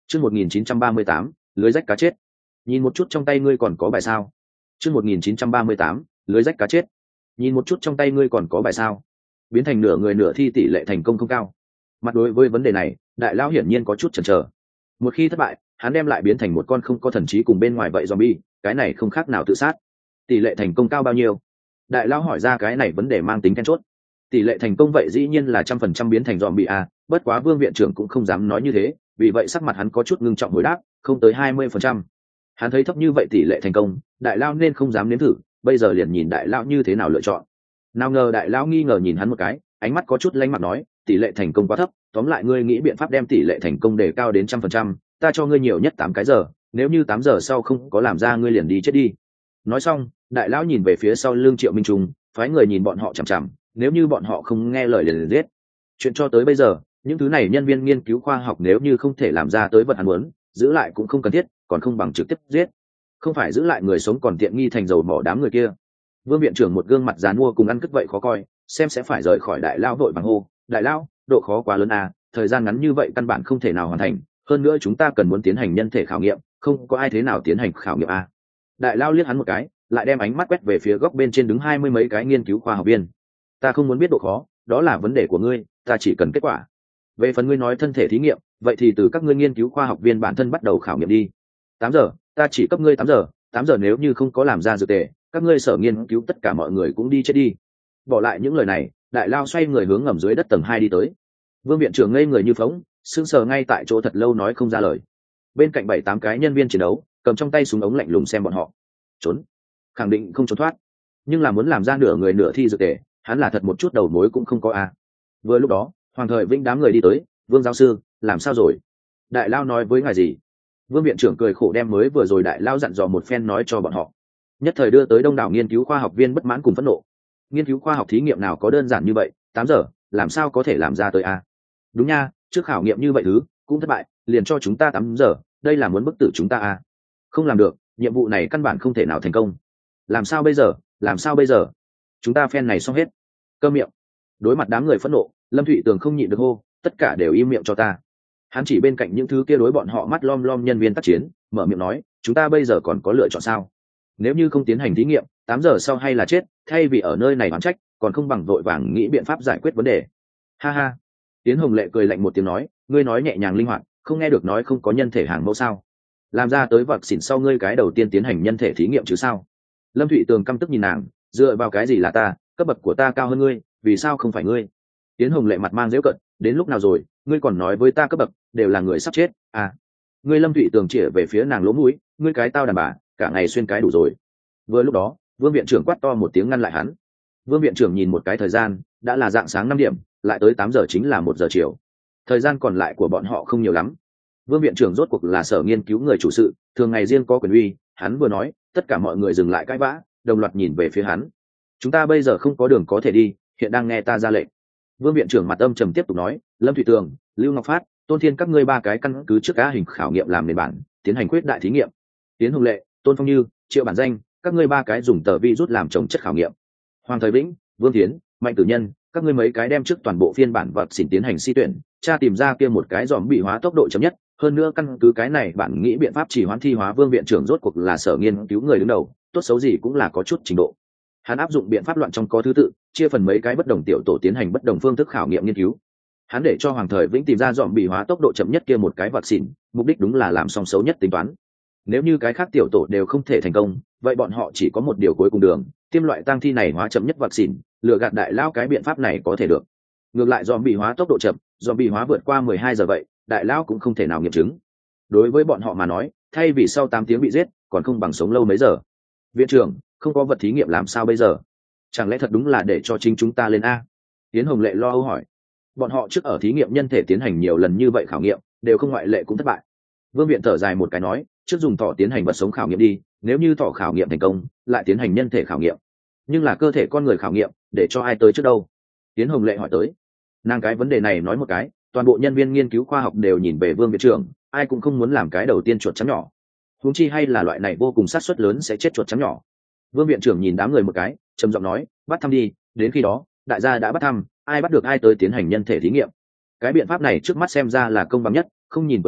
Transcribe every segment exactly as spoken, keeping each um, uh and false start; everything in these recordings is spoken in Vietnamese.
Chương một nghìn chín trăm ba mươi tám, lưới rách cá chết. Nhìn một chút trong tay ngươi còn có bài sao? Chương một nghìn chín trăm ba mươi tám, lưới rách cá chết. Nhìn một chút trong tay ngươi còn có bài sao? Biến thành nửa người nửa thi tỷ lệ thành công không cao. Mặt đối với vấn đề này, đại lão hiển nhiên có chút chần chờ. Một khi thất bại, hắn đem lại biến thành một con không có thần trí cùng bên ngoài vậy zombie, cái này không khác nào tự sát. Tỷ lệ thành công cao bao nhiêu? Đại lão hỏi ra cái này vấn đề mang tính then chốt. Tỷ lệ thành công vậy dĩ nhiên là trăm phần trăm biến thành zombie a, bất quá Vương viện trưởng cũng không dám nói như thế, vì vậy sắc mặt hắn có chút ngưng trọng hồi đáp, không tới hai mươi phần trăm. Hắn thấy thấp như vậy tỷ lệ thành công, đại lão nên không dám nếm thử, bây giờ liền nhìn đại lão như thế nào lựa chọn. Nào ngờ đại lão nghi ngờ nhìn hắn một cái, ánh mắt có chút lanh mặt nói, tỷ lệ thành công quá thấp, tóm lại ngươi nghĩ biện pháp đem tỷ lệ thành công đề cao đến trăm phần trăm, ta cho ngươi nhiều nhất tám cái giờ, nếu như tám giờ sau không có làm ra ngươi liền đi chết đi. Nói xong, đại lão nhìn về phía sau lưng Triệu Minh Trung, phái người nhìn bọn họ chằm chằm, nếu như bọn họ không nghe lời liền liền giết. Chuyện cho tới bây giờ, những thứ này nhân viên nghiên cứu khoa học nếu như không thể làm ra tới vật hắn muốn, giữ lại cũng không cần thiết, còn không bằng trực tiếp giết. Không phải giữ lại người sống còn tiện nghi thành dầu mỏ đám người kia. Vương viện trưởng một gương mặt dán mua cùng ăn cất vậy khó coi, xem sẽ phải rời khỏi đại lao đội bằng hô, đại lao, độ khó quá lớn à, thời gian ngắn như vậy căn bản không thể nào hoàn thành, hơn nữa chúng ta cần muốn tiến hành nhân thể khảo nghiệm, không có ai thế nào tiến hành khảo nghiệm à. Đại lao liếc hắn một cái, lại đem ánh mắt quét về phía góc bên trên đứng hai mươi mấy cái nghiên cứu khoa học viên. Ta không muốn biết độ khó, đó là vấn đề của ngươi, ta chỉ cần kết quả. Về phần ngươi nói thân thể thí nghiệm, vậy thì từ các ngươi nghiên cứu khoa học viên bản thân bắt đầu khảo nghiệm đi. Tám giờ, ta chỉ cấp ngươi tám giờ, tám giờ nếu như không có làm ra dược tề, các ngươi sở nghiên cứu tất cả mọi người cũng đi chết đi. Bỏ lại những lời này, đại lao xoay người hướng ngầm dưới đất tầng hai đi tới. Vương viện trưởng ngây người như phóng, sững sờ ngay tại chỗ thật lâu nói không ra lời. Bên cạnh bảy tám cái nhân viên chiến đấu, cầm trong tay súng ống lạnh lùng xem bọn họ. Trốn, khẳng định không trốn thoát, nhưng là muốn làm ra nửa người nửa thi dược tề, hắn là thật một chút đầu mối cũng không có a. À. Vừa lúc đó, Hoàng Thời Vĩnh đám người đi tới, Vương giáo sư, làm sao rồi? Đại lao nói với ngài gì? Vương viện trưởng cười khổ đem mới vừa rồi đại lao dặn dò một phen nói cho bọn họ. Nhất thời đưa tới đông đảo nghiên cứu khoa học viên bất mãn cùng phẫn nộ. Nghiên cứu khoa học thí nghiệm nào có đơn giản như vậy, tám giờ, làm sao có thể làm ra tới a? À? Đúng nha, trước khảo nghiệm như vậy thứ cũng thất bại, liền cho chúng ta tám giờ, đây là muốn bức tử chúng ta a. À? Không làm được, nhiệm vụ này căn bản không thể nào thành công. Làm sao bây giờ? Làm sao bây giờ? Chúng ta phen này xong hết. Câm miệng. Đối mặt đám người phẫn nộ, Lâm Thụy Tường không nhịn được hô, tất cả đều im miệng cho ta. Hắn chỉ bên cạnh những thứ kia đối bọn họ mắt lom lom nhân viên tác chiến, mở miệng nói, chúng ta bây giờ còn có lựa chọn sao? Nếu như không tiến hành thí nghiệm, tám giờ sau hay là chết, thay vì ở nơi này oán trách, còn không bằng vội vàng nghĩ biện pháp giải quyết vấn đề. Ha ha. Tiến Hồng Lệ cười lạnh một tiếng nói, ngươi nói nhẹ nhàng linh hoạt, không nghe được nói không có nhân thể hàng mẫu sao? Làm ra tới vật xỉn sau ngươi cái đầu tiên tiến hành nhân thể thí nghiệm chứ sao? Lâm Thụy Tường căm tức nhìn nàng, dựa vào cái gì là ta, cấp bậc của ta cao hơn ngươi, vì sao không phải ngươi? Tiến Hồng Lệ mặt mang giễu cận, đến lúc nào rồi, ngươi còn nói với ta cấp bậc, đều là người sắp chết à? Ngươi Lâm Thụy Tường chĩa về phía nàng lỗ mũi, ngươi cái tao đàn bà, cả ngày xuyên cái đủ rồi. Vừa lúc đó, Vương viện trưởng quát to một tiếng ngăn lại hắn. Vương viện trưởng nhìn một cái thời gian, đã là dạng sáng năm điểm, lại tới tám giờ chính là một giờ chiều. Thời gian còn lại của bọn họ không nhiều lắm. Vương viện trưởng rốt cuộc là sở nghiên cứu người chủ sự, thường ngày riêng có quyền uy, hắn vừa nói, tất cả mọi người dừng lại cãi vã, đồng loạt nhìn về phía hắn. Chúng ta bây giờ không có đường có thể đi, hiện đang nghe ta ra lệnh. Vương viện trưởng mặt âm trầm tiếp tục nói, Lâm Thụy Tường, Lưu Ngọc Phát, Tôn Thiên các ngươi ba cái căn cứ trước cá hình khảo nghiệm làm nền bản, tiến hành quyết đại thí nghiệm. Tiến Hồng Lệ, Tôn Phong Như, Triệu Bản Danh, các ngươi ba cái dùng tờ vi rút làm trồng chất khảo nghiệm. Hoàng Thời Vĩnh, Vương Tiến, Mạnh Tử Nhân, các ngươi mấy cái đem trước toàn bộ phiên bản vật xỉn tiến hành si tuyển, tra tìm ra kia một cái dòm bị hóa tốc độ chậm nhất, hơn nữa căn cứ cái này bạn nghĩ biện pháp chỉ hoãn thi hóa. Vương viện trưởng rốt cuộc là sở nghiên cứu người đứng đầu, tốt xấu gì cũng là có chút trình độ. Hắn áp dụng biện pháp loạn trong có thứ tự, chia phần mấy cái bất đồng tiểu tổ tiến hành bất đồng phương thức khảo nghiệm nghiên cứu. Hắn để cho Hoàng Thời Vĩnh tìm ra dòm bị hóa tốc độ chậm nhất kia một cái vật xỉn, mục đích đúng là làm xong xấu nhất tính toán. Nếu như cái khác tiểu tổ đều không thể thành công, vậy bọn họ chỉ có một điều cuối cùng đường, tiêm loại tang thi này hóa chậm nhất vật xỉn, lừa gạt đại lao cái biện pháp này có thể được. Ngược lại dòm bị hóa tốc độ chậm, dòm bị hóa vượt qua mười hai giờ vậy, đại lao cũng không thể nào nghiệm chứng. Đối với bọn họ mà nói, thay vì sau tám tiếng bị giết, còn không bằng sống lâu mấy giờ. Viện trưởng, không có vật thí nghiệm làm sao bây giờ? Chẳng lẽ thật đúng là để cho chính chúng ta lên a? Tiến Hồng Lệ lo âu hỏi. Bọn họ trước ở thí nghiệm nhân thể tiến hành nhiều lần như vậy khảo nghiệm, đều không ngoại lệ cũng thất bại. Vương viện thở dài một cái nói, trước dùng thỏ tiến hành vật sống khảo nghiệm đi, nếu như thỏ khảo nghiệm thành công, lại tiến hành nhân thể khảo nghiệm. Nhưng là cơ thể con người khảo nghiệm, để cho ai tới trước đâu? Tiến Hồng Lệ hỏi tới. Nàng cái vấn đề này nói một cái, toàn bộ nhân viên nghiên cứu khoa học đều nhìn về Vương viện trưởng, ai cũng không muốn làm cái đầu tiên chuột trắng nhỏ. Huống chi hay là loại này vô cùng sát suất lớn sẽ chết chuột trắng nhỏ. Vương viện trưởng nhìn đám người một cái, trầm giọng nói, bắt thăm đi, đến khi đó, đại gia đã bắt thăm, ai bắt được ai tới tiến hành nhân thể thí nghiệm. Cái biện pháp này trước mắt xem ra là công bằng nhất, không nhìn tuổi tác,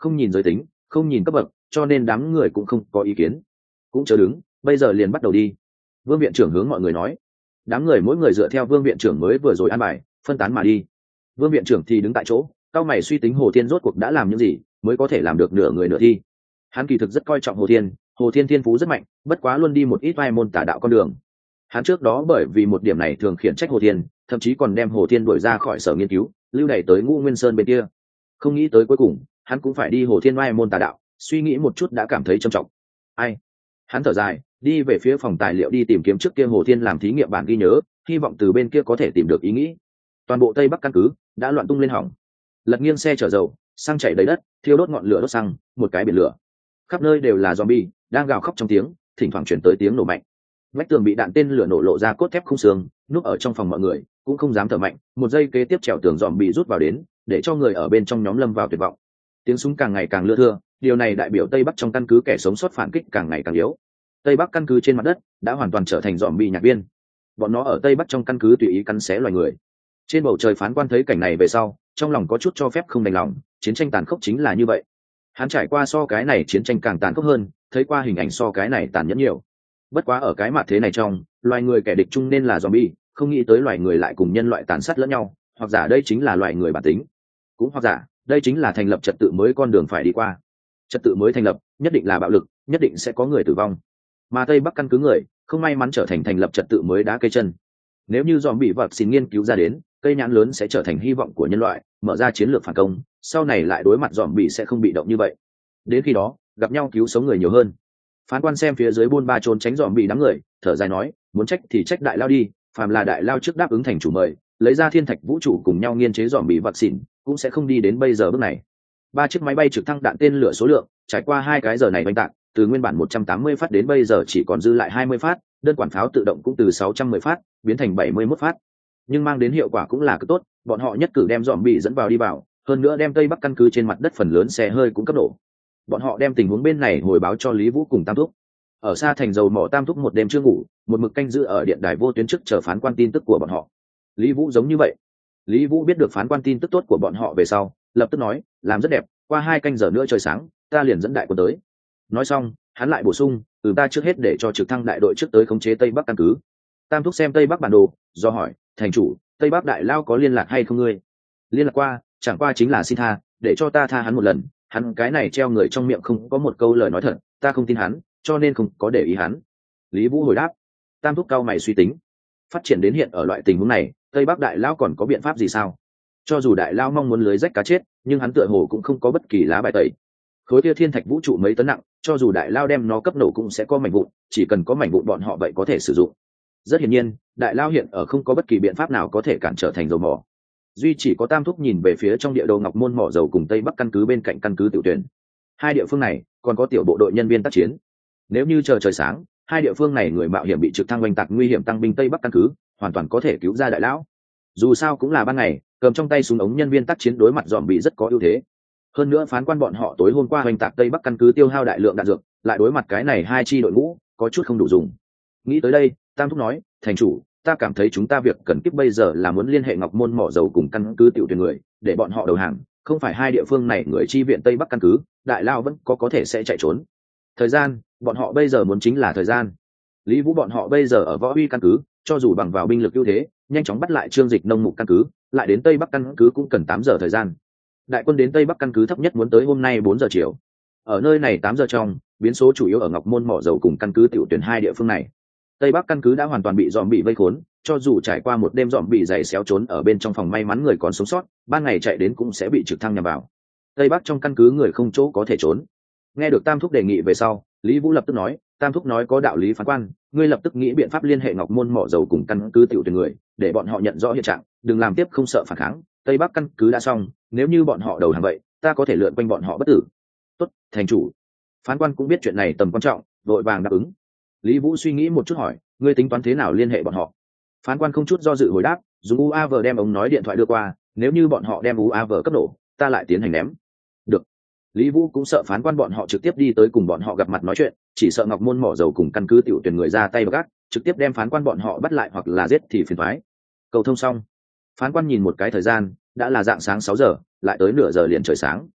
không nhìn giới tính, không nhìn cấp bậc, cho nên đám người cũng không có ý kiến. Cũng chớ đứng, bây giờ liền bắt đầu đi. Vương viện trưởng hướng mọi người nói. Đám người mỗi người dựa theo Vương viện trưởng mới vừa rồi an bài, phân tán mà đi. Vương viện trưởng thì đứng tại chỗ, cao mày suy tính Hồ Thiên rốt cuộc đã làm những gì mới có thể làm được nửa người nửa thi. Hắn kỳ thực rất coi trọng Hồ Thiên, Hồ Thiên thiên phú rất mạnh, bất quá luôn đi một ít vai môn tà đạo con đường. Hắn trước đó bởi vì một điểm này thường khiển trách Hồ Thiên, thậm chí còn đem Hồ Thiên đuổi ra khỏi sở nghiên cứu, lưu đày tới Ngũ Nguyên Sơn bên kia. Không nghĩ tới cuối cùng, hắn cũng phải đi Hồ Thiên vai môn tà đạo, suy nghĩ một chút đã cảm thấy trầm trọng. Ai? Hắn thở dài, đi về phía phòng tài liệu đi tìm kiếm trước kia Hồ Thiên làm thí nghiệm bản ghi nhớ, hy vọng từ bên kia có thể tìm được ý nghĩ. Toàn bộ Tây Bắc căn cứ đã loạn tung lên hỏng, lật nghiêng xe chở dầu, xăng chảy đầy đất, thiêu đốt ngọn lửa đốt xăng, một cái biển lửa. Khắp nơi đều là zombie, đang gào khóc trong tiếng, thỉnh thoảng chuyển tới tiếng nổ mạnh. Vách tường bị đạn tên lửa nổ lộ ra cốt thép khung xương, núp ở trong phòng mọi người cũng không dám thở mạnh. Một giây kế tiếp trèo tường zombie rút vào đến, để cho người ở bên trong nhóm lâm vào tuyệt vọng. Tiếng súng càng ngày càng lưa thưa, điều này đại biểu Tây Bắc trong căn cứ kẻ sống sót phản kích càng ngày càng yếu. Tây Bắc căn cứ trên mặt đất đã hoàn toàn trở thành zombie nhạc viên. Bọn nó ở Tây Bắc trong căn cứ tùy ý cắn xé loài người. Trên bầu trời phán quan thấy cảnh này về sau, trong lòng có chút cho phép không đành lòng, chiến tranh tàn khốc chính là như vậy. Hắn trải qua so cái này chiến tranh càng tàn khốc hơn, thấy qua hình ảnh so cái này tàn nhẫn nhiều. Bất quá ở cái mặt thế này trong, loài người kẻ địch chung nên là zombie, không nghĩ tới loài người lại cùng nhân loại tàn sát lẫn nhau, hoặc giả đây chính là loài người bản tính, cũng hoặc giả đây chính là thành lập trật tự mới con đường phải đi qua. Trật tự mới thành lập, nhất định là bạo lực, nhất định sẽ có người tử vong. Mà Tây Bắc căn cứ người, không may mắn trở thành thành lập trật tự mới đá cây chân. Nếu như zombie vật xin nghiên cứu ra đến, cây nhãn lớn sẽ trở thành hy vọng của nhân loại, mở ra chiến lược phản công, sau này lại đối mặt zombie sẽ không bị động như vậy. Đến khi đó, gặp nhau cứu sống người nhiều hơn. Phán quan xem phía dưới buôn ba trốn tránh zombie đám người, thở dài nói, muốn trách thì trách đại lao đi, phàm là đại lao trước đáp ứng thành chủ mời, lấy ra thiên thạch vũ trụ cùng nhau nghiên chế zombie vật xỉn, cũng sẽ không đi đến bây giờ bước này. Ba chiếc máy bay trực thăng đạn tên lửa số lượng, trải qua hai cái giờ này oanh tạc, từ nguyên bản một trăm tám mươi phát đến bây giờ chỉ còn dư lại hai mươi phát, đơn quản pháo tự động cũng từ sáu trăm mười phát biến thành bảy mươi mốt phát. Nhưng mang đến hiệu quả cũng là cực tốt, bọn họ nhất cử đem zombie dẫn vào đi vào, hơn nữa đem Tây Bắc căn cứ trên mặt đất phần lớn xe hơi cũng cấp nổ. Bọn họ đem tình huống bên này hồi báo cho Lý Vũ cùng Tam Thúc. Ở xa thành dầu mỏ Tam Thúc một đêm chưa ngủ, một mực canh giữ ở điện đài vô tuyến trước chờ phán quan tin tức của bọn họ. Lý Vũ giống như vậy. Lý Vũ biết được phán quan tin tức tốt của bọn họ về sau, lập tức nói, làm rất đẹp, qua hai canh giờ nữa trời sáng, ta liền dẫn đại quân tới. Nói xong, hắn lại bổ sung, từ ta trước hết để cho trực thăng đại đội trước tới khống chế Tây Bắc căn cứ. Tam Thúc xem Tây Bắc bản đồ, do hỏi, thành chủ, Tây Bắc đại lao có liên lạc hay không ngươi? Liên lạc qua, chẳng qua chính là xin tha, để cho ta tha hắn một lần, hắn cái này treo người trong miệng không có một câu lời nói thật, ta không tin hắn, cho nên không có để ý hắn. Lý Vũ hồi đáp. Tam Thúc cao mày suy tính, phát triển đến hiện ở loại tình huống này, Tây Bắc đại lao còn có biện pháp gì sao? Cho dù đại lao mong muốn lưới rách cá chết, nhưng hắn tựa hồ cũng không có bất kỳ lá bài tẩy. Khối kia thiên thạch vũ trụ mấy tấn nặng, cho dù đại lao đem nó cấp nổ cũng sẽ có mảnh vụn, chỉ cần có mảnh vụn bọn họ vậy có thể sử dụng. Rất hiển nhiên, đại lao hiện ở không có bất kỳ biện pháp nào có thể cản trở thành dầu mỏ. Duy chỉ có Tam Thúc nhìn về phía trong địa đồ Ngọc Môn mỏ dầu cùng Tây Bắc căn cứ bên cạnh căn cứ Tiểu Tuyển. Hai địa phương này còn có tiểu bộ đội nhân viên tác chiến. Nếu như chờ trời sáng, hai địa phương này người mạo hiểm bị trực thăng oanh tạc nguy hiểm tăng binh Tây Bắc căn cứ, hoàn toàn có thể cứu ra đại lão. Dù sao cũng là ban ngày, cầm trong tay súng ống nhân viên tác chiến đối mặt dòm bị rất có ưu thế. Hơn nữa phán quan bọn họ tối hôm qua oanh tạc Tây Bắc căn cứ tiêu hao đại lượng đạn dược, lại đối mặt cái này hai chi đội ngũ, có chút không đủ dùng. Nghĩ tới đây, Tam Thúc nói, thành chủ, ta cảm thấy chúng ta việc cần kiếp bây giờ là muốn liên hệ Ngọc Môn mỏ dầu cùng căn cứ Tiểu Tuyển người, để bọn họ đầu hàng, không phải hai địa phương này người chi viện Tây Bắc căn cứ, đại lao vẫn có có thể sẽ chạy trốn. Thời gian, bọn họ bây giờ muốn chính là thời gian. Lý Vũ bọn họ bây giờ ở Võ Uy căn cứ, cho dù bằng vào binh lực ưu thế, nhanh chóng bắt lại Trương Dịch nông mục căn cứ, lại đến Tây Bắc căn cứ cũng cần tám giờ thời gian. Đại quân đến Tây Bắc căn cứ thấp nhất muốn tới hôm nay bốn giờ chiều. Ở nơi này tám giờ trong, biến số chủ yếu ở Ngọc Môn mỏ dầu cùng căn cứ Tiểu Tuyển hai địa phương này. Tây Bắc căn cứ đã hoàn toàn bị dòm bị vây khốn, cho dù trải qua một đêm dòm bị giày xéo trốn ở bên trong phòng, may mắn người còn sống sót, ban ngày chạy đến cũng sẽ bị trực thăng nhằm vào. Tây Bắc trong căn cứ người không chỗ có thể trốn. Nghe được Tam Thúc đề nghị về sau, Lý Vũ lập tức nói, Tam Thúc nói có đạo lý phán quan, ngươi lập tức nghĩ biện pháp liên hệ Ngọc Môn mỏ dầu cùng căn cứ Tiểu Tuyển người, để bọn họ nhận rõ hiện trạng, đừng làm tiếp không sợ phản kháng. Tây Bắc căn cứ đã xong, nếu như bọn họ đầu hàng vậy, ta có thể lượn quanh bọn họ bất tử. Tốt, thành chủ. Phán quan cũng biết chuyện này tầm quan trọng, vội vàng đáp ứng. Lý Vũ suy nghĩ một chút hỏi, ngươi tính toán thế nào liên hệ bọn họ? Phán quan không chút do dự hồi đáp, dùng u a vê đem ống nói điện thoại đưa qua, nếu như bọn họ đem u a vê cấp nổ, ta lại tiến hành ném. Được. Lý Vũ cũng sợ phán quan bọn họ trực tiếp đi tới cùng bọn họ gặp mặt nói chuyện, chỉ sợ Ngọc Môn mỏ dầu cùng căn cứ Tiểu Tuyển người ra tay gác, trực tiếp đem phán quan bọn họ bắt lại hoặc là giết thì phiền toái. Cầu thông xong. Phán quan nhìn một cái thời gian, đã là dạng sáng sáu giờ, lại tới nửa giờ liền trời sáng.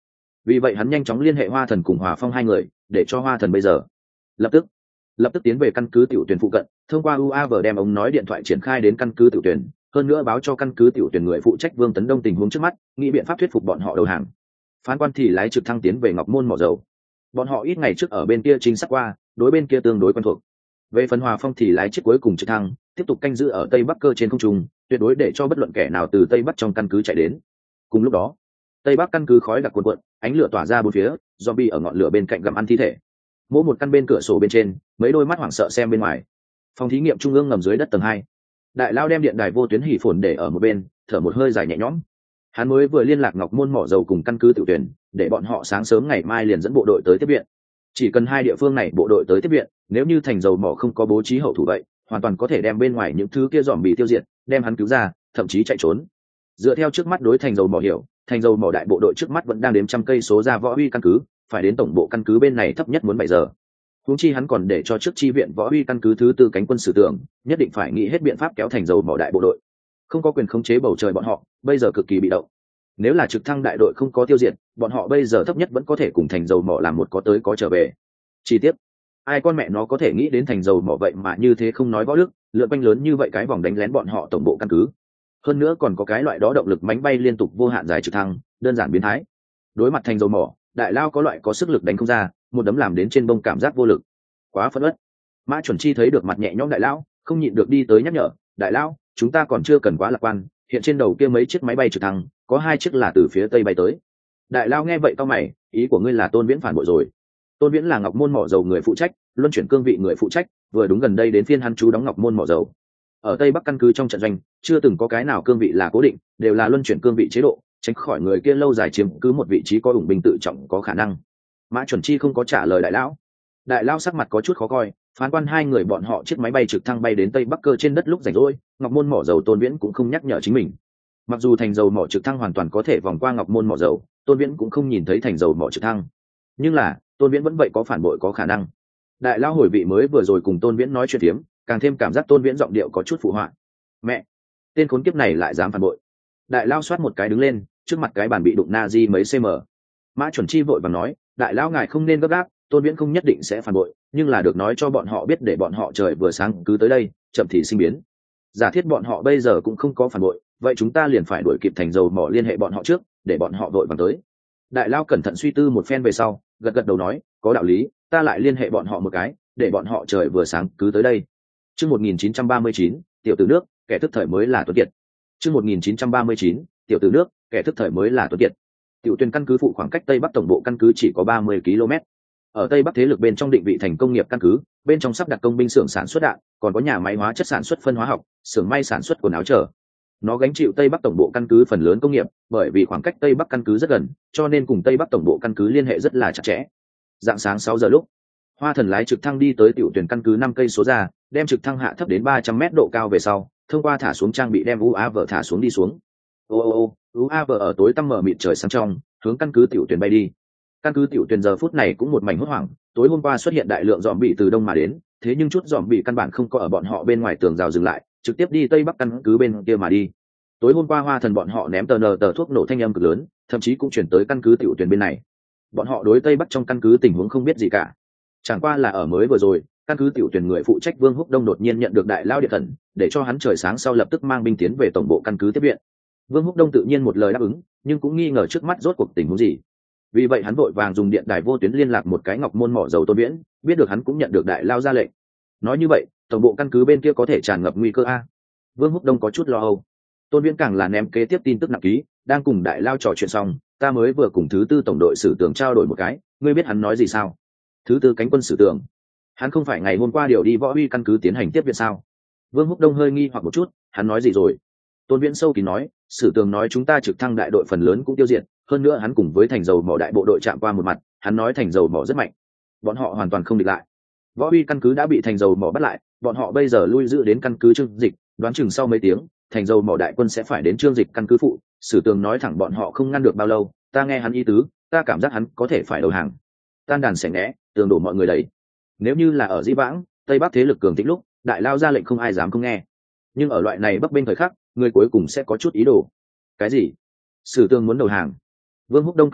vì vậy hắn nhanh chóng liên hệ Hoa Thần cùng Hòa Phong hai người, để cho Hoa Thần bây giờ lập tức lập tức tiến về căn cứ tiểu tuyển phụ cận, thông qua u a vê đem ống nói điện thoại triển khai đến căn cứ tiểu tuyển, hơn nữa báo cho căn cứ tiểu tuyển người phụ trách Vương Tấn Đông tình huống trước mắt, nghĩ biện pháp thuyết phục bọn họ đầu hàng. Phán quan thì lái trực thăng tiến về Ngọc Môn mỏ dầu. Bọn họ ít ngày trước ở bên kia trinh sát qua, đối bên kia tương đối quen thuộc. Về phần Hòa Phong thì lái chiếc cuối cùng trực thăng, tiếp tục canh giữ ở Tây Bắc cơ trên không trung, tuyệt đối để cho bất luận kẻ nào từ Tây Bắc trong căn cứ chạy đến. Cùng lúc đó, Tây Bắc căn cứ khói đặc cuồn cuộn, ánh lửa tỏa ra bốn phía, zombie ở ngọn lửa bên cạnh gặm ăn thi thể. Mỗi một căn bên cửa sổ bên trên, mấy đôi mắt hoảng sợ xem bên ngoài. Phòng thí nghiệm trung ương ngầm dưới đất tầng hai. Đại lao đem điện đài vô tuyến hỉ phồn để ở một bên, thở một hơi dài nhẹ nhõm. Hắn mới vừa liên lạc Ngọc Môn mỏ dầu cùng căn cứ tiểu tuyển, để bọn họ sáng sớm ngày mai liền dẫn bộ đội tới tiếp viện. Chỉ cần hai địa phương này bộ đội tới tiếp viện, nếu như thành dầu mỏ không có bố trí hậu thủ vậy, hoàn toàn có thể đem bên ngoài những thứ kia dòm bị tiêu diệt, đem hắn cứu ra, thậm chí chạy trốn. Dựa theo trước mắt đối thành dầu mỏ hiểu, thành dầu mỏ đại bộ đội trước mắt vẫn đang đếm trăm cây số ra Võ Huy căn cứ, phải đến tổng bộ căn cứ bên này thấp nhất muốn bảy giờ. Huống chi hắn còn để cho trước chi viện Võ Huy căn cứ thứ tư cánh quân sử tưởng, nhất định phải nghĩ hết biện pháp kéo thành dầu mỏ đại bộ đội. Không có quyền khống chế bầu trời bọn họ, bây giờ cực kỳ bị động. Nếu là trực thăng đại đội không có tiêu diệt, bọn họ bây giờ thấp nhất vẫn có thể cùng thành dầu mỏ làm một có tới có trở về. Chi tiết, ai con mẹ nó có thể nghĩ đến thành dầu mỏ vậy mà như thế không nói võ đức, lượn quanh lớn như vậy cái vòng đánh lén bọn họ tổng bộ căn cứ. Hơn nữa còn có cái loại đó động lực máy bay liên tục vô hạn dài trực thăng, đơn giản biến thái. Đối mặt thành dầu mỏ, đại lao có loại có sức lực đánh không ra, một đấm làm đến trên bông cảm giác vô lực, quá phẫn uất. Mã Chuẩn Chi thấy được mặt nhẹ nhõm đại lão, không nhịn được đi tới nhắc nhở, đại lão, chúng ta còn chưa cần quá lạc quan, hiện trên đầu kia mấy chiếc máy bay trực thăng, có hai chiếc là từ phía tây bay tới. Đại lao nghe vậy cau mày, ý của ngươi là Tôn Viễn phản bội rồi? Tôn Viễn là Ngọc Môn mỏ dầu người phụ trách, luân chuyển cương vị người phụ trách, vừa đúng gần đây đến phiên hắn chú đóng Ngọc Môn mỏ dầu. Ở Tây Bắc căn cứ trong trận doanh, chưa từng có cái nào cương vị là cố định, đều là luân chuyển cương vị chế độ, tránh khỏi người kia lâu dài chiếm cứ một vị trí có ủng binh tự trọng có khả năng. Mã Chuẩn Chi không có trả lời đại lão. Đại lão sắc mặt có chút khó coi, phán quan hai người bọn họ chiếc máy bay trực thăng bay đến Tây Bắc cơ trên đất lúc rảnh rỗi, Ngọc Môn mỏ dầu Tôn Viễn cũng không nhắc nhở chính mình. Mặc dù thành dầu mỏ trực thăng hoàn toàn có thể vòng qua Ngọc Môn mỏ dầu, Tôn Viễn cũng không nhìn thấy thành dầu mỏ trực thăng. Nhưng là, Tôn Viễn vẫn vậy có phản bội có khả năng. Đại lão hồi vị mới vừa rồi cùng Tôn Viễn nói chuyện phiếm, càng thêm cảm giác Tôn Viễn giọng điệu có chút phụ họa. Mẹ, tên khốn kiếp này lại dám phản bội. Đại lão xoát một cái đứng lên, trước mặt cái bàn bị đụng na di mấy cm. Mã Chuẩn Chi vội vàng nói, đại lão ngài không nên gấp gáp, Tôn Viễn không nhất định sẽ phản bội, nhưng là được nói cho bọn họ biết để bọn họ trời vừa sáng cứ tới đây, chậm thì sinh biến. Giả thiết bọn họ bây giờ cũng không có phản bội, vậy chúng ta liền phải đuổi kịp thành dầu mỏ liên hệ bọn họ trước, để bọn họ vội vàng tới. Đại lão cẩn thận suy tư một phen về sau, gật gật đầu nói, có đạo lý, ta lại liên hệ bọn họ một cái, để bọn họ trời vừa sáng cứ tới đây. Chương một nghìn chín trăm ba mươi chín, tiểu tử nước, kẻ thức thời mới là tuấn kiệt. Chương một nghìn chín trăm ba mươi chín, tiểu tử nước, kẻ thức thời mới là tuấn kiệt. Tiểu Tuyền căn cứ phụ khoảng cách Tây Bắc tổng bộ căn cứ chỉ có ba mươi ki lô mét. Ở Tây Bắc thế lực bên trong định vị thành công nghiệp căn cứ, bên trong sắp đặt công binh xưởng sản xuất đạn, còn có nhà máy hóa chất sản xuất phân hóa học, xưởng may sản xuất quần áo chờ. Nó gánh chịu Tây Bắc tổng bộ căn cứ phần lớn công nghiệp, bởi vì khoảng cách Tây Bắc căn cứ rất gần, cho nên cùng Tây Bắc tổng bộ căn cứ liên hệ rất là chặt chẽ. Dạng sáng sáu giờ lúc, Hoa Thần lái trực thăng đi tới Tiểu Tuyền căn cứ năm cây số ra, đem trực thăng hạ thấp đến ba trăm mét độ cao về sau, thông qua thả xuống trang bị đem u a vê thả xuống đi xuống. Ô ô ô, u a vê ở tối tăm mở mịt trời sáng trong, hướng căn cứ Tiểu Tuyền bay đi. Căn cứ Tiểu Tuyền giờ phút này cũng một mảnh hốt hoảng, tối hôm qua xuất hiện đại lượng dòm bị từ đông mà đến, thế nhưng chút dòm bị căn bản không có ở bọn họ bên ngoài tường rào dừng lại, trực tiếp đi Tây Bắc căn cứ bên kia mà đi. Tối hôm qua Hoa Thần bọn họ ném tờ nờ tờ thuốc nổ thanh âm cực lớn, thậm chí cũng chuyển tới căn cứ Tiểu Tuyền bên này. Bọn họ đối Tây Bắc trong căn cứ tình huống không biết gì cả. Chẳng qua là ở mới vừa rồi, căn cứ Tiểu Tuyền người phụ trách Vương Húc Đông đột nhiên nhận được đại lao điện thần, để cho hắn trời sáng sau lập tức mang binh tiến về tổng bộ căn cứ tiếp viện. Vương Húc Đông tự nhiên một lời đáp ứng, nhưng cũng nghi ngờ trước mắt rốt cuộc tình huống gì. Vì vậy hắn vội vàng dùng điện đài vô tuyến liên lạc một cái Ngọc Môn mỏ dầu Tôn Viễn, biết được hắn cũng nhận được đại lao ra lệnh. Nói như vậy, tổng bộ căn cứ bên kia có thể tràn ngập nguy cơ a. Vương Húc Đông có chút lo âu. Tôn Viễn càng là ném kế tiếp tin tức nặng ký, đang cùng đại lao trò chuyện xong, ta mới vừa cùng thứ tư tổng đội sử tưởng trao đổi một cái, ngươi biết hắn nói gì sao? Thứ tư cánh quân sử tưởng, hắn không phải ngày hôm qua điều đi Võ Huy căn cứ tiến hành tiếp viện sao? Vương Húc Đông hơi nghi hoặc một chút, hắn nói gì rồi? Tôn Viễn sâu kín nói, sử tưởng nói chúng ta trực thăng đại đội phần lớn cũng tiêu diệt, hơn nữa hắn cùng với thành dầu mỏ đại bộ đội chạm qua một mặt, hắn nói thành dầu mỏ rất mạnh, bọn họ hoàn toàn không địch lại. Võ Huy căn cứ đã bị thành dầu mỏ bắt lại, bọn họ bây giờ lui giữ đến căn cứ Trương Dịch, đoán chừng sau mấy tiếng, thành dầu mỏ đại quân sẽ phải đến Trương Dịch căn cứ phụ. Sử tường nói thẳng bọn họ không ngăn được bao lâu, ta nghe hắn ý tứ, ta cảm giác hắn có thể phải đầu hàng. Tan đàn xẻ né, tường đổ mọi người đấy. Nếu như là ở Dĩ Vãng, Tây Bắc thế lực cường thịnh lúc, đại lao ra lệnh không ai dám không nghe. Nhưng ở loại này bấp bênh thời khắc, người cuối cùng sẽ có chút ý đồ. Cái gì? Sử tường muốn đầu hàng? Vương Húc Đông kinh hãi,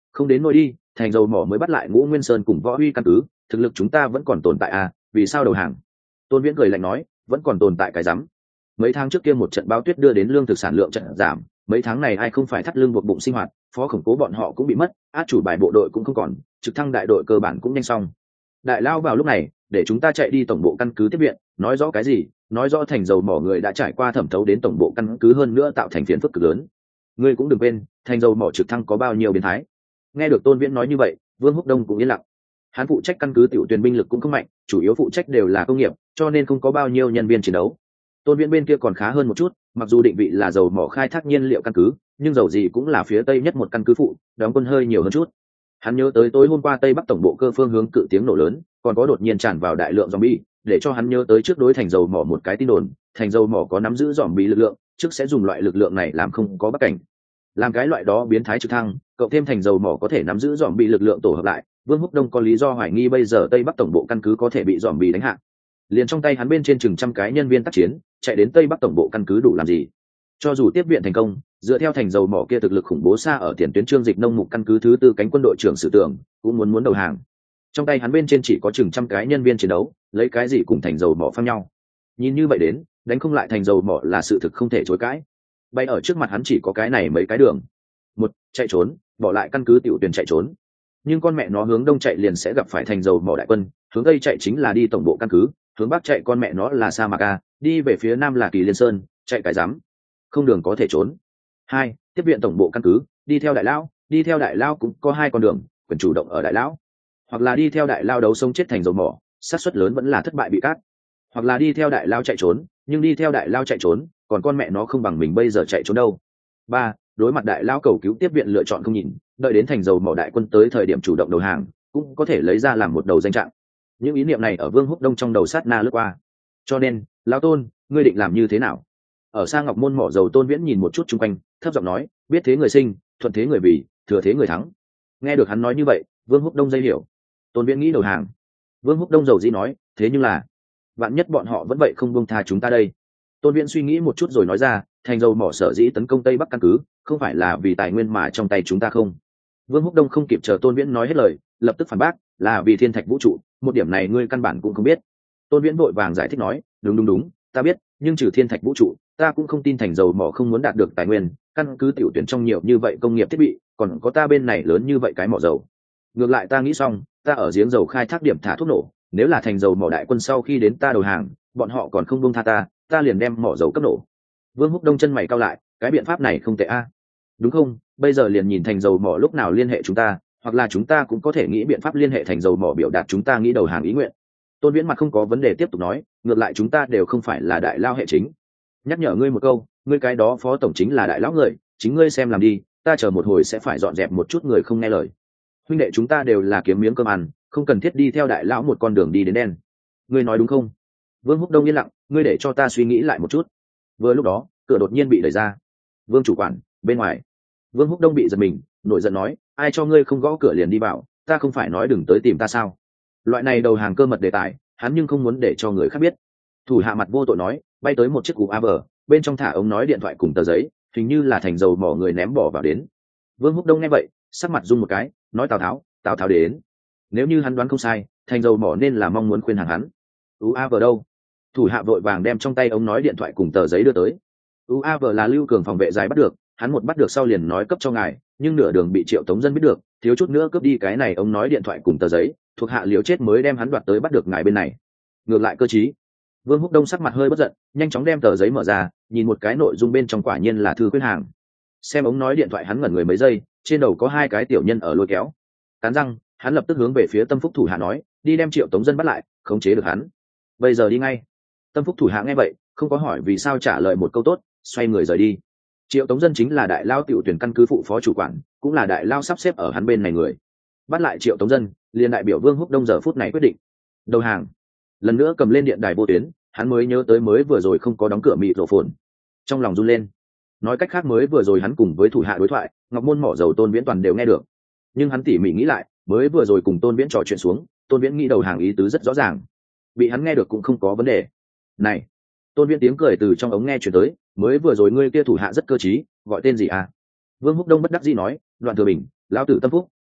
không đến nôi đi, thành dầu mỏ mới bắt lại Ngũ Nguyên Sơn cùng Võ Huy căn cứ, thực lực chúng ta vẫn còn tồn tại à, vì sao đầu hàng? Tôn Viễn cười lạnh nói, vẫn còn tồn tại cái rắm. Mấy tháng trước kia một trận bão tuyết đưa đến lương thực sản lượng trận giảm, mấy tháng này ai không phải thắt lưng buộc bụng sinh hoạt, phó khổng cố bọn họ cũng bị mất, át chủ bài bộ đội cũng không còn, trực thăng đại đội cơ bản cũng nhanh xong. Đại lao vào lúc này để chúng ta chạy đi tổng bộ căn cứ tiếp viện, nói rõ cái gì? Nói rõ thành dầu mỏ người đã trải qua thẩm thấu đến tổng bộ căn cứ, hơn nữa tạo thành phiền phức cực lớn. Ngươi cũng đừng quên, thành dầu mỏ trực thăng có bao nhiêu biến thái. Nghe được Tôn Viễn nói như vậy, Vương Húc Đông cũng yên lặng. Hắn phụ trách căn cứ tiểu tuyển binh lực cũng không mạnh, chủ yếu phụ trách đều là công nghiệp, cho nên không có bao nhiêu nhân viên chiến đấu. Tôn Viễn bên kia còn khá hơn một chút, mặc dù định vị là dầu mỏ khai thác nhiên liệu căn cứ, nhưng dầu gì cũng là phía tây nhất một căn cứ phụ, đóng quân hơi nhiều hơn chút. Hắn nhớ tới tối hôm qua tây bắc tổng bộ cơ phương hướng cự tiếng nổ lớn, còn có đột nhiên tràn vào đại lượng zombie, để cho hắn nhớ tới trước đối thành dầu mỏ một cái tin đồn, thành dầu mỏ có nắm giữ zombie lực lượng, trước sẽ dùng loại lực lượng này làm không có bắc cảnh. Làm cái loại đó biến thái trực thăng, cộng thêm thành dầu mỏ có thể nắm giữ zombie lực lượng tổ hợp lại, Vương Húc Đông có lý do hoài nghi bây giờ tây bắc tổng bộ căn cứ có thể bị zombie đánh hạ. Liền trong tay hắn bên trên chừng trăm cái nhân viên tác chiến, chạy đến tây bắc tổng bộ căn cứ đủ làm gì? Cho dù tiếp viện thành công, dựa theo thành dầu mỏ kia thực lực khủng bố xa ở tiền tuyến trương dịch nông mục căn cứ thứ tư cánh quân đội trưởng sử tưởng cũng muốn muốn đầu hàng. Trong tay hắn bên trên chỉ có chừng trăm cái nhân viên chiến đấu, lấy cái gì cùng thành dầu mỏ phăng nhau? Nhìn như vậy đến, đánh không lại thành dầu mỏ là sự thực không thể chối cãi. Bay ở trước mặt hắn chỉ có cái này mấy cái đường: một, chạy trốn, bỏ lại căn cứ tiểu tuyển chạy trốn. Nhưng con mẹ nó hướng đông chạy liền sẽ gặp phải thành dầu mỏ đại quân, hướng tây chạy chính là đi tổng bộ căn cứ, hướng bắc chạy con mẹ nó là sa mạc a, đi về phía nam là Kỳ Liên Sơn, chạy cái dám, không đường có thể trốn. Hai, tiếp viện tổng bộ căn cứ, đi theo đại lão, đi theo đại lão cũng có hai con đường, quyền chủ động ở đại lão, hoặc là đi theo đại lão đấu sông chết thành dầu mỏ, xác suất lớn vẫn là thất bại bị cát, hoặc là đi theo đại lão chạy trốn, nhưng đi theo đại lão chạy trốn, còn con mẹ nó không bằng mình bây giờ chạy trốn đâu. Ba, đối mặt đại lão cầu cứu tiếp viện lựa chọn không nhìn, đợi đến thành dầu mỏ đại quân tới thời điểm chủ động đầu hàng, cũng có thể lấy ra làm một đầu danh trạng. Những ý niệm này ở Vương Húc Đông trong đầu sát na lướt qua. Cho nên, lão Tôn, ngươi định làm như thế nào? Ở Sa Ngọc môn mỏ dầu Tôn Viễn nhìn một chút chung quanh, thấp giọng nói, biết thế người sinh, thuận thế người vì, thừa thế người thắng. Nghe được hắn nói như vậy, Vương Húc Đông dây hiểu. Tôn Viễn nghĩ đầu hàng. Vương Húc Đông dầu dĩ nói, thế nhưng là, vạn nhất bọn họ vẫn vậy không buông tha chúng ta đây. Tôn Viễn suy nghĩ một chút rồi nói ra, thành dầu mỏ sở dĩ tấn công tây bắc căn cứ, không phải là vì tài nguyên mà trong tay chúng ta không? Vương Húc Đông không kịp chờ Tôn Viễn nói hết lời, lập tức phản bác, là vì thiên thạch vũ trụ, một điểm này ngươi căn bản cũng không biết. Tôn Viễn vội vàng giải thích nói, đúng đúng đúng, ta biết, nhưng trừ thiên thạch vũ trụ, ta cũng không tin thành dầu mỏ không muốn đạt được tài nguyên, căn cứ tiểu tuyển trong nhiều như vậy công nghiệp thiết bị, còn có ta bên này lớn như vậy cái mỏ dầu. Ngược lại ta nghĩ xong, ta ở giếng dầu khai thác điểm thả thuốc nổ, nếu là thành dầu mỏ đại quân sau khi đến ta đầu hàng, bọn họ còn không buông tha ta, ta liền đem mỏ dầu cấp nổ. Vương Húc Đông chân mày cau lại, cái biện pháp này không tệ a. Đúng không? Bây giờ liền nhìn thành dầu mỏ lúc nào liên hệ chúng ta, hoặc là chúng ta cũng có thể nghĩ biện pháp liên hệ thành dầu mỏ biểu đạt chúng ta nghĩ đầu hàng ý nguyện. Tôn Viễn mặt không có vấn đề tiếp tục nói, ngược lại chúng ta đều không phải là đại lao hệ chính. Nhắc nhở ngươi một câu, ngươi cái đó phó tổng chính là đại lão người, chính ngươi xem làm đi, ta chờ một hồi sẽ phải dọn dẹp một chút người không nghe lời. Huynh đệ chúng ta đều là kiếm miếng cơm ăn, không cần thiết đi theo đại lão một con đường đi đến đen. Ngươi nói đúng không? Vương Húc Đông yên lặng, ngươi để cho ta suy nghĩ lại một chút. Vừa lúc đó, cửa đột nhiên bị đẩy ra. Vương chủ quản, bên ngoài. Vương Húc Đông bị giật mình, nổi giận nói, ai cho ngươi không gõ cửa liền đi vào, ta không phải nói đừng tới tìm ta sao? Loại này đầu hàng cơ mật đề tài, hắn nhưng không muốn để cho người khác biết. Thủ hạ mặt vô tội nói, bay tới một chiếc cú a vờ, bên trong thả ống nói điện thoại cùng tờ giấy, hình như là thành dầu mỏ người ném bỏ vào đến. Vương Húc Đông nghe vậy, sắc mặt run một cái, nói Tào Tháo, Tào Tháo đến. Nếu như hắn đoán không sai, thành dầu mỏ nên là mong muốn khuyên hàng hắn. u a vờ đâu? Thủ hạ vội vàng đem trong tay ống nói điện thoại cùng tờ giấy đưa tới. u a vờ là Lưu Cường phòng vệ dài bắt được, hắn một bắt được sau liền nói cấp cho ngài, nhưng nửa đường bị Triệu Tống Dân biết được, thiếu chút nữa cướp đi cái này ống nói điện thoại cùng tờ giấy, thuộc hạ liều chết mới đem hắn đoạt tới bắt được ngài bên này. Ngược lại cơ trí. Vương Húc Đông sắc mặt hơi bất giận, nhanh chóng đem tờ giấy mở ra, nhìn một cái nội dung bên trong quả nhiên là thư khuyên hàng. Xem ống nói điện thoại hắn ngẩn người mấy giây, trên đầu có hai cái tiểu nhân ở lôi kéo. Cắn răng, hắn lập tức hướng về phía Tâm Phúc thủ hạ nói, đi đem Triệu Tống Dân bắt lại, khống chế được hắn. Bây giờ đi ngay. Tâm Phúc thủ hạ nghe vậy, không có hỏi vì sao trả lời một câu tốt, xoay người rời đi. Triệu Tống Dân chính là đại lao tiểu tuyển căn cứ phụ phó chủ quản, cũng là đại lao sắp xếp ở hắn bên này người. Bắt lại Triệu Tống Dân, liền đại biểu Vương Húc Đông giờ phút này quyết định đầu hàng. Lần nữa cầm lên điện đài vô tuyến, hắn mới nhớ tới mới vừa rồi không có đóng cửa mịt rổ phồn, trong lòng run lên. Nói cách khác mới vừa rồi hắn cùng với thủ hạ đối thoại, Ngọc Môn mỏ dầu Tôn Viễn toàn đều nghe được. Nhưng hắn tỉ mỉ nghĩ lại, mới vừa rồi cùng Tôn Viễn trò chuyện xuống, Tôn Viễn nghĩ đầu hàng ý tứ rất rõ ràng, bị hắn nghe được cũng không có vấn đề. Này, Tôn Viễn tiếng cười từ trong ống nghe truyền tới, mới vừa rồi ngươi kia thủ hạ rất cơ trí, gọi tên gì à? Vương Húc Đông bất đắc dĩ nói, Đoạn Thừa Bình, lão tử Tâm Phúc,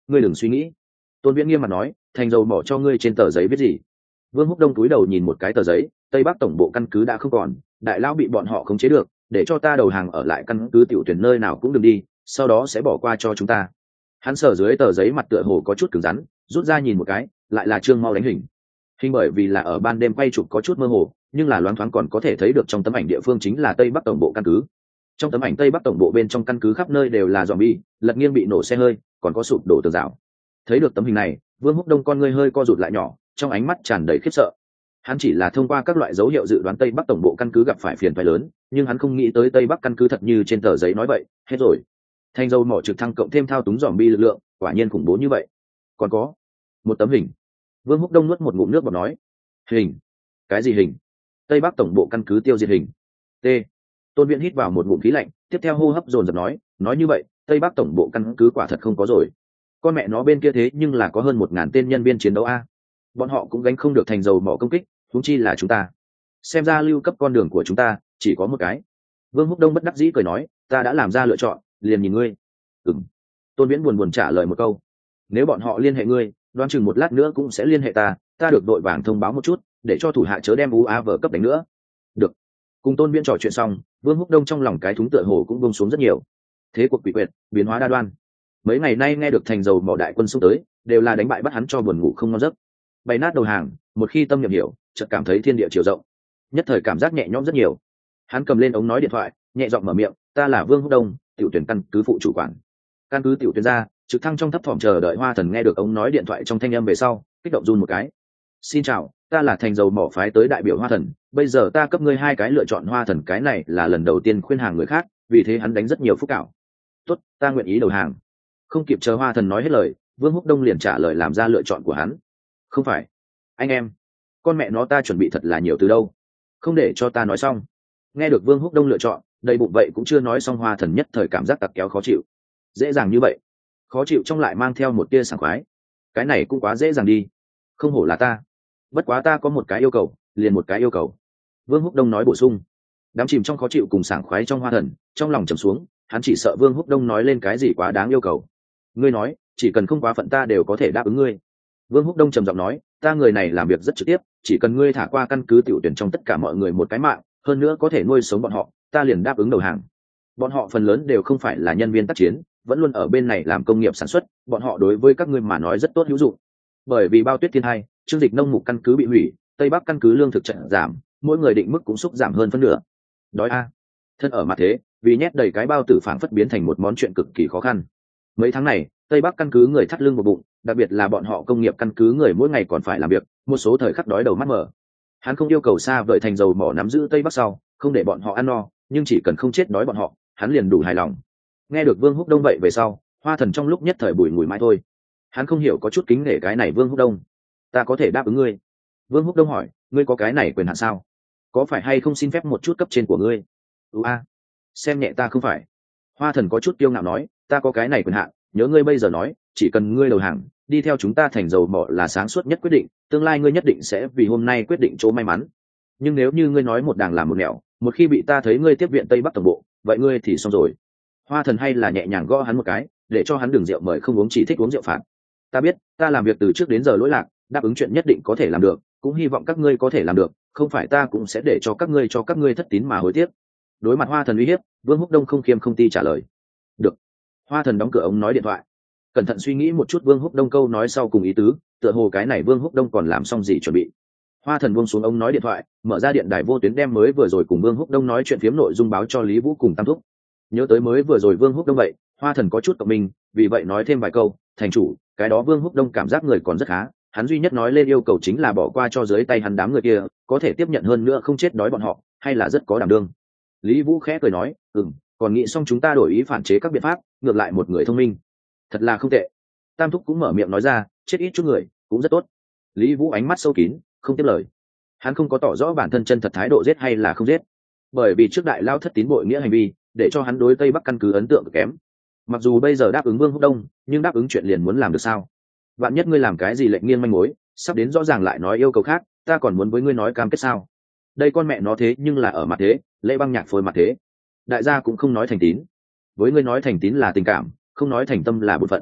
ngươi đừng suy nghĩ. Tôn Viễn nghiêm mặt nói, thành dầu mỏ cho ngươi trên tờ giấy viết gì? Vương Húc Đông cúi đầu nhìn một cái tờ giấy, Tây Bắc tổng bộ căn cứ đã không còn, đại lão bị bọn họ khống chế được, để cho ta đầu hàng ở lại căn cứ tiểu tuyển nơi nào cũng đừng đi, sau đó sẽ bỏ qua cho chúng ta. Hắn sờ dưới tờ giấy mặt tựa hồ có chút cứng rắn, rút ra nhìn một cái, lại là Trương Mau đánh hình. Hình bởi vì là ở ban đêm quay chụp có chút mơ hồ, nhưng là loáng thoáng còn có thể thấy được trong tấm ảnh địa phương chính là Tây Bắc tổng bộ căn cứ. Trong tấm ảnh Tây Bắc tổng bộ bên trong căn cứ khắp nơi đều là zombie, lật nghiêng bị nổ xe hơi, còn có sụp đổ tường rào. Thấy được tấm hình này, Vương Húc Đông con ngươi hơi co rụt lại nhỏ, trong ánh mắt tràn đầy khiếp sợ. Hắn chỉ là thông qua các loại dấu hiệu dự đoán Tây Bắc tổng bộ căn cứ gặp phải phiền toái lớn, nhưng hắn không nghĩ tới Tây Bắc căn cứ thật như trên tờ giấy nói vậy, hết rồi. Thanh dầu mỏ trực thăng cộng thêm thao túng zombie lực lượng, quả nhiên khủng bố như vậy. Còn có một tấm hình. Vương Húc Đông nuốt một ngụm nước bọt nói, hình? Cái gì hình? Tây Bắc tổng bộ căn cứ tiêu diệt hình. T. Tôn Viễn hít vào một ngụm khí lạnh, tiếp theo hô hấp dồn dập nói, nói như vậy, Tây Bắc tổng bộ căn cứ quả thật không có rồi. Con mẹ nó bên kia thế nhưng là có hơn một ngàn tên nhân viên chiến đấu a. Bọn họ cũng gánh không được thành dầu mỏ công kích, huống chi là chúng ta. Xem ra lưu cấp con đường của chúng ta chỉ có một cái. Vương Húc Đông bất đắc dĩ cười nói, ta đã làm ra lựa chọn, liền nhìn ngươi. Ừm. Tôn Viễn buồn buồn trả lời một câu, nếu bọn họ liên hệ ngươi, đoán chừng một lát nữa cũng sẽ liên hệ ta, ta được đội vàng thông báo một chút, để cho thủ hạ chớ đem u a vờ cấp đánh nữa. Được. Cùng Tôn Viễn trò chuyện xong, Vương Húc Đông trong lòng cái thúng tựa hồ cũng buông xuống rất nhiều. Thế cuộc quỷ quyệt, biến hóa đa đoan. Mấy ngày nay nghe được thành dầu mỏ đại quân xung tới, đều là đánh bại bắt hắn cho buồn ngủ không ngon giấc. Bày nát đầu hàng, một khi tâm niệm hiểu, chợt cảm thấy thiên địa chiều rộng, nhất thời cảm giác nhẹ nhõm rất nhiều. Hắn cầm lên ống nói điện thoại, nhẹ giọng mở miệng, ta là Vương Húc Đông, tiểu tuyển căn cứ phụ chủ quản. Căn cứ tiểu tuyển ra, trực thăng trong thấp thỏm chờ đợi Hoa Thần nghe được ống nói điện thoại trong thanh âm về sau, kích động run một cái. Xin chào, ta là thành dầu mỏ phái tới đại biểu Hoa Thần, bây giờ ta cấp ngươi hai cái lựa chọn. Hoa Thần cái này là lần đầu tiên khuyên hàng người khác, vì thế hắn đánh rất nhiều phúc cảo. Tốt, ta nguyện ý đầu hàng. Không kịp chờ Hoa Thần nói hết lời, Vương Húc Đông liền trả lời làm ra lựa chọn của hắn. Không phải, anh em, con mẹ nó ta chuẩn bị thật là nhiều từ đâu, không để cho ta nói xong. Nghe được Vương Húc Đông lựa chọn, đầy bụng vậy cũng chưa nói xong, Hoa Thần nhất thời cảm giác tặc kéo khó chịu. Dễ dàng như vậy, khó chịu trong lại mang theo một tia sảng khoái, cái này cũng quá dễ dàng đi. Không hổ là ta, bất quá ta có một cái yêu cầu, liền một cái yêu cầu. Vương Húc Đông nói bổ sung. Đám chìm trong khó chịu cùng sảng khoái trong Hoa Thần, trong lòng trầm xuống, hắn chỉ sợ Vương Húc Đông nói lên cái gì quá đáng yêu cầu. Ngươi nói, chỉ cần không quá phận ta đều có thể đáp ứng ngươi. Vương Húc Đông trầm giọng nói, ta người này làm việc rất trực tiếp, chỉ cần ngươi thả qua căn cứ tiểu tuyển trong tất cả mọi người một cái mạng, hơn nữa có thể nuôi sống bọn họ, ta liền đáp ứng đầu hàng. Bọn họ phần lớn đều không phải là nhân viên tác chiến, vẫn luôn ở bên này làm công nghiệp sản xuất, bọn họ đối với các ngươi mà nói rất tốt hữu dụng. Bởi vì bao tuyết thiên hai, chương dịch nông mục căn cứ bị hủy, Tây Bắc căn cứ lương thực trận giảm, mỗi người định mức cũng xúc giảm hơn phân nửa. Đói a. Thân ở mặt thế, vì nhét đầy cái bao tử phảng phất biến thành một món chuyện cực kỳ khó khăn. Mấy tháng này, Tây Bắc căn cứ người thắt lưng một bụng, đặc biệt là bọn họ công nghiệp căn cứ người mỗi ngày còn phải làm việc, một số thời khắc đói đầu mắt mở. Hắn không yêu cầu xa vời thành dầu mỏ nắm giữ Tây Bắc sau, không để bọn họ ăn no, nhưng chỉ cần không chết đói bọn họ, hắn liền đủ hài lòng. Nghe được Vương Húc Đông vậy về sau, Hoa Thần trong lúc nhất thời bùi ngùi mãi thôi. Hắn không hiểu có chút kính nể cái này Vương Húc Đông. Ta có thể đáp ứng ngươi. Vương Húc Đông hỏi, ngươi có cái này quyền hạn sao? Có phải hay không xin phép một chút cấp trên của ngươi? Ừ a, xem nhẹ ta không phải. Hoa Thần có chút kiêu ngạo nói, ta có cái này quyền hạn, nhớ ngươi bây giờ nói, chỉ cần ngươi đầu hàng, đi theo chúng ta thành dầu mỏ là sáng suốt nhất quyết định, tương lai ngươi nhất định sẽ vì hôm nay quyết định chỗ may mắn. Nhưng nếu như ngươi nói một đàng làm một nẻo, một khi bị ta thấy ngươi tiếp viện Tây Bắc tổng bộ, vậy ngươi thì xong rồi. Hoa Thần hay là nhẹ nhàng gõ hắn một cái, để cho hắn đừng rượu mời không uống, chỉ thích uống rượu phạt. Ta biết, ta làm việc từ trước đến giờ lỗi lạc, đáp ứng chuyện nhất định có thể làm được, cũng hy vọng các ngươi có thể làm được, không phải ta cũng sẽ để cho các ngươi cho các ngươi thất tín mà hối tiếc. Đối mặt Hoa Thần uy hiếp, Vương Húc Đông không khiêm không ti trả lời. Được. Hoa Thần đóng cửa ống nói điện thoại, cẩn thận suy nghĩ một chút Vương Húc Đông câu nói sau cùng ý tứ, tựa hồ cái này Vương Húc Đông còn làm xong gì chuẩn bị. Hoa Thần buông xuống ống nói điện thoại, mở ra điện đài vô tuyến đem mới vừa rồi cùng Vương Húc Đông nói chuyện phiếm nội dung báo cho Lý Vũ cùng Tam Thúc. Nhớ tới mới vừa rồi Vương Húc Đông vậy, Hoa Thần có chút cộng mình, vì vậy nói thêm vài câu, thành chủ, cái đó Vương Húc Đông cảm giác người còn rất khá, hắn duy nhất nói lên yêu cầu chính là bỏ qua cho dưới tay hắn đám người kia, có thể tiếp nhận hơn nữa không chết đói bọn họ, hay là rất có đảm đương. Lý Vũ khẽ cười nói, ừm, còn nghĩ xong chúng ta đổi ý phản chế các biện pháp, ngược lại một người thông minh, thật là không tệ. Tam Thúc cũng mở miệng nói ra, chết ít chút người cũng rất tốt. Lý Vũ ánh mắt sâu kín, không tiếp lời. Hắn không có tỏ rõ bản thân chân thật thái độ giết hay là không giết, bởi vì trước đại lao thất tín bội nghĩa hành vi, để cho hắn đối Tây Bắc căn cứ ấn tượng kém. Mặc dù bây giờ đáp ứng Vương Húc Đông, nhưng đáp ứng chuyện liền muốn làm được sao? Vạn nhất ngươi làm cái gì lệnh nghiêng manh mối, sắp đến rõ ràng lại nói yêu cầu khác, ta còn muốn với ngươi nói cam kết sao? Đây con mẹ nó thế nhưng là ở mặt thế, Lễ Băng Nhạc phôi mặt thế. Đại gia cũng không nói thành tín. Với ngươi nói thành tín là tình cảm, không nói thành tâm là bổn phận.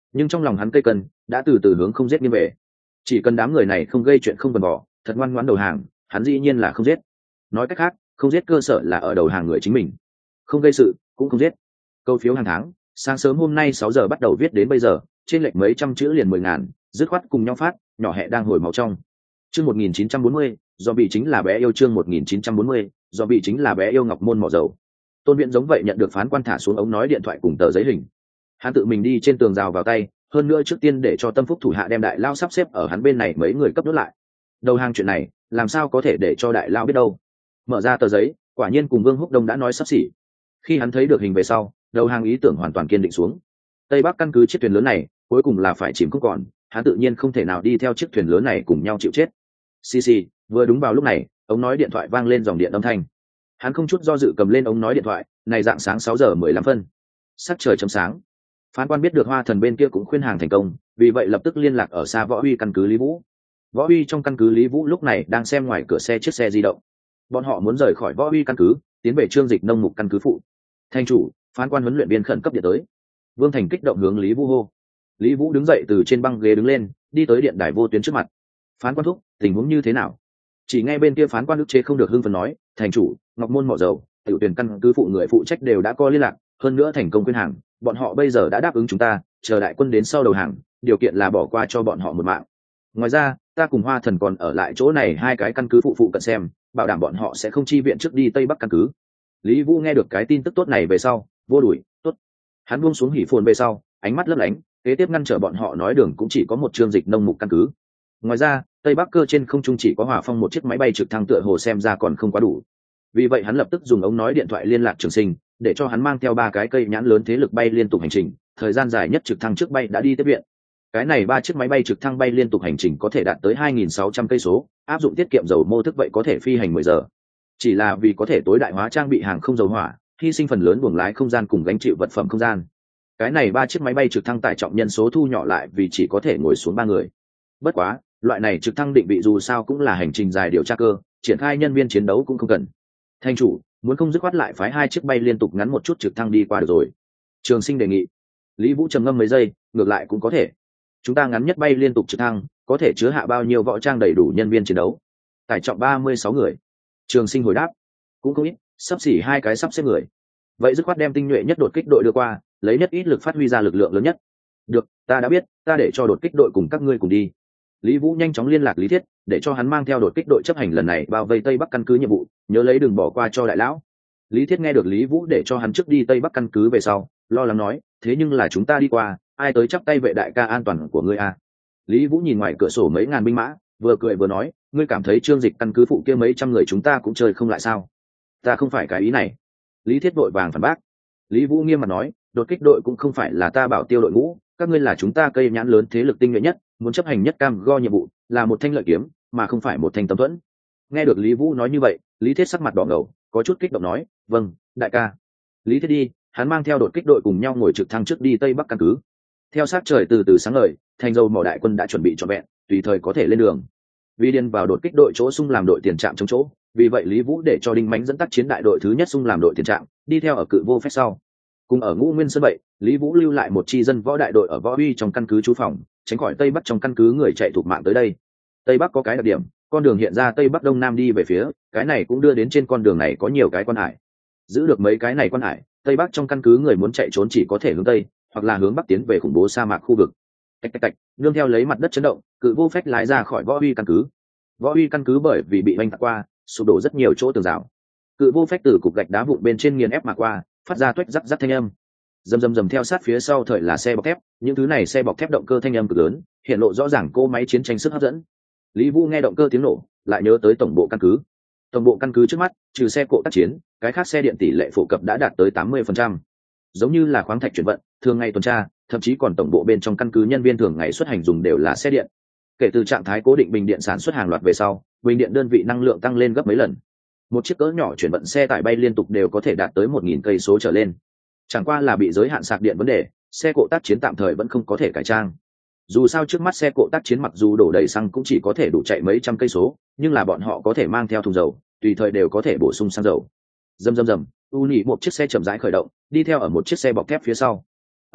nhưng trong lòng hắn cây cân đã từ từ hướng không giết nghiêng về. Chỉ cần đám người này không gây chuyện không vần bỏ, thật ngoan ngoãn đầu hàng, hắn dĩ nhiên là không giết. Nói cách khác, không giết cơ sở là ở đầu hàng người chính mình, không gây sự cũng không giết. Câu phiếu hàng tháng sáng sớm hôm nay sáu giờ bắt đầu viết đến bây giờ, trên lệch mấy trăm chữ liền mười ngàn, dứt khoát cùng nhau phát, nhỏ hẹ đang hồi máu trong. Chương một nghìn chín trăm bốn mươi, do bị chính là bé yêu. Chương một nghìn chín trăm bốn mươi, do bị chính là bé yêu. Ngọc Môn mỏ dầu. Tôn Viễn giống vậy nhận được phán quan thả xuống ống nói điện thoại cùng tờ giấy hình. Hắn tự mình đi trên tường rào vào tay, hơn nữa trước tiên để cho Tâm Phúc thủ hạ đem đại lao sắp xếp ở hắn bên này mấy người cấp nốt lại. Đầu hàng chuyện này, làm sao có thể để cho đại lao biết đâu. Mở ra tờ giấy, quả nhiên cùng Vương Húc Đông đã nói sắp xỉ. Khi hắn thấy được hình về sau, đầu hàng ý tưởng hoàn toàn kiên định xuống. Tây Bắc căn cứ chiếc thuyền lớn này, cuối cùng là phải chìm không còn, hắn tự nhiên không thể nào đi theo chiếc thuyền lớn này cùng nhau chịu chết. Xì xì, vừa đúng vào lúc này, ống nói điện thoại vang lên dòng điện âm thanh. Hắn không chút do dự cầm lên ống nói điện thoại, này dạng sáng sáu giờ mười lăm phân. Sắc trời chấm sáng. Phán quan biết được Hoa Thần bên kia cũng khuyên hàng thành công, vì vậy lập tức liên lạc ở xa Võ Huy căn cứ Lý Vũ. Võ Huy trong căn cứ Lý Vũ lúc này đang xem ngoài cửa xe chiếc xe di động. Bọn họ muốn rời khỏi Võ Huy căn cứ, tiến về Trương Dịch nông mục căn cứ phụ. Thành chủ, phán quan huấn luyện viên khẩn cấp điện tới. Vương Thành kích động hướng Lý Vũ hô. Lý Vũ đứng dậy từ trên băng ghế đứng lên, đi tới điện đài vô tuyến trước mặt. Phán quan thúc, tình huống như thế nào? Chỉ nghe bên kia phán quan ức chế không được hưng phấn nói, thành chủ, Ngọc Môn mỏ dầu, tiểu tuyển căn cứ phụ người phụ trách đều đã có liên lạc, hơn nữa thành công khuyên hàng, bọn họ bây giờ đã đáp ứng chúng ta, chờ đại quân đến sau đầu hàng, điều kiện là bỏ qua cho bọn họ một mạng. Ngoài ra, ta cùng Hoa Thần còn ở lại chỗ này hai cái căn cứ phụ phụ cận xem, bảo đảm bọn họ sẽ không chi viện trước đi Tây Bắc căn cứ. Lý Vũ nghe được cái tin tức tốt này về sau, vô đuổi, tốt. Hắn buông xuống hỉ phồn về sau, ánh mắt lấp lánh, kế tiếp ngăn trở bọn họ nói đường cũng chỉ có một Trương Dịch nông mục căn cứ. Ngoài ra, Tây Bắc cơ trên không trung chỉ có Hỏa Phong một chiếc máy bay trực thăng tựa hồ xem ra còn không quá đủ. Vì vậy hắn lập tức dùng ống nói điện thoại liên lạc Trường Sinh, để cho hắn mang theo ba cái cây nhãn lớn thế lực bay liên tục hành trình, thời gian dài nhất trực thăng trước bay đã đi tiếp viện. Cái này ba chiếc máy bay trực thăng bay liên tục hành trình có thể đạt tới hai nghìn sáu trăm cây số, áp dụng tiết kiệm dầu mô thức vậy có thể phi hành mười giờ. Chỉ là vì có thể tối đại hóa trang bị hàng không dầu hỏa, hy sinh phần lớn buồng lái không gian cùng gánh chịu vật phẩm không gian. Cái này ba chiếc máy bay trực thăng tải trọng nhân số thu nhỏ lại vì chỉ có thể ngồi xuống ba người. Bất quá, loại này trực thăng định vị dù sao cũng là hành trình dài điều tra cơ, triển khai nhân viên chiến đấu cũng không cần. Thành chủ, muốn không dứt khoát lại phái hai chiếc bay liên tục ngắn một chút trực thăng đi qua được rồi. Trường Sinh đề nghị. Lý Vũ trầm ngâm mấy giây, ngược lại cũng có thể. Chúng ta ngắn nhất bay liên tục trực thăng, có thể chứa hạ bao nhiêu võ trang đầy đủ nhân viên chiến đấu? Tải trọng ba mươi sáu người. Trường Sinh hồi đáp. Cũng không ít, sắp xỉ hai cái sắp xếp người. Vậy dứt khoát đem tinh nhuệ nhất đột kích đội đưa qua, lấy nhất ít lực phát huy ra lực lượng lớn nhất. Được, ta đã biết, ta để cho đột kích đội cùng các ngươi cùng đi. Lý Vũ nhanh chóng liên lạc Lý Thiết, để cho hắn mang theo đột kích đội chấp hành lần này bao vây Tây Bắc căn cứ nhiệm vụ, nhớ lấy đừng bỏ qua cho đại lão. Lý Thiết nghe được Lý Vũ để cho hắn trước đi Tây Bắc căn cứ về sau, lo lắng nói, thế nhưng là chúng ta đi qua, ai tới chắp tay vệ đại ca an toàn của ngươi à? Lý Vũ nhìn ngoài cửa sổ mấy ngàn binh mã, vừa cười vừa nói, ngươi cảm thấy Trương Dịch căn cứ phụ kia mấy trăm người chúng ta cũng chơi không lại sao? Ta không phải cái ý này. Lý Thiết vội vàng phản bác. Lý Vũ nghiêm mặt nói, đột kích đội cũng không phải là ta bảo tiêu đội ngũ, các ngươi là chúng ta cây nhãn lớn thế lực tinh nhuệ nhất, muốn chấp hành nhất cam go nhiệm vụ, là một thanh lợi kiếm, mà không phải một thanh tấm thuẫn. Nghe được Lý Vũ nói như vậy, Lý Thiết sắc mặt đỏ ngầu, có chút kích động nói, vâng, đại ca. Lý Thiết đi, hắn mang theo đột kích đội cùng nhau ngồi trực thăng trước đi Tây Bắc căn cứ. Theo sát trời từ từ sáng ngời, thành dầu mỏ đại quân đã chuẩn bị trọn vẹn, tùy thời có thể lên đường. Vì điền vào đột kích đội chỗ xung làm đội tiền trạm chống chỗ, vì vậy Lý Vũ để cho Đinh Mánh dẫn tắt chiến đại đội thứ nhất xung làm đội tiền trạm, đi theo ở cự vô phép sau. Cùng ở Ngũ Nguyên Sơn vậy, Lý Vũ lưu lại một chi dân võ đại đội ở Võ Huy trong căn cứ trú phòng, tránh khỏi Tây Bắc trong căn cứ người chạy thục mạng tới đây. Tây Bắc có cái đặc điểm, con đường hiện ra Tây Bắc Đông Nam đi về phía, cái này cũng đưa đến trên con đường này có nhiều cái quan hải. Giữ được mấy cái này quan hải, Tây Bắc trong căn cứ người muốn chạy trốn chỉ có thể hướng Tây, hoặc là hướng Bắc tiến về khủng bố sa mạc khu vực. Tạch tạch tạch, nương theo lấy mặt đất chấn động, cự vô phách lái ra khỏi Võ Huy căn cứ. Võ Huy căn cứ bởi vì bị oanh tạc qua, sụp đổ rất nhiều chỗ tường rào. Cự vô phách từ cục gạch đá vụn bên trên nghiền ép mà qua, phát ra tuếch rắc rắc thanh âm. Dầm dầm dầm theo sát phía sau thời là xe bọc thép, những thứ này xe bọc thép động cơ thanh âm cực lớn, hiện lộ rõ ràng cỗ máy chiến tranh sức hấp dẫn. Lý Vũ nghe động cơ tiếng nổ, lại nhớ tới tổng bộ căn cứ. Tổng bộ căn cứ trước mắt, trừ xe cộ tác chiến, cái khác xe điện tỷ lệ phổ cập đã đạt tới tám mươi phần trăm. Giống như là khoáng thạch chuyển vận, thường ngày tuần tra, thậm chí còn tổng bộ bên trong căn cứ nhân viên thường ngày xuất hành dùng đều là xe điện. Kể từ trạng thái cố định bình điện sản xuất hàng loạt về sau, bình điện đơn vị năng lượng tăng lên gấp mấy lần. Một chiếc cỡ nhỏ chuyển vận xe tải bay liên tục đều có thể đạt tới một nghìn cây số trở lên. Chẳng qua là bị giới hạn sạc điện vấn đề, xe cộ tác chiến tạm thời vẫn không có thể cải trang. Dù sao trước mắt xe cộ tác chiến mặc dù đổ đầy xăng cũng chỉ có thể đủ chạy mấy trăm cây số, nhưng là bọn họ có thể mang theo thùng dầu, tùy thời đều có thể bổ sung xăng dầu. Rầm rầm rầm, u nhị một chiếc xe chậm rãi khởi động, đi theo ở một chiếc xe bọc thép phía sau.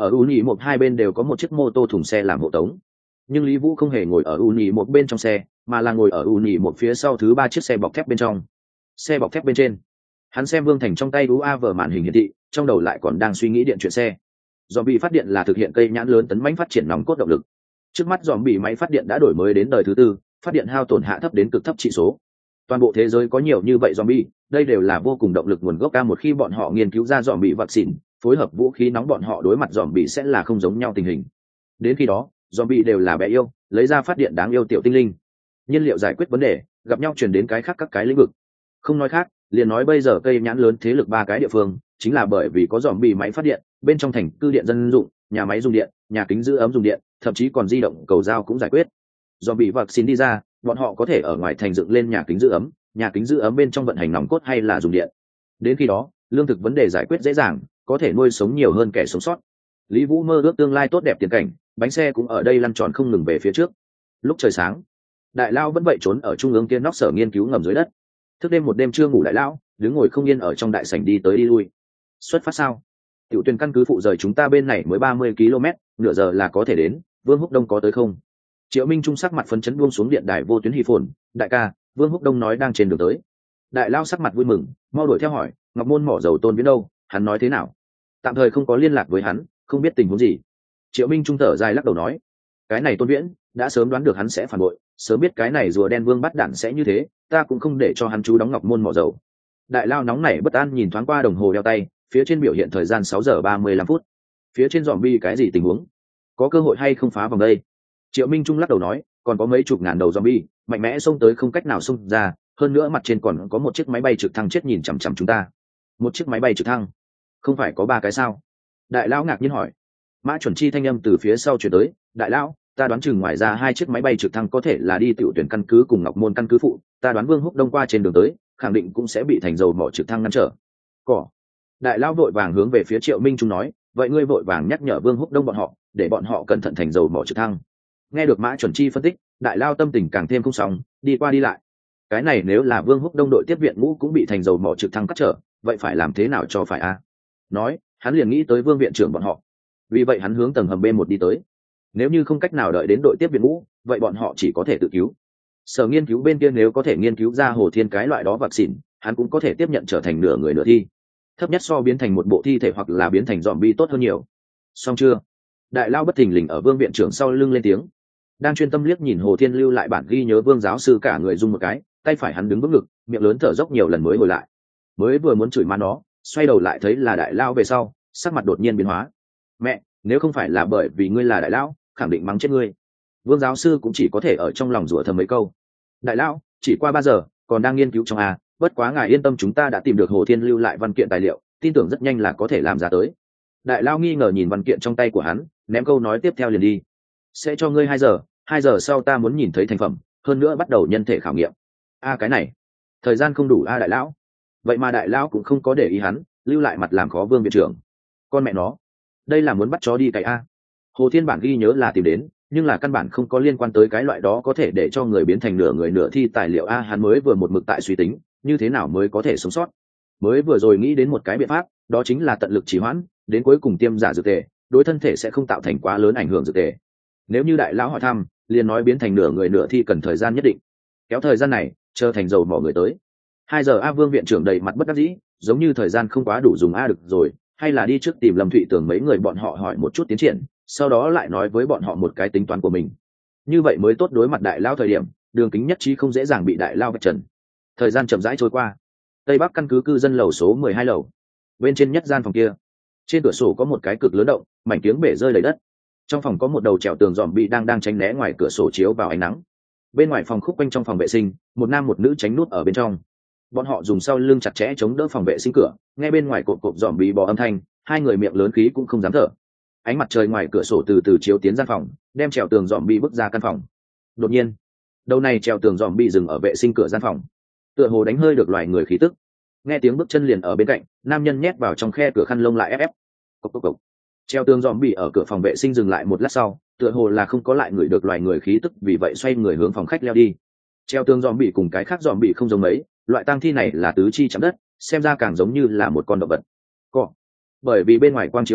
ở u nhị một hai bên đều có một chiếc mô tô thùng xe làm hộ tống, nhưng Lý Vũ không hề ngồi ở u nhị một bên trong xe, mà là ngồi ở u nhị một phía sau thứ ba chiếc xe bọc thép bên trong. Xe bọc thép bên trên, hắn xem Vương Thành trong tay u a vờ màn hình hiển thị, trong đầu lại còn đang suy nghĩ điện chuyện xe. Dòm bị phát điện là thực hiện cây nhãn lớn tấn mãnh phát triển nòng cốt động lực. Trước mắt dòm bị máy phát điện đã đổi mới đến đời thứ tư, phát điện hao tổn hạ thấp đến cực thấp trị số. Toàn bộ thế giới có nhiều như vậy zombie, đây đều là vô cùng động lực nguồn gốc ca. Một khi bọn họ nghiên cứu ra zombie vaccine, phối hợp vũ khí nóng, bọn họ đối mặt zombie sẽ là không giống nhau tình hình. Đến khi đó, zombie đều là bé yêu, lấy ra phát điện đáng yêu tiểu tinh linh. Nhiên liệu giải quyết vấn đề, gặp nhau truyền đến cái khác các cái lĩnh vực. Không nói khác, liền nói bây giờ cây nhãn lớn thế lực ba cái địa phương, chính là bởi vì có zombie máy phát điện, bên trong thành cư điện dân dụng, nhà máy dùng điện, nhà kính giữ ấm dùng điện, thậm chí còn di động cầu dao cũng giải quyết. Zombie vaccine đi ra, bọn họ có thể ở ngoài thành dựng lên nhà kính giữ ấm, nhà kính giữ ấm bên trong vận hành nòng cốt hay là dùng điện. Đến khi đó, lương thực vấn đề giải quyết dễ dàng, có thể nuôi sống nhiều hơn kẻ sống sót. Lý Vũ mơ ước tương lai tốt đẹp tiền cảnh, bánh xe cũng ở đây lăn tròn không ngừng về phía trước. Lúc trời sáng, Đại Lao vẫn vậy trốn ở trung ương kia nóc sở nghiên cứu ngầm dưới đất. Thức đêm một đêm chưa ngủ Đại Lao, đứng ngồi không yên ở trong đại sảnh đi tới đi lui. Xuất phát sao? Tiểu Tuyền căn cứ phụ rời chúng ta bên này mới ba mươi ki lô mét, nửa giờ là có thể đến, Vương Húc Đông có tới không? Triệu Minh Trung sắc mặt phấn chấn buông xuống điện đài vô tuyến hì phồn, đại ca, Vương Húc Đông nói đang trên đường tới. Đại Lao sắc mặt vui mừng, mau đuổi theo hỏi, Ngọc Môn mỏ dầu Tôn Viễn đâu, hắn nói thế nào? Tạm thời không có liên lạc với hắn, không biết tình huống gì. Triệu Minh Trung thở dài lắc đầu nói, cái này Tôn Viễn đã sớm đoán được hắn sẽ phản bội, sớm biết cái này rùa đen Vương bắt đạn sẽ như thế, ta cũng không để cho hắn chú đóng Ngọc Môn mỏ dầu. Đại Lao nóng nảy bất an nhìn thoáng qua đồng hồ đeo tay, phía trên biểu hiện thời gian sáu giờ ba mươi lăm phút. Phía trên dòm bi cái gì tình huống? Có cơ hội hay không phá vòng đây? Triệu Minh Trung lắc đầu nói, còn có mấy chục ngàn đầu zombie, mạnh mẽ xông tới không cách nào xông ra, hơn nữa mặt trên còn có một chiếc máy bay trực thăng chết nhìn chằm chằm chúng ta. Một chiếc máy bay trực thăng? Không phải có ba cái sao? Đại Lão ngạc nhiên hỏi. Mã Chuẩn Chi thanh âm từ phía sau truyền tới, đại lão, ta đoán chừng ngoài ra hai chiếc máy bay trực thăng có thể là đi Tiểu Tuyển căn cứ cùng Ngọc Môn căn cứ phụ, ta đoán Vương Húc Đông qua trên đường tới, khẳng định cũng sẽ bị thành dầu mỏ trực thăng ngăn trở. Cỏ. Đại Lão vội vàng hướng về phía Triệu Minh Trung nói, vậy ngươi vội vàng nhắc nhở Vương Húc Đông bọn họ, để bọn họ cẩn thận thành dầu mỏ trực thăng. Nghe được Mã Chuẩn Chi phân tích, Đại Lao tâm tình càng thêm không xong, đi qua đi lại. Cái này nếu là Vương Húc Đông đội tiếp viện ngũ cũng bị thành dầu mỏ trực thăng cắt trở, vậy phải làm thế nào cho phải a? Nói, hắn liền nghĩ tới Vương viện trưởng bọn họ. Vì vậy hắn hướng tầng hầm B một đi tới. Nếu như không cách nào đợi đến đội tiếp viện ngũ, vậy bọn họ chỉ có thể tự cứu. Sở nghiên cứu bên kia nếu có thể nghiên cứu ra Hồ Thiên cái loại đó vaccine, hắn cũng có thể tiếp nhận trở thành nửa người nửa thi. Thấp nhất so biến thành một bộ thi thể hoặc là biến thành zombie tốt hơn nhiều. Xong chưa? Đại Lao bất thình lình ở Vương viện trưởng sau lưng lên tiếng. Đang chuyên tâm liếc nhìn Hồ Thiên lưu lại bản ghi nhớ Vương giáo sư cả người rung một cái, tay phải hắn đứng vững ngực, miệng lớn thở dốc nhiều lần mới hồi lại. Mới vừa muốn chửi má nó, xoay đầu lại thấy là Đại Lao về sau, sắc mặt đột nhiên biến hóa. Mẹ, nếu không phải là bởi vì ngươi là Đại Lão, khẳng định mắng chết ngươi. Vương giáo sư cũng chỉ có thể ở trong lòng rủa thầm mấy câu. Đại Lão, chỉ qua ba giờ, còn đang nghiên cứu trong a, bất quá ngài yên tâm, chúng ta đã tìm được Hồ Thiên lưu lại văn kiện tài liệu, tin tưởng rất nhanh là có thể làm ra tới. Đại Lao nghi ngờ nhìn văn kiện trong tay của hắn, ném câu nói tiếp theo liền đi. Sẽ cho ngươi hai giờ, hai giờ sau ta muốn nhìn thấy thành phẩm, hơn nữa bắt đầu nhân thể khảo nghiệm. A cái này, thời gian không đủ a Đại Lão. Vậy mà Đại Lão cũng không có để ý hắn, lưu lại mặt làm khó Vương viện trưởng. Con mẹ nó, đây là muốn bắt chó đi cày a. Hồ Thiên bản ghi nhớ là tìm đến, nhưng là căn bản không có liên quan tới cái loại đó có thể để cho người biến thành nửa người nửa thi tài liệu a. Hắn mới vừa một mực tại suy tính, như thế nào mới có thể sống sót. Mới vừa rồi nghĩ đến một cái biện pháp, đó chính là tận lực trì hoãn, đến cuối cùng tiêm giả dược tề, đối thân thể sẽ không tạo thành quá lớn ảnh hưởng dược tề. Nếu như Đại Lão hỏi thăm, liền nói biến thành nửa người nửa thi cần thời gian nhất định. Kéo thời gian này, chờ thành dầu mỏ người tới. Hai giờ a. Vương viện trưởng đầy mặt bất đắc dĩ, giống như thời gian không quá đủ dùng a. Được rồi, hay là đi trước tìm Lâm Thụy Tường mấy người bọn họ hỏi một chút tiến triển, sau đó lại nói với bọn họ một cái tính toán của mình. Như vậy mới tốt đối mặt Đại Lao thời điểm, đường kính nhất trí không dễ dàng bị Đại Lao vạch trần. Thời gian chậm rãi trôi qua. Tây Bắc căn cứ cư dân lầu số mười hai lầu. Bên trên nhất gian phòng kia, trên cửa sổ có một cái cực lớn động, mảnh kiếng bể rơi đầy đất. Trong phòng có một đầu trèo tường dòm bị đang đang tránh né ngoài cửa sổ chiếu vào ánh nắng. Bên ngoài phòng khúc quanh trong phòng vệ sinh, một nam một nữ tránh nút ở bên trong. Bọn họ dùng sau lưng chặt chẽ chống đỡ phòng vệ sinh cửa, nghe bên ngoài cộp cộp dòm bị bò âm thanh, hai người miệng lớn khí cũng không dám thở. Ánh mặt trời ngoài cửa sổ từ từ chiếu tiến gian phòng, đem trèo tường dòm bị bước ra căn phòng. Đột nhiên, đầu này trèo tường dòm bị dừng ở vệ sinh cửa gian phòng, tựa hồ đánh hơi được loài người khí tức. Nghe tiếng bước chân liền ở bên cạnh, nam nhân nhét vào trong khe cửa khăn lông lại ép ép. Cộc cộc cộc. Treo tường dòm bị ở cửa phòng vệ sinh dừng lại một lát sau, tựa hồ là không có lại người được loài người khí tức, vì vậy xoay người hướng phòng khách leo đi. Treo tường dòm bị cùng cái khác dòm bị không giống mấy, loại tang thi này là tứ chi chạm đất, xem ra càng giống như là một con động vật. Cọ. Bởi vì bên ngoài quang chiếu vào,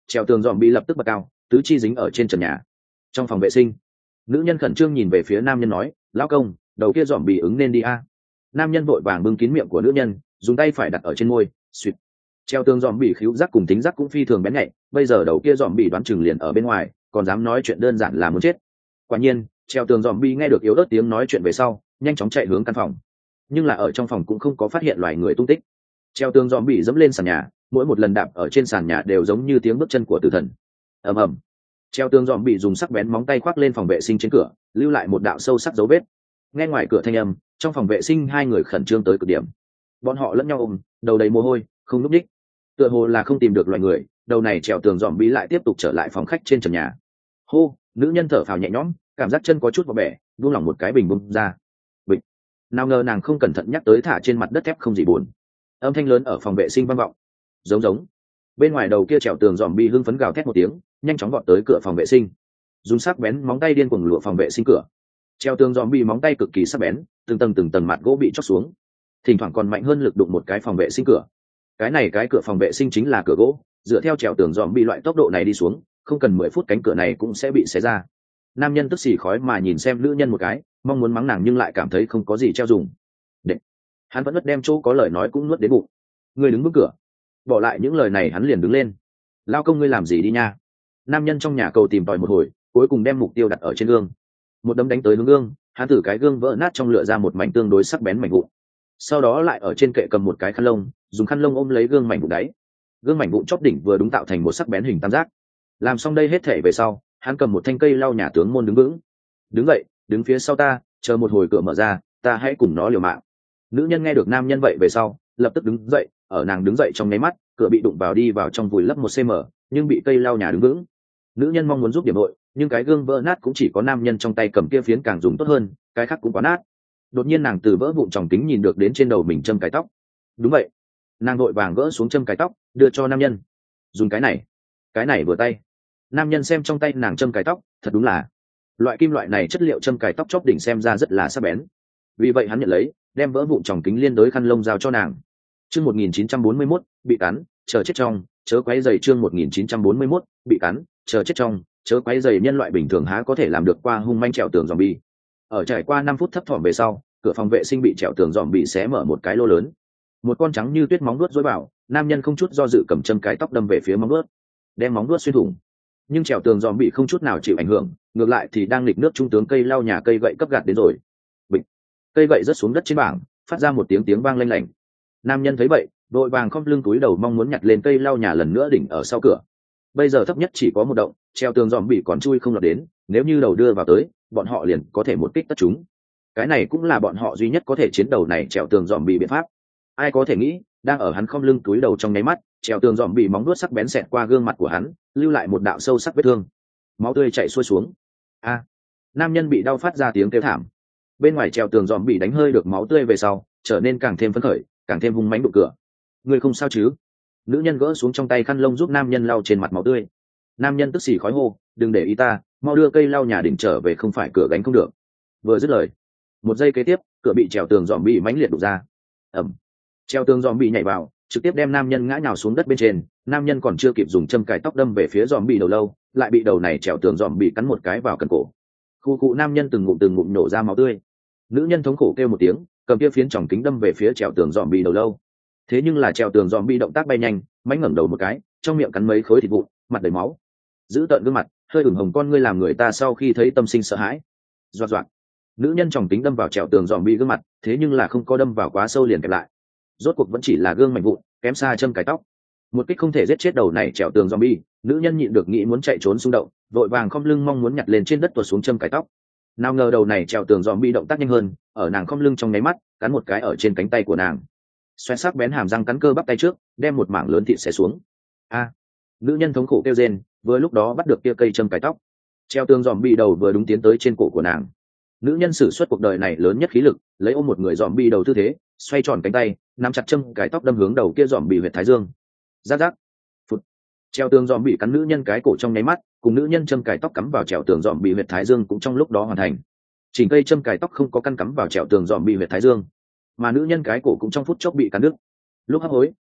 treo tường dòm bị lập tức bật cao, tứ chi dính ở trên trần nhà. Trong phòng vệ sinh, nữ nhân khẩn trương nhìn về phía nam nhân nói, lão công, đầu kia dòm bị ứng nên đi a. Nam nhân vội vàng bưng kín miệng của nữ nhân, dùng tay phải đặt ở trên môi, suýt. Treo tường dòm bị khíu giác cùng tính giác cũng phi thường bén nhạy, bây giờ đầu kia dòm bị đoán chừng liền ở bên ngoài, còn dám nói chuyện đơn giản là muốn chết. Quả nhiên, treo tường dòm bị nghe được yếu ớt tiếng nói chuyện về sau, nhanh chóng chạy hướng căn phòng. Nhưng là ở trong phòng cũng không có phát hiện loài người tung tích. Treo tường dòm bị dẫm lên sàn nhà, mỗi một lần đạp ở trên sàn nhà đều giống như tiếng bước chân của tử thần. Ầm ầm. Treo tường dòm bị dùng sắc bén móng tay khoác lên phòng vệ sinh trên cửa, lưu lại một đạo sâu sắc dấu vết. Nghe ngoài cửa thanh âm, trong phòng vệ sinh hai người khẩn trương tới cực điểm. Bọn họ lẫn nhau ôm, đầu đầy mồ hôi, không lúc đích. Tựa hồ là không tìm được loài người, đầu này treo tường dòm bị lại tiếp tục trở lại phòng khách trên trần nhà. Hô, nữ nhân thở phào nhẹ nhõm, cảm giác chân có chút vào bẻ, buông lỏng một cái bình bung ra. Bịch. Nào ngờ nàng không cẩn thận nhắc tới thả trên mặt đất thép không gì buồn. Âm thanh lớn ở phòng vệ sinh vang vọng. Giống giống. Bên ngoài đầu kia treo tường dòm bị hưng phấn gào thét một tiếng, nhanh chóng vọt tới cửa phòng vệ sinh, dùng sắc bén móng tay điên cuồng lụa phòng vệ sinh cửa. Treo tường dòm bị móng tay cực kỳ sắc bén, từng tầng từng tầng mặt gỗ bị chóc xuống, thỉnh thoảng còn mạnh hơn lực đụng một cái phòng vệ sinh cửa. Cái này cái cửa phòng vệ sinh chính là cửa gỗ, dựa theo treo tường dòm bị loại tốc độ này đi xuống, không cần mười phút cánh cửa này cũng sẽ bị xé ra. Nam nhân tức xì khói mà nhìn xem nữ nhân một cái, mong muốn mắng nàng nhưng lại cảm thấy không có gì treo dùng. Đệ. Hắn vẫn nuốt đem chỗ có lời nói cũng nuốt đến bụng. Người đứng bước cửa, bỏ lại những lời này hắn liền đứng lên. Lao công ngươi làm gì đi nha? Nam nhân trong nhà cầu tìm tòi một hồi, cuối cùng đem mục tiêu đặt ở trên gương. Một đấm đánh tới hướng gương, hắn từ cái gương vỡ nát trong lựa ra một mảnh tương đối sắc bén mảnh vụn. Sau đó lại ở trên kệ cầm một cái khăn lông, dùng khăn lông ôm lấy gương mảnh vụn đáy. Gương mảnh vụn chóp đỉnh vừa đúng tạo thành một sắc bén hình tam giác. Làm xong đây hết thể về sau, hắn cầm một thanh cây lau nhà tướng môn đứng vững. Đứng dậy, đứng phía sau ta, chờ một hồi cửa mở ra, ta hãy cùng nó liều mạng. Nữ nhân nghe được nam nhân vậy về sau, lập tức đứng dậy, ở nàng đứng dậy trong nháy mắt, cửa bị đụng vào đi vào trong vùi lấp một cm, nhưng bị cây lau nhà đứng vững. Nữ nhân mong muốn giúp điểm hội, nhưng cái gương vỡ nát cũng chỉ có nam nhân trong tay cầm kia phiến càng dùng tốt hơn, cái khác cũng quá nát. Đột nhiên nàng từ vỡ vụn tròng kính nhìn được đến trên đầu mình châm cái tóc. Đúng vậy, nàng vội vàng gỡ xuống châm cái tóc, đưa cho nam nhân. Dùng cái này, cái này vừa tay. Nam nhân xem trong tay nàng châm cái tóc, thật đúng là loại kim loại này chất liệu châm cài tóc chóp đỉnh xem ra rất là sắc bén. Vì vậy hắn nhận lấy, đem vỡ vụn tròng kính liên đối khăn lông giao cho nàng. Chương một nghìn chín trăm bốn mươi mốt, bị cắn, chờ chết trong, chớ quấy rầy. Chương một nghìn chín trăm bốn mươi mốt, bị cắn, chờ chết trong, chớ quấy rầy. Nhân loại bình thường há có thể làm được qua hung manh trèo tường zombie. Ở trải qua năm phút thấp thỏm về sau, cửa phòng vệ sinh bị trèo tường zombie xé mở một cái lỗ lớn. Một con trắng như tuyết móng vuốt rối vào, nam nhân không chút do dự cầm châm cái tóc đâm về phía móng vuốt, đem móng vuốt xuyên thủng. Nhưng trèo tường zombie không chút nào chịu ảnh hưởng, ngược lại thì đang nghịch nước trung tướng cây lau nhà cây gậy cấp gạt đến rồi. Bịch. Cây gậy rớt xuống đất trên bảng, phát ra một tiếng tiếng vang lanh lảnh. Nam nhân thấy vậy, đội vàng khom lưng túi đầu mong muốn nhặt lên cây lau nhà lần nữa đỉnh ở sau cửa. Bây giờ thấp nhất chỉ có một động, treo tường dòm bị còn chui không lọt đến, nếu như đầu đưa vào tới, bọn họ liền có thể một kích tất chúng. Cái này cũng là bọn họ duy nhất có thể chiến đầu này treo tường dòm bị biện pháp. Ai có thể nghĩ, đang ở hắn khom lưng túi đầu trong nháy mắt, treo tường dòm bị móng vuốt sắc bén xẹt qua gương mặt của hắn, lưu lại một đạo sâu sắc vết thương. Máu tươi chảy xuôi xuống. A! Nam nhân bị đau phát ra tiếng kêu thảm. Bên ngoài treo tường dòm bị đánh hơi được máu tươi về sau, trở nên càng thêm phấn khởi, càng thêm hung mãnh đụng cửa. Người không sao chứ? Nữ nhân gỡ xuống trong tay khăn lông giúp nam nhân lau trên mặt máu tươi. Nam nhân tức xì khói hô, đừng để ý ta, mau đưa cây lau nhà đỉnh trở về, không phải cửa gánh không được. Vừa dứt lời, một giây kế tiếp, cửa bị treo tường dòm bị mãnh liệt đụng ra. Ẩm. Treo tường dòm bị nhảy vào, trực tiếp đem nam nhân ngã nhào xuống đất bên trên. Nam nhân còn chưa kịp dùng châm cài tóc đâm về phía dòm bị đầu lâu, lại bị đầu này treo tường dòm bị cắn một cái vào cần cổ. Khu cụ nam nhân từng ngụm từng ngụm nổ ra máu tươi. Nữ nhân thống khổ kêu một tiếng, cầm kia phiến tròng kính đâm về phía treo tường dòm bị đầu lâu. Thế nhưng là treo tường dòm bị động tác bay nhanh, mánh ngẩng đầu một cái, trong miệng cắn mấy khối thịt vụn, mặt đầy máu, giữ tợn gương mặt, hơi ửng hồng con ngươi làm người ta sau khi thấy tâm sinh sợ hãi. Doạt doạt. Nữ nhân tròng kính đâm vào treo tường dòm bị gương mặt, thế nhưng là không có đâm vào quá sâu liền kẹp lại. Rốt cuộc vẫn chỉ là gương mảnh vụn, kém xa châm cài tóc. Một kích không thể giết chết đầu này treo tường zombie, nữ nhân nhịn được nghĩ muốn chạy trốn xung động, vội vàng khom lưng mong muốn nhặt lên trên đất tuột xuống châm cài tóc. Nào ngờ đầu này treo tường zombie động tác nhanh hơn, ở nàng khom lưng trong nháy mắt, cắn một cái ở trên cánh tay của nàng. Xoẹt sắc bén hàm răng cắn cơ bắp tay trước, đem một mảng lớn thịt xé xuống. A! Nữ nhân thống khổ kêu rên, vừa lúc đó bắt được kia cây châm cài tóc. Treo tường zombie đầu vừa đúng tiến tới trên cổ của nàng. Nữ nhân sử xuất cuộc đời này lớn nhất khí lực, lấy ôm một người zombie đầu tư thế, xoay tròn cánh tay, nắm chặt châm cài tóc đâm hướng đầu kia zombie huyệt thái dương. Rắc rắc. Phụt. Treo tường dòm bị cắn nữ nhân cái cổ trong nháy mắt, cùng nữ nhân châm cài tóc cắm vào treo tường dòm bị huyệt thái dương cũng trong lúc đó hoàn thành. Chỉnh cây châm cài tóc không có căn cắm vào treo tường dòm bị huyệt thái dương, mà nữ nhân cái cổ cũng trong phút chốc bị cắn đứt. Lúc hấp hối,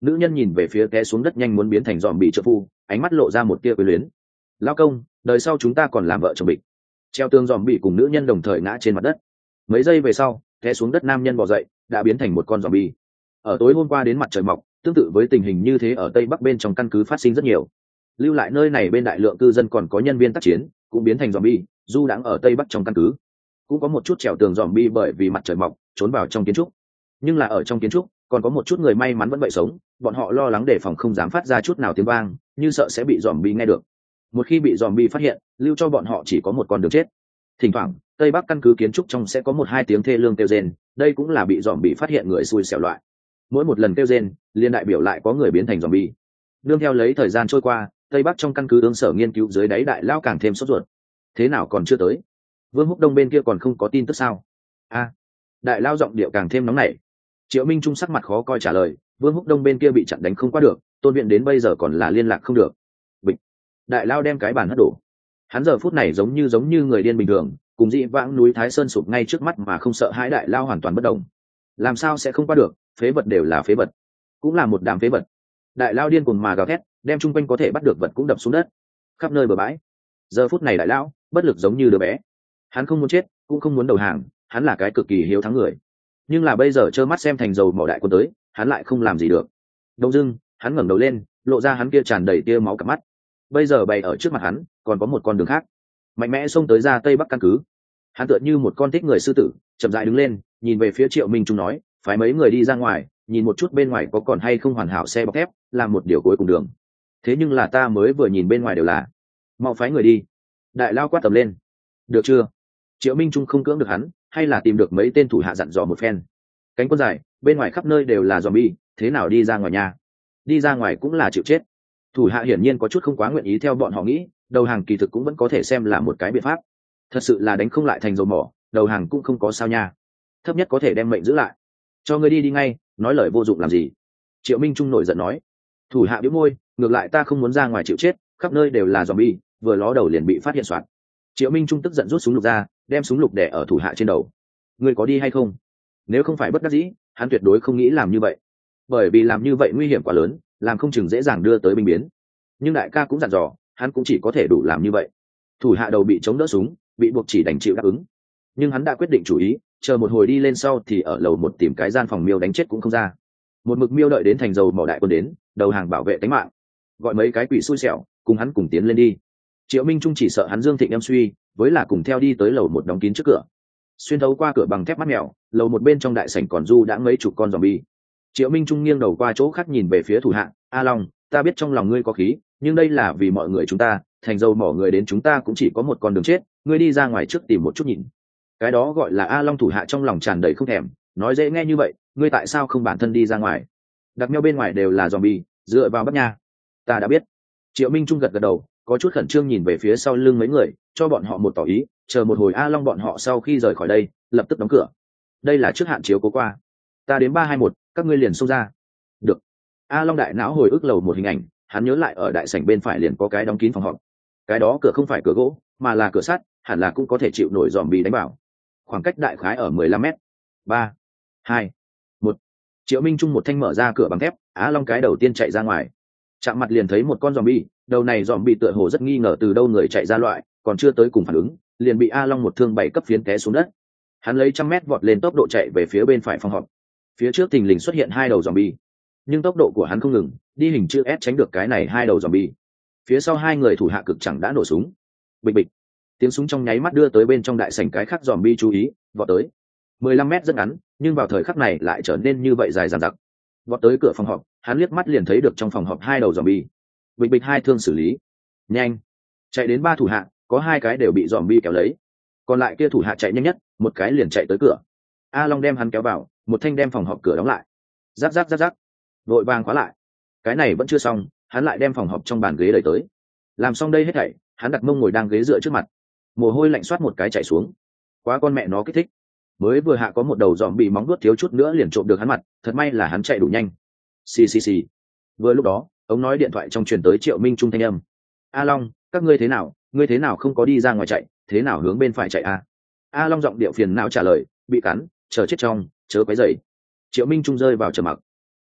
Nữ nhân nhìn về phía té xuống đất nhanh muốn biến thành dòm bị trợ phu, ánh mắt lộ ra một tia quyến luyến. Lao công, đời sau chúng ta còn làm vợ chồng bịch. Treo tường dòm bị cùng nữ nhân đồng thời ngã trên mặt đất. Mấy giây về sau, té xuống đất nam nhân bò dậy, đã biến thành một con dòm bi. Ở tối hôm qua đến mặt trời mọc, tương tự với tình hình như thế ở tây bắc bên trong căn cứ phát sinh rất nhiều. Lưu lại nơi này bên đại lượng cư dân còn có nhân viên tác chiến, cũng biến thành dòm bi, du đãng ở tây bắc trong căn cứ. Cũng có một chút trèo tường dòm bi bởi vì mặt trời mọc trốn vào trong kiến trúc, nhưng là ở trong kiến trúc còn có một chút người may mắn vẫn vậy sống, bọn họ lo lắng đề phòng không dám phát ra chút nào tiếng vang, như sợ sẽ bị dòm bi nghe được. Một khi bị dòm bi phát hiện, lưu cho bọn họ chỉ có một con đường chết. Thỉnh thoảng tây bắc căn cứ kiến trúc trong sẽ có một hai tiếng thê lương kêu rên, đây cũng là bị dòm bị phát hiện người xui xẻo loại. Mỗi một lần kêu rên liên đại biểu lại có người biến thành dòm bi. Đương theo lấy thời gian trôi qua, tây bắc trong căn cứ ứng sở nghiên cứu dưới đáy đại lao càng thêm sốt ruột. Thế nào còn chưa tới? Vương Húc Đông bên kia còn không có tin tức sao? A, đại lao giọng điệu càng thêm nóng nảy. Triệu Minh Trung sắc mặt khó coi trả lời, Vương Húc Đông bên kia bị chặn đánh không qua được, Tôn Viện đến bây giờ còn là liên lạc không được. Bịch. Đại lao đem cái bàn hất đổ. Hắn giờ phút này giống như giống như người điên bình thường, cùng dị vãng núi Thái Sơn sụp ngay trước mắt mà không sợ hãi. Đại lao hoàn toàn bất động. Làm sao sẽ không qua được, phế vật đều là phế vật, cũng là một đám phế vật. Đại lao điên cuồng mà gào thét, đem chung quanh có thể bắt được vật cũng đập xuống đất, khắp nơi bờ bãi. Giờ phút này đại lao bất lực giống như đứa bé. Hắn không muốn chết, cũng không muốn đầu hàng, hắn là cái cực kỳ hiếu thắng người. Nhưng là bây giờ trơ mắt xem thành dầu mỏ đại quân tới, hắn lại không làm gì được. Đông dưng, hắn ngẩng đầu lên, lộ ra hắn kia tràn đầy tia máu cả mắt. Bây giờ bày ở trước mặt hắn, còn có một con đường khác, mạnh mẽ xông tới ra tây bắc căn cứ. Hắn tựa như một con thích người sư tử, chậm rãi đứng lên, nhìn về phía Triệu Minh Trung nói, phái mấy người đi ra ngoài, nhìn một chút bên ngoài có còn hay không hoàn hảo xe bọc thép, làm một điều cuối cùng đường. Thế nhưng là ta mới vừa nhìn bên ngoài đều là, mau phái người đi. Đại lao quát tầm lên. Được chưa? Triệu Minh Trung không cưỡng được hắn, hay là tìm được mấy tên thủ hạ dặn dò một phen. Cánh quân dài, bên ngoài khắp nơi đều là zombie, thế nào đi ra ngoài nhà? Đi ra ngoài cũng là chịu chết. Thủ hạ hiển nhiên có chút không quá nguyện ý theo bọn họ nghĩ, đầu hàng kỳ thực cũng vẫn có thể xem là một cái biện pháp. Thật sự là đánh không lại thành dầu mỏ, đầu hàng cũng không có sao nha. Thấp nhất có thể đem mệnh giữ lại. Cho ngươi đi đi ngay, nói lời vô dụng làm gì? Triệu Minh Trung nổi giận nói. Thủ hạ bĩu môi, ngược lại ta không muốn ra ngoài chịu chết, khắp nơi đều là zombie, vừa ló đầu liền bị phát hiện soạn. Triệu Minh Trung tức giận rút súng lục ra, đem súng lục đẻ ở thủ hạ trên đầu. Ngươi có đi hay không? Nếu không phải bất đắc dĩ, hắn tuyệt đối không nghĩ làm như vậy, bởi vì làm như vậy nguy hiểm quá lớn, làm không chừng dễ dàng đưa tới binh biến. Nhưng đại ca cũng dặn dò, hắn cũng chỉ có thể đủ làm như vậy. Thủ hạ đầu bị chống đỡ súng, bị buộc chỉ đành chịu đáp ứng. Nhưng hắn đã quyết định chủ ý, chờ một hồi đi lên sau thì ở lầu một tìm cái gian phòng miêu đánh chết cũng không ra. Một mực miêu đợi đến thành dầu mỏ đại quân đến, đầu hàng bảo vệ tính mạng, gọi mấy cái quỷ xui xẻo cùng hắn cùng tiến lên đi. Triệu Minh Trung chỉ sợ hắn Dương Thịnh em suy, với là cùng theo đi tới lầu một đóng kín trước cửa. Xuyên thấu qua cửa bằng thép mắt mèo, lầu một bên trong đại sảnh còn du đã mấy chục con zombie. Triệu Minh Trung nghiêng đầu qua chỗ khác nhìn về phía thủ hạ, A Long, ta biết trong lòng ngươi có khí, nhưng đây là vì mọi người chúng ta, thành dầu mỏ người đến chúng ta cũng chỉ có một con đường chết, ngươi đi ra ngoài trước tìm một chút nhìn. Cái đó gọi là A Long. Thủ hạ trong lòng tràn đầy không thèm, nói dễ nghe như vậy, ngươi tại sao không bản thân đi ra ngoài? Đặc meo bên ngoài đều là zombie, dựa vào bắt nha. Ta đã biết. Triệu Minh Trung gật gật đầu, có chút khẩn trương nhìn về phía sau lưng mấy người, cho bọn họ một tỏ ý, chờ một hồi A Long bọn họ sau khi rời khỏi đây, lập tức đóng cửa. Đây là trước hạn chiếu cố qua. Ta đến ba hai một, các ngươi liền xông ra. Được. A Long đại não hồi ức lầu một hình ảnh, hắn nhớ lại ở đại sảnh bên phải liền có cái đóng kín phòng họp. Cái đó cửa không phải cửa gỗ, mà là cửa sắt, hẳn là cũng có thể chịu nổi zombie đánh vào. Khoảng cách đại khái ở mười lăm mét. ba, hai, một. Triệu Minh Trung một thanh mở ra cửa bằng thép, Á Long cái đầu tiên chạy ra ngoài. Chạm mặt liền thấy một con zombie, đầu này zombie tựa hồ rất nghi ngờ từ đâu người chạy ra loại, còn chưa tới cùng phản ứng, liền bị A Long một thương bảy cấp phiến té xuống đất. Hắn lấy trăm mét vọt lên tốc độ chạy về phía bên phải phòng họp. Phía trước thình lình xuất hiện hai đầu zombie, nhưng tốc độ của hắn không ngừng, đi hình chữ S tránh được cái này hai đầu zombie. Phía sau hai người thủ hạ cực chẳng đã nổ súng. Bịch bịch. Tiếng súng trong nháy mắt đưa tới bên trong đại sảnh cái khác zombie chú ý, vọt tới. mười lăm mét rất ngắn, nhưng vào thời khắc này lại trở nên như vậy dài dằng dặc. Vọt tới cửa phòng họp, hắn liếc mắt liền thấy được trong phòng họp hai đầu zombie. Bịch bịch hai thương xử lý. Nhanh. Chạy đến ba thủ hạ, có hai cái đều bị zombie kéo lấy. Còn lại kia thủ hạ chạy nhanh nhất, một cái liền chạy tới cửa. A Long đem hắn kéo vào, một thanh đem phòng họp cửa đóng lại. Rắc rắc rắc rắc. Vội vàng khóa lại. Cái này vẫn chưa xong, hắn lại đem phòng họp trong bàn ghế đẩy tới. Làm xong đây hết thảy, hắn đặt mông ngồi đang ghế dựa trước mặt. Mồ hôi lạnh xoát một cái chảy xuống. Quá con mẹ nó kích thích. Mới vừa hạ có một đầu dòm bị móng vuốt thiếu chút nữa liền trộm được hắn mặt, thật may là hắn chạy đủ nhanh. Xì xì xì. Vừa lúc đó, ông nói điện thoại trong truyền tới Triệu Minh Trung thanh âm. A Long, các ngươi thế nào, ngươi thế nào không có đi ra ngoài chạy, thế nào hướng bên phải chạy a? A Long giọng điệu phiền não trả lời, bị cắn, chờ chết trong, chớ quấy rầy. Triệu Minh Trung rơi vào trầm mặc.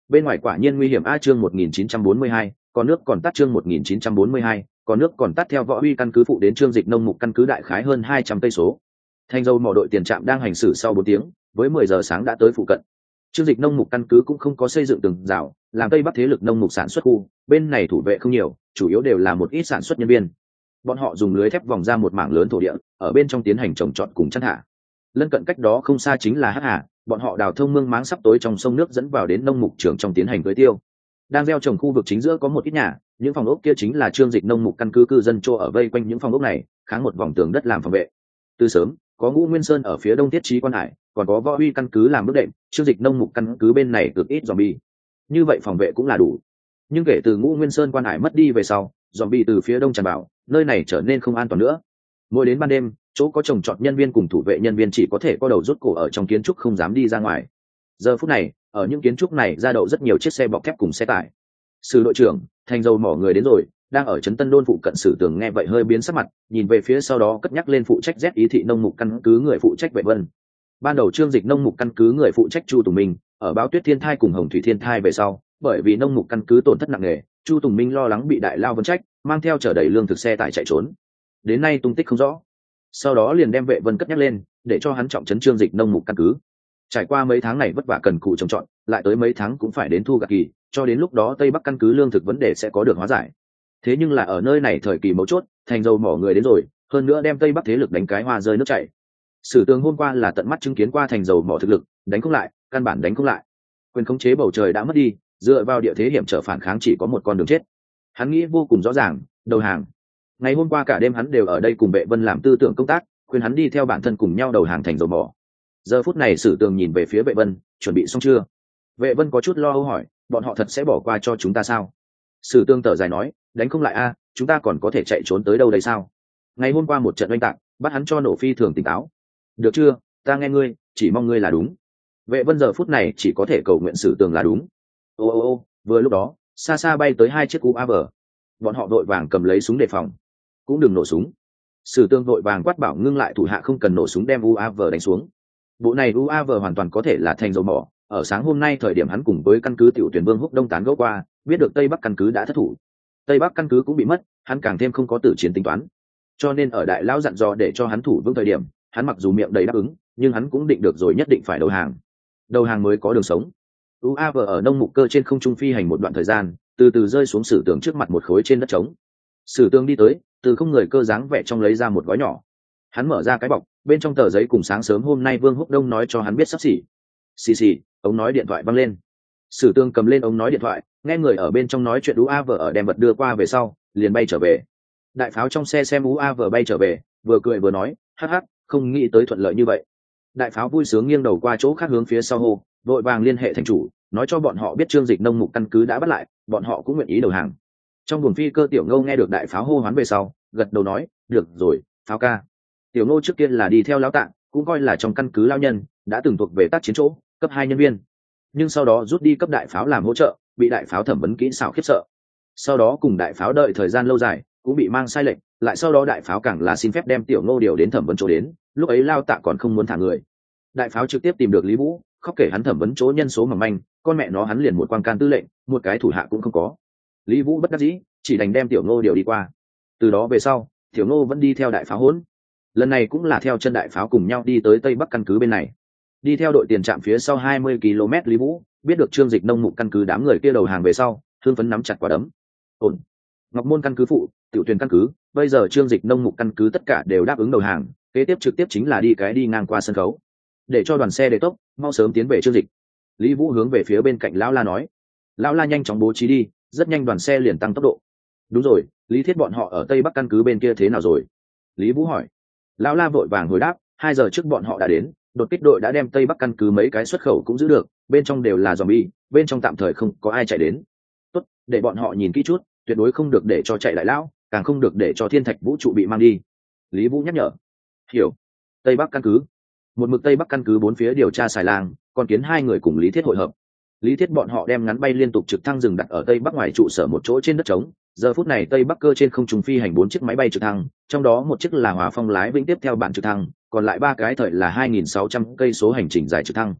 bên ngoài quả nhiên nguy hiểm. A chương một nghìn chín trăm bốn mươi hai, còn nước còn tắt. Chương một nghìn chín trăm bốn mươi hai, còn nước còn tắt. Theo Võ Uy căn cứ phụ đến Trương Dịch nông mục căn cứ đại khái hơn hai trăm cây số. Thanh dầu mỏ đội tiền trạm đang hành xử sau bốn tiếng, với mười giờ sáng đã tới phụ cận. Trương Dịch nông mục căn cứ cũng không có xây dựng tường rào, làm tây bắc thế lực nông mục sản xuất khu, bên này thủ vệ không nhiều, chủ yếu đều là một ít sản xuất nhân viên. Bọn họ dùng lưới thép vòng ra một mảng lớn thổ địa, ở bên trong tiến hành trồng trọt cùng chăn thả. Lân cận cách đó không xa chính là Hắc Hà, bọn họ đào thông mương máng sắp tối trong sông nước dẫn vào đến nông mục trường trong tiến hành tưới tiêu. Đang gieo trồng khu vực chính giữa có một ít nhà, những phòng ốc kia chính là Trương Dịch nông mục căn cứ cư dân chỗ ở, vây quanh những phòng ốc này, kháng một vòng tường đất làm phòng vệ. Từ sớm, có Ngũ Nguyên Sơn ở phía đông thiết trí quan hải, còn có Võ Uy căn cứ làm bước đệm, Trương Dịch nông mục căn cứ bên này cực ít zombie. Như vậy phòng vệ cũng là đủ. Nhưng kể từ Ngũ Nguyên Sơn quan hải mất đi về sau, zombie từ phía đông tràn vào, nơi này trở nên không an toàn nữa. Mỗi đến ban đêm, chỗ có trồng trọt nhân viên cùng thủ vệ nhân viên chỉ có thể co đầu rút cổ ở trong kiến trúc, không dám đi ra ngoài. Giờ phút này, ở những kiến trúc này ra đậu rất nhiều chiếc xe bọc thép cùng xe tải. Sử đội trưởng, thành dầu mỏ người đến rồi, đang ở trấn Tân Đôn phụ cận. Sử Tường nghe vậy hơi biến sắc mặt, nhìn về phía sau đó cất nhắc lên phụ trách Z ý thị nông mục căn cứ người phụ trách Vệ Vân. Ban đầu Trương Dịch nông mục căn cứ người phụ trách Chu Tùng Minh, ở báo Tuyết Thiên Thai cùng Hồng Thủy Thiên Thai về sau, bởi vì nông mục căn cứ tổn thất nặng nề, Chu Tùng Minh lo lắng bị đại lao vấn trách, mang theo chở đầy lương thực xe tải chạy trốn. Đến nay tung tích không rõ. Sau đó liền đem Vệ Vân cất nhắc lên, để cho hắn trọng trấn Trương Dịch nông mục căn cứ. Trải qua mấy tháng này vất vả cần cù trồng trọt, lại tới mấy tháng cũng phải đến thu gặt kỳ, cho đến lúc đó Tây Bắc căn cứ lương thực vấn đề sẽ có được hóa giải. Thế nhưng là ở nơi này thời kỳ mấu chốt, thành dầu mỏ người đến rồi, hơn nữa đem Tây Bắc thế lực đánh cái hoa rơi nước chảy. Sử Tường hôm qua là tận mắt chứng kiến qua thành dầu mỏ thực lực, đánh không lại, căn bản đánh không lại. Quyền khống chế bầu trời đã mất đi, dựa vào địa thế hiểm trở phản kháng chỉ có một con đường chết. Hắn nghĩ vô cùng rõ ràng, đầu hàng. Ngày hôm qua cả đêm hắn đều ở đây cùng Vệ Vân làm tư tưởng công tác, khuyên hắn đi theo bản thân cùng nhau đầu hàng thành dầu mỏ. Giờ phút này Sử Tường nhìn về phía Vệ Vân, chuẩn bị xong chưa? Vệ Vân có chút lo âu hỏi, bọn họ thật sẽ bỏ qua cho chúng ta sao? Sử Tường thở dài nói, đánh không lại a, chúng ta còn có thể chạy trốn tới đâu đây sao? Ngày hôm qua một trận oanh tạc, bắt hắn cho nổ phi thường tỉnh táo. Được chưa, ta nghe ngươi, chỉ mong ngươi là đúng. Vệ Vân giờ phút này chỉ có thể cầu nguyện Sử Tường là đúng. Ô ô ô, vừa lúc đó, xa xa bay tới hai chiếc u a vê. Bọn họ vội vàng cầm lấy súng đề phòng. Cũng đừng nổ súng. Sử Tường vội vàng quát bảo ngưng lại thủ hạ không cần nổ súng, đem u a vê đánh xuống. Bộ này u a vê hoàn toàn có thể là thành dầu mỏ. Ở sáng hôm nay thời điểm hắn cùng với căn cứ Tiểu Tuyển Vương Húc Đông tán gẫu qua, biết được Tây Bắc căn cứ đã thất thủ. Tây Bắc căn cứ cũng bị mất, hắn càng thêm không có tử chiến tính toán. Cho nên ở đại lão dặn dò để cho hắn thủ vững thời điểm, hắn mặc dù miệng đầy đáp ứng, nhưng hắn cũng định được rồi nhất định phải đầu hàng. Đầu hàng mới có đường sống. u a vê ở nông mục cơ trên không trung phi hành một đoạn thời gian, từ từ rơi xuống Sử Tường trước mặt một khối trên đất trống. Sử Tường đi tới, từ không người cơ dáng vẻ trong lấy ra một gói nhỏ. Hắn mở ra cái bọc, bên trong tờ giấy cùng sáng sớm hôm nay Vương Húc Đông nói cho hắn biết sắp xỉ. Xì xì, ống nói điện thoại văng lên. Sử Tường cầm lên ống nói điện thoại, nghe người ở bên trong nói chuyện. u a vê ở đem vật đưa qua về sau, liền bay trở về. Đại pháo trong xe xem u a vê bay trở về, vừa cười vừa nói, hắc hắc, không nghĩ tới thuận lợi như vậy. Đại pháo vui sướng nghiêng đầu qua chỗ khác hướng phía sau hô, vội vàng liên hệ thành chủ, nói cho bọn họ biết Trương Dịch nông mục căn cứ đã bắt lại, bọn họ cũng nguyện ý đầu hàng. Trong buồng phi cơ Tiểu Ngô nghe được đại pháo hô hoán về sau, gật đầu nói, được rồi, pháo ca. Tiểu Ngô trước kia là đi theo lão Tạng, cũng coi là trong căn cứ lao nhân, đã từng thuộc về tác chiến chỗ, cấp hai nhân viên. Nhưng sau đó rút đi cấp đại pháo làm hỗ trợ, bị đại pháo thẩm vấn kỹ xảo khiếp sợ. Sau đó cùng đại pháo đợi thời gian lâu dài, cũng bị mang sai lệnh, lại sau đó đại pháo càng là xin phép đem Tiểu Ngô điều đến thẩm vấn chỗ đến, lúc ấy lao Tạng còn không muốn thả người. Đại pháo trực tiếp tìm được Lý Vũ, khóc kể hắn thẩm vấn chỗ nhân số mỏng manh, con mẹ nó hắn liền một quan can tư lệnh, một cái thủ hạ cũng không có. Lý Vũ bất đắc dĩ, chỉ đành đem Tiểu Ngô điều đi qua. Từ đó về sau, Tiểu Ngô vẫn đi theo đại pháo hỗn. Lần này cũng là theo chân đại pháo cùng nhau đi tới Tây Bắc căn cứ bên này. Đi theo đội tiền trạm phía sau hai mươi ki lô mét, Lý Vũ biết được Trương Dịch nông mục căn cứ đám người kia đầu hàng về sau, hưng phấn nắm chặt quả đấm. Ổn. Ngọc Môn căn cứ phụ, Tiểu Tuyền căn cứ, bây giờ Trương Dịch nông mục căn cứ tất cả đều đáp ứng đầu hàng, kế tiếp trực tiếp chính là đi cái đi ngang qua sân khấu. Để cho đoàn xe để tốc, mau sớm tiến về Trương Dịch. Lý Vũ hướng về phía bên cạnh lão La nói. Lão La nhanh chóng bố trí đi, rất nhanh đoàn xe liền tăng tốc độ. Đúng rồi, Lý Thiết bọn họ ở Tây Bắc căn cứ bên kia thế nào rồi? Lý Vũ hỏi. Lão La vội vàng hồi đáp, hai giờ trước bọn họ đã đến, đột kích đội đã đem Tây Bắc căn cứ mấy cái xuất khẩu cũng giữ được, bên trong đều là zombie, bên trong tạm thời không có ai chạy đến. Tốt, để bọn họ nhìn kỹ chút, tuyệt đối không được để cho chạy lại lão, càng không được để cho thiên thạch vũ trụ bị mang đi. Lý Vũ nhắc nhở. Hiểu. Tây Bắc căn cứ. Một mực Tây Bắc căn cứ bốn phía điều tra xài lang, còn kiến hai người cùng Lý Thiết hội hợp. Lý Thiết bọn họ đem ngắn bay liên tục trực thăng dừng đặt ở Tây Bắc ngoài trụ sở một chỗ trên đất trống. Giờ phút này Tây Bắc cơ trên không trung phi hành bốn chiếc máy bay trực thăng, trong đó một chiếc là Hòa Phong lái vĩnh tiếp theo bản trực thăng, còn lại ba cái thời là hai nghìn sáu trăm cây số hành trình dài trực thăng.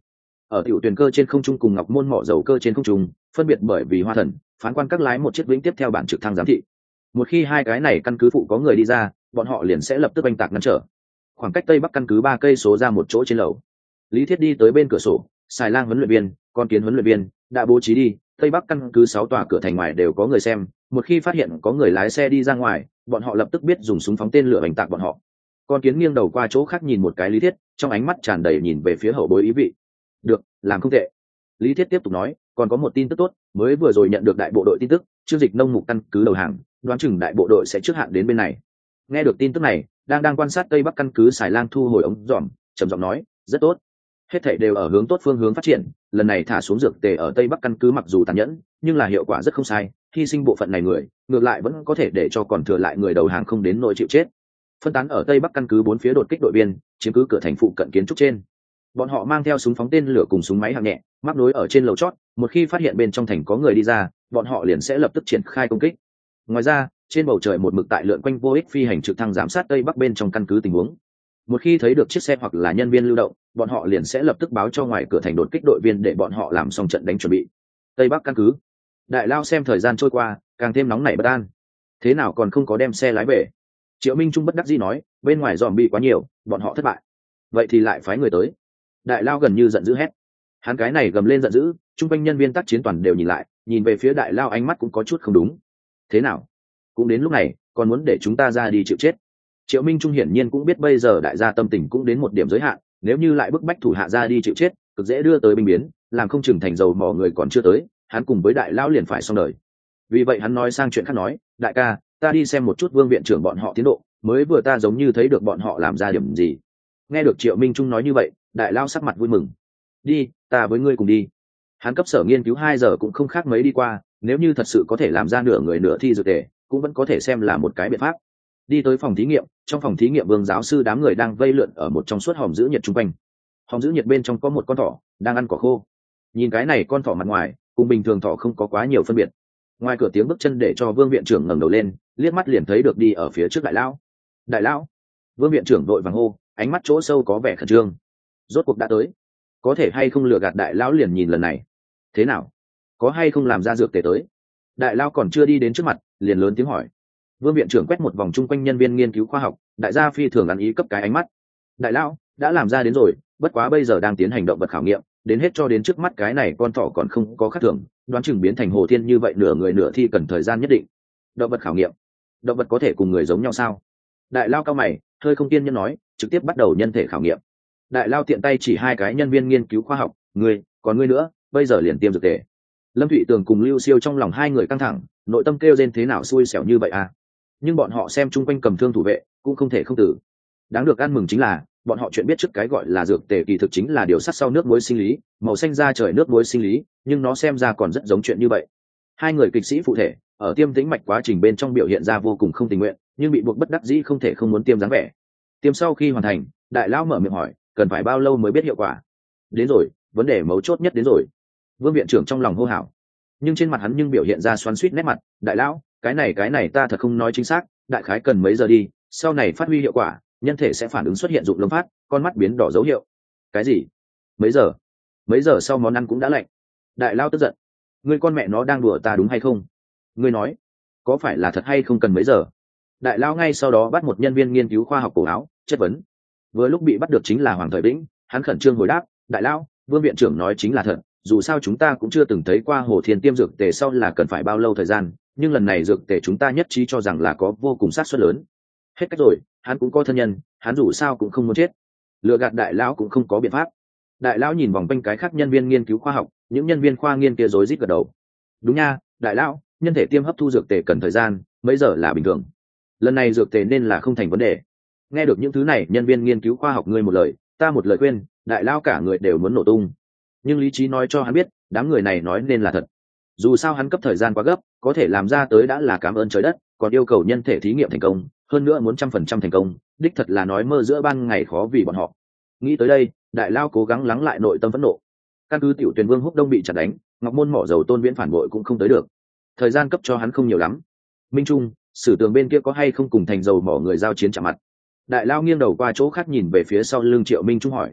ở tiểu tuyển cơ trên không trung cùng ngọc môn mỏ dầu cơ trên không trung phân biệt bởi vì hoa thần phán quan các lái một chiếc vĩnh tiếp theo bản trực thăng giám thị. Một khi hai cái này căn cứ phụ có người đi ra, bọn họ liền sẽ lập tức oanh tạc ngăn trở. Khoảng cách tây bắc căn cứ ba cây số ra một chỗ trên lầu, Lý Thiết đi tới bên cửa sổ, xài lang huấn luyện viên, con kiến huấn luyện viên đã bố trí đi, tây bắc căn cứ sáu tòa cửa thành ngoài đều có người xem, một khi phát hiện có người lái xe đi ra ngoài, bọn họ lập tức biết dùng súng phóng tên lửa oanh tạc bọn họ. Con kiến nghiêng đầu qua chỗ khác nhìn một cái Lý Thiết, trong ánh mắt tràn đầy nhìn về phía hậu bối ý vị. Được, làm không tệ. Lý Thiết tiếp tục nói, còn có một tin tức tốt, mới vừa rồi nhận được đại bộ đội tin tức, chương dịch nông mục căn cứ đầu hàng, đoán chừng đại bộ đội sẽ trước hạn đến bên này. Nghe được tin tức này, đang đang quan sát tây bắc căn cứ xài lang thu hồi ống dòm, trầm giọng nói, rất tốt, hết thảy đều ở hướng tốt phương hướng phát triển. Lần này thả xuống dược tề ở tây bắc căn cứ mặc dù tàn nhẫn, nhưng là hiệu quả rất không sai, hy sinh bộ phận này người, ngược lại vẫn có thể để cho còn thừa lại người đầu hàng không đến nỗi chịu chết. Phân tán ở tây bắc căn cứ bốn phía đột kích đội viên, chiếm cứ cửa thành phụ cận kiến trúc trên. Bọn họ mang theo súng phóng tên lửa cùng súng máy hạng nhẹ, mắc nối ở trên lầu chót, một khi phát hiện bên trong thành có người đi ra, bọn họ liền sẽ lập tức triển khai công kích. Ngoài ra, trên bầu trời một mực tại lượn quanh vô ích phi hành trực thăng giám sát tây bắc bên trong căn cứ tình huống. Một khi thấy được chiếc xe hoặc là nhân viên lưu động, bọn họ liền sẽ lập tức báo cho ngoài cửa thành đột kích đội viên để bọn họ làm xong trận đánh chuẩn bị. Tây bắc căn cứ. Đại lao xem thời gian trôi qua, càng thêm nóng nảy bất an. Thế nào còn không có đem xe lái về? Triệu Minh Trung bất đắc dĩ nói, bên ngoài dòm bị quá nhiều, bọn họ thất bại. Vậy thì lại phái người tới. Đại lao gần như giận dữ hét. Hắn cái này gầm lên giận dữ, trung quanh nhân viên tác chiến toàn đều nhìn lại, nhìn về phía đại lao ánh mắt cũng có chút không đúng. Thế nào? Cũng đến lúc này, còn muốn để chúng ta ra đi chịu chết? Triệu Minh Trung hiển nhiên cũng biết bây giờ đại gia tâm tình cũng đến một điểm giới hạn, nếu như lại bức bách thủ hạ ra đi chịu chết, cực dễ đưa tới binh biến, làm không chừng thành dầu mỏ người còn chưa tới, hắn cùng với đại lao liền phải xong đời. Vì vậy hắn nói sang chuyện khác nói, đại ca, ta đi xem một chút Vương viện trưởng bọn họ tiến độ, mới vừa ta giống như thấy được bọn họ làm ra điểm gì. Nghe được Triệu Minh Trung nói như vậy, đại lao sắc mặt vui mừng. Đi, ta với ngươi cùng đi. Hắn cấp sở nghiên cứu hai giờ cũng không khác mấy đi qua, nếu như thật sự có thể làm ra nửa người nửa thi dược tề, cũng vẫn có thể xem là một cái biện pháp. Đi tới phòng thí nghiệm, trong phòng thí nghiệm Vương giáo sư đám người đang vây lượn ở một trong suốt hòm giữ nhiệt trung quanh. Hòm giữ nhiệt bên trong có một con thỏ đang ăn cỏ khô. Nhìn cái này con thỏ mặt ngoài, cùng bình thường thỏ không có quá nhiều phân biệt. Ngoài cửa tiếng bước chân để cho Vương viện trưởng ngẩng đầu lên, liếc mắt liền thấy được đi ở phía trước đại lão. Đại lão! Vương viện trưởng đội vàng hô, ánh mắt chỗ sâu có vẻ khẩn trương. Rốt cuộc đã tới, có thể hay không lừa gạt đại lão liền nhìn lần này. Thế nào? Có hay không làm ra dược tề tới? Đại lão còn chưa đi đến trước mặt, liền lớn tiếng hỏi. Vương viện trưởng quét một vòng chung quanh nhân viên nghiên cứu khoa học, đại gia phi thường ăn ý cấp cái ánh mắt. Đại lão đã làm ra đến rồi, bất quá bây giờ đang tiến hành động vật khảo nghiệm, đến hết cho đến trước mắt cái này con thỏ còn không có khác thường, đoán chừng biến thành hồ thiên như vậy nửa người nửa thi cần thời gian nhất định. Động vật khảo nghiệm? Động vật có thể cùng người giống nhau sao? Đại lao cao mày, hơi không kiên nhẫn nói, trực tiếp bắt đầu nhân thể khảo nghiệm. Đại lao tiện tay chỉ hai cái nhân viên nghiên cứu khoa học, ngươi, còn ngươi nữa, bây giờ liền tiêm dược tề. Lâm Thụy Tường cùng Lưu Siêu trong lòng hai người căng thẳng, nội tâm kêu rên thế nào xui xẻo như vậy à? Nhưng bọn họ xem chung quanh cầm thương thủ vệ, cũng không thể không tử. Đáng được ăn mừng chính là, bọn họ chuyện biết trước cái gọi là dược tề kỳ thực chính là điều sắt sau nước muối sinh lý, màu xanh ra trời nước muối sinh lý, nhưng nó xem ra còn rất giống chuyện như vậy. Hai người kịch sĩ phụ thể, ở tiêm tĩnh mạch quá trình bên trong biểu hiện ra vô cùng không tình nguyện, nhưng bị buộc bất đắc dĩ không thể không muốn tiêm dáng vẻ. Tiêm sau khi hoàn thành, đại lão mở miệng hỏi, cần phải bao lâu mới biết hiệu quả? Đến rồi, vấn đề mấu chốt nhất đến rồi. Vương viện trưởng trong lòng hô hào, nhưng trên mặt hắn nhưng biểu hiện ra xoắn xuýt nét mặt. Đại lão, cái này cái này ta thật không nói chính xác, đại khái cần mấy giờ đi, sau này phát huy hiệu quả, nhân thể sẽ phản ứng xuất hiện dụng lông phát, con mắt biến đỏ dấu hiệu. Cái gì? Mấy giờ? Mấy giờ sau món ăn cũng đã lạnh. Đại lao tức giận, ngươi con mẹ nó đang đùa ta đúng hay không? Ngươi nói, có phải là thật hay không cần mấy giờ? Đại lao ngay sau đó bắt một nhân viên nghiên cứu khoa học cổ áo, chất vấn. Vừa lúc bị bắt được chính là Hoàng Thời Vĩnh, hắn khẩn trương hồi đáp, đại lao, Vương viện trưởng nói chính là thật, dù sao chúng ta cũng chưa từng thấy qua Hồ Thiên tiêm dược tề sau là cần phải bao lâu thời gian, nhưng lần này dược tề chúng ta nhất trí cho rằng là có vô cùng xác suất lớn. Hết cách rồi, hắn cũng có thân nhân, hắn dù sao cũng không muốn chết. Lừa gạt đại lão cũng không có biện pháp. Đại lão nhìn vòng quanh cái khác nhân viên nghiên cứu khoa học, những nhân viên khoa nghiên kia rối rít gật đầu. Đúng nha, đại lão, nhân thể tiêm hấp thu dược tề cần thời gian, mấy giờ là bình thường. Lần này dược tề nên là không thành vấn đề. Nghe được những thứ này, nhân viên nghiên cứu khoa học ngươi một lời, ta một lời khuyên, đại lão cả người đều muốn nổ tung. Nhưng lý trí nói cho hắn biết, đám người này nói nên là thật. Dù sao hắn cấp thời gian quá gấp, có thể làm ra tới đã là cảm ơn trời đất, còn yêu cầu nhân thể thí nghiệm thành công, hơn nữa muốn trăm phần trăm thành công, đích thật là nói mơ giữa ban ngày khó vì bọn họ. Nghĩ tới đây, đại lao cố gắng lắng lại nội tâm phẫn nộ. Căn cứ tiểu tuyển Vương Húc Đông bị chặt đánh, ngọc môn mỏ dầu Tôn Viễn phản bội cũng không tới được. Thời gian cấp cho hắn không nhiều lắm. Minh Trung, Sử Tường bên kia có hay không cùng thành dầu mỏ người giao chiến chạm mặt? Đại lao nghiêng đầu qua chỗ khác nhìn về phía sau lưng Triệu Minh Trung hỏi.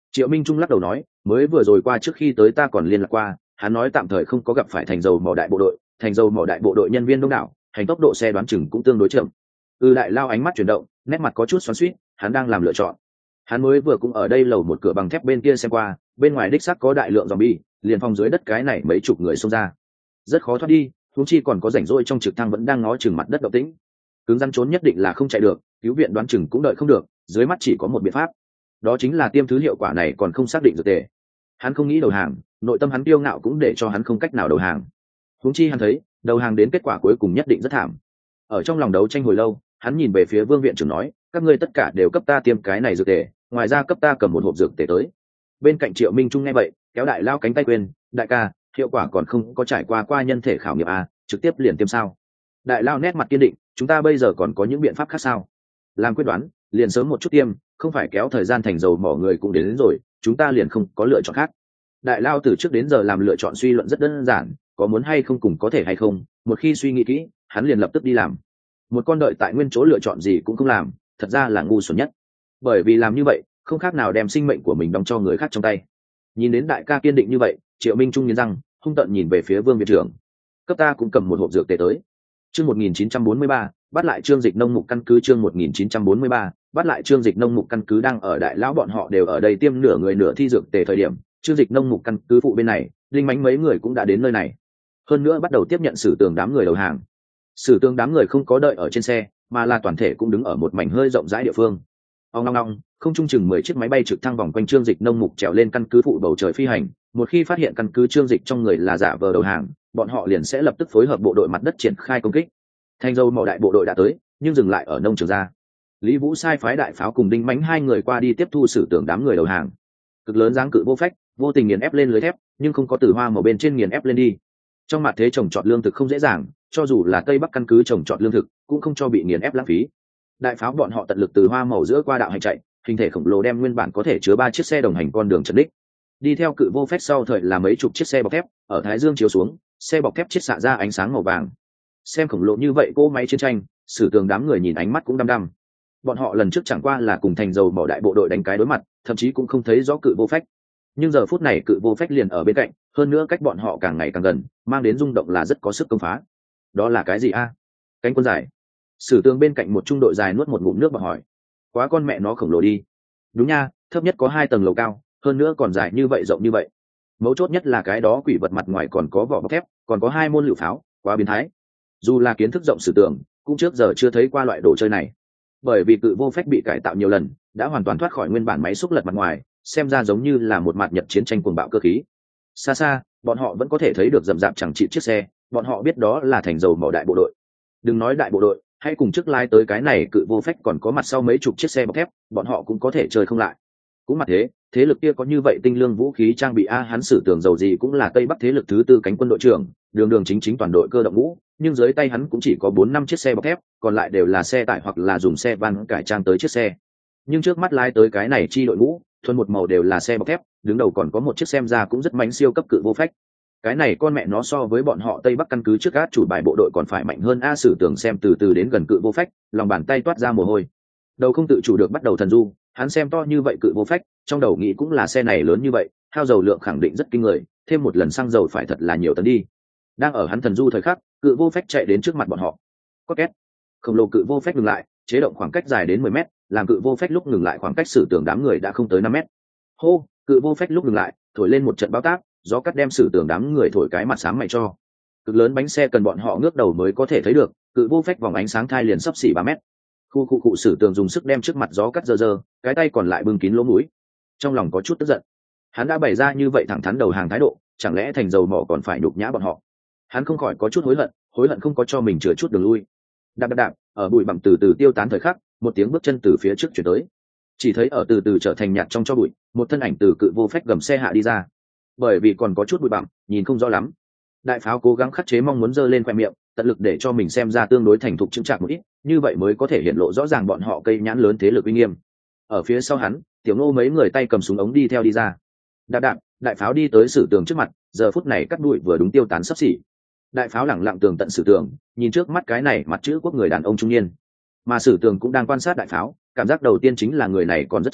Triệu Minh Trung lắc đầu nói, mới vừa rồi qua trước khi tới ta còn liên lạc qua, hắn nói tạm thời không có gặp phải thành dầu mỏ đại bộ đội, thành dầu mỏ đại bộ đội nhân viên đông đảo, hành tốc độ xe đoán chừng cũng tương đối chậm. Ư Đại Lao ánh mắt chuyển động, nét mặt có chút xoắn xuýt, hắn đang làm lựa chọn. Hắn mới vừa cũng ở đây lầu một cửa bằng thép bên kia xem qua, bên ngoài đích xác có đại lượng zombie, liền phòng dưới đất cái này mấy chục người xông ra, rất khó thoát đi, huống chi còn có rảnh rỗi trong trực thăng vẫn đang ngó chừng mặt đất động tĩnh. Cứng rắn trốn nhất định là không chạy được, cứu viện đoán chừng cũng đợi không được, dưới mắt chỉ có một biện pháp, đó chính là tiêm thứ hiệu quả này còn không xác định dược tề. Hắn không nghĩ đầu hàng, nội tâm hắn kiêu ngạo cũng để cho hắn không cách nào đầu hàng. Huống chi hắn thấy, đầu hàng đến kết quả cuối cùng nhất định rất thảm. Ở trong lòng đấu tranh hồi lâu, hắn nhìn về phía Vương viện trưởng nói, các ngươi tất cả đều cấp ta tiêm cái này dược tề, ngoài ra cấp ta cầm một hộp dược tề tới. Bên cạnh Triệu Minh Trung nghe vậy, kéo Đại Lao cánh tay quên, đại ca, hiệu quả còn không có trải qua qua nhân thể khảo nghiệm à, trực tiếp liền tiêm sao? Đại Lao nét mặt kiên định, chúng ta bây giờ còn có những biện pháp khác sao? Làm quyết đoán, liền sớm một chút tiêm, không phải kéo thời gian thành dầu mỏ người cũng đến, đến rồi, chúng ta liền không có lựa chọn khác. Đại Lao từ trước đến giờ làm lựa chọn suy luận rất đơn giản, có muốn hay không cùng có thể hay không, một khi suy nghĩ kỹ, hắn liền lập tức đi làm. Một con đợi tại nguyên chỗ lựa chọn gì cũng không làm, thật ra là ngu xuẩn nhất. Bởi vì làm như vậy, không khác nào đem sinh mệnh của mình đóng cho người khác trong tay. Nhìn đến đại ca kiên định như vậy, Triệu Minh Trung nghiến răng, hung tợn nhìn về phía Vương viện trưởng. Cấp ta cũng cầm một hộp dược tề tới. Chương một nghìn chín trăm bốn mươi ba, bắt lại Trương Dịch nông mục căn cứ. Chương một nghìn chín trăm bốn mươi ba, bắt lại Trương Dịch nông mục căn cứ. Đang ở Đại Lão bọn họ đều ở đây tiêm nửa người nửa thi dược tề thời điểm, Trương Dịch nông mục căn cứ phụ bên này, linh mánh mấy người cũng đã đến nơi này. Hơn nữa bắt đầu tiếp nhận Sử Tường đám người đầu hàng. Sử Tường đám người không có đợi ở trên xe, mà là toàn thể cũng đứng ở một mảnh hơi rộng rãi địa phương. Ong ong ong, không trung chừng mười chiếc máy bay trực thăng vòng quanh Trương Dịch nông mục trèo lên căn cứ phụ bầu trời phi hành. Một khi phát hiện căn cứ Trương Dịch trong người là giả vờ đầu hàng, bọn họ liền sẽ lập tức phối hợp bộ đội mặt đất triển khai công kích. Thanh dâu mỏ đại bộ đội đã tới, nhưng dừng lại ở nông trường gia. Lý Vũ sai phái đại pháo cùng đinh mãnh hai người qua đi tiếp thu Sử Tưởng đám người đầu hàng. Cực lớn dáng cự vô phách, vô tình nghiền ép lên lưới thép, nhưng không có từ hoa màu bên trên nghiền ép lên đi. Trong mặt thế trồng trọt lương thực không dễ dàng, cho dù là Tây Bắc căn cứ trồng trọt lương thực, cũng không cho bị nghiền ép lãng phí. Đại pháo bọn họ tận lực từ hoa màu giữa qua đạo hành chạy, hình thể khổng lồ đem nguyên bản có thể chứa ba chiếc xe đồng hành con đường trần đích. Đi theo cự vô phách sau thời là mấy chục chiếc xe bọc thép, ở thái dương chiếu xuống, xe bọc thép chiết xạ ra ánh sáng màu vàng. Xem khổng lồ như vậy cỗ máy chiến tranh, Sử Tường đám người nhìn ánh mắt cũng đăm đăm. Bọn họ lần trước chẳng qua là cùng thành dầu mỏ đại bộ đội đánh cái đối mặt, thậm chí cũng không thấy rõ cự vô phách. Nhưng giờ phút này cự vô phách liền ở bên cạnh, hơn nữa cách bọn họ càng ngày càng gần, mang đến rung động là rất có sức công phá. Đó là cái gì a? Cánh quân dài. Sử Tường bên cạnh một trung đội dài nuốt một ngụm nước và hỏi, quá con mẹ nó khổng lồ đi. Đúng nha, thấp nhất có hai tầng lầu cao, hơn nữa còn dài như vậy rộng như vậy. Mấu chốt nhất là cái đó quỷ vật mặt ngoài còn có vỏ bọc thép, còn có hai môn lựu pháo, quá biến thái. Dù là kiến thức rộng Sử Tường, cũng trước giờ chưa thấy qua loại đồ chơi này. Bởi vì cự vô phách bị cải tạo nhiều lần, đã hoàn toàn thoát khỏi nguyên bản máy xúc lật mặt ngoài, xem ra giống như là một mạt nhật chiến tranh cuồng bạo cơ khí. Xa xa, bọn họ vẫn có thể thấy được rậm rạp chẳng trị chiếc xe, bọn họ biết đó là thành dầu mỏ đại bộ đội. Đừng nói đại bộ đội, hãy cùng trước lái tới cái này cự vô phách còn có mặt sau mấy chục chiếc xe bọc thép, bọn họ cũng có thể chơi không lại. Cũng mặt thế, thế lực kia có như vậy tinh lương vũ khí trang bị a, hắn Sử Tường dầu gì cũng là Tây Bắc thế lực thứ tư cánh quân đội trưởng, đường đường chính chính toàn đội cơ động ngũ, nhưng dưới tay hắn cũng chỉ có bốn năm chiếc xe bọc thép, còn lại đều là xe tải hoặc là dùng xe van cải trang tới chiếc xe. Nhưng trước mắt lái tới cái này chi đội ngũ, thuần một màu đều là xe bọc thép, đứng đầu còn có một chiếc xem ra cũng rất mánh siêu cấp cự vô phách. Cái này con mẹ nó so với bọn họ Tây Bắc căn cứ trước át chủ bài bộ đội còn phải mạnh hơn a. Sử Tường xem từ từ đến gần cự vô phách, lòng bàn tay toát ra mồ hôi, đầu không tự chủ được bắt đầu thần du. Hắn xem to như vậy cự vô phách, trong đầu nghĩ cũng là xe này lớn như vậy, hao dầu lượng khẳng định rất kinh người, thêm một lần xăng dầu phải thật là nhiều tấn đi. Đang ở hắn thần du thời khắc, cự vô phách chạy đến trước mặt bọn họ. Có két, khổng lồ cự vô phách ngừng lại, chế động khoảng cách dài đến mười mét, làm cự vô phách lúc ngừng lại khoảng cách Sử Tường đám người đã không tới năm mét. Hô, cự vô phách lúc ngừng lại, thổi lên một trận bão táp, gió cắt đem Sử Tường đám người thổi cái mặt sáng mày cho. Cực lớn bánh xe cần bọn họ ngước đầu mới có thể thấy được, cự vô phách vòng ánh sáng thai liền sấp xỉ ba mét. Khu khu cụ Sử Tường dùng sức đem trước mặt gió cắt dơ dơ, cái tay còn lại bưng kín lỗ mũi, trong lòng có chút tức giận. Hắn đã bày ra như vậy thẳng thắn đầu hàng thái độ, chẳng lẽ thành dầu mỏ còn phải nhục nhã bọn họ? Hắn không khỏi có chút hối hận, hối hận không có cho mình chừa chút đường lui. Đạp đạp đạp, ở bụi bặm từ từ tiêu tán thời khắc, một tiếng bước chân từ phía trước chuyển tới. Chỉ thấy ở từ từ trở thành nhạt trong cho bụi, một thân ảnh từ cự vô phách gầm xe hạ đi ra. Bởi vì còn có chút bụi bặm, nhìn không rõ lắm. Đại pháo cố gắng khắc chế mong muốn giơ lên khoe miệng, tận lực để cho mình xem ra tương đối thành thục chững chạc một ít, như vậy mới có thể hiện lộ rõ ràng bọn họ cây nhãn lớn thế lực uy nghiêm. Ở phía sau hắn, Tiểu Ngô mấy người tay cầm súng ống đi theo đi ra. Đạp đạp, đại pháo đi tới Sử Tường trước mặt, giờ phút này cắt bụi vừa đúng tiêu tán sắp xỉ. Đại pháo lẳng lặng tường tận Sử Tường, nhìn trước mắt cái này mặt chữ quốc người đàn ông trung niên, mà Sử Tường cũng đang quan sát đại pháo, cảm giác đầu tiên chính là người này còn rất trẻ,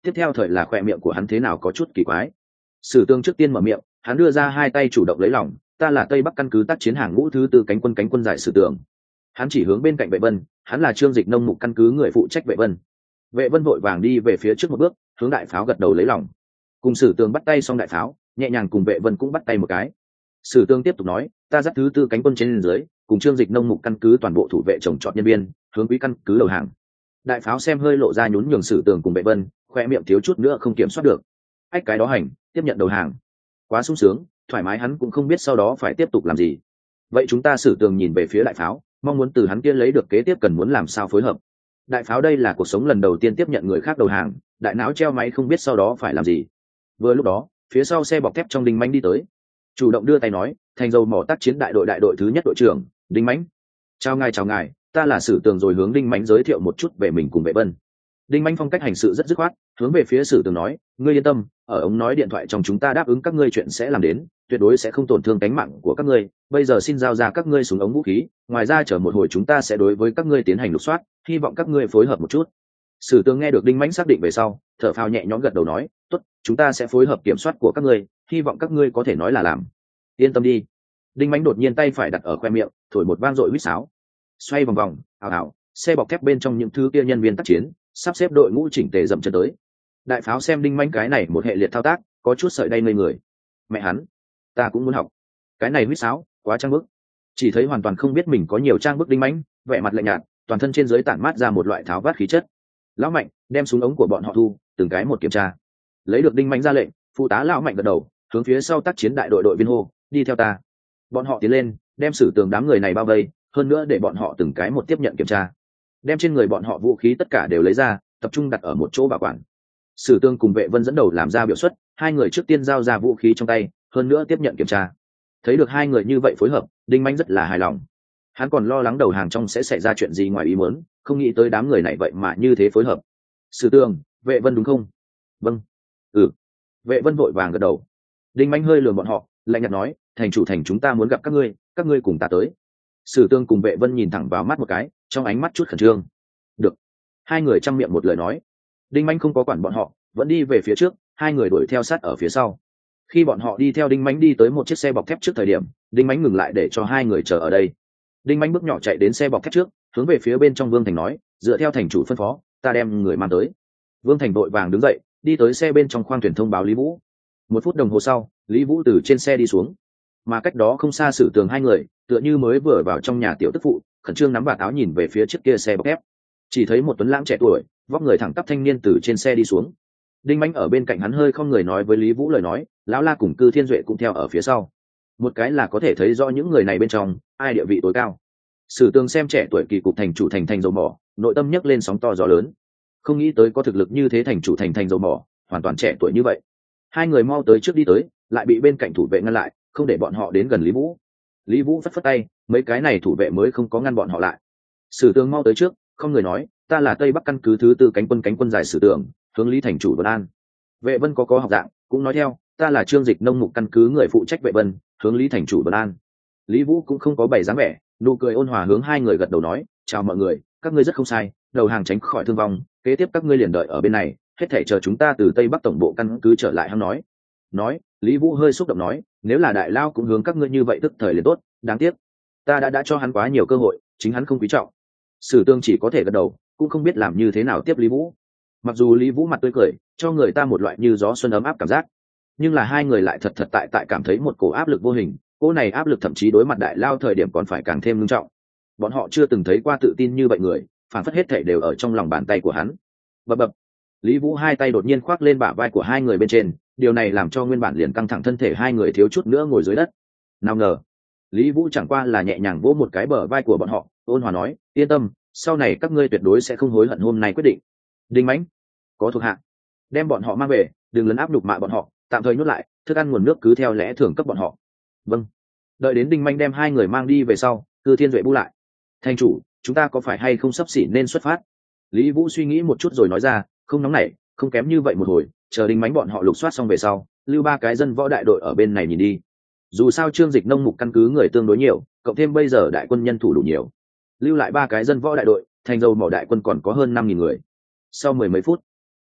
tiếp theo thời là khoe miệng của hắn thế nào có chút kỳ quái. Sử Tương trước tiên mở miệng, hắn đưa ra hai tay chủ động lấy lòng, ta là Tây Bắc căn cứ tác chiến hàng ngũ thứ tư cánh quân cánh quân giải Sử Tương. Hắn chỉ hướng bên cạnh Vệ Vân, hắn là Trương Dịch nông mục căn cứ người phụ trách Vệ Vân. Vệ Vân vội vàng đi về phía trước một bước, hướng đại pháo gật đầu lấy lòng. Cùng Sử Tương bắt tay xong đại pháo, nhẹ nhàng cùng Vệ Vân cũng bắt tay một cái. Sử Tương tiếp tục nói, ta dắt thứ tư cánh quân trên dưới, cùng Trương Dịch nông mục căn cứ toàn bộ thủ vệ trồng trọt nhân viên, hướng quý căn cứ đầu hàng. Đại pháo xem hơi lộ ra nhún nhường Sử Tương cùng Vệ Vân, khoe miệng thiếu chút nữa không kiểm soát được. Ách cái đó hành, tiếp nhận đầu hàng. Quá sung sướng, thoải mái hắn cũng không biết sau đó phải tiếp tục làm gì. Vậy chúng ta Sử Tương nhìn về phía đại pháo, mong muốn từ hắn kia lấy được kế tiếp cần muốn làm sao phối hợp. Đại pháo đây là cuộc sống lần đầu tiên tiếp nhận người khác đầu hàng, đại não treo máy không biết sau đó phải làm gì. Vừa lúc đó, phía sau xe bọc thép trong Đinh Mãnh đi tới, chủ động đưa tay nói, thành dầu mỏ tác chiến đại đội đại đội thứ nhất đội trưởng Đinh Mãnh. Chào ngài chào ngài, ta là Sử Tường, rồi hướng Đinh Mãnh giới thiệu một chút về mình cùng Vệ Vân. Đinh Mãnh phong cách hành sự rất dứt khoát, hướng về phía Sử Tường nói, ngươi yên tâm, ở ống nói điện thoại trong chúng ta đáp ứng các ngươi chuyện sẽ làm đến, tuyệt đối sẽ không tổn thương tính mạng của các ngươi. Bây giờ xin giao ra các ngươi súng ống vũ khí, ngoài ra chờ một hồi chúng ta sẽ đối với các ngươi tiến hành lục soát, hy vọng các ngươi phối hợp một chút. Sử Tường nghe được Đinh Mãnh xác định về sau, thở phào nhẹ nhõm gật đầu nói, tốt, chúng ta sẽ phối hợp kiểm soát của các ngươi, hy vọng các ngươi có thể nói là làm. Yên tâm đi. Đinh Mãnh đột nhiên tay phải đặt ở khoe miệng, thổi một vang dội huýt sáo, xoay vòng vòng, ảo ảo, xe bọc thép bên trong những thứ kia nhân viên tác chiến sắp xếp đội ngũ chỉnh tề dậm chân tới. Đại pháo xem Đinh Mãnh cái này một hệ liệt thao tác, có chút sợi đay ngây người. Mẹ hắn, ta cũng muốn học. Cái này huýt sáo, quá trang bức. Chỉ thấy hoàn toàn không biết mình có nhiều trang bức Đinh Mãnh, vẻ mặt lạnh nhạt, toàn thân trên dưới tản mát ra một loại tháo vát khí chất. Lão Mạnh, đem súng ống của bọn họ thu, từng cái một kiểm tra. Lấy được Đinh Mãnh ra lệnh, phụ tá lão Mạnh gật đầu, hướng phía sau tác chiến đại đội đội viên hô, đi theo ta. Bọn họ tiến lên, đem Sử Tường đám người này bao vây, hơn nữa để bọn họ từng cái một tiếp nhận kiểm tra, đem trên người bọn họ vũ khí tất cả đều lấy ra, tập trung đặt ở một chỗ bảo quản. Sử Tường cùng Vệ Vân dẫn đầu làm ra biểu xuất, hai người trước tiên giao ra vũ khí trong tay, hơn nữa tiếp nhận kiểm tra. Thấy được hai người như vậy phối hợp, Đinh Mãnh rất là hài lòng. Hắn còn lo lắng đầu hàng trong sẽ xảy ra chuyện gì ngoài ý muốn, không nghĩ tới đám người này vậy mà như thế phối hợp. Sử Tường, Vệ Vân đúng không? Vâng. Ừ. Vệ Vân vội vàng gật đầu. Đinh Mãnh hơi lườm bọn họ, lạnh nhạt nói, thành chủ thành chúng ta muốn gặp các ngươi, các ngươi cùng ta tới. Sử Tương cùng Vệ Vân nhìn thẳng vào mắt một cái, trong ánh mắt chút khẩn trương. Được. Hai người chăm miệng một lời nói. Đinh Mãnh không có quản bọn họ, vẫn đi về phía trước, hai người đuổi theo sát ở phía sau. Khi bọn họ đi theo Đinh Mãnh đi tới một chiếc xe bọc thép trước thời điểm, Đinh Mãnh ngừng lại để cho hai người chờ ở đây. Đinh Mãnh bước nhỏ chạy đến xe bọc thép trước, hướng về phía bên trong Vương Thành nói, dựa theo thành chủ phân phó, ta đem người mang tới. Vương Thành vội vàng đứng dậy, đi tới xe bên trong khoang thuyền thông báo Lý Vũ. Một phút đồng hồ sau, Lý Vũ từ trên xe đi xuống, mà cách đó không xa Sử Tường hai người tựa như mới vừa vào trong nhà tiểu tức phụ, khẩn trương nắm vạt áo nhìn về phía chiếc kia xe bọc thép. Chỉ thấy một tuấn lãng trẻ tuổi, vóc người thẳng tắp thanh niên từ trên xe đi xuống. Đinh Mãnh ở bên cạnh hắn hơi không người nói với Lý Vũ lời nói, lão La cùng Cư Thiên Duệ cũng theo ở phía sau. Một cái là có thể thấy rõ những người này bên trong ai địa vị tối cao. Sử Tường xem trẻ tuổi kỳ cục thành chủ thành thành dầu mỏ, nội tâm nhấc lên sóng to gió lớn. Không nghĩ tới có thực lực như thế thành chủ thành thành dầu mỏ, hoàn toàn trẻ tuổi như vậy. Hai người mau tới trước đi tới, lại bị bên cạnh thủ vệ ngăn lại, không để bọn họ đến gần Lý Vũ. Lý Vũ phất phất tay, mấy cái này thủ vệ mới không có ngăn bọn họ lại. Sử Tường mau tới trước, không người nói, ta là Tây Bắc căn cứ thứ tư cánh quân cánh quân giải Sử Tường, hướng Lý thành chủ Vân An. Vệ Vân có có học dạng, cũng nói theo, ta là Trương Dịch nông mục căn cứ người phụ trách Vệ Vân, hướng Lý thành chủ Vân An. Lý Vũ cũng không có bày dáng vẻ, nụ cười ôn hòa hướng hai người gật đầu nói, chào mọi người, các ngươi rất không sai, đầu hàng tránh khỏi thương vong, kế tiếp các ngươi liền đợi ở bên này, hết thảy chờ chúng ta từ Tây Bắc tổng bộ căn cứ trở lại. Hắn nói. Nói, Lý Vũ hơi xúc động nói, nếu là đại lao cũng hướng các ngươi như vậy tức thời liền tốt, đáng tiếc ta đã đã cho hắn quá nhiều cơ hội, chính hắn không quý trọng. Sử Tương chỉ có thể gật đầu, cũng không biết làm như thế nào tiếp Lý Vũ. Mặc dù Lý Vũ mặt tươi cười, cho người ta một loại như gió xuân ấm áp cảm giác, nhưng là hai người lại thật thật tại tại cảm thấy một cổ áp lực vô hình. Cỗ này áp lực thậm chí đối mặt đại lao thời điểm còn phải càng thêm nghiêm trọng. Bọn họ chưa từng thấy qua tự tin như vậy người, phản phất hết thảy đều ở trong lòng bàn tay của hắn. Bập bập. Lý Vũ hai tay đột nhiên khoác lên bả vai của hai người bên trên, điều này làm cho nguyên bản liền căng thẳng thân thể hai người thiếu chút nữa ngồi dưới đất. Nào ngờ, Lý Vũ chẳng qua là nhẹ nhàng vỗ một cái bờ vai của bọn họ, ôn hòa nói, yên tâm, sau này các ngươi tuyệt đối sẽ không hối hận hôm nay quyết định. Đinh Mãnh, có thuộc hạ, đem bọn họ mang về, đừng lấn áp nhục mạ bọn họ, tạm thời nhốt lại, thức ăn nguồn nước cứ theo lẽ thường cấp bọn họ. Vâng. Đợi đến Đinh Mãnh đem hai người mang đi về sau, Cư Thiên Duệ bu lại, thành chủ, chúng ta có phải hay không sắp xỉ nên xuất phát? Lý Vũ suy nghĩ một chút rồi nói ra, không nóng nảy, không kém như vậy một hồi, chờ Đinh Mãnh bọn họ lục soát xong về sau, lưu ba cái dân võ đại đội ở bên này nhìn đi. Dù sao Trương Dịch nông mục căn cứ người tương đối nhiều, cộng thêm bây giờ đại quân nhân thủ đủ nhiều, lưu lại ba cái dân võ đại đội, thành dầu mỏ đại quân còn có hơn năm nghìn người. Sau mười mấy phút,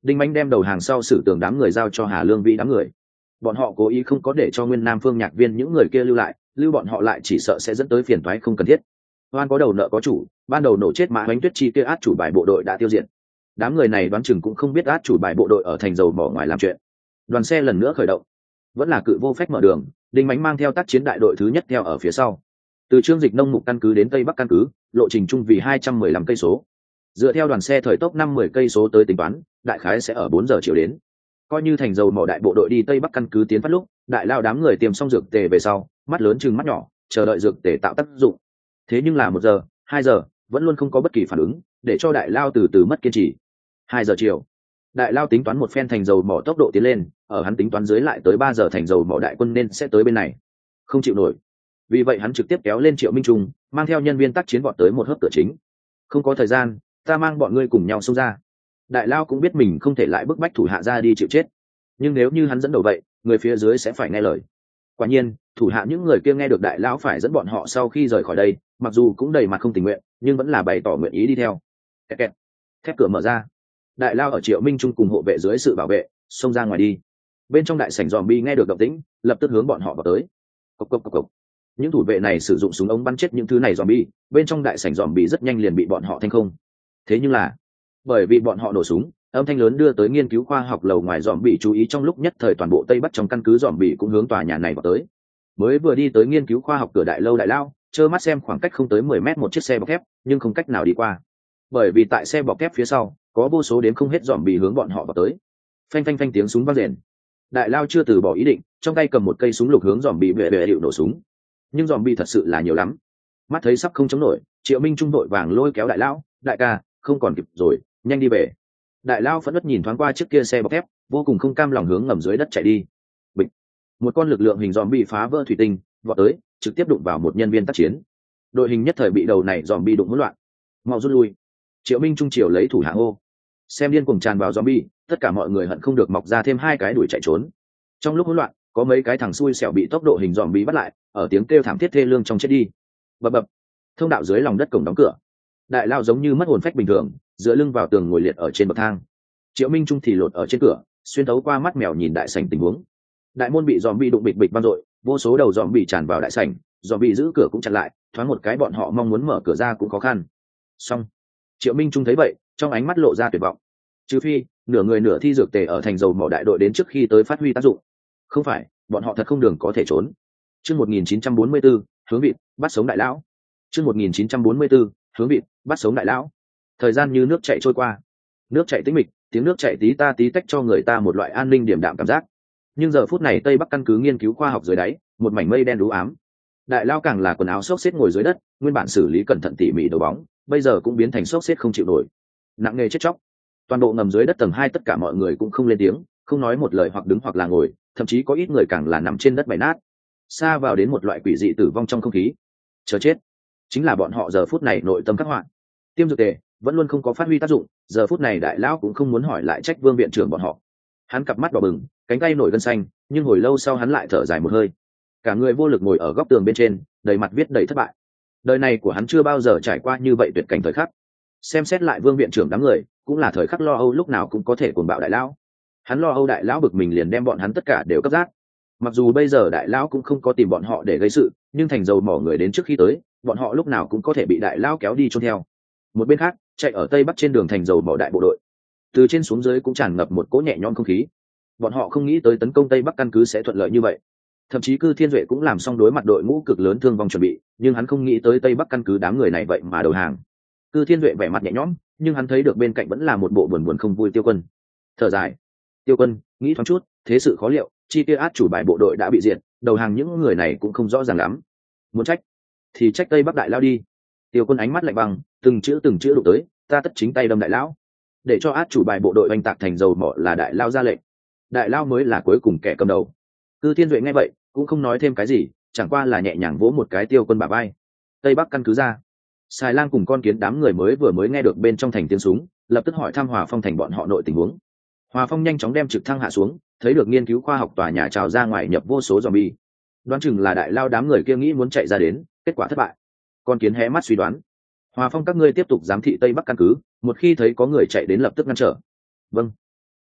Đinh Mạnh đem đầu hàng sau xử tường đám người giao cho Hà Lương Vĩ đám người. Bọn họ cố ý không có để cho Nguyên Nam Phương nhạc viên những người kia lưu lại, lưu bọn họ lại chỉ sợ sẽ dẫn tới phiền toái không cần thiết. Oan có đầu nợ có chủ, ban đầu nổ chết Mã Hoánh Tuyết chi kia át chủ bài bộ đội đã tiêu diệt. Đám người này đoán chừng cũng không biết át chủ bài bộ đội ở thành dầu mỏ ngoài làm chuyện. Đoàn xe lần nữa khởi động, vẫn là Cự Vô Phách mở đường, Đinh Mạnh mang theo tác chiến đại đội thứ nhất theo ở phía sau. Từ Trương Dịch nông mục căn cứ đến Tây Bắc căn cứ, lộ trình chung vì hai trăm mười lăm cây số. Dựa theo đoàn xe thời tốc năm mươi cây số tới tính toán, đại khái sẽ ở bốn giờ chiều đến. Coi như thành dầu mỏ đại bộ đội đi Tây Bắc căn cứ tiến phát lúc, đại lao đám người tiêm xong dược tề về sau, mắt lớn chừng mắt nhỏ, chờ đợi dược tề tạo tác dụng. Thế nhưng là một giờ, hai giờ, vẫn luôn không có bất kỳ phản ứng, để cho đại lao từ từ mất kiên trì. Hai giờ chiều, đại lao tính toán một phen thành dầu mỏ tốc độ tiến lên, ở hắn tính toán dưới lại tới ba giờ thành dầu mỏ đại quân nên sẽ tới bên này. Không chịu nổi. Vì vậy hắn trực tiếp kéo lên Triệu Minh Trung, mang theo nhân viên tác chiến vọt tới một hớp cửa chính. Không có thời gian, ta mang bọn ngươi cùng nhau xông ra. Đại lao cũng biết mình không thể lại bức bách thủ hạ ra đi chịu chết, nhưng nếu như hắn dẫn đầu vậy, người phía dưới sẽ phải nghe lời. Quả nhiên, thủ hạ những người kia nghe được đại lão phải dẫn bọn họ sau khi rời khỏi đây, mặc dù cũng đầy mặt không tình nguyện, nhưng vẫn là bày tỏ nguyện ý đi theo. Kẹt kẹt. Thép cửa mở ra, đại lao ở Triệu Minh Trung cùng hộ vệ dưới sự bảo vệ xông ra ngoài đi. Bên trong đại sảnh zombie nghe được động tĩnh, lập tức hướng bọn họ vào tới. Cộc cộc cộc cộc. Những thủ vệ này sử dụng súng ống bắn chết những thứ này zombie, bên trong đại sảnh zombie rất nhanh liền bị bọn họ thanh không. Thế nhưng là, bởi vì bọn họ nổ súng, âm thanh lớn đưa tới nghiên cứu khoa học lầu ngoài zombie chú ý, trong lúc nhất thời toàn bộ Tây Bắc trong căn cứ zombie cũng hướng tòa nhà này vào tới. Mới vừa đi tới nghiên cứu khoa học cửa đại lâu đại lao, trơ mắt xem khoảng cách không tới mười mét một chiếc xe bọc thép, nhưng không cách nào đi qua. Bởi vì tại xe bọc thép phía sau, có vô số đến không hết zombie hướng bọn họ vào tới. Phanh phanh phanh tiếng súng vang rền. Đại lao chưa từ bỏ ý định, trong tay cầm một cây súng lục hướng zombie bệ bệ điệu nổ súng. Nhưng zombie thật sự là nhiều lắm. Mắt thấy sắp không chống nổi, Triệu Minh Trung đội vàng lôi kéo đại lao, đại ca, không còn kịp rồi, nhanh đi về. Đại lao phẫn nộ nhìn thoáng qua chiếc kia xe bọc thép, vô cùng không cam lòng hướng ngầm dưới đất chạy đi. Bịch. Một con lực lượng hình zombie phá vỡ thủy tinh, vọt tới, trực tiếp đụng vào một nhân viên tác chiến. Đội hình nhất thời bị đầu này zombie đụng hỗn loạn. Mau rút lui. Triệu Minh Trung chiều lấy thủ hạ hô. Xem điên cuồng tràn vào zombie, tất cả mọi người hận không được mọc ra thêm hai cái đuổi chạy trốn. Trong lúc hỗn loạn, có mấy cái thằng xui xẻo bị tốc độ hình zombie bắt lại, ở tiếng kêu thảm thiết thê lương trong chết đi. Bập bập. Thông đạo dưới lòng đất cổng đóng cửa. Đại lao giống như mất hồn phách bình thường, dựa lưng vào tường ngồi liệt ở trên bậc thang. Triệu Minh Trung thì lột ở trên cửa, xuyên thấu qua mắt mèo nhìn đại sảnh tình huống. Đại môn bị zombie đụng bịch bịch vang dội, vô số đầu zombie tràn vào đại sảnh, zombie giữ cửa cũng chặn lại, thoáng một cái bọn họ mong muốn mở cửa ra cũng khó khăn. Xong. Triệu Minh Trung thấy vậy, trong ánh mắt lộ ra tuyệt vọng. Trừ phi, nửa người nửa thi dược tề ở thành dầu mỏ đại đội đến trước khi tới phát huy tác dụng. Không phải, bọn họ thật không đường có thể trốn. Chương một nghìn chín trăm bốn mươi tư, hướng vịt, bắt sống đại lão. Chương một nghìn chín trăm bốn mươi tư, hướng vịt, bắt sống đại lão. Thời gian như nước chảy trôi qua. Nước chảy tĩnh mịch, tiếng nước chảy tí ta tí tách cho người ta một loại an ninh điềm đạm cảm giác. Nhưng giờ phút này Tây Bắc căn cứ nghiên cứu khoa học dưới đáy, một mảnh mây đen đú ám. Đại lao càng là quần áo xốc xếp ngồi dưới đất, nguyên bản xử lý cẩn thận tỉ mỉ đầu bóng, bây giờ cũng biến thành xốc xếp không chịu nổi, nặng nề chết chóc. Toàn bộ ngầm dưới đất tầng hai tất cả mọi người cũng không lên tiếng, không nói một lời, hoặc đứng hoặc là ngồi, thậm chí có ít người càng là nằm trên đất bày nát, xa vào đến một loại quỷ dị tử vong trong không khí. Chờ chết, chính là bọn họ giờ phút này nội tâm khắc họa. Tiêm dược tề vẫn luôn không có phát huy tác dụng, giờ phút này đại lão cũng không muốn hỏi lại trách Vương viện trưởng bọn họ. Hắn cặp mắt đỏ bừng, cánh tay nổi gân xanh, nhưng hồi lâu sau hắn lại thở dài một hơi. Cả người vô lực ngồi ở góc tường bên trên, đầy mặt viết đầy thất bại. Đời này của hắn chưa bao giờ trải qua như vậy tuyệt cảnh thời khắc. Xem xét lại Vương viện trưởng đám người, cũng là thời khắc lo âu lúc nào cũng có thể cuồng bạo đại lão. Hắn lo âu đại lão bực mình liền đem bọn hắn tất cả đều cấp giác. Mặc dù bây giờ đại lão cũng không có tìm bọn họ để gây sự, nhưng thành dầu mỏ người đến trước khi tới, bọn họ lúc nào cũng có thể bị đại lão kéo đi chôn theo. Một bên khác, chạy ở tây bắc trên đường thành dầu mỏ đại bộ đội, từ trên xuống dưới cũng tràn ngập một cỗ nhẹ nhõm không khí. Bọn họ không nghĩ tới tấn công tây bắc căn cứ sẽ thuận lợi như vậy. Thậm chí Cư Thiên Duệ cũng làm xong đối mặt đội ngũ cực lớn thương vong chuẩn bị, nhưng hắn không nghĩ tới tây bắc căn cứ đám người này vậy mà đầu hàng. Cư Thiên Duệ vẻ mặt nhẹ nhõm, nhưng hắn thấy được bên cạnh vẫn là một bộ buồn buồn không vui Tiêu Quân. Thở dài, Tiêu Quân nghĩ thoáng chút, thế sự khó liệu, chi tiêu át chủ bài bộ đội đã bị diệt, đầu hàng những người này cũng không rõ ràng lắm. Muốn trách thì trách tây bắc đại lao đi. Tiêu Quân ánh mắt lạnh băng, từng chữ từng chữ đụng tới, ta tất chính tay đâm đại lão, để cho át chủ bài bộ đội oanh tạc thành dầu mỏ là đại lao ra lệnh, đại lao mới là cuối cùng kẻ cầm đầu. Cư Thiên Duệ nghe vậy cũng không nói thêm cái gì, chẳng qua là nhẹ nhàng vỗ một cái Tiêu Quân bả vai. Tây bắc căn cứ ra. Xài Lang cùng con kiến đám người mới vừa mới nghe được bên trong thành tiếng súng, lập tức hỏi thăm Hòa Phong thành bọn họ nội tình huống. Hòa Phong nhanh chóng đem trực thăng hạ xuống, thấy được nghiên cứu khoa học tòa nhà trào ra ngoài nhập vô số zombie. Đoán chừng là đại lao đám người kia nghĩ muốn chạy ra đến, kết quả thất bại. Con kiến hé mắt suy đoán. Hòa Phong các ngươi tiếp tục giám thị Tây Bắc căn cứ, một khi thấy có người chạy đến lập tức ngăn trở. Vâng.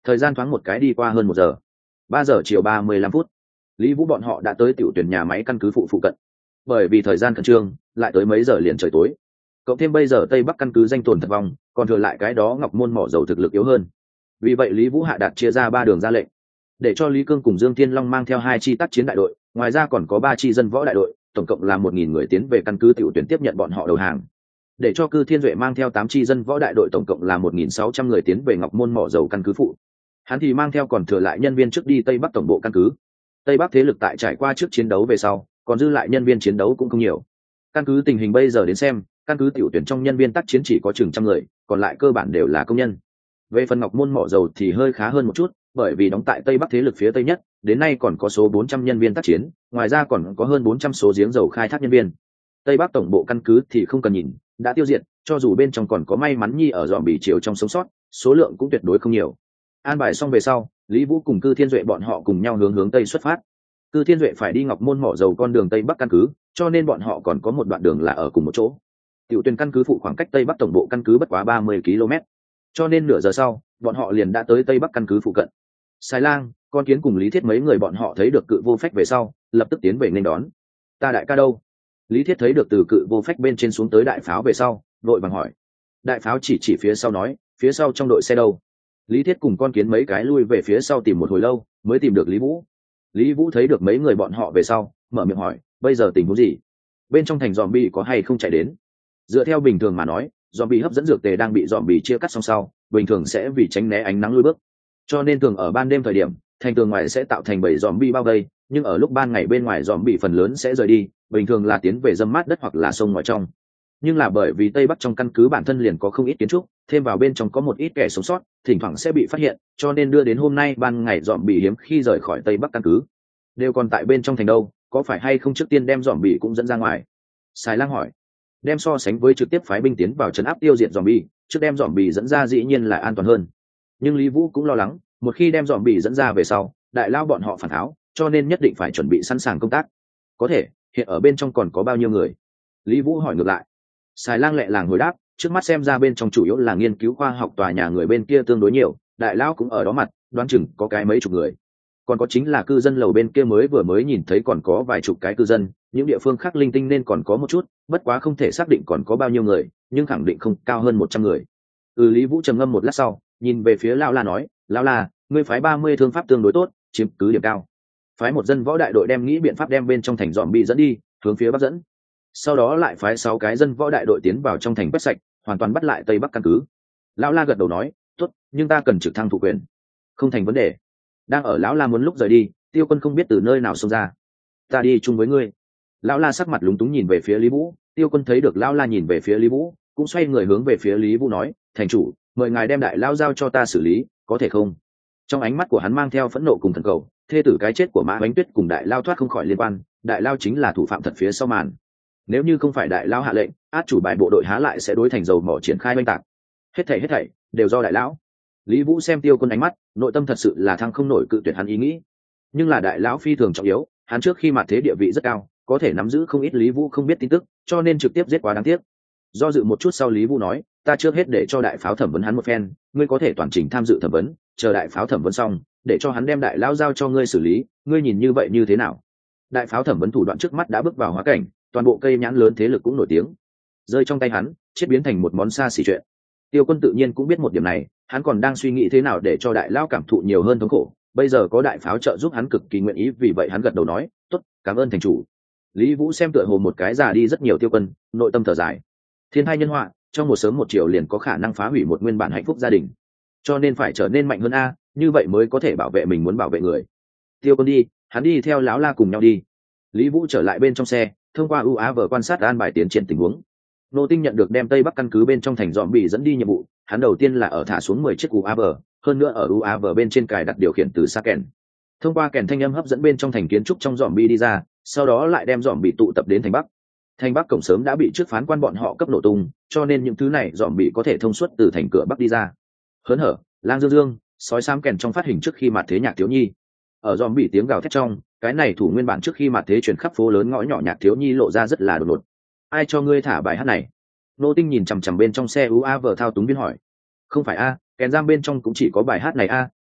Thời gian thoáng một cái đi qua hơn một giờ. Ba giờ chiều ba mươi lăm phút, Lý Vũ bọn họ đã tới tiểu tuyển nhà máy căn cứ phụ phụ cận. Bởi vì thời gian khẩn trương, lại tới mấy giờ liền trời tối. Cộng thêm bây giờ Tây Bắc căn cứ danh tồn thật vong, còn thừa lại cái đó Ngọc Môn mỏ dầu thực lực yếu hơn. Vì vậy Lý Vũ hạ đạt chia ra ba đường ra lệnh, để cho Lý Cương cùng Dương Thiên Long mang theo hai chi tác chiến đại đội, ngoài ra còn có ba chi dân võ đại đội, tổng cộng là một nghìn người tiến về căn cứ tiểu tuyển tiếp nhận bọn họ đầu hàng. Để cho Cư Thiên Duệ mang theo tám chi dân võ đại đội, tổng cộng là một nghìn sáu trăm người tiến về Ngọc Môn mỏ dầu căn cứ phụ. Hắn thì mang theo còn thừa lại nhân viên trước đi Tây Bắc tổng bộ căn cứ. Tây Bắc thế lực tại trải qua trước chiến đấu về sau, còn dư lại nhân viên chiến đấu cũng không nhiều. Căn cứ tình hình bây giờ đến xem, căn cứ tiểu tuyển trong nhân viên tác chiến chỉ có chừng trăm người, còn lại cơ bản đều là công nhân. Về phần Ngọc Môn mỏ dầu thì hơi khá hơn một chút, bởi vì đóng tại Tây Bắc thế lực phía Tây nhất, đến nay còn có số bốn trăm nhân viên tác chiến, ngoài ra còn có hơn bốn trăm số giếng dầu khai thác nhân viên. Tây Bắc tổng bộ căn cứ thì không cần nhìn, đã tiêu diệt, cho dù bên trong còn có may mắn nhi ở dòm bị chiều trong sống sót, số lượng cũng tuyệt đối không nhiều. An bài xong về sau, Lý Vũ cùng Cư Thiên Duệ bọn họ cùng nhau hướng hướng Tây xuất phát. Cư Thiên Duệ phải đi Ngọc Môn mỏ dầu con đường Tây Bắc căn cứ, cho nên bọn họ còn có một đoạn đường là ở cùng một chỗ. Tiểu tuyển căn cứ phụ khoảng cách Tây Bắc tổng bộ căn cứ bất quá ba mươi ki lô mét, cho nên nửa giờ sau, bọn họ liền đã tới Tây Bắc căn cứ phụ cận. Sài Lang, Con Kiến cùng Lý Thiết mấy người bọn họ thấy được Cự Vô Phách về sau, lập tức tiến về nghênh đón. Ta đại ca đâu? Lý Thiết thấy được từ Cự Vô Phách bên trên xuống tới đại pháo về sau, vội vàng hỏi. Đại pháo chỉ chỉ phía sau nói, phía sau trong đội xe đâu? Lý Thiết cùng Con Kiến mấy cái lui về phía sau tìm một hồi lâu, mới tìm được Lý Vũ. Lý Vũ thấy được mấy người bọn họ về sau, mở miệng hỏi, bây giờ tình huống gì? Bên trong thành zombie có hay không chạy đến? Dựa theo bình thường mà nói, zombie hấp dẫn dược tề đang bị zombie chia cắt xong sau, bình thường sẽ vì tránh né ánh nắng lùi bước, cho nên thường ở ban đêm thời điểm, thành tường ngoài sẽ tạo thành bầy zombie bao vây, nhưng ở lúc ban ngày bên ngoài zombie phần lớn sẽ rời đi, bình thường là tiến về dâm mát đất hoặc là sông ngoài trong. Nhưng là bởi vì Tây Bắc trong căn cứ bản thân liền có không ít kiến trúc, thêm vào bên trong có một ít kẻ sống sót, thỉnh thoảng sẽ bị phát hiện, cho nên đưa đến hôm nay ban ngày zombie hiếm khi rời khỏi Tây Bắc căn cứ. Đều còn tại bên trong thành đâu, có phải hay không trước tiên đem zombie cũng dẫn ra ngoài? Sài Lang hỏi. Đem so sánh với trực tiếp phái binh tiến vào trấn áp tiêu diệt zombie, trước đem zombie dẫn ra dĩ nhiên là an toàn hơn. Nhưng Lý Vũ cũng lo lắng, một khi đem zombie dẫn ra về sau, đại lao bọn họ phản tháo, cho nên nhất định phải chuẩn bị sẵn sàng công tác. Có thể, hiện ở bên trong còn có bao nhiêu người? Lý Vũ hỏi ngược lại. Sài Lang lẹ làng hồi đáp, trước mắt xem ra bên trong chủ yếu là nghiên cứu khoa học tòa nhà người bên kia tương đối nhiều, đại lao cũng ở đó mặt, đoán chừng có cái mấy chục người. Còn có chính là cư dân lầu bên kia mới vừa mới nhìn thấy còn có vài chục cái cư dân, những địa phương khác linh tinh nên còn có một chút, bất quá không thể xác định còn có bao nhiêu người, nhưng khẳng định không cao hơn một trăm người. Ừ, Lý Vũ trầm ngâm một lát sau, nhìn về phía Lão La nói, Lão La, ngươi phái ba mươi thương pháp tương đối tốt, chiếm cứ điểm cao. Phái một dân võ đại đội đem nghĩ biện pháp đem bên trong thành zombie dẫn đi, hướng phía bắc dẫn. Sau đó lại phái sáu cái dân võ đại đội tiến vào trong thành quét sạch, hoàn toàn bắt lại Tây Bắc căn cứ. Lão La gật đầu nói, tốt, nhưng ta cần trực thăng thủ quyền. Không thành vấn đề. Đang ở Lão La muốn lúc rời đi, Tiêu Quân không biết từ nơi nào xông ra. Ta đi chung với ngươi. Lão La sắc mặt lúng túng nhìn về phía Lý Vũ, Tiêu Quân thấy được Lão La nhìn về phía Lý Vũ, cũng xoay người hướng về phía Lý Vũ nói, thành chủ, mời ngài đem đại lao giao cho ta xử lý, có thể không? Trong ánh mắt của hắn mang theo phẫn nộ cùng thần cầu, thê tử cái chết của Mã Bánh Tuyết cùng đại lao thoát không khỏi liên quan, đại lao chính là thủ phạm thật phía sau màn. Nếu như không phải đại lao hạ lệnh, át chủ bài bộ đội há lại sẽ đối thành dầu mỏ triển khai oanh tạc. Hết thảy hết thảy đều do đại lão. Lý Vũ xem Tiêu Quân ánh mắt, nội tâm thật sự là thăng không nổi cự tuyệt hắn ý nghĩ. Nhưng là đại lão phi thường trọng yếu, hắn trước khi mặt thế địa vị rất cao, có thể nắm giữ không ít Lý Vũ không biết tin tức, cho nên trực tiếp giết quá đáng tiếc. Do dự một chút sau, Lý Vũ nói, ta trước hết để cho đại pháo thẩm vấn hắn một phen, ngươi có thể toàn trình tham dự thẩm vấn, chờ đại pháo thẩm vấn xong, để cho hắn đem đại lão giao cho ngươi xử lý, ngươi nhìn như vậy như thế nào? Đại pháo thẩm vấn thủ đoạn trước mắt đã bước vào hóa cảnh, toàn bộ cây nhãn lớn thế lực cũng nổi tiếng, rơi trong tay hắn, chết biến thành một món xa xỉ chuyện. Tiêu Quân tự nhiên cũng biết một điểm này, hắn còn đang suy nghĩ thế nào để cho đại lão cảm thụ nhiều hơn thống khổ, bây giờ có đại pháo trợ giúp hắn cực kỳ nguyện ý, vì vậy hắn gật đầu nói, tốt, cảm ơn thành chủ. Lý Vũ xem tựa hồ một cái già đi rất nhiều Tiêu Quân, nội tâm thở dài. Thiên thai nhân họa, trong một sớm một chiều liền có khả năng phá hủy một nguyên bản hạnh phúc gia đình, cho nên phải trở nên mạnh hơn a, như vậy mới có thể bảo vệ mình muốn bảo vệ người. Tiêu Quân đi, hắn đi theo Lão La cùng nhau đi. Lý Vũ trở lại bên trong xe, thông qua u a vờ quan sát an bài tiến triển tình huống. Nô Tinh nhận được đem Tây Bắc căn cứ bên trong thành zombie dẫn đi nhiệm vụ, hắn đầu tiên là ở thả xuống mười chiếc u a vờ, hơn nữa ở u a vờ bên trên cài đặt điều khiển từ xa kèn. Thông qua kèn thanh âm hấp dẫn bên trong thành kiến trúc trong zombie đi ra, sau đó lại đem zombie tụ tập đến thành Bắc. Thành Bắc cổng sớm đã bị trước phán quan bọn họ cấp nổ tung, cho nên những thứ này zombie có thể thông suốt từ thành cửa Bắc đi ra. Hớn hở, lang dương dương, sói xám kèn trong phát hình trước khi mặt thế nhạc thiếu nhi. Ở zombie tiếng gào thét trong, cái này thủ nguyên bản trước khi mặt thế chuyển khắp phố lớn ngõ nhỏ nhạc thiếu nhi lộ ra rất là đột ngột. Ai cho ngươi thả bài hát này? Nô Tinh nhìn chằm chằm bên trong xe u a vờ thao túng viên hỏi. Không phải a, kèn giam bên trong cũng chỉ có bài hát này a,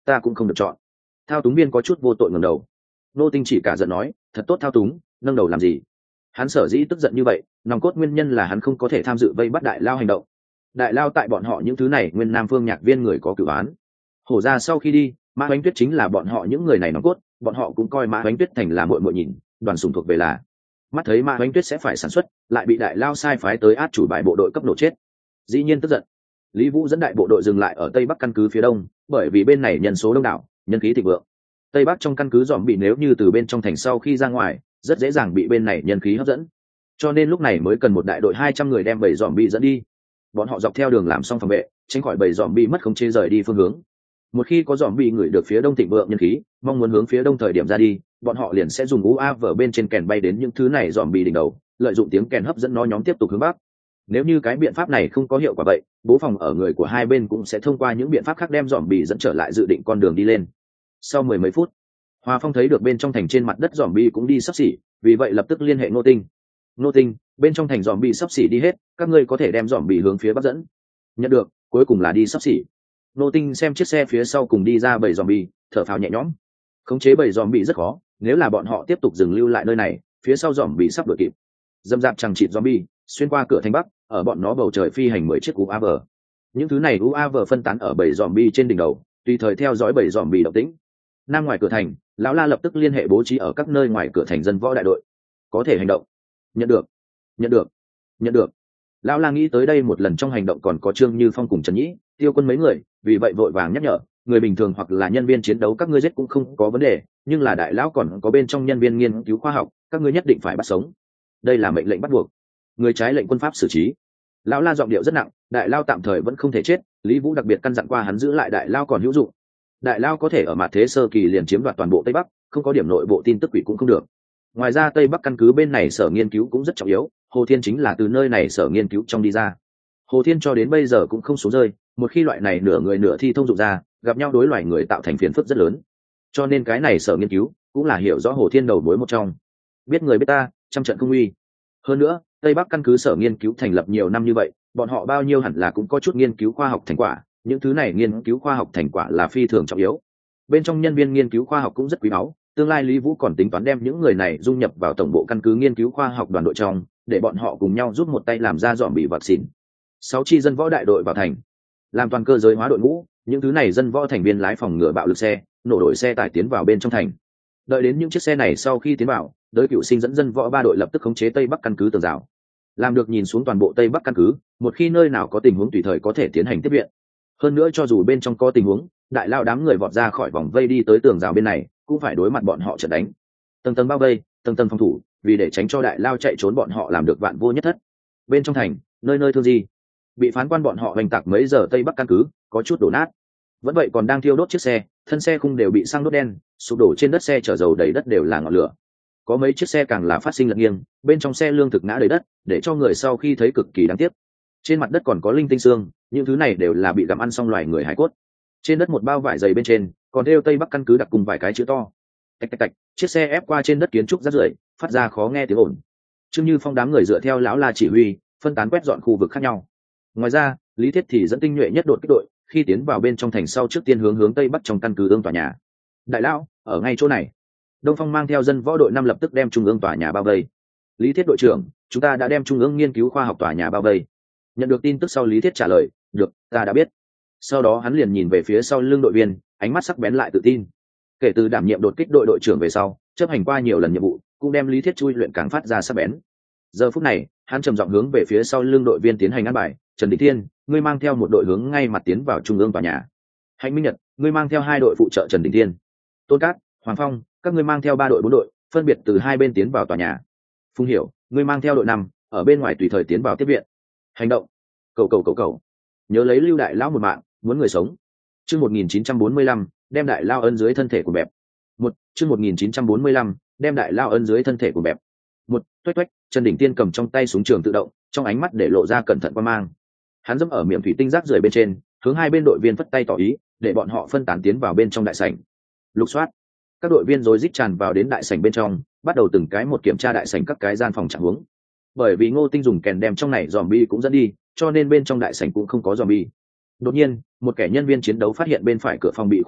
ta cũng không được chọn. Thao túng viên có chút vô tội ngẩng đầu. Ngô Tinh chỉ cả giận nói, thật tốt thao túng, nâng đầu làm gì? Hắn sở dĩ tức giận như vậy, nòng cốt nguyên nhân là hắn không có thể tham dự vây bắt đại lao hành động. Đại lao tại bọn họ những thứ này nguyên nam phương nhạc viên người có cửu án. Hổ ra sau khi đi, Mã Hoánh Tuyết chính là bọn họ những người này nòng cốt, bọn họ cũng coi Mã Hoánh Tuyết thành là muội muội nhìn, đoàn sủng thuộc về là. Mắt thấy Mã Hoánh Tuyết sẽ phải sản xuất, lại bị đại lao sai phái tới át chủ bài bộ đội cấp nổ chết. Dĩ nhiên tức giận. Lý Vũ dẫn đại bộ đội dừng lại ở tây bắc căn cứ phía đông, bởi vì bên này nhân số đông đảo, nhân khí thịnh vượng. Tây bắc trong căn cứ dòm bị nếu như từ bên trong thành sau khi ra ngoài, rất dễ dàng bị bên này nhân khí hấp dẫn. Cho nên lúc này mới cần một đại đội hai trăm người đem bầy dòm bị dẫn đi. Bọn họ dọc theo đường làm xong phòng vệ, tránh khỏi bầy dòm bị mất khống chế rời đi phương hướng. Một khi có dòm bị người được phía đông thịnh vượng nhân khí, mong muốn hướng phía đông thời điểm ra đi, bọn họ liền sẽ dùng u a vờ bên trên kèn bay đến những thứ này dòm bị đỉnh đầu, lợi dụng tiếng kèn hấp dẫn nó nhóm tiếp tục hướng bắc. Nếu như cái biện pháp này không có hiệu quả vậy, bố phòng ở người của hai bên cũng sẽ thông qua những biện pháp khác đem dòm bị dẫn trở lại dự định con đường đi lên. Sau mười mấy phút, Hoa Phong thấy được bên trong thành trên mặt đất dòm bị cũng đi sắp xỉ, vì vậy lập tức liên hệ Ngô Tinh. Ngô Tinh, bên trong thành dòm bị sắp xỉ đi hết, các ngươi có thể đem dòm bị hướng phía bắc dẫn. Nhận được, cuối cùng là đi sắp xỉ. Ngô Tinh xem chiếc xe phía sau cùng đi ra bầy dòm bị, thở phào nhẹ nhõm. Khống chế bầy dòm bị rất khó, nếu là bọn họ tiếp tục dừng lưu lại nơi này, phía sau dòm bị sắp đuổi kịp. Dâm dạp chẳng chịt dòm bị, xuyên qua cửa thành bắc, ở bọn nó bầu trời phi hành mười chiếc u a vê. Những thứ này u a vê phân tán ở bầy dòm bi trên đỉnh đầu, tùy thời theo dõi bầy dòm bi động tĩnh. Nam ngoài cửa thành, lão La lập tức liên hệ bố trí ở các nơi ngoài cửa thành dân võ đại đội. Có thể hành động. Nhận được. Nhận được. Nhận được. Lão La nghĩ tới đây một lần trong hành động còn có Trương Như Phong cùng Trần Nhĩ, Tiêu Quân mấy người, vì vậy vội vàng nhắc nhở, người bình thường hoặc là nhân viên chiến đấu các ngươi giết cũng không có vấn đề, nhưng là đại lão còn có bên trong nhân viên nghiên cứu khoa học, các ngươi nhất định phải bắt sống. Đây là mệnh lệnh bắt buộc. Người trái lệnh quân pháp xử trí. Lão La giọng điệu rất nặng, đại lao tạm thời vẫn không thể chết, Lý Vũ đặc biệt căn dặn qua hắn giữ lại đại lao còn hữu dụng. Đại lao có thể ở mặt thế sơ kỳ liền chiếm đoạt toàn bộ Tây Bắc, không có điểm nội bộ tin tức quỷ cũng không được. Ngoài ra Tây Bắc căn cứ bên này sở nghiên cứu cũng rất trọng yếu, Hồ Thiên chính là từ nơi này sở nghiên cứu trong đi ra. Hồ Thiên cho đến bây giờ cũng không xuống rơi, một khi loại này nửa người nửa thi thông dụng ra, gặp nhau đối loài người tạo thành phiền phức rất lớn. Cho nên cái này sở nghiên cứu cũng là hiểu rõ Hồ Thiên đầu mối một trong. Biết người biết ta, trăm trận không uy. Hơn nữa, Tây Bắc căn cứ sở nghiên cứu thành lập nhiều năm như vậy, bọn họ bao nhiêu hẳn là cũng có chút nghiên cứu khoa học thành quả, những thứ này nghiên cứu khoa học thành quả là phi thường trọng yếu. Bên trong nhân viên nghiên cứu khoa học cũng rất quý báu, tương lai Lý Vũ còn tính toán đem những người này dung nhập vào tổng bộ căn cứ nghiên cứu khoa học đoàn đội trong, để bọn họ cùng nhau giúp một tay làm ra dòm bị vaccine. Sáu chi dân võ đại đội vào thành, làm toàn cơ giới hóa đội ngũ, những thứ này dân võ thành viên lái phòng ngừa bạo lực xe, nổ đổi xe tải tiến vào bên trong thành. Đợi đến những chiếc xe này sau khi tiến vào, đới cựu sinh dẫn dân võ ba đội lập tức khống chế Tây Bắc căn cứ tường rào, làm được nhìn xuống toàn bộ Tây Bắc căn cứ, một khi nơi nào có tình huống tùy thời có thể tiến hành tiếp viện. Hơn nữa cho dù bên trong có tình huống, đại lao đám người vọt ra khỏi vòng vây đi tới tường rào bên này, cũng phải đối mặt bọn họ trận đánh. Tầng tầng bao vây, tầng tầng phòng thủ, vì để tránh cho đại lao chạy trốn bọn họ làm được vạn vô nhất thất. Bên trong thành, nơi nơi thương gì, bị phán quan bọn họ hành tạc mấy giờ Tây Bắc căn cứ, có chút đổ nát. Vẫn vậy còn đang thiêu đốt chiếc xe, thân xe khung đều bị xăng đốt đen, sụp đổ trên đất xe chở dầu đầy đất đều là ngọn lửa. Có mấy chiếc xe càng là phát sinh lật nghiêng, bên trong xe lương thực ngã đầy đất, để cho người sau khi thấy cực kỳ đáng tiếc. Trên mặt đất còn có linh tinh xương, những thứ này đều là bị gặm ăn xong loài người hải cốt. Trên đất một bao vải dày bên trên, còn đeo Tây Bắc căn cứ đặc cùng vài cái chữ to. Tạch tạch tạch, chiếc xe ép qua trên đất kiến trúc rác rưởi, phát ra khó nghe tiếng ồn. Trương Như Phong đám người dựa theo lão La chỉ huy, phân tán quét dọn khu vực khác nhau. Ngoài ra, Lý Thiết thì dẫn tinh nhuệ nhất đột kích đội, khi tiến vào bên trong thành sau trước tiên hướng hướng Tây Bắc trong căn cứ ương tòa nhà. Đại lão, ở ngay chỗ này. Đông Phong mang theo dân võ đội năm lập tức đem trung ương tòa nhà bao vây. Lý Thiết đội trưởng, chúng ta đã đem trung ương nghiên cứu khoa học tòa nhà bao vây. Nhận được tin tức sau Lý Thiết trả lời, được, ta đã biết. Sau đó hắn liền nhìn về phía sau lưng đội viên, ánh mắt sắc bén lại tự tin. Kể từ đảm nhiệm đột kích đội đội trưởng về sau, chấp hành qua nhiều lần nhiệm vụ, cũng đem Lý Thiết chui luyện càng phát ra sắc bén. Giờ phút này, hắn trầm giọng hướng về phía sau lưng đội viên tiến hành ăn bài, Trần Đình Thiên, ngươi mang theo một đội hướng ngay mặt tiến vào trung ương tòa nhà. Hạnh Minh Nhật, ngươi mang theo hai đội phụ trợ Trần Đình Thiên. Tôn Cát, Hoàng Phong, các ngươi mang theo ba đội bốn đội, phân biệt từ hai bên tiến vào tòa nhà. Phùng Hiểu, ngươi mang theo đội năm, ở bên ngoài tùy thời tiến vào tiếp viện. Hành động. Cầu cầu cầu cầu. Nhớ lấy Lưu đại lão một mạng, muốn người sống. Chương một nghìn chín trăm bốn mươi lăm, đem đại lao ân dưới thân thể của bẹp. Một, chương một nghìn chín trăm bốn mươi lăm, đem đại lao ân dưới thân thể của bẹp. Một, toét toét, Trần Đình Tiên cầm trong tay súng trường tự động, trong ánh mắt để lộ ra cẩn thận quan mang. Hắn dẫm ở miệng thủy tinh rác rưởi bên trên, hướng hai bên đội viên phất tay tỏ ý, để bọn họ phân tán tiến vào bên trong đại sảnh. Lục soát. Các đội viên rồi rít tràn vào đến đại sảnh bên trong, bắt đầu từng cái một kiểm tra đại sảnh các cái gian phòng trạng huống. Bởi vì Ngô Tinh dùng kèn đem trong này zombie cũng dẫn đi, cho nên bên trong đại sảnh cũng không có zombie. Đột nhiên, một kẻ nhân viên chiến đấu phát hiện bên phải cửa phòng bị khóa lại,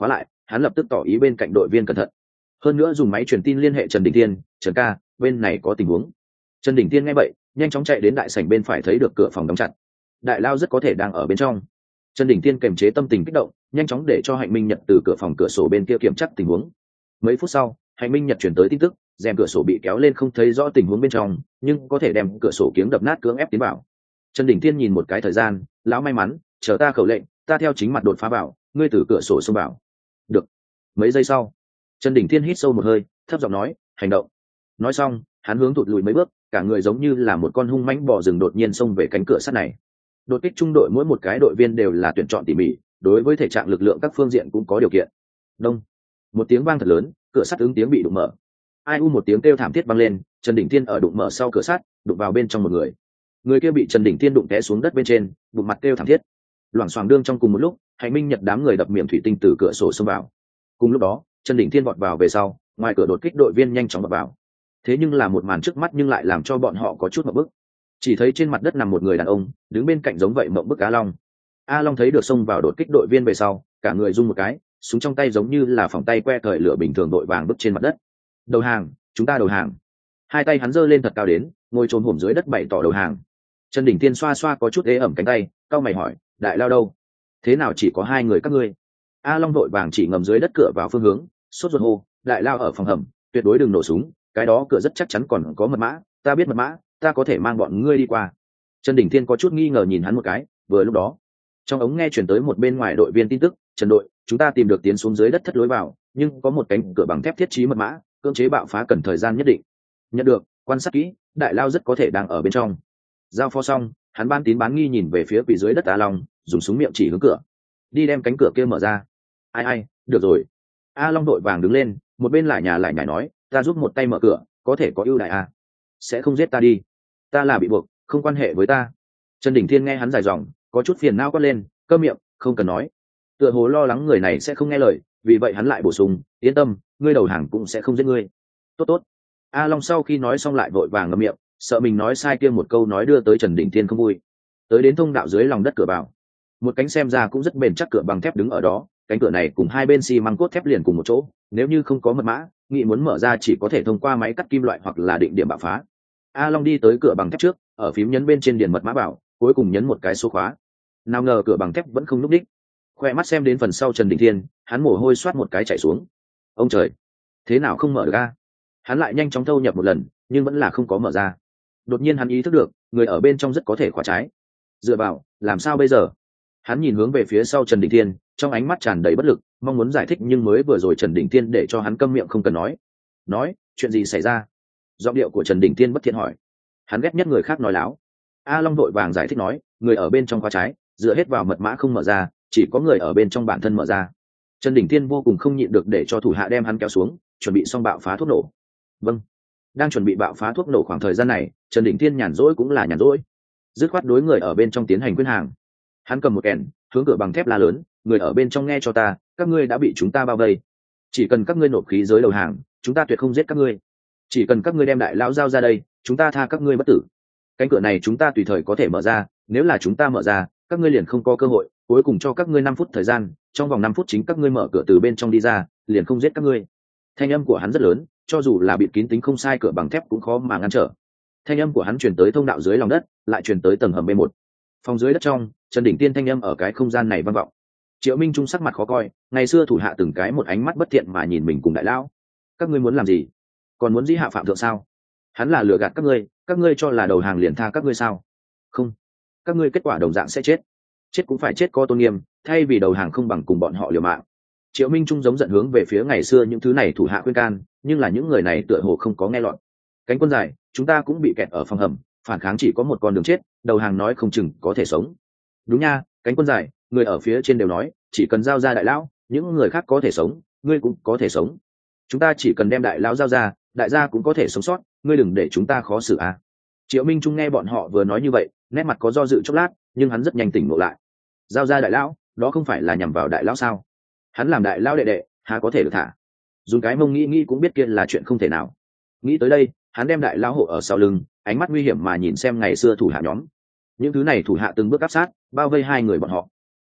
hắn lập tức tỏ ý bên cạnh đội viên cẩn thận, hơn nữa dùng máy truyền tin liên hệ Trần Đình Thiên. Trần ca, bên này có tình huống. Trần Đình Thiên nghe vậy nhanh chóng chạy đến đại sảnh bên phải, thấy được cửa phòng đóng chặt, đại lao rất có thể đang ở bên trong. Trần Đình Thiên kềm chế tâm tình kích động, nhanh chóng để cho Hạnh Minh Nhật từ cửa phòng cửa sổ bên kia kiểm tra tình huống. Mấy phút sau, Hạnh Minh Nhật chuyển tới tin tức, rèm cửa sổ bị kéo lên, không thấy rõ tình huống bên trong, nhưng có thể đem cửa sổ kiếng đập nát, cưỡng ép tiến vào. Trần Đình Thiên nhìn một cái thời gian, lão may mắn, chờ ta khẩu lệnh, ta theo chính mặt đột phá vào, ngươi từ cửa sổ xông vào. Được. Mấy giây sau, Trần Đình Thiên hít sâu một hơi, thấp giọng nói, hành động. Nói xong, hắn hướng thụt lùi mấy bước, cả người giống như là một con hung mãnh bò rừng đột nhiên xông về cánh cửa sắt này. Đột kích trung đội mỗi một cái đội viên đều là tuyển chọn tỉ mỉ, đối với thể trạng lực lượng các phương diện cũng có điều kiện. Đông. Một tiếng vang thật lớn, cửa sắt ứng tiếng bị đụng mở. Ai u một tiếng kêu thảm thiết vang lên, Trần Đình Thiên ở đụng mở sau cửa sắt, đụng vào bên trong một người. Người kia bị Trần Đình Thiên đụng té xuống đất bên trên, bụng mặt kêu thảm thiết. Loảng xoảng đương trong cùng một lúc, Hạnh Minh Nhật đám người đập miệng thủy tinh từ cửa sổ xông vào. Cùng lúc đó, Trần Đình Thiên vọt vào về sau, ngoài cửa đột kích đội viên nhanh chóng vọt vào. Thế nhưng là một màn trước mắt nhưng lại làm cho bọn họ có chút ngộp bức. Chỉ thấy trên mặt đất nằm một người đàn ông, đứng bên cạnh giống vậy mộng bức A Long. A Long thấy được xông vào đột kích đội viên về sau, cả người rung một cái, súng trong tay giống như là phòng tay que thời lửa bình thường, đội vàng bước trên mặt đất. Đầu hàng, chúng ta đầu hàng. Hai tay hắn giơ lên thật cao đến, ngồi trồm hổm dưới đất bày tỏ đầu hàng. Trần Đình Thiên xoa xoa có chút ế ẩm cánh tay, cau mày hỏi, đại lao đâu? Thế nào chỉ có hai người các ngươi? A Long đội vàng chỉ ngầm dưới đất cửa vào phương hướng, sốt ruột hô, đại lao ở phòng hầm, tuyệt đối đừng nổ súng, cái đó cửa rất chắc chắn còn có mật mã, ta biết mật mã, ta có thể mang bọn ngươi đi qua. Trần Đình Thiên có chút nghi ngờ nhìn hắn một cái, vừa lúc đó trong ống nghe chuyển tới một bên ngoài đội viên tin tức, Trần đội, chúng ta tìm được tiến xuống dưới đất thất lối vào, nhưng có một cánh cửa bằng thép thiết trí mật mã, cưỡng chế bạo phá cần thời gian nhất định. Nhận được, quan sát kỹ, đại lao rất có thể đang ở bên trong. Giao phó xong, hắn ban tín bán nghi nhìn về phía quỷ dưới đất A Long, dùng súng miệng chỉ hướng cửa, đi đem cánh cửa kia mở ra. Ai ai, được rồi. A Long đội vàng đứng lên, một bên lại nhà lại nhảy nói, ta giúp một tay mở cửa, có thể có ưu đại à? Sẽ không giết ta đi, ta là bị buộc, không quan hệ với ta. Trần Đình Thiên nghe hắn dài dòng, có chút phiền não quát lên, câm miệng, không cần nói. Tựa hồ lo lắng người này sẽ không nghe lời, vì vậy hắn lại bổ sung, yên tâm, ngươi đầu hàng cũng sẽ không giết ngươi. Tốt tốt. A Long sau khi nói xong lại vội vàng ngậm miệng, sợ mình nói sai kia một câu nói đưa tới Trần Đình Thiên không vui. Tới đến thông đạo dưới lòng đất cửa vào, một cánh xem ra cũng rất bền chắc cửa bằng thép đứng ở đó, cánh cửa này cùng hai bên xi măng cốt thép liền cùng một chỗ, nếu như không có mật mã, nghị muốn mở ra chỉ có thể thông qua máy cắt kim loại hoặc là định điểm bạo phá. A Long đi tới cửa bằng thép trước, ở phím nhấn bên trên điền mật mã bảo, cuối cùng nhấn một cái số khóa. Nào ngờ cửa bằng thép vẫn không núp đích. Khoe mắt xem đến phần sau Trần Đình Thiên, hắn mồ hôi xoát một cái chảy xuống. Ông trời, thế nào không mở được a? Hắn lại nhanh chóng thâu nhập một lần, nhưng vẫn là không có mở ra. Đột nhiên hắn ý thức được, người ở bên trong rất có thể khóa trái. Dựa vào, làm sao bây giờ? Hắn nhìn hướng về phía sau Trần Đình Thiên, trong ánh mắt tràn đầy bất lực, mong muốn giải thích nhưng mới vừa rồi Trần Đình Thiên để cho hắn câm miệng không cần nói. Nói, chuyện gì xảy ra? Giọng điệu của Trần Đình Thiên bất thiện hỏi. Hắn ghét nhất người khác nói láo. A Long đội vàng giải thích nói, người ở bên trong khóa trái, dựa hết vào mật mã không mở ra, chỉ có người ở bên trong bản thân mở ra. Trần Đình Thiên vô cùng không nhịn được để cho thủ hạ đem hắn kéo xuống, chuẩn bị xong bạo phá thuốc nổ. Vâng. Đang chuẩn bị bạo phá thuốc nổ khoảng thời gian này, Trần Đình Thiên nhàn rỗi cũng là nhàn rỗi, dứt khoát đối người ở bên trong tiến hành khuyên hàng. Hắn cầm một kèn, hướng cửa bằng thép la lớn, người ở bên trong nghe cho ta, các ngươi đã bị chúng ta bao vây, chỉ cần các ngươi nộp khí giới đầu hàng, chúng ta tuyệt không giết các ngươi. Chỉ cần các ngươi đem đại lão giao ra đây, chúng ta tha các ngươi bất tử. Cánh cửa này chúng ta tùy thời có thể mở ra, nếu là chúng ta mở ra, các ngươi liền không có cơ hội, cuối cùng cho các ngươi năm phút thời gian, trong vòng năm phút chính các ngươi mở cửa từ bên trong đi ra, liền không giết các ngươi. Thanh âm của hắn rất lớn, cho dù là bịt kín tính không sai cửa bằng thép cũng khó mà ngăn trở. Thanh âm của hắn truyền tới thông đạo dưới lòng đất, lại truyền tới tầng hầm B một. Phòng dưới đất trong, Trần Đình Tiên thanh âm ở cái không gian này vang vọng. Triệu Minh Trung sắc mặt khó coi, ngày xưa thủ hạ từng cái một ánh mắt bất thiện mà nhìn mình cùng đại lão. Các ngươi muốn làm gì? Còn muốn dĩ hạ phạm thượng sao? Hắn là lừa gạt các ngươi, các ngươi cho là đầu hàng liền tha các ngươi sao? Không, các ngươi kết quả đồng dạng sẽ chết. Chết cũng phải chết có tôn nghiêm, thay vì đầu hàng không bằng cùng bọn họ liều mạng. Triệu Minh Trung giống giận hướng về phía ngày xưa những thứ này thủ hạ khuyên can, nhưng là những người này tựa hồ không có nghe lọt. Cánh quân dài, chúng ta cũng bị kẹt ở phòng hầm, phản kháng chỉ có một con đường chết, đầu hàng nói không chừng có thể sống. Đúng nha, cánh quân dài, người ở phía trên đều nói, chỉ cần giao ra đại lão, những người khác có thể sống, ngươi cũng có thể sống. Chúng ta chỉ cần đem đại lão giao ra, đại gia cũng có thể sống sót, ngươi đừng để chúng ta khó xử à. Triệu Minh Trung nghe bọn họ vừa nói như vậy, nét mặt có do dự chốc lát, nhưng hắn rất nhanh tỉnh ngộ lại. Giao ra đại lão, đó không phải là nhằm vào đại lão sao? Hắn làm đại lão đệ đệ, há có thể được thả? Dùng cái mông nghĩ nghĩ cũng biết kia là chuyện không thể nào. Nghĩ tới đây, hắn đem đại lão hộ ở sau lưng, ánh mắt nguy hiểm mà nhìn xem ngày xưa thủ hạ nhóm. Những thứ này thủ hạ từng bước áp sát, bao vây hai người bọn họ.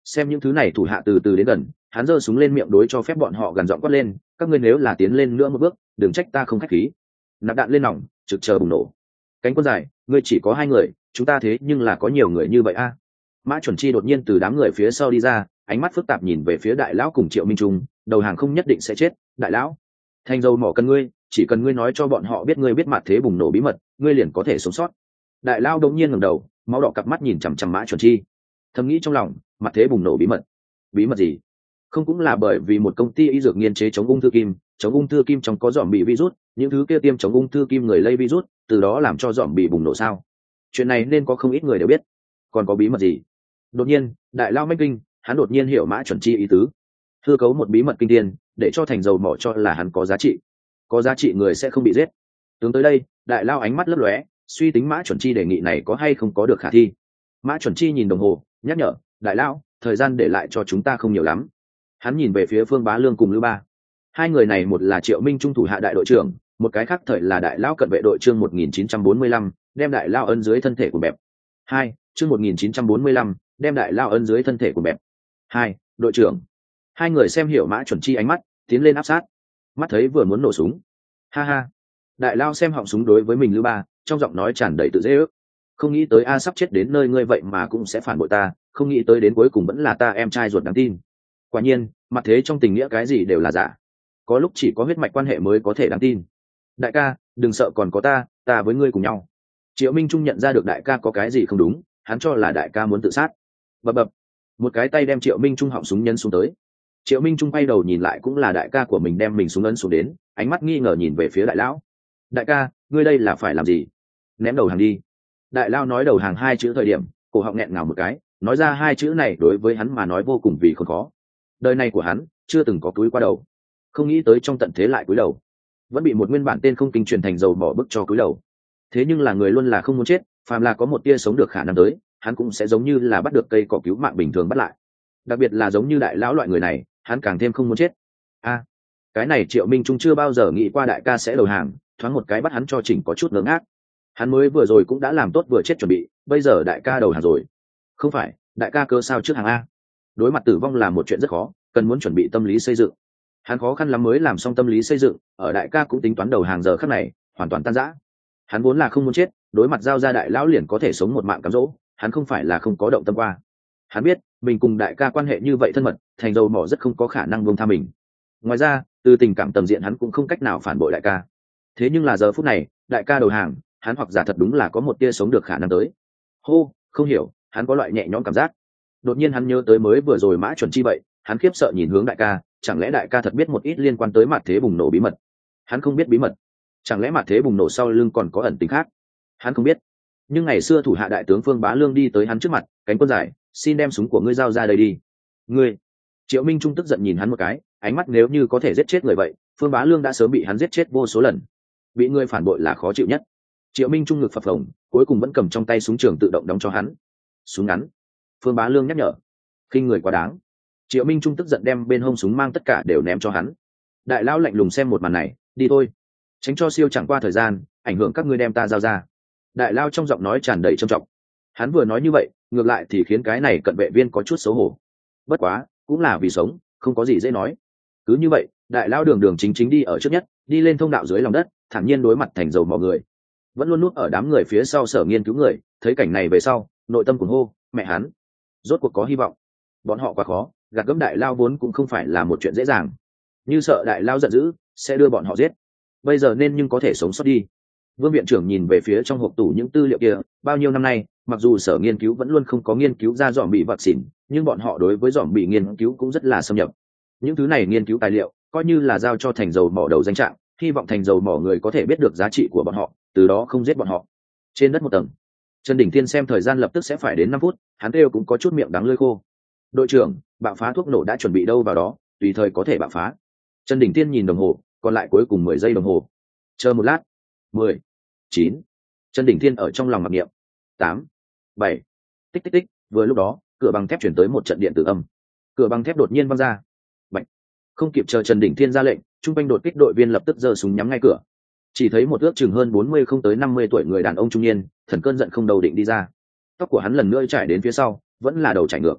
Xem những thứ này thủ hạ từ từ đến gần, hắn giơ súng lên miệng đối cho phép bọn họ gần giọng quát lên, các ngươi nếu là tiến lên nữa một bước, đừng trách ta không khách khí. Nạp đạn lên nòng, trực chờ bùng nổ. Cánh quân dài, ngươi chỉ có hai người, chúng ta thế nhưng là có nhiều người như vậy a. Mã Chuẩn Chi đột nhiên từ đám người phía sau đi ra, ánh mắt phức tạp nhìn về phía đại lão cùng Triệu Minh Trung, đầu hàng không nhất định sẽ chết, đại lão. Thanh dâu mỏ cần ngươi, chỉ cần ngươi nói cho bọn họ biết ngươi biết mặt thế bùng nổ bí mật, ngươi liền có thể sống sót. Đại lão đột nhiên ngẩng đầu, máu đỏ cặp mắt nhìn chằm chằm Mã Chuẩn Chi. Thầm nghĩ trong lòng, mặt thế bùng nổ bí mật. Bí mật gì? Không cũng là bởi vì một công ty y dược nghiên chế chống ung thư kim, chống ung thư kim trong có dòm bị virus, những thứ kia tiêm chống ung thư kim người lây virus, từ đó làm cho dòm bị bùng nổ sao? Chuyện này nên có không ít người đều biết. Còn có bí mật gì? Đột nhiên, đại lao mách kinh, hắn đột nhiên hiểu Mã Chuẩn Chi ý tứ. Hư cấu một bí mật kinh thiên, để cho thành dầu mỏ cho là hắn có giá trị. Có giá trị người sẽ không bị giết. Tướng tới đây, đại lao ánh mắt lấp lóe, suy tính Mã Chuẩn Chi đề nghị này có hay không có được khả thi. Mã Chuẩn Chi nhìn đồng hồ, nhắc nhở, đại lao, thời gian để lại cho chúng ta không nhiều lắm. Hắn nhìn về phía Phương Bá Lương cùng Lưu Ba. Hai người này một là Triệu Minh Trung thủ hạ đại đội trưởng, một cái khác thời là đại lao cận vệ đội chương một nghìn chín trăm bốn mươi lăm, đem đại lao ấn dưới thân thể của bẹp. Hai, chương một nghìn chín trăm bốn mươi lăm, đem đại lao ấn dưới thân thể của bẹp. Hai, đội trưởng. Hai người xem hiểu Mã Chuẩn Chi ánh mắt, tiến lên áp sát. Mắt thấy vừa muốn nổ súng. Ha ha. Đại lao xem họng súng đối với mình Lưu Ba, trong giọng nói tràn đầy tự dễ ước. Không nghĩ tới a sắp chết đến nơi ngươi vậy mà cũng sẽ phản bội ta, không nghĩ tới đến cuối cùng vẫn là ta em trai ruột đáng tin. Quả nhiên, mặt thế trong tình nghĩa cái gì đều là giả. Có lúc chỉ có huyết mạch quan hệ mới có thể đáng tin. Đại ca, đừng sợ, còn có ta, ta với ngươi cùng nhau. Triệu Minh Trung nhận ra được đại ca có cái gì không đúng, hắn cho là đại ca muốn tự sát. Bập bập, một cái tay đem Triệu Minh Trung họng súng nhấn xuống tới. Triệu Minh Trung quay đầu nhìn lại cũng là đại ca của mình đem mình súng ấn xuống đến, ánh mắt nghi ngờ nhìn về phía đại lão. Đại ca, ngươi đây là phải làm gì? Ném đầu hàng đi. Đại lao nói đầu hàng hai chữ thời điểm, cổ họng nghẹn ngào một cái, nói ra hai chữ này đối với hắn mà nói vô cùng vì không khó. Đời này của hắn chưa từng có cúi qua đầu, không nghĩ tới trong tận thế lại cúi đầu, vẫn bị một nguyên bản tên không kinh truyền thành dầu bỏ bức cho cúi đầu. Thế nhưng là người luôn là không muốn chết, phàm là có một tia sống được khả năng tới, hắn cũng sẽ giống như là bắt được cây cỏ cứu mạng bình thường bắt lại. Đặc biệt là giống như đại lão loại người này, hắn càng thêm không muốn chết. A, cái này Triệu Minh Trung chưa bao giờ nghĩ qua đại ca sẽ đầu hàng, thoáng một cái bắt hắn cho chỉnh có chút ngớ ngác. Hắn mới vừa rồi cũng đã làm tốt vừa chết chuẩn bị, bây giờ đại ca đầu hàng rồi. Không phải, đại ca cơ sao trước hàng a? Đối mặt tử vong là một chuyện rất khó, cần muốn chuẩn bị tâm lý xây dựng. Hắn khó khăn lắm mới làm xong tâm lý xây dựng, ở đại ca cũng tính toán đầu hàng giờ khắc này, hoàn toàn tan rã. Hắn vốn là không muốn chết, đối mặt giao ra đại lão liền có thể sống một mạng cám dỗ, hắn không phải là không có động tâm qua. Hắn biết, mình cùng đại ca quan hệ như vậy thân mật, thành dầu mỏ rất không có khả năng buông tha mình. Ngoài ra, từ tình cảm tầm diện hắn cũng không cách nào phản bội đại ca. Thế nhưng là giờ phút này, đại ca đầu hàng, hắn hoặc giả thật đúng là có một tia sống được khả năng tới. Hô, không hiểu, hắn có loại nhẹ nhõm cảm giác. Đột nhiên hắn nhớ tới mới vừa rồi Mã Chuẩn Chi vậy, hắn khiếp sợ nhìn hướng đại ca, chẳng lẽ đại ca thật biết một ít liên quan tới mặt thế bùng nổ bí mật? Hắn không biết bí mật. Chẳng lẽ mặt thế bùng nổ sau lưng còn có ẩn tình khác? Hắn không biết. Nhưng ngày xưa thủ hạ đại tướng Phương Bá Lương đi tới hắn trước mặt, cánh quân dài, xin đem súng của ngươi giao ra đây đi. Ngươi. Triệu Minh Trung tức giận nhìn hắn một cái, ánh mắt nếu như có thể giết chết người vậy, Phương Bá Lương đã sớm bị hắn giết chết vô số lần. Bị ngươi phản bội là khó chịu nhất. Triệu Minh Trung ngực phập phồng, cuối cùng vẫn cầm trong tay súng trường tự động đóng cho hắn. Súng ngắn. Phương Bá Lương nhắc nhở. Khinh người quá đáng. Triệu Minh Trung tức giận đem bên hông súng mang tất cả đều ném cho hắn. Đại lão lạnh lùng xem một màn này, đi thôi, tránh cho siêu chẳng qua thời gian, ảnh hưởng các ngươi đem ta giao ra. Đại lao trong giọng nói tràn đầy trầm trọng. Hắn vừa nói như vậy, ngược lại thì khiến cái này cận vệ viên có chút xấu hổ. Bất quá, cũng là vì sống, không có gì dễ nói. Cứ như vậy, đại lao đường đường chính chính đi ở trước nhất, đi lên thông đạo dưới lòng đất, thản nhiên đối mặt thành dầu mọi người. Vẫn luôn núp ở đám người phía sau sở nghiên cứu người, thấy cảnh này về sau, nội tâm cuồng hô, mẹ hắn, rốt cuộc có hy vọng. Bọn họ quá khó, gạt gẫm đại lao vốn cũng không phải là một chuyện dễ dàng. Như sợ đại lao giận dữ, sẽ đưa bọn họ giết. Bây giờ nên nhưng có thể sống sót đi. Vương viện trưởng nhìn về phía trong hộp tủ những tư liệu kia, bao nhiêu năm nay, mặc dù sở nghiên cứu vẫn luôn không có nghiên cứu ra dòm bị vaccine, nhưng bọn họ đối với dòm bị nghiên cứu cũng rất là xâm nhập. Những thứ này nghiên cứu tài liệu, coi như là giao cho thành dầu mỏ đầu danh trạng, hy vọng thành dầu mỏ người có thể biết được giá trị của bọn họ, từ đó không giết bọn họ. Trên đất một tầng, Trần Đỉnh Thiên xem thời gian lập tức sẽ phải đến năm phút, hắn kêu cũng có chút miệng đắng lưỡi khô. Đội trưởng, bạo phá thuốc nổ đã chuẩn bị đâu vào đó, tùy thời có thể bạo phá. Trần Đỉnh Thiên nhìn đồng hồ, còn lại cuối cùng mười giây đồng hồ. Chờ một lát. Mười, chín. Trần Đỉnh Thiên ở trong lòng mặc niệm. Tám, bảy. Tích tích tích, vừa lúc đó, cửa bằng thép chuyển tới một trận điện tử âm. Cửa bằng thép đột nhiên văng ra. Bạch. Không kịp chờ Trần Đỉnh Thiên ra lệnh, trung quanh đột kích đội viên lập tức giơ súng nhắm ngay cửa. Chỉ thấy một ước chừng hơn bốn mươi không tới năm mươi tuổi người đàn ông trung niên, thần cơn giận không đầu định đi ra. Tóc của hắn lần nữa trải đến phía sau, vẫn là đầu chảy ngược.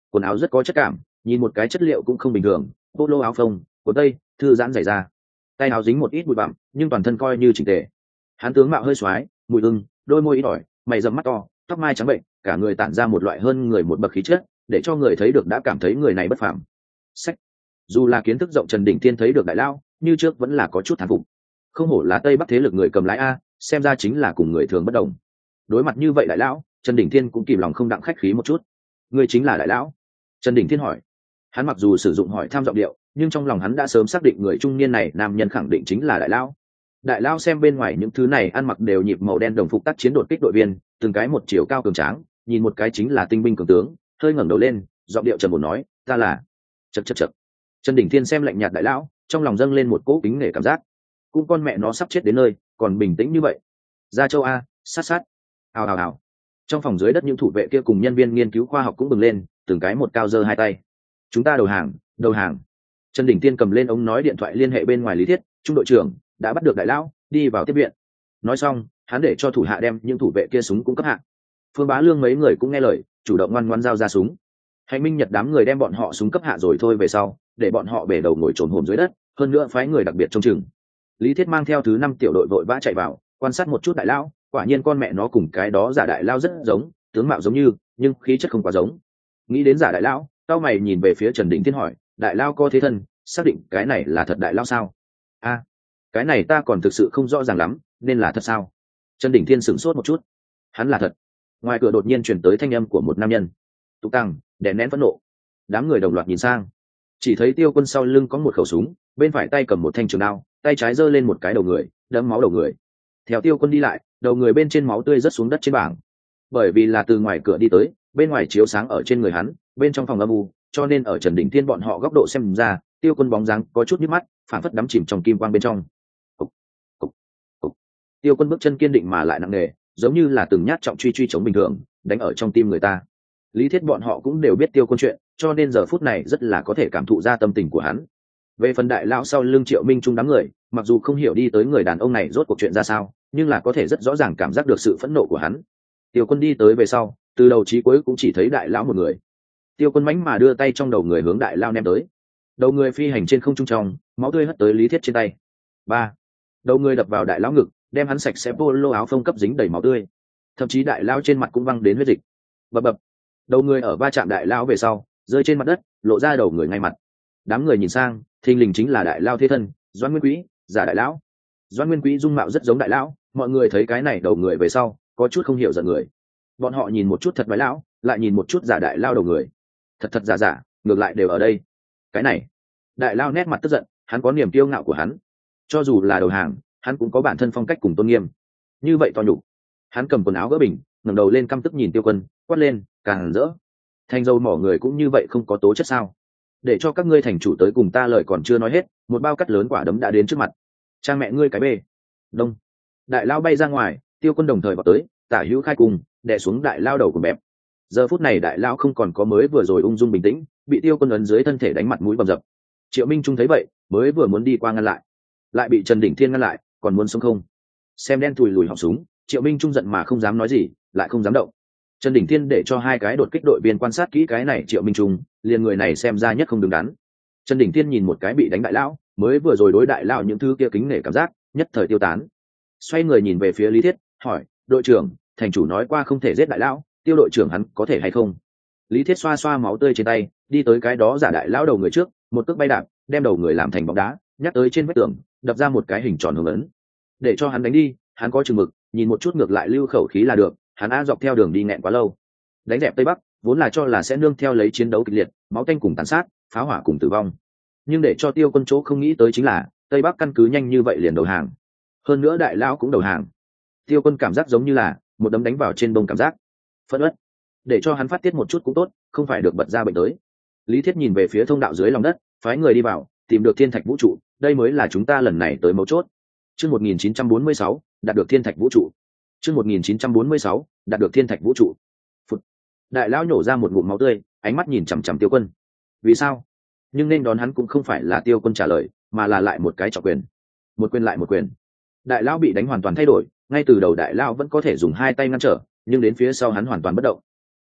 quần áo rất có chất cảm, nhìn một cái chất liệu cũng không bình thường, polo áo phông, quần tây, thư giãn dày ra, tay áo dính một ít bụi bặm nhưng toàn thân coi như chỉnh tề. Hắn tướng mạo hơi xoái, mùi ưng, đôi môi ít ỏi, mày rậm mắt to, tóc mai trắng bệnh, cả người tản ra một loại hơn người một bậc khí chất, để cho người thấy được đã cảm thấy người này bất phàm. Sách, dù là kiến thức rộng Trần Đỉnh Thiên thấy được đại lao, như trước vẫn là có chút thán phục. Không hổ là Tây Bắc thế lực người cầm lái a, xem ra chính là cùng người thường bất đồng. Đối mặt như vậy đại lão, Trần Đỉnh Thiên cũng kìm lòng không đặng khách khí một chút. Người chính là đại lão? Trần Đỉnh Thiên hỏi. Hắn mặc dù sử dụng hỏi tham giọng điệu, nhưng trong lòng hắn đã sớm xác định người trung niên này nam nhân khẳng định chính là đại lão. Đại lão xem bên ngoài những thứ này ăn mặc đều nhịp màu đen đồng phục tác chiến đột kích đội viên, từng cái một chiều cao cường tráng, nhìn một cái chính là tinh binh cường tướng, hơi ngẩng đầu lên, giọng điệu trầm ổn nói, ta là. Chậc chậc chậc. Trần Đỉnh Thiên xem lạnh nhạt đại lão, trong lòng dâng lên một cỗ kính nể cảm giác. Cũng con mẹ nó sắp chết đến nơi, còn bình tĩnh như vậy. Ra châu a, sát sát. Hào hào hào. Trong phòng dưới đất những thủ vệ kia cùng nhân viên nghiên cứu khoa học cũng bừng lên, từng cái một cao giơ hai tay. Chúng ta đầu hàng, đầu hàng. Trần Đỉnh Thiên cầm lên ống nói điện thoại liên hệ bên ngoài Lý Thiết, trung đội trưởng đã bắt được đại lão, đi vào tiếp viện. Nói xong, hắn để cho thủ hạ đem những thủ vệ kia súng cũng cấp hạ. Phương Bá Lương mấy người cũng nghe lời, chủ động ngoan ngoãn giao ra súng. Hành Minh Nhật đám người đem bọn họ súng cấp hạ rồi thôi về sau, để bọn họ bể đầu ngồi trồn hổm dưới đất, hơn nữa phái người đặc biệt trông chừng. Lý Thiết mang theo thứ năm tiểu đội vội vã chạy vào, quan sát một chút đại lão, quả nhiên con mẹ nó cùng cái đó giả đại lão rất giống, tướng mạo giống như, nhưng khí chất không quá giống. Nghĩ đến giả đại lão, tao mày nhìn về phía Trần Đỉnh Thiên hỏi, đại lão có thế thân, xác định cái này là thật đại lão sao? A, cái này ta còn thực sự không rõ ràng lắm, nên là thật sao? Trần Đỉnh Thiên sửng sốt một chút. Hắn là thật. Ngoài cửa đột nhiên truyền tới thanh âm của một nam nhân. Tục tăng, đè nén phẫn nộ. Đám người đồng loạt nhìn sang, chỉ thấy Tiêu Quân sau lưng có một khẩu súng, bên phải tay cầm một thanh trường đao, tay trái giơ lên một cái đầu người, đẫm máu đầu người. Theo Tiêu Quân đi lại, đầu người bên trên máu tươi rớt xuống đất trên bảng. Bởi vì là từ ngoài cửa đi tới, bên ngoài chiếu sáng ở trên người hắn, bên trong phòng âm u, cho nên ở Trần Đỉnh Thiên bọn họ góc độ xem ra, Tiêu Quân bóng dáng có chút nhức mắt, phản phất đắm chìm trong kim quang bên trong. Cục, cục, cục. Tiêu Quân bước chân kiên định mà lại nặng nề, giống như là từng nhát trọng truy truy chống bình thường, đánh ở trong tim người ta. Lý Thiết bọn họ cũng đều biết Tiêu Quân chuyện, cho nên giờ phút này rất là có thể cảm thụ ra tâm tình của hắn. Về phần đại lão sau lưng Triệu Minh Trung đám người, mặc dù không hiểu đi tới người đàn ông này rốt cuộc chuyện ra sao, nhưng là có thể rất rõ ràng cảm giác được sự phẫn nộ của hắn. Tiêu Quân đi tới về sau, từ đầu chí cuối cũng chỉ thấy đại lão một người. Tiêu Quân mánh mà đưa tay trong đầu người hướng đại lão ném tới. Đầu người phi hành trên không trung trong, máu tươi hất tới Lý Thiết trên tay. Ba, đầu người đập vào đại lão ngực, đem hắn sạch sẽ polo áo phông cấp dính đầy máu tươi. Thậm chí đại lão trên mặt cũng văng đến huyết dịch. Bập bập. Đầu người ở va chạm đại lão về sau, rơi trên mặt đất, lộ ra đầu người ngay mặt. Đám người nhìn sang, thình lình chính là đại lão thế thân, Doãn Nguyên Quý, giả đại lão. Doãn Nguyên Quý dung mạo rất giống đại lão, mọi người thấy cái này đầu người về sau, có chút không hiểu giận người. Bọn họ nhìn một chút thật đại lão, lại nhìn một chút giả đại lão đầu người. Thật thật giả giả, ngược lại đều ở đây. Cái này, đại lão nét mặt tức giận, hắn có niềm kiêu ngạo của hắn. Cho dù là đầu hàng, hắn cũng có bản thân phong cách cùng tôn nghiêm. Như vậy to nhục. Hắn cầm quần áo gỡ bình, ngẩng đầu lên căm tức nhìn Tiêu Quân, quát lên, càng rỡ. Thành dâu mỏ người cũng như vậy không có tố chất sao? Để cho các ngươi thành chủ tới cùng ta lời còn chưa nói hết, một bao cắt lớn quả đấm đã đến trước mặt. Cha mẹ ngươi cái bê. Đông. Đại lao bay ra ngoài, Tiêu Quân đồng thời vào tới, tả hữu khai cùng, đè xuống đại lao đầu của bẹp. Giờ phút này đại lao không còn có mới vừa rồi ung dung bình tĩnh, bị Tiêu Quân ấn dưới thân thể đánh mặt mũi bầm dập. Triệu Minh Trung thấy vậy, mới vừa muốn đi qua ngăn lại, lại bị Trần Đỉnh Thiên ngăn lại, còn muốn sống không? Xem đen thùi lùi họng súng, Triệu Minh Trung giận mà không dám nói gì, lại không dám động. Trần Đỉnh Thiên để cho hai cái đột kích đội viên quan sát kỹ cái này Triệu Minh Trung, liền người này xem ra nhất không đứng đắn. Trần Đỉnh Thiên nhìn một cái bị đánh đại lão, mới vừa rồi đối đại lão những thứ kia kính nể cảm giác, nhất thời tiêu tán. Xoay người nhìn về phía Lý Thiết, hỏi, đội trưởng, thành chủ nói qua không thể giết đại lão, Tiêu đội trưởng hắn có thể hay không? Lý Thiết xoa xoa máu tươi trên tay, đi tới cái đó giả đại lão đầu người trước, một cước bay đạp, đem đầu người làm thành bóng đá, nhắc tới trên vách tường, đập ra một cái hình tròn hướng ấn. Để cho hắn đánh đi, hắn có chừng mực, nhìn một chút ngược lại lưu khẩu khí là được, hắn a dọc theo đường đi nghẹn quá lâu. Đánh dẹp Tây Bắc, vốn là cho là sẽ nương theo lấy chiến đấu kịch liệt, máu tanh cùng tàn sát, phá hỏa cùng tử vong. Nhưng để cho Tiêu Quân chỗ không nghĩ tới chính là, Tây Bắc căn cứ nhanh như vậy liền đầu hàng. Hơn nữa đại lão cũng đầu hàng. Tiêu Quân cảm giác giống như là một đấm đánh vào trên bông cảm giác. Phẫn uất. Để cho hắn phát tiết một chút cũng tốt, không phải được bật ra bệnh tới. Lý Thiết nhìn về phía thông đạo dưới lòng đất, phái người đi vào, tìm được thiên thạch vũ trụ, đây mới là chúng ta lần này tới mấu chốt. Chương một nghìn chín trăm bốn mươi sáu, đạt được thiên thạch vũ trụ. Chương một nghìn chín trăm bốn mươi sáu, đạt được thiên thạch vũ trụ. Phụt. Đại lão nhổ ra một ngụm máu tươi, ánh mắt nhìn chằm chằm Tiêu Quân. Vì sao? Nhưng nên đón hắn cũng không phải là Tiêu Quân trả lời, mà là lại một cái trọng quyền. Một quyền lại một quyền. Đại lão bị đánh hoàn toàn thay đổi, ngay từ đầu đại lão vẫn có thể dùng hai tay ngăn trở, nhưng đến phía sau hắn hoàn toàn bất động.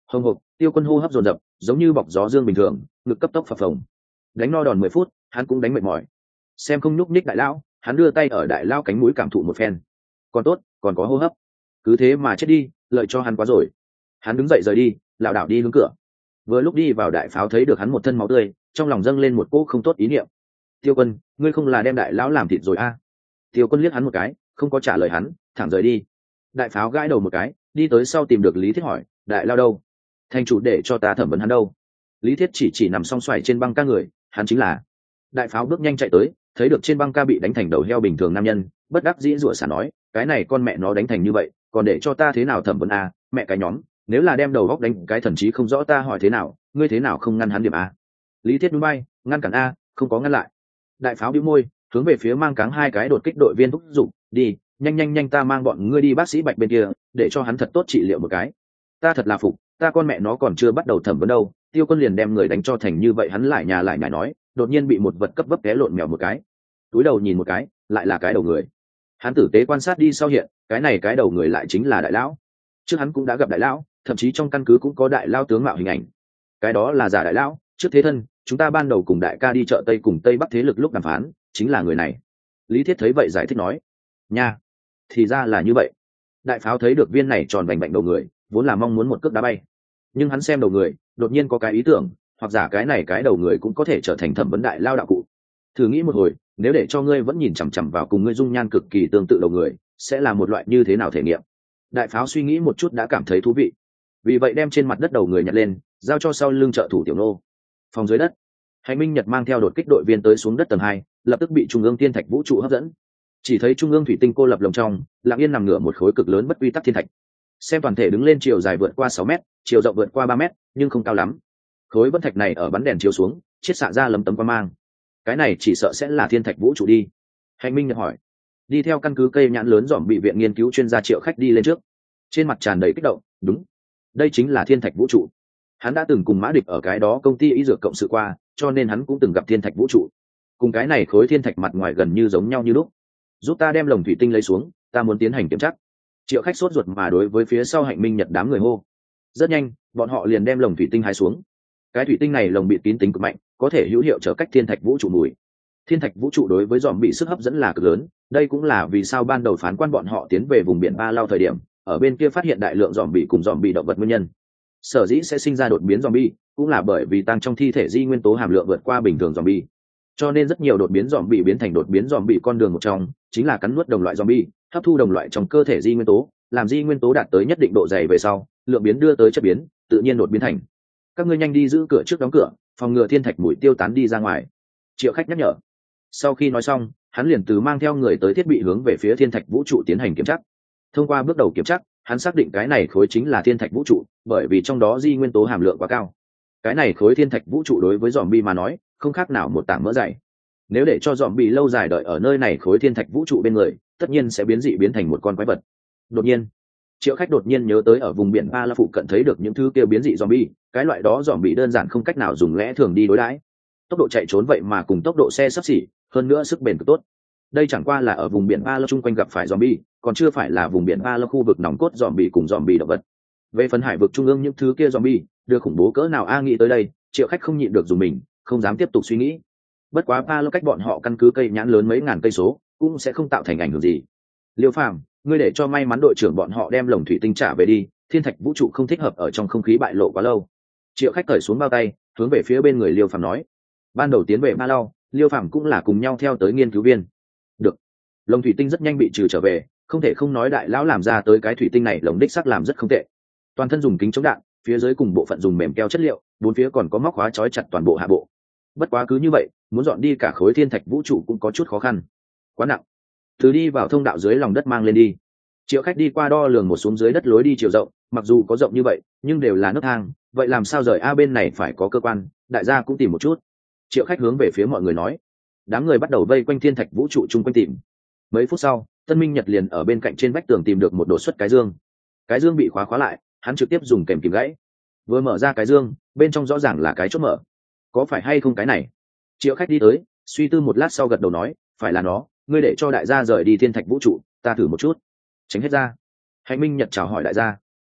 hồng hộc, Tiêu Quân hô hấp dồn dập giống như bọc gió dương bình thường, ngực cấp tốc phập phồng. Đánh no đòn mười phút, hắn cũng đánh mệt mỏi. Xem không nhúc nhích đại lão, hắn đưa tay ở đại lão cánh mũi cảm thụ một phen. Còn tốt, còn có hô hấp. Cứ thế mà chết đi, lợi cho hắn quá rồi. Hắn đứng dậy rời đi, lảo đảo đi hướng cửa. Vừa lúc đi vào đại pháo thấy được hắn một thân máu tươi, trong lòng dâng lên một cỗ không tốt ý niệm. Tiêu Quân, ngươi không là đem đại lão làm thịt rồi a? À? Tiêu Quân liếc hắn một cái, không có trả lời hắn, thẳng rời đi. Đại pháo gãi đầu một cái, đi tới sau tìm được Lý Thiết hỏi, đại lao đâu? Thành chủ để cho ta thẩm vấn hắn đâu? Lý Thiết chỉ chỉ nằm song xoài trên băng ca người, hắn chính là. Đại pháo bước nhanh chạy tới, thấy được trên băng ca bị đánh thành đầu heo bình thường nam nhân, bất đắc dĩ rủa xả nói, cái này con mẹ nó đánh thành như vậy, còn để cho ta thế nào thẩm vấn a? Mẹ cái nhóm, nếu là đem đầu góc đánh cái thần trí không rõ ta hỏi thế nào, ngươi thế nào không ngăn hắn điểm a? Lý Thiết núi bay, ngăn cản a, không có ngăn lại. Đại pháo bĩu môi, hướng về phía mang cáng hai cái đột kích đội viên thúc giục, đi, nhanh nhanh nhanh ta mang bọn ngươi đi bác sĩ Bạch bên kia, để cho hắn thật tốt trị liệu một cái. Ta thật là phục, ta con mẹ nó còn chưa bắt đầu thẩm vấn đâu, Tiêu Quân liền đem người đánh cho thành như vậy, hắn lại nhà lại nhảy nói, đột nhiên bị một vật cấp vấp té lộn mèo một cái. Túi đầu nhìn một cái, lại là cái đầu người. Hắn tử tế quan sát đi sau hiện, cái này cái đầu người lại chính là đại lão. Trước hắn cũng đã gặp đại lão, thậm chí trong căn cứ cũng có đại lão tướng mạo hình ảnh. Cái đó là giả đại lão, trước thế thân, chúng ta ban đầu cùng đại ca đi chợ Tây cùng Tây Bắc thế lực lúc đàm phán, chính là người này. Lý Thiết thấy vậy giải thích nói, nha, thì ra là như vậy. Đại pháo thấy được viên này tròn vành vạnh đầu người, vốn là mong muốn một cước đá bay, nhưng hắn xem đầu người, đột nhiên có cái ý tưởng, hoặc giả cái này cái đầu người cũng có thể trở thành thẩm vấn đại lao đạo cụ. Thử nghĩ một hồi, nếu để cho ngươi vẫn nhìn chằm chằm vào cùng ngươi dung nhan cực kỳ tương tự đầu người, sẽ là một loại như thế nào thể nghiệm? Đại pháo suy nghĩ một chút đã cảm thấy thú vị, vì vậy đem trên mặt đất đầu người nhặt lên, giao cho sau lưng trợ thủ tiểu nô. Phòng dưới đất, Hành Minh Nhật mang theo đột kích đội viên tới xuống đất tầng hai, lập tức bị trung ương thiên thạch vũ trụ hấp dẫn. Chỉ thấy trung ương thủy tinh cô lập lồng trong, lặng yên nằm ngửa một khối cực lớn bất quy tắc thiên thạch. Xem toàn thể đứng lên chiều dài vượt qua sáu mét, chiều rộng vượt qua ba mét, nhưng không cao lắm. Khối vân thạch này ở bắn đèn chiếu xuống, chiết xạ ra lấm tấm quang mang. Cái này chỉ sợ sẽ là thiên thạch vũ trụ đi. Hành Minh Nhật hỏi. Đi theo căn cứ cây nhãn lớn dòm bị viện nghiên cứu chuyên gia Triệu Khách đi lên trước. Trên mặt tràn đầy kích động, đúng, đây chính là thiên thạch vũ trụ. Hắn đã từng cùng Mã Địch ở cái đó công ty y dược cộng sự qua, cho nên hắn cũng từng gặp thiên thạch vũ trụ. Cùng cái này khối thiên thạch mặt ngoài gần như giống nhau như lúc. Giúp ta đem lồng thủy tinh lấy xuống, ta muốn tiến hành kiểm tra. Triệu Khách sốt ruột mà đối với phía sau Hạnh Minh Nhật đám người hô. Rất nhanh, bọn họ liền đem lồng thủy tinh hái xuống. Cái thủy tinh này lồng bị kín tính cực mạnh, có thể hữu hiệu trở cách thiên thạch vũ trụ mùi. Thiên thạch vũ trụ đối với dòm bị sức hấp dẫn là cực lớn, đây cũng là vì sao ban đầu phán quan bọn họ tiến về vùng biển Ba Lao thời điểm, ở bên kia phát hiện đại lượng dòm bị cùng dòm bị động vật nguyên nhân. Sở dĩ sẽ sinh ra đột biến dòm bi, cũng là bởi vì tăng trong thi thể di nguyên tố hàm lượng vượt qua bình thường dòm bi. Cho nên rất nhiều đột biến dòm bị biến thành đột biến dòm bị con đường một trong, chính là cắn nuốt đồng loại dòm bi, hấp thu đồng loại trong cơ thể di nguyên tố, làm di nguyên tố đạt tới nhất định độ dày về sau, lượng biến đưa tới chất biến, tự nhiên đột biến thành. Các ngươi nhanh đi giữ cửa trước đóng cửa, phòng ngừa thiên thạch mũi tiêu tán đi ra ngoài. Triệu Khách nhắc nhở. Sau khi nói xong, hắn liền từ mang theo người tới thiết bị hướng về phía thiên thạch vũ trụ tiến hành kiểm tra. Thông qua bước đầu kiểm tra, hắn xác định cái này khối chính là thiên thạch vũ trụ, bởi vì trong đó di nguyên tố hàm lượng quá cao. Cái này khối thiên thạch vũ trụ đối với dòm bi mà nói, không khác nào một tảng mỡ dày. Nếu để cho dòm bi lâu dài đợi ở nơi này khối thiên thạch vũ trụ bên người, tất nhiên sẽ biến dị biến thành một con quái vật. Đột nhiên, Triệu Khách đột nhiên nhớ tới ở vùng biển Ba La phụ cận thấy được những thứ kia biến dị zombie, cái loại đó zombie đơn giản không cách nào dùng lẽ thường đi đối đãi. Tốc độ chạy trốn vậy mà cùng tốc độ xe sắp xỉ, hơn nữa sức bền cực tốt. Đây chẳng qua là ở vùng biển Ba La chung quanh gặp phải zombie, còn chưa phải là vùng biển Ba La khu vực nòng cốt zombie cùng zombie động vật. Về phần hải vực trung ương những thứ kia zombie, đưa khủng bố cỡ nào a nghĩ tới đây, Triệu Khách không nhịn được dùng mình, không dám tiếp tục suy nghĩ. Bất quá Ba La cách bọn họ căn cứ cây nhãn lớn mấy ngàn cây số, cũng sẽ không tạo thành ảnh hưởng gì. Liêu Phàm, ngươi để cho may mắn đội trưởng bọn họ đem lồng thủy tinh trả về đi, thiên thạch vũ trụ không thích hợp ở trong không khí bại lộ quá lâu. Triệu Khách cởi xuống bao tay, hướng về phía bên người Liêu Phàm nói. Ban đầu tiến về Ba Lao, Liêu Phàm cũng là cùng nhau theo tới nghiên cứu viên. Được. Lồng thủy tinh rất nhanh bị trừ trở về, không thể không nói đại lão làm ra tới cái thủy tinh này lồng đích sắc làm rất không tệ. Toàn thân dùng kính chống đạn, phía dưới cùng bộ phận dùng mềm keo chất liệu, bốn phía còn có móc khóa trói chặt toàn bộ hạ bộ. Bất quá cứ như vậy, muốn dọn đi cả khối thiên thạch vũ trụ cũng có chút khó khăn. Quá nặng. Từ đi vào thông đạo dưới lòng đất mang lên đi. Triệu Khách đi qua đo lường một xuống dưới đất lối đi chiều rộng, mặc dù có rộng như vậy nhưng đều là nấc thang, vậy làm sao rời a bên này phải có cơ quan, đại gia cũng tìm một chút. Triệu Khách hướng về phía mọi người nói. Đám người bắt đầu vây quanh thiên thạch vũ trụ chung quanh tìm. Mấy phút sau, Tân Minh Nhật liền ở bên cạnh trên vách tường tìm được một đột xuất cái dương. Cái dương bị khóa khóa lại, hắn trực tiếp dùng kềm kìm gãy. Vừa mở ra cái dương, bên trong rõ ràng là cái chốt mở. Có phải hay không cái này? Triệu Khách đi tới, suy tư một lát sau gật đầu nói, phải là nó, ngươi để cho đại gia rời đi thiên thạch vũ trụ, ta thử một chút. Tránh hết ra. Hạnh Minh Nhật chào hỏi đại gia.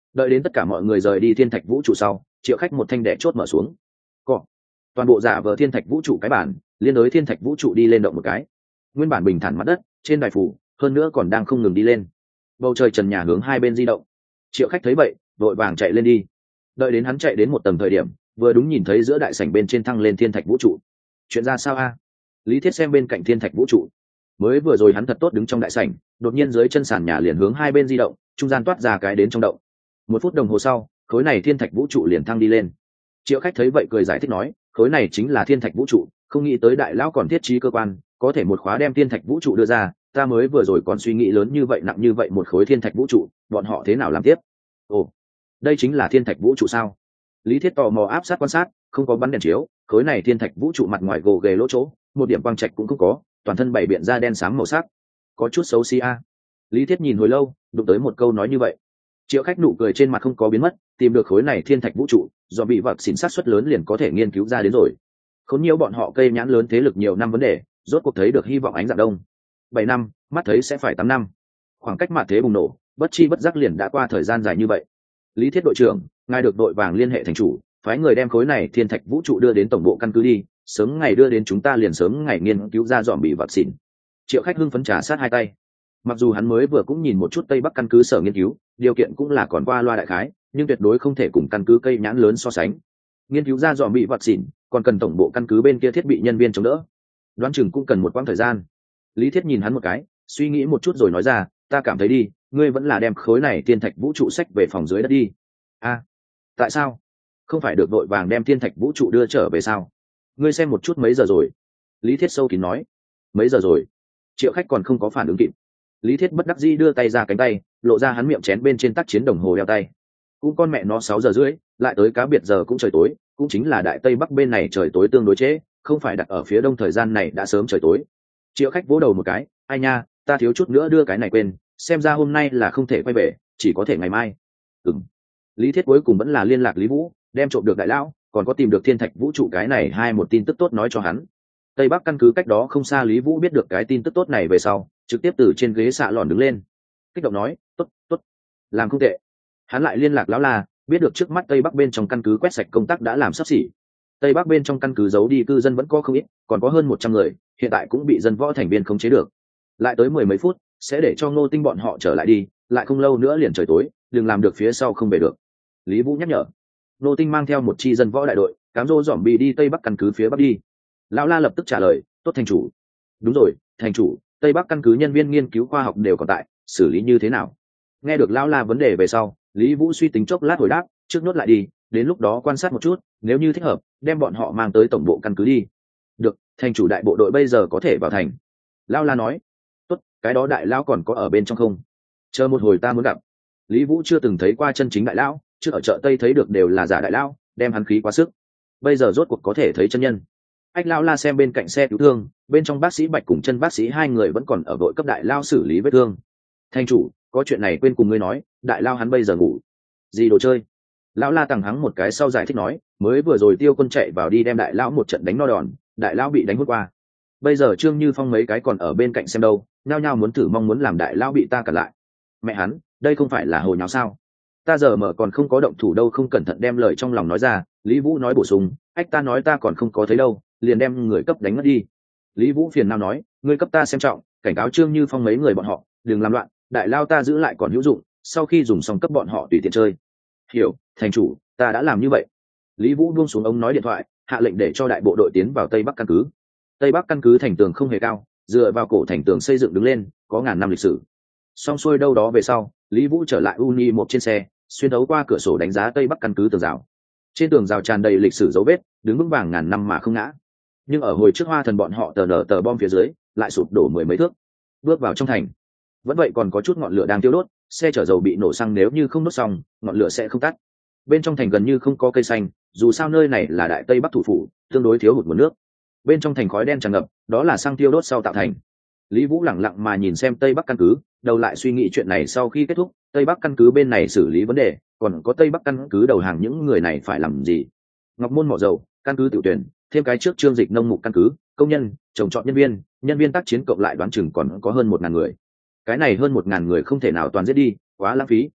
Đợi đến tất cả mọi người rời đi thiên thạch vũ trụ sau, Triệu Khách một thanh đẻ chốt mở xuống. Cọ. Toàn bộ giả vờ thiên thạch vũ trụ cái bản, liên đối thiên thạch vũ trụ đi lên động một cái. Nguyên bản bình thản mặt đất, trên đài phủ, hơn nữa còn đang không ngừng đi lên. Bầu trời trần nhà hướng hai bên di động. Triệu Khách thấy vậy, vội vàng chạy lên đi. Đợi đến hắn chạy đến một tầng thời điểm, vừa đúng nhìn thấy giữa đại sảnh bên trên thăng lên thiên thạch vũ trụ. Chuyện ra sao a? Lý Thiết xem bên cạnh thiên thạch vũ trụ. Mới vừa rồi hắn thật tốt đứng trong đại sảnh, đột nhiên dưới chân sàn nhà liền hướng hai bên di động, trung gian toát ra cái đến trong động. Một phút đồng hồ sau, khối này thiên thạch vũ trụ liền thăng đi lên. Triệu Khách thấy vậy cười giải thích nói, khối này chính là thiên thạch vũ trụ, không nghĩ tới đại lão còn thiết trí cơ quan, có thể một khóa đem thiên thạch vũ trụ đưa ra, ta mới vừa rồi còn suy nghĩ lớn như vậy nặng như vậy một khối thiên thạch vũ trụ, bọn họ thế nào làm tiếp? Ồ, đây chính là thiên thạch vũ trụ sao? Lý Thiết tò mò áp sát quan sát, không có bắn đèn chiếu, khối này thiên thạch vũ trụ mặt ngoài gồ ghề lỗ chỗ, một điểm quang trạch cũng không có, toàn thân bảy biện ra đen sáng màu sắc, có chút xấu xí a. Lý Thiết nhìn hồi lâu, đụng tới một câu nói như vậy. Triệu Khách nụ cười trên mặt không có biến mất, tìm được khối này thiên thạch vũ trụ, do bị vật xỉn sát suất lớn liền có thể nghiên cứu ra đến rồi. Khốn nhiều bọn họ cây nhãn lớn thế lực nhiều năm vấn đề, rốt cuộc thấy được hy vọng ánh dạng đông. Bảy năm, mắt thấy sẽ phải tám năm. Khoảng cách mặt thế bùng nổ, bất chi bất giác liền đã qua thời gian dài như vậy. Lý Thiết đội trưởng, ngài được đội vàng liên hệ thành chủ, phái người đem khối này thiên thạch vũ trụ đưa đến tổng bộ căn cứ đi, sớm ngày đưa đến chúng ta liền sớm ngày nghiên cứu ra dòm bị vật xỉn. Triệu Khách hưng phấn trả sát hai tay. Mặc dù hắn mới vừa cũng nhìn một chút Tây Bắc căn cứ sở nghiên cứu, điều kiện cũng là còn qua loa đại khái, nhưng tuyệt đối không thể cùng căn cứ cây nhãn lớn so sánh. Nghiên cứu ra dòm bị vật xỉn, còn cần tổng bộ căn cứ bên kia thiết bị nhân viên chống đỡ, đoán chừng cũng cần một quãng thời gian. Lý Thiết nhìn hắn một cái, suy nghĩ một chút rồi nói ra, ta cảm thấy đi, ngươi vẫn là đem khối này thiên thạch vũ trụ sách về phòng dưới đất đi. A, tại sao? Không phải được đội vàng đem thiên thạch vũ trụ đưa trở về sao? Ngươi xem một chút mấy giờ rồi? Lý Thiết sâu kín nói. Mấy giờ rồi? Triệu Khách còn không có phản ứng kịp. Lý Thiết bất đắc dĩ đưa tay ra cánh tay, lộ ra hắn miệng chén bên trên tác chiến đồng hồ đeo tay. Cũng con mẹ nó sáu giờ rưỡi, lại tới cá biệt giờ cũng trời tối, cũng chính là đại tây bắc bên này trời tối tương đối trễ, không phải đặt ở phía đông thời gian này đã sớm trời tối. Triệu Khách vỗ đầu một cái, ai nha, ta thiếu chút nữa đưa cái này quên, xem ra hôm nay là không thể quay về, chỉ có thể ngày mai. Ừm. Lý Thiết cuối cùng vẫn là liên lạc Lý Vũ, đem trộm được đại lão, còn có tìm được thiên thạch vũ trụ cái này hai một tin tức tốt nói cho hắn. Tây Bắc căn cứ cách đó không xa, Lý Vũ biết được cái tin tức tốt này về sau, trực tiếp từ trên ghế xạ lòn đứng lên, kích động nói, tốt, tốt, làm không tệ. Hắn lại liên lạc lão La, biết được trước mắt Tây Bắc bên trong căn cứ quét sạch công tác đã làm sắp xỉ. Tây Bắc bên trong căn cứ giấu đi cư dân vẫn có không ít, còn có hơn một trăm người, hiện tại cũng bị dân võ thành viên khống chế được. Lại tới mười mấy phút, sẽ để cho Ngô Tinh bọn họ trở lại đi, lại không lâu nữa liền trời tối, đừng làm được phía sau không về được. Lý Vũ nhắc nhở. Ngô Tinh mang theo một chi dân võ đại đội, cám dỗ dỏm bị đi Tây Bắc căn cứ phía Bắc đi. Lão La lập tức trả lời, tốt thành chủ. Đúng rồi, thành chủ, Tây Bắc căn cứ nhân viên nghiên cứu khoa học đều còn tại, xử lý như thế nào? Nghe được Lão La vấn đề về sau, Lý Vũ suy tính chốc lát hồi đáp, trước nốt lại đi, đến lúc đó quan sát một chút, nếu như thích hợp, đem bọn họ mang tới tổng bộ căn cứ đi. Được, thành chủ đại bộ đội bây giờ có thể vào thành. Lão La nói. Tốt, cái đó đại lão còn có ở bên trong không? Chờ một hồi ta muốn gặp. Lý Vũ chưa từng thấy qua chân chính đại lão, trước ở chợ Tây thấy được đều là giả đại lão, đem hắn khí quá sức. Bây giờ rốt cuộc có thể thấy chân nhân. Ách Lão La xem bên cạnh xe cứu thương, bên trong bác sĩ Bạch cùng chân bác sĩ hai người vẫn còn ở đội cấp đại lao xử lý vết thương. Thành chủ, có chuyện này quên cùng ngươi nói, đại lao hắn bây giờ ngủ. Gì đồ chơi? Lão La tằng hắng một cái sau giải thích nói, mới vừa rồi Tiêu Quân chạy vào đi đem đại lão một trận đánh no đòn, đại lão bị đánh hút qua. Bây giờ Trương Như Phong mấy cái còn ở bên cạnh xem đâu, nhao nhao muốn thử mong muốn làm đại lão bị ta cản lại. Mẹ hắn, đây không phải là hồi nháo sao? Ta giờ mở còn không có động thủ đâu, không cẩn thận đem lời trong lòng nói ra. Lý Vũ nói bổ sung, ách ta nói ta còn không có thấy đâu, liền đem người cấp đánh mất đi. Lý Vũ phiền nào nói, ngươi cấp ta xem trọng, cảnh cáo Trương Như Phong mấy người bọn họ đừng làm loạn, đại lao ta giữ lại còn hữu dụng, sau khi dùng xong cấp bọn họ tùy tiện chơi. Hiểu, thành chủ, ta đã làm như vậy. Lý Vũ buông xuống ống nói điện thoại, hạ lệnh để cho đại bộ đội tiến vào Tây Bắc căn cứ. Tây Bắc căn cứ thành tường không hề cao, dựa vào cổ thành tường xây dựng đứng lên, có ngàn năm lịch sử. Xong xuôi đâu đó về sau, Lý Vũ trở lại Uni một trên xe, xuyên thấu qua cửa sổ đánh giá Tây Bắc căn cứ tường rào. Trên tường rào tràn đầy lịch sử dấu vết, đứng vững vàng ngàn năm mà không ngã. Nhưng ở hồi trước Hoa Thần bọn họ tờ nở tờ bom phía dưới, lại sụp đổ mười mấy thước. Bước vào trong thành, vẫn vậy còn có chút ngọn lửa đang tiêu đốt, xe chở dầu bị nổ xăng, nếu như không đốt xong, ngọn lửa sẽ không tắt. Bên trong thành gần như không có cây xanh, dù sao nơi này là đại Tây Bắc thủ phủ, tương đối thiếu hụt nguồn nước. Bên trong thành khói đen tràn ngập, đó là xăng tiêu đốt sau tạo thành. Lý Vũ lẳng lặng mà nhìn xem Tây Bắc căn cứ, đầu lại suy nghĩ chuyện này sau khi kết thúc, Tây Bắc căn cứ bên này xử lý vấn đề, còn có Tây Bắc căn cứ đầu hàng những người này phải làm gì? Ngọc Môn mỏ dầu, căn cứ tiểu tuyển, thêm cái trước Trương Dịch nông mục căn cứ, công nhân, trồng trọt nhân viên, nhân viên tác chiến cộng lại đoán chừng còn có hơn một ngàn người. Cái này hơn một ngàn người không thể nào toàn giết đi, quá lãng phí.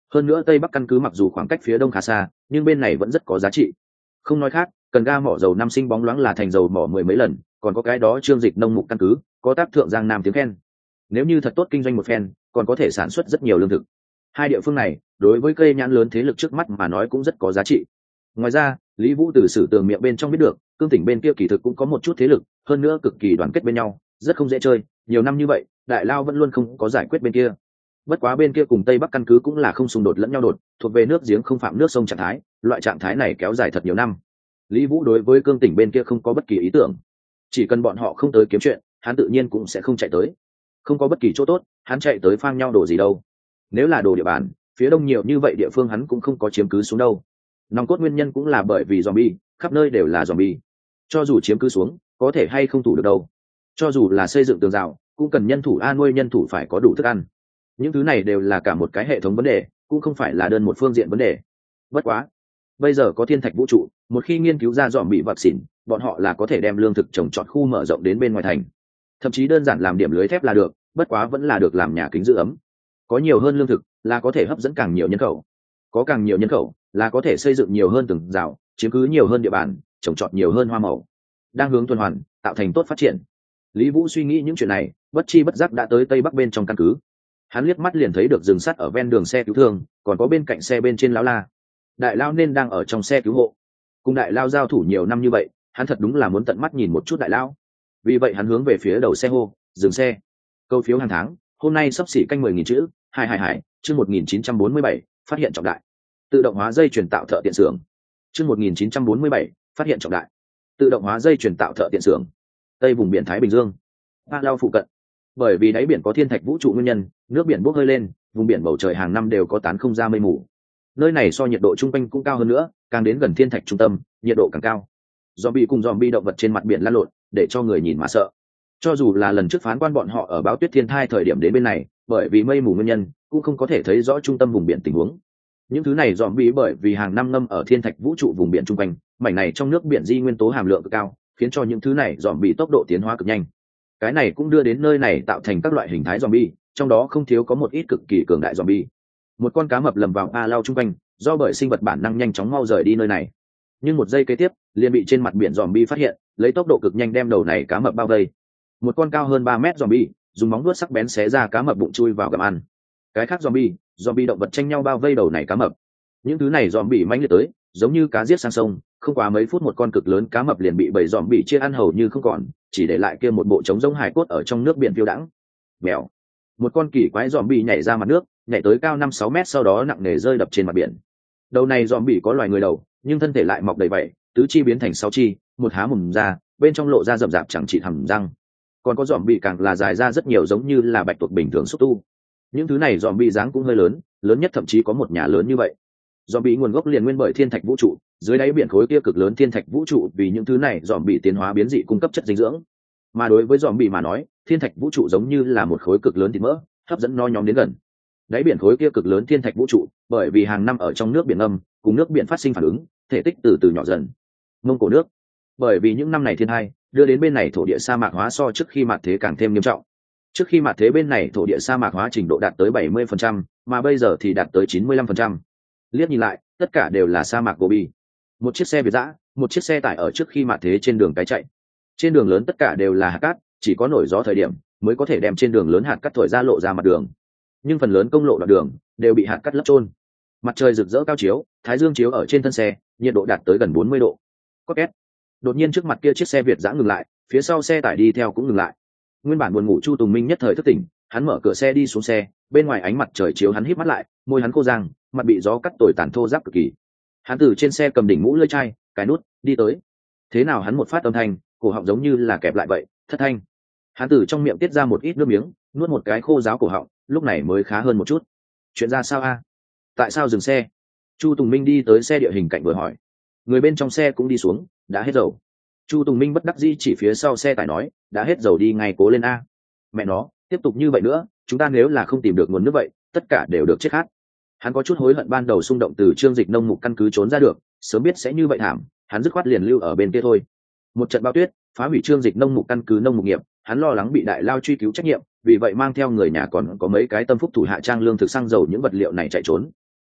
hơn nữa tây bắc căn cứ mặc dù khoảng cách phía đông khá xa nhưng bên này vẫn rất có giá trị. Không nói khác, cần ga mỏ dầu năm sinh bóng loáng là thành dầu mỏ mười mấy lần, còn có cái đó trương dịch nông mục căn cứ có tác thượng giang nam tiếng khen. Nếu như thật tốt kinh doanh một phen còn có thể sản xuất rất nhiều lương thực. Hai địa phương này đối với cây nhãn lớn thế lực trước mắt mà nói cũng rất có giá trị. Ngoài ra, Lý Vũ từ sử tường miệng bên trong biết được cương tỉnh bên kia kỳ thực cũng có một chút thế lực, hơn nữa cực kỳ đoàn kết bên nhau, rất không dễ chơi. Nhiều năm như vậy đại lao vẫn luôn không có giải quyết bên kia. Bất quá bên kia cùng tây bắc căn cứ cũng là không xung đột lẫn nhau đột, thuộc về nước giếng không phạm nước sông trạng thái, loại trạng thái này kéo dài thật nhiều năm. Lý Vũ đối với cương tỉnh bên kia không có bất kỳ ý tưởng, chỉ cần bọn họ không tới kiếm chuyện hắn tự nhiên cũng sẽ không chạy tới. Không có bất kỳ chỗ tốt hắn chạy tới phang nhau đồ gì đâu. Nếu là đồ địa bàn, phía đông nhiều như vậy địa phương hắn cũng không có chiếm cứ xuống đâu. Nòng cốt nguyên nhân cũng là bởi vì zombie, khắp nơi đều là zombie. Cho dù chiếm cứ xuống có thể hay không thủ được đâu. Cho dù là xây dựng tường rào cũng cần nhân thủ, a nuôi nhân thủ phải có đủ thức ăn. Những thứ này đều là cả một cái hệ thống vấn đề, cũng không phải là đơn một phương diện vấn đề. Bất quá bây giờ có thiên thạch vũ trụ, một khi nghiên cứu ra dòm bị vạc xỉn, bọn họ là có thể đem lương thực trồng trọt khu mở rộng đến bên ngoài thành, thậm chí đơn giản làm điểm lưới thép là được, bất quá vẫn là được làm nhà kính giữ ấm. Có nhiều hơn lương thực là có thể hấp dẫn càng nhiều nhân khẩu, có càng nhiều nhân khẩu là có thể xây dựng nhiều hơn tường rào, chiếm cứ nhiều hơn địa bàn, trồng trọt nhiều hơn hoa màu, đang hướng tuần hoàn tạo thành tốt phát triển. Lý Vũ suy nghĩ những chuyện này, bất chi bất giác đã tới tây bắc bên trong căn cứ. Hắn liếc mắt liền thấy được rừng sắt ở ven đường xe cứu thương, còn có bên cạnh xe bên trên lão la. Đại lao nên đang ở trong xe cứu hộ. Cùng đại lao giao thủ nhiều năm như vậy, hắn thật đúng là muốn tận mắt nhìn một chút đại lao. Vì vậy hắn hướng về phía đầu xe hô, dừng xe. Câu phiếu hàng tháng, hôm nay sắp xỉ canh mười nghìn chữ, hai hai hải, chương một nghìn chín trăm bốn mươi bảy, phát hiện trọng đại. Tự động hóa dây chuyển tạo thợ tiện xưởng. Chương một nghìn chín trăm bốn mươi bảy, phát hiện trọng đại. Tự động hóa dây chuyển tạo thợ tiện xưởng. Tây vùng biển Thái Bình Dương. Ba lao phụ cận. Bởi vì đáy biển có thiên thạch vũ trụ nguyên nhân, nước biển bốc hơi lên, vùng biển bầu trời hàng năm đều có tán không ra mây mù. Nơi này so nhiệt độ trung quanh cũng cao hơn nữa, càng đến gần thiên thạch trung tâm, nhiệt độ càng cao. Zombie cùng zombie động vật trên mặt biển lăn lộn, để cho người nhìn mà sợ. Cho dù là lần trước phán quan bọn họ ở báo tuyết thiên thai thời điểm đến bên này, bởi vì mây mù nguyên nhân, cũng không có thể thấy rõ trung tâm vùng biển tình huống. Những thứ này zombie bởi vì hàng năm ngâm ở thiên thạch vũ trụ vùng biển trung quanh, mảnh này trong nước biển di nguyên tố hàm lượng cực cao, khiến cho những thứ này zombie tốc độ tiến hóa cực nhanh. Cái này cũng đưa đến nơi này tạo thành các loại hình thái zombie, trong đó không thiếu có một ít cực kỳ cường đại zombie. Một con cá mập lầm vào ba lao trung quanh, do bởi sinh vật bản năng nhanh chóng mau rời đi nơi này. Nhưng một giây kế tiếp, liền bị trên mặt biển zombie phát hiện, lấy tốc độ cực nhanh đem đầu này cá mập bao vây. Một con cao hơn ba mét zombie, dùng móng vuốt sắc bén xé ra cá mập bụng chui vào gặm ăn. Cái khác zombie, zombie động vật tranh nhau bao vây đầu này cá mập. Những thứ này zombie mãnh liệt tới, giống như cá giết sang sông, không quá mấy phút một con cực lớn cá mập liền bị bầy zombie chia ăn hầu như không còn, chỉ để lại kia một bộ trống rỗng hài cốt ở trong nước biển phiêu đãng. Mèo. Một con kỳ quái zombie nhảy ra mặt nước, nhảy tới cao năm sáu mét, sau đó nặng nề rơi đập trên mặt biển. Đầu này zombie có loài người đầu, nhưng thân thể lại mọc đầy vảy, tứ chi biến thành sáu chi, một há mồm ra, bên trong lộ ra rậm rạp chẳng chỉ hàm răng. Còn có zombie càng là dài ra rất nhiều, giống như là bạch tuộc bình thường xúc tu. Những thứ này zombie dáng cũng hơi lớn, lớn nhất thậm chí có một nhà lớn như vậy. Zombie nguồn gốc liền nguyên bởi thiên thạch vũ trụ, dưới đáy biển khối kia cực lớn thiên thạch vũ trụ, vì những thứ này zombie tiến hóa biến dị cung cấp chất dinh dưỡng. Mà đối với zombie mà nói, thiên thạch vũ trụ giống như là một khối cực lớn thịt mỡ, hấp dẫn nó nhóm đến gần. Đáy biển khối kia cực lớn thiên thạch vũ trụ, bởi vì hàng năm ở trong nước biển âm, cùng nước biển phát sinh phản ứng, thể tích từ từ nhỏ dần. Mông cổ nước, bởi vì những năm này thiên hai đưa đến bên này thổ địa sa mạc hóa so trước khi mạt thế càng thêm nghiêm trọng. Trước khi mạt thế bên này thổ địa sa mạc hóa trình độ đạt tới bảy mươi phần trăm, mà bây giờ thì đạt tới chín mươi lăm phần trăm. Liếc nhìn lại, tất cả đều là sa mạc Gobi. Một chiếc xe Việt dã, một chiếc xe tải ở trước khi mạt thế trên đường cái chạy. Trên đường lớn tất cả đều là hạt cát, chỉ có nổi gió thời điểm mới có thể đem trên đường lớn hạt cát thổi ra lộ ra mặt đường. Nhưng phần lớn công lộ đoạn đường đều bị hạt cát lấp trôn. Mặt trời rực rỡ cao chiếu, thái dương chiếu ở trên thân xe, nhiệt độ đạt tới gần bốn mươi độ. Có két. Đột nhiên trước mặt kia chiếc xe Việt dã ngừng lại, phía sau xe tải đi theo cũng ngừng lại. Nguyên bản buồn ngủ Chu Tùng Minh nhất thời thức tỉnh, hắn mở cửa xe đi xuống xe, bên ngoài ánh mặt trời chiếu hắn híp mắt lại, môi hắn khô răng, mặt bị gió cắt tồi tàn thô ráp cực kỳ. Hắn từ trên xe cầm đỉnh mũ lưỡi chai, cài nút, đi tới. Thế nào hắn một phát âm thanh, cổ họng giống như là kẹp lại vậy, thất thanh. Hắn từ trong miệng tiết ra một ít nước miếng, nuốt một cái khô ráo cổ họng, lúc này mới khá hơn một chút. Chuyện ra sao a? Tại sao dừng xe? Chu Tùng Minh đi tới xe địa hình cạnh vừa hỏi. Người bên trong xe cũng đi xuống, đã hết dầu. Chu Tùng Minh bất đắc dĩ chỉ phía sau xe tải nói, đã hết dầu đi ngay cố lên a. Mẹ nó, tiếp tục như vậy nữa, chúng ta nếu là không tìm được nguồn nước vậy, tất cả đều được chết khát. Hắn có chút hối hận ban đầu xung động từ Trương Dịch nông mục căn cứ trốn ra được, sớm biết sẽ như vậy thảm, hắn dứt khoát liền lưu ở bên kia thôi. Một trận bão tuyết phá hủy Trương Dịch nông mục căn cứ nông mục nghiệp, hắn lo lắng bị đại lao truy cứu trách nhiệm, vì vậy mang theo người nhà còn có mấy cái tâm phúc thủ hạ trang lương thực xăng dầu những vật liệu này chạy trốn.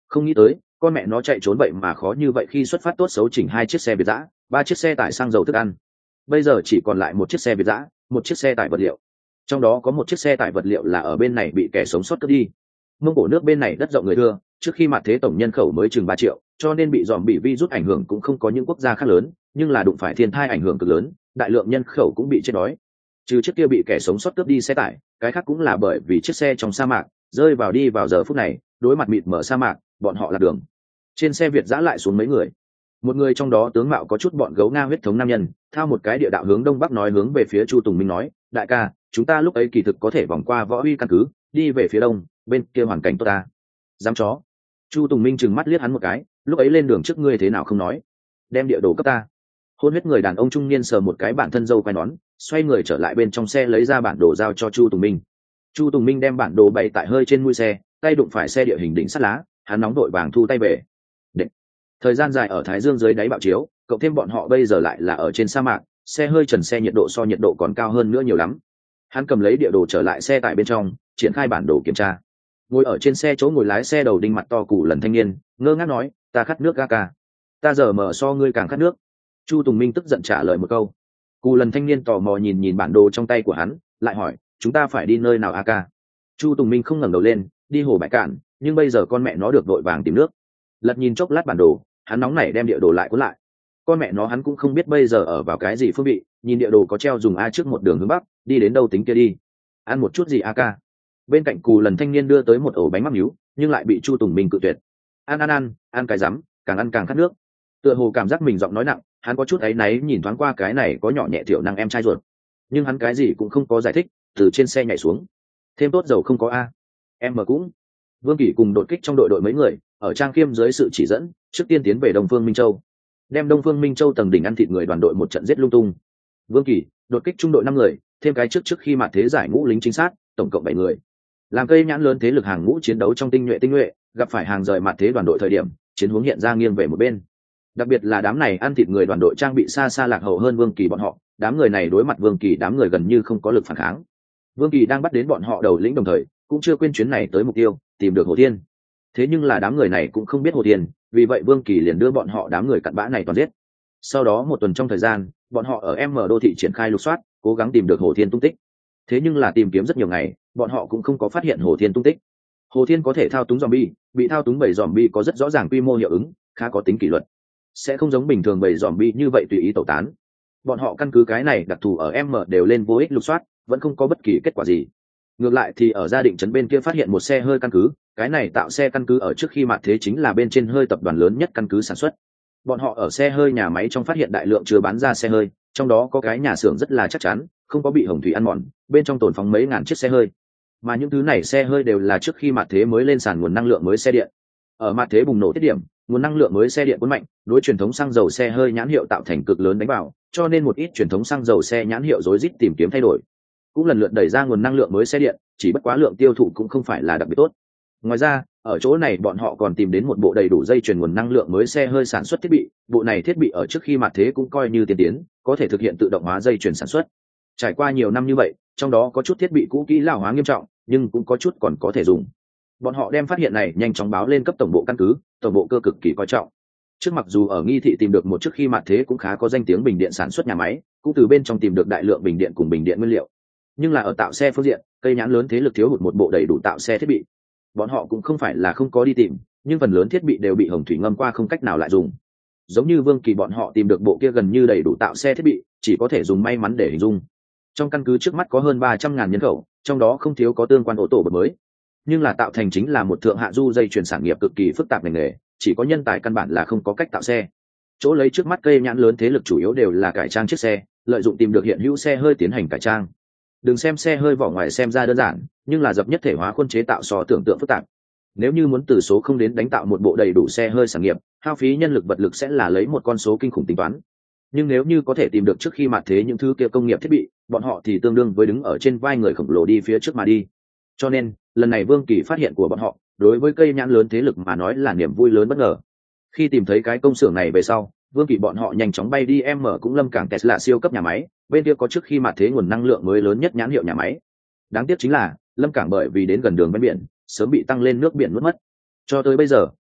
Không nghĩ tới con mẹ nó chạy trốn vậy mà khó như vậy, khi xuất phát tốt xấu chỉnh hai chiếc xe việt giã, ba chiếc xe tải xăng dầu thức ăn, bây giờ chỉ còn lại một chiếc xe việt giã, một chiếc xe tải vật liệu, trong đó có một chiếc xe tải vật liệu là ở bên này bị kẻ sống sót cướp đi. Mông Cổ nước bên này đất rộng người thưa, trước khi mặt thế tổng nhân khẩu mới chừng ba triệu, cho nên bị dòm bị virus ảnh hưởng cũng không có những quốc gia khác lớn, nhưng là đụng phải thiên tai ảnh hưởng cực lớn, đại lượng nhân khẩu cũng bị chết đói. Trừ chiếc kia bị kẻ sống sót cướp đi xe tải, cái khác cũng là bởi vì chiếc xe trong sa mạc rơi vào đi vào giờ phút này, đối mặt mịt mở sa mạc, bọn họ lạc đường. Trên xe việt giã lại xuống mấy người, một người trong đó tướng mạo có chút bọn gấu nga huyết thống nam nhân, thao một cái địa đạo hướng đông bắc nói, hướng về phía Chu Tùng Minh nói, đại ca, chúng ta lúc ấy kỳ thực có thể vòng qua Võ Uy căn cứ, đi về phía đông, bên kia hoàn cảnh tốt ta. Dám chó. Chu Tùng Minh trừng mắt liếc hắn một cái, lúc ấy lên đường trước ngươi thế nào không nói, đem địa đồ cấp ta. Hôn huyết người đàn ông trung niên sờ một cái bản thân dâu quai nón, xoay người trở lại bên trong xe lấy ra bản đồ giao cho Chu Tùng Minh. Chu Tùng Minh đem bản đồ bày tại hơi trên mui xe, tay đụng phải xe địa hình đỉnh sắt lá, hắn nóng đội vàng thu tay về. Đệt. Thời gian dài ở Thái Dương dưới đáy bạo chiếu, cộng thêm bọn họ bây giờ lại là ở trên sa mạc, xe hơi trần xe nhiệt độ so nhiệt độ còn cao hơn nữa nhiều lắm. Hắn cầm lấy địa đồ trở lại xe tại bên trong, triển khai bản đồ kiểm tra. Ngồi ở trên xe chỗ ngồi lái xe đầu đinh mặt to cù lần thanh niên ngơ ngác nói, ta khát nước ga ca, ta giờ mở so ngươi càng khát nước. Chu Tùng Minh tức giận trả lời một câu. Cù lần thanh niên tò mò nhìn nhìn bản đồ trong tay của hắn, lại hỏi, chúng ta phải đi nơi nào a ca? Chu Tùng Minh không ngẩng đầu lên, đi hồ Bãi Cạn, nhưng bây giờ con mẹ nó được vội vàng tìm nước. Lật nhìn chốc lát bản đồ, hắn nóng nảy đem địa đồ lại cuốn lại. Con mẹ nó hắn cũng không biết bây giờ ở vào cái gì phương vị, nhìn địa đồ có treo dùng a trước một đường hướng bắc, đi đến đâu tính kia đi. Ăn một chút gì a ca? Bên cạnh cù lần thanh niên đưa tới một ổ bánh mắc nhú, nhưng lại bị Chu Tùng Minh cự tuyệt. Ăn ăn ăn, ăn cái rắm, càng ăn càng khát nước. Tựa hồ cảm giác mình giọng nói nặng, hắn có chút áy náy nhìn thoáng qua cái này có nhỏ nhẹ tiểu năng em trai ruột, nhưng hắn cái gì cũng không có giải thích, từ trên xe nhảy xuống. Thêm tốt dầu không có a, em mà cũng. Vương Kỳ cùng đột kích trong đội đội mấy người ở Trang Khiêm dưới sự chỉ dẫn, trước tiên tiến về Đông Phương Minh Châu, đem Đông Phương Minh Châu tầng đỉnh ăn thịt người đoàn đội một trận giết lung tung. Vương Kỳ, đột kích trung đội năm người, thêm cái trước trước khi mạt thế giải ngũ lính chính sát, tổng cộng bảy người. Làm cây nhãn lớn thế lực hàng ngũ chiến đấu trong tinh nhuệ tinh nhuệ, gặp phải hàng rời mạt thế đoàn đội thời điểm, chiến hướng hiện ra nghiêng về một bên. Đặc biệt là đám này ăn thịt người đoàn đội trang bị xa xa lạc hậu hơn Vương Kỳ bọn họ, đám người này đối mặt Vương Kỳ đám người gần như không có lực phản kháng. Vương Kỳ đang bắt đến bọn họ đầu lĩnh đồng thời, cũng chưa quên chuyến này tới mục tiêu, tìm được Hồ Thiên. Thế nhưng là đám người này cũng không biết Hồ Thiên, vì vậy Vương Kỳ liền đưa bọn họ đám người cặn bã này toàn giết. Sau đó một tuần trong thời gian, bọn họ ở M đô thị triển khai lục soát, cố gắng tìm được Hồ Thiên tung tích. Thế nhưng là tìm kiếm rất nhiều ngày, bọn họ cũng không có phát hiện Hồ Thiên tung tích. Hồ Thiên có thể thao túng zombie, bị thao túng bởi zombie có rất rõ ràng quy mô hiệu ứng, khá có tính kỷ luật, sẽ không giống bình thường bầy zombie như vậy tùy ý tẩu tán. Bọn họ căn cứ cái này đặc thù ở M đều lên vô ích lục soát, vẫn không có bất kỳ kết quả gì. Ngược lại thì ở gia định trấn bên kia phát hiện một xe hơi căn cứ, cái này tạo xe căn cứ ở trước khi mạt thế chính là bên trên hơi tập đoàn lớn nhất căn cứ sản xuất. Bọn họ ở xe hơi nhà máy trong phát hiện đại lượng chưa bán ra xe hơi, trong đó có cái nhà xưởng rất là chắc chắn, không có bị hồng thủy ăn mòn, bên trong tồn phóng mấy ngàn chiếc xe hơi. Mà những thứ này xe hơi đều là trước khi mạt thế mới lên sàn nguồn năng lượng mới xe điện. Ở mạt thế bùng nổ tiết điểm, nguồn năng lượng mới xe điện cuốn mạnh, đối truyền thống xăng dầu xe hơi nhãn hiệu tạo thành cực lớn đánh vào, cho nên một ít truyền thống xăng dầu xe nhãn hiệu rối rít tìm kiếm thay đổi, cũng lần lượt đẩy ra nguồn năng lượng mới xe điện, chỉ bất quá lượng tiêu thụ cũng không phải là đặc biệt tốt. Ngoài ra, ở chỗ này bọn họ còn tìm đến một bộ đầy đủ dây chuyền nguồn năng lượng mới xe hơi sản xuất thiết bị, bộ này thiết bị ở trước khi mạt thế cũng coi như tiên tiến, có thể thực hiện tự động hóa dây chuyền sản xuất. Trải qua nhiều năm như vậy, trong đó có chút thiết bị cũ kỹ lão hóa nghiêm trọng, nhưng cũng có chút còn có thể dùng. Bọn họ đem phát hiện này nhanh chóng báo lên cấp tổng bộ căn cứ, tổng bộ cơ cực kỳ coi trọng. Trước mặc dù ở Nghi thị tìm được một trước khi mạt thế cũng khá có danh tiếng bình điện sản xuất nhà máy, cũng từ bên trong tìm được đại lượng bình điện cùng bình điện nguyên liệu, nhưng là ở tạo xe phương diện, cây nhãn lớn thế lực thiếu hụt một bộ đầy đủ tạo xe thiết bị. Bọn họ cũng không phải là không có đi tìm, nhưng phần lớn thiết bị đều bị hồng thủy ngâm qua không cách nào lại dùng. Giống như Vương Kỳ bọn họ tìm được bộ kia gần như đầy đủ tạo xe thiết bị, chỉ có thể dùng may mắn để hình dung. Trong căn cứ trước mắt có hơn ba trăm ngàn nhân khẩu, trong đó không thiếu có tương quan ô tô bật mới, nhưng là tạo thành chính là một thượng hạ du dây chuyển sản nghiệp cực kỳ phức tạp ngành nghề, chỉ có nhân tài căn bản là không có cách tạo xe. Chỗ lấy trước mắt cây nhãn lớn thế lực chủ yếu đều là cải trang chiếc xe, lợi dụng tìm được hiện hữu xe hơi tiến hành cải trang. Đừng xem xe hơi vỏ ngoài xem ra đơn giản, nhưng là dập nhất thể hóa khuôn chế tạo so tưởng tượng phức tạp. Nếu như muốn từ số không đến đánh tạo một bộ đầy đủ xe hơi sản nghiệp, hao phí nhân lực vật lực sẽ là lấy một con số kinh khủng tính toán. Nhưng nếu như có thể tìm được trước khi mạt thế những thứ kia công nghiệp thiết bị, bọn họ thì tương đương với đứng ở trên vai người khổng lồ đi phía trước mà đi. Cho nên, lần này Vương Kỳ phát hiện của bọn họ, đối với cây nhãn lớn thế lực mà nói là niềm vui lớn bất ngờ. Khi tìm thấy cái công xưởng này về sau, Vương Kỳ bọn họ nhanh chóng bay đi em mở cũng lâm cảng Tesla siêu cấp nhà máy, bên kia có trước khi mạt thế nguồn năng lượng mới lớn nhất nhãn hiệu nhà máy. Đáng tiếc chính là, lâm cảng bởi vì đến gần đường ven biển, sớm bị tăng lên nước biển nuốt mất. Cho tới bây giờ,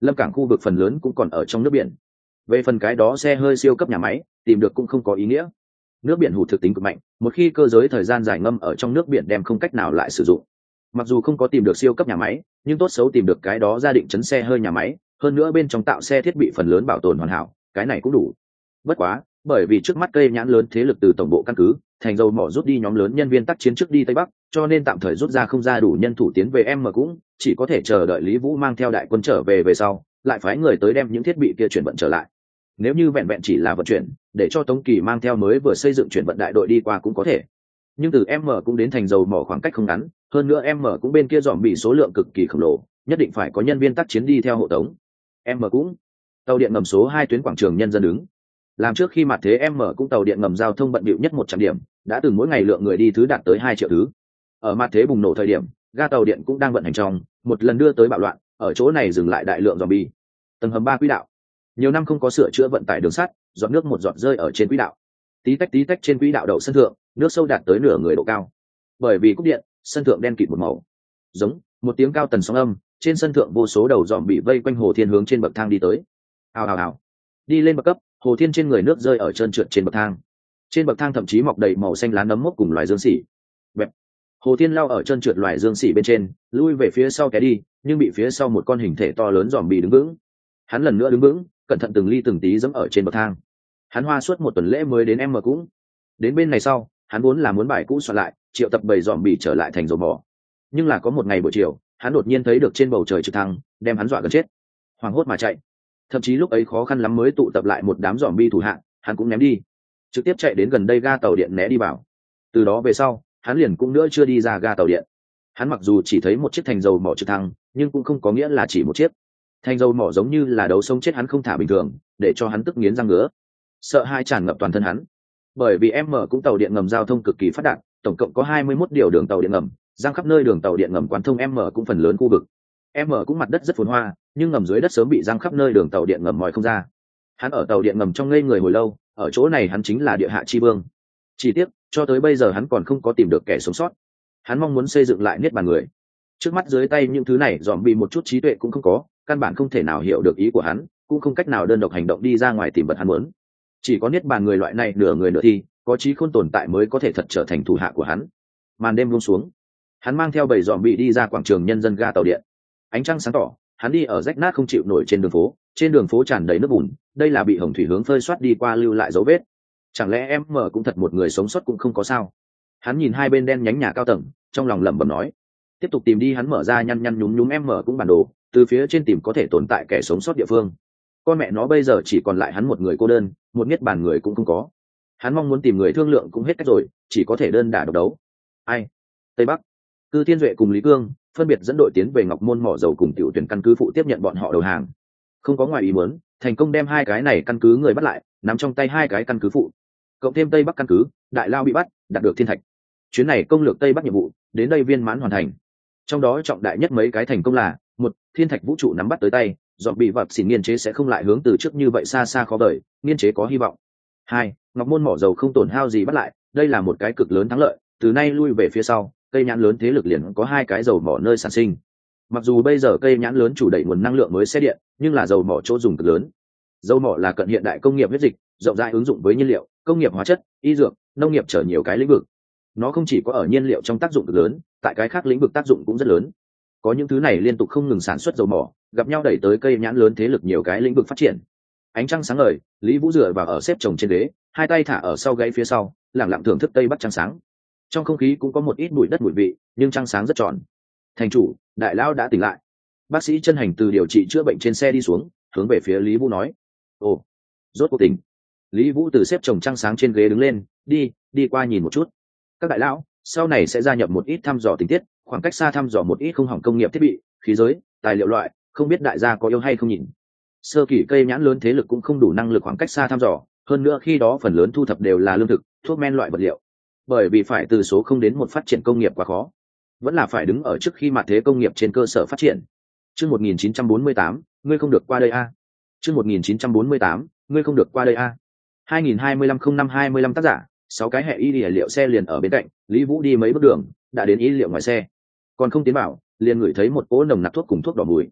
lâm cảng khu vực phần lớn cũng còn ở trong nước biển. Về phần cái đó xe hơi siêu cấp nhà máy, tìm được cũng không có ý nghĩa. Nước biển hủ thực tính cực mạnh, một khi cơ giới thời gian dài ngâm ở trong nước biển đem không cách nào lại sử dụng. Mặc dù không có tìm được siêu cấp nhà máy, nhưng tốt xấu tìm được cái đó gia định chấn xe hơi nhà máy, hơn nữa bên trong tạo xe thiết bị phần lớn bảo tồn hoàn hảo, cái này cũng đủ. Bất quá, bởi vì trước mắt cây nhãn lớn thế lực từ tổng bộ căn cứ, thành dầu mỏ rút đi nhóm lớn nhân viên tác chiến trước đi tây bắc, cho nên tạm thời rút ra không ra đủ nhân thủ tiến về em mà cũng chỉ có thể chờ đợi Lý Vũ mang theo đại quân trở về về sau, lại phái người tới đem những thiết bị kia chuyển vận trở lại. Nếu như vẹn vẹn chỉ là vận chuyển, để cho Tống Kỳ mang theo mới vừa xây dựng chuyển vận đại đội đi qua cũng có thể. Nhưng từ em cũng đến thành dầu mỏ khoảng cách không ngắn, hơn nữa em cũng bên kia dòm bị số lượng cực kỳ khổng lồ, nhất định phải có nhân viên tác chiến đi theo hộ tống. Em cũng tàu điện ngầm số hai tuyến quảng trường nhân dân đứng. Làm trước khi mặt thế em cũng tàu điện ngầm giao thông bận bịu nhất một trăm điểm, đã từng mỗi ngày lượng người đi thứ đạt tới hai triệu thứ. Ở mặt thế bùng nổ thời điểm, ga tàu điện cũng đang vận hành trong, một lần đưa tới bạo loạn, ở chỗ này dừng lại đại lượng zombie. Tầng hầm ba quỹ đạo. Nhiều năm không có sửa chữa vận tải đường sắt, giọt nước một giọt rơi ở trên quỹ đạo. Tí tách tí tách trên quỹ đạo đậu sân thượng, nước sâu đạt tới nửa người độ cao. Bởi vì cúp điện, sân thượng đen kịt một màu. Giống một tiếng cao tần sóng âm, trên sân thượng vô số đầu dòm bị vây quanh Hồ Thiên hướng trên bậc thang đi tới. Hào hào hào. Đi lên bậc cấp, Hồ Thiên trên người nước rơi ở trơn trượt trên bậc thang. Trên bậc thang thậm chí mọc đầy màu xanh lá nấm mốc cùng loài dương xỉ. Bẹp. Hồ Thiên lao ở trơn trượt loài dương xỉ bên trên, lui về phía sau té đi, nhưng bị phía sau một con hình thể to lớn dòm bị đứng vững. Hắn lần nữa đứng vững, cẩn thận từng ly từng tí dẫm ở trên bậc thang. Hắn hoa suốt một tuần lễ mới đến em cũng. Đến bên này sau, hắn vốn là muốn bài cũ soạn lại, triệu tập bầy dòm bị trở lại thành dầu mỏ. Nhưng là có một ngày buổi chiều, hắn đột nhiên thấy được trên bầu trời trực thăng, đem hắn dọa gần chết. Hoảng hốt mà chạy. Thậm chí lúc ấy khó khăn lắm mới tụ tập lại một đám dòm bi thủ hạng, hắn cũng ném đi, trực tiếp chạy đến gần đây ga tàu điện né đi vào. Từ đó về sau, hắn liền cũng nữa chưa đi ra ga tàu điện. Hắn mặc dù chỉ thấy một chiếc thành dầu mỏ trực thăng, nhưng cũng không có nghĩa là chỉ một chiếc. Thành dầu mỏ giống như là đấu sống chết hắn không thả bình thường, để cho hắn tức nghiến răng ngứa. Sợ hãi tràn ngập toàn thân hắn. Bởi vì em cũng tàu điện ngầm giao thông cực kỳ phát đạt, tổng cộng có hai mươi mốt điều đường tàu điện ngầm, giăng khắp nơi đường tàu điện ngầm quán thông em cũng phần lớn khu vực. Em cũng mặt đất rất phồn hoa, nhưng ngầm dưới đất sớm bị giăng khắp nơi đường tàu điện ngầm mòi không ra. Hắn ở tàu điện ngầm trong ngây người hồi lâu, ở chỗ này hắn chính là địa hạ chi vương. Chỉ tiếc, cho tới bây giờ hắn còn không có tìm được kẻ sống sót. Hắn mong muốn xây dựng lại niết bàn người. Trước mắt dưới tay những thứ này dòm bị một chút trí tuệ cũng không có, căn bản không thể nào hiểu được ý của hắn, cũng không cách nào đơn độc hành động đi ra ngoài tìm vật hắn muốn. Chỉ có niết bàn người loại này nửa người nửa thi, có trí khôn tồn tại mới có thể thật trở thành thủ hạ của hắn. Màn đêm buông xuống, hắn mang theo bầy dòm bị đi ra quảng trường nhân dân ga tàu điện. Ánh trăng sáng tỏ, hắn đi ở rách nát không chịu nổi trên đường phố, trên đường phố tràn đầy nước bùn, đây là bị hồng thủy hướng phơi xoát đi qua lưu lại dấu vết. Chẳng lẽ em mở cũng thật một người sống sót cũng không có sao? Hắn nhìn hai bên đen nhánh nhà cao tầng, trong lòng lẩm bẩm nói. Tiếp tục tìm đi, hắn mở ra nhăn nhăn nhúm nhúm em mở cũng bản đồ, từ phía trên tìm có thể tồn tại kẻ sống sót địa phương. Con mẹ nó bây giờ chỉ còn lại hắn một người cô đơn, một niết bàn người cũng không có. Hắn mong muốn tìm người thương lượng cũng hết cách rồi, chỉ có thể đơn đả độc đấu. Ai? Tây Bắc. Cư Thiên Duệ cùng Lý Cương phân biệt dẫn đội tiến về Ngọc Môn mỏ dầu cùng tiểu tuyển căn cứ phụ tiếp nhận bọn họ đầu hàng. Không có ngoài ý muốn, thành công đem hai cái này căn cứ người bắt lại, nắm trong tay hai cái căn cứ phụ. Cộng thêm Tây Bắc căn cứ, Đại Lao bị bắt, đạt được thiên thạch. Chuyến này công lược Tây Bắc nhiệm vụ đến đây viên mãn hoàn thành. Trong đó trọng đại nhất mấy cái thành công là: một, thiên thạch vũ trụ nắm bắt tới tay, dọn bị vật xỉn nghiên chế sẽ không lại hướng từ trước như vậy xa xa khó vời, nghiên chế có hy vọng. Hai, Ngọc Môn mỏ dầu không tổn hao gì bắt lại, đây là một cái cực lớn thắng lợi, từ nay lui về phía sau, cây nhãn lớn thế lực liền có hai cái dầu mỏ nơi sản sinh. Mặc dù bây giờ cây nhãn lớn chủ đẩy nguồn năng lượng mới xe điện, nhưng là dầu mỏ chỗ dùng cực lớn. Dầu mỏ là cận hiện đại công nghiệp huyết dịch, rộng rãi ứng dụng với nhiên liệu, công nghiệp hóa chất, y dược, nông nghiệp trở nhiều cái lĩnh vực. Nó không chỉ có ở nhiên liệu trong tác dụng cực lớn, tại cái khác lĩnh vực tác dụng cũng rất lớn. Có những thứ này liên tục không ngừng sản xuất dầu mỏ, gặp nhau đẩy tới cây nhãn lớn thế lực nhiều cái lĩnh vực phát triển. Ánh trăng sáng ngời, Lý Vũ dựa vào ở xếp chồng trên ghế, hai tay thả ở sau gáy phía sau, lẳng lặng thưởng thức Tây Bắc trăng sáng. Trong không khí cũng có một ít bụi đất bụi vị, nhưng trăng sáng rất tròn. Thành chủ, Đại Lao đã tỉnh lại. Bác sĩ chân hành từ điều trị chữa bệnh trên xe đi xuống, hướng về phía Lý Vũ nói: ồ, rốt cuộc tỉnh. Lý Vũ từ xếp chồng trăng sáng trên ghế đứng lên, đi đi qua nhìn một chút. Các đại lão sau này sẽ gia nhập một ít thăm dò tình tiết, khoảng cách xa thăm dò một ít không hỏng công nghiệp thiết bị, khí giới, tài liệu loại, không biết đại gia có yêu hay không nhìn. Sơ kỳ cây nhãn lớn thế lực cũng không đủ năng lực khoảng cách xa thăm dò, hơn nữa khi đó phần lớn thu thập đều là lương thực, thuốc men loại vật liệu. Bởi vì phải từ số không đến một phát triển công nghiệp quá khó, vẫn là phải đứng ở trước khi mặt thế công nghiệp trên cơ sở phát triển. Chương một nghìn chín trăm bốn mươi tám, ngươi không được qua đây a. À. Chương một nghìn chín trăm bốn mươi tám, ngươi không được qua đây a. À. hai nghìn hai mươi lăm không năm hai mươi lăm tác giả, sáu cái hệ y liệu xe liền ở bên cạnh, Lý Vũ đi mấy bước đường, đã đến y liệu ngoài xe. Còn không tiến vào, liền ngửi thấy một cỗ nồng nặc thuốc cùng thuốc đỏ mùi.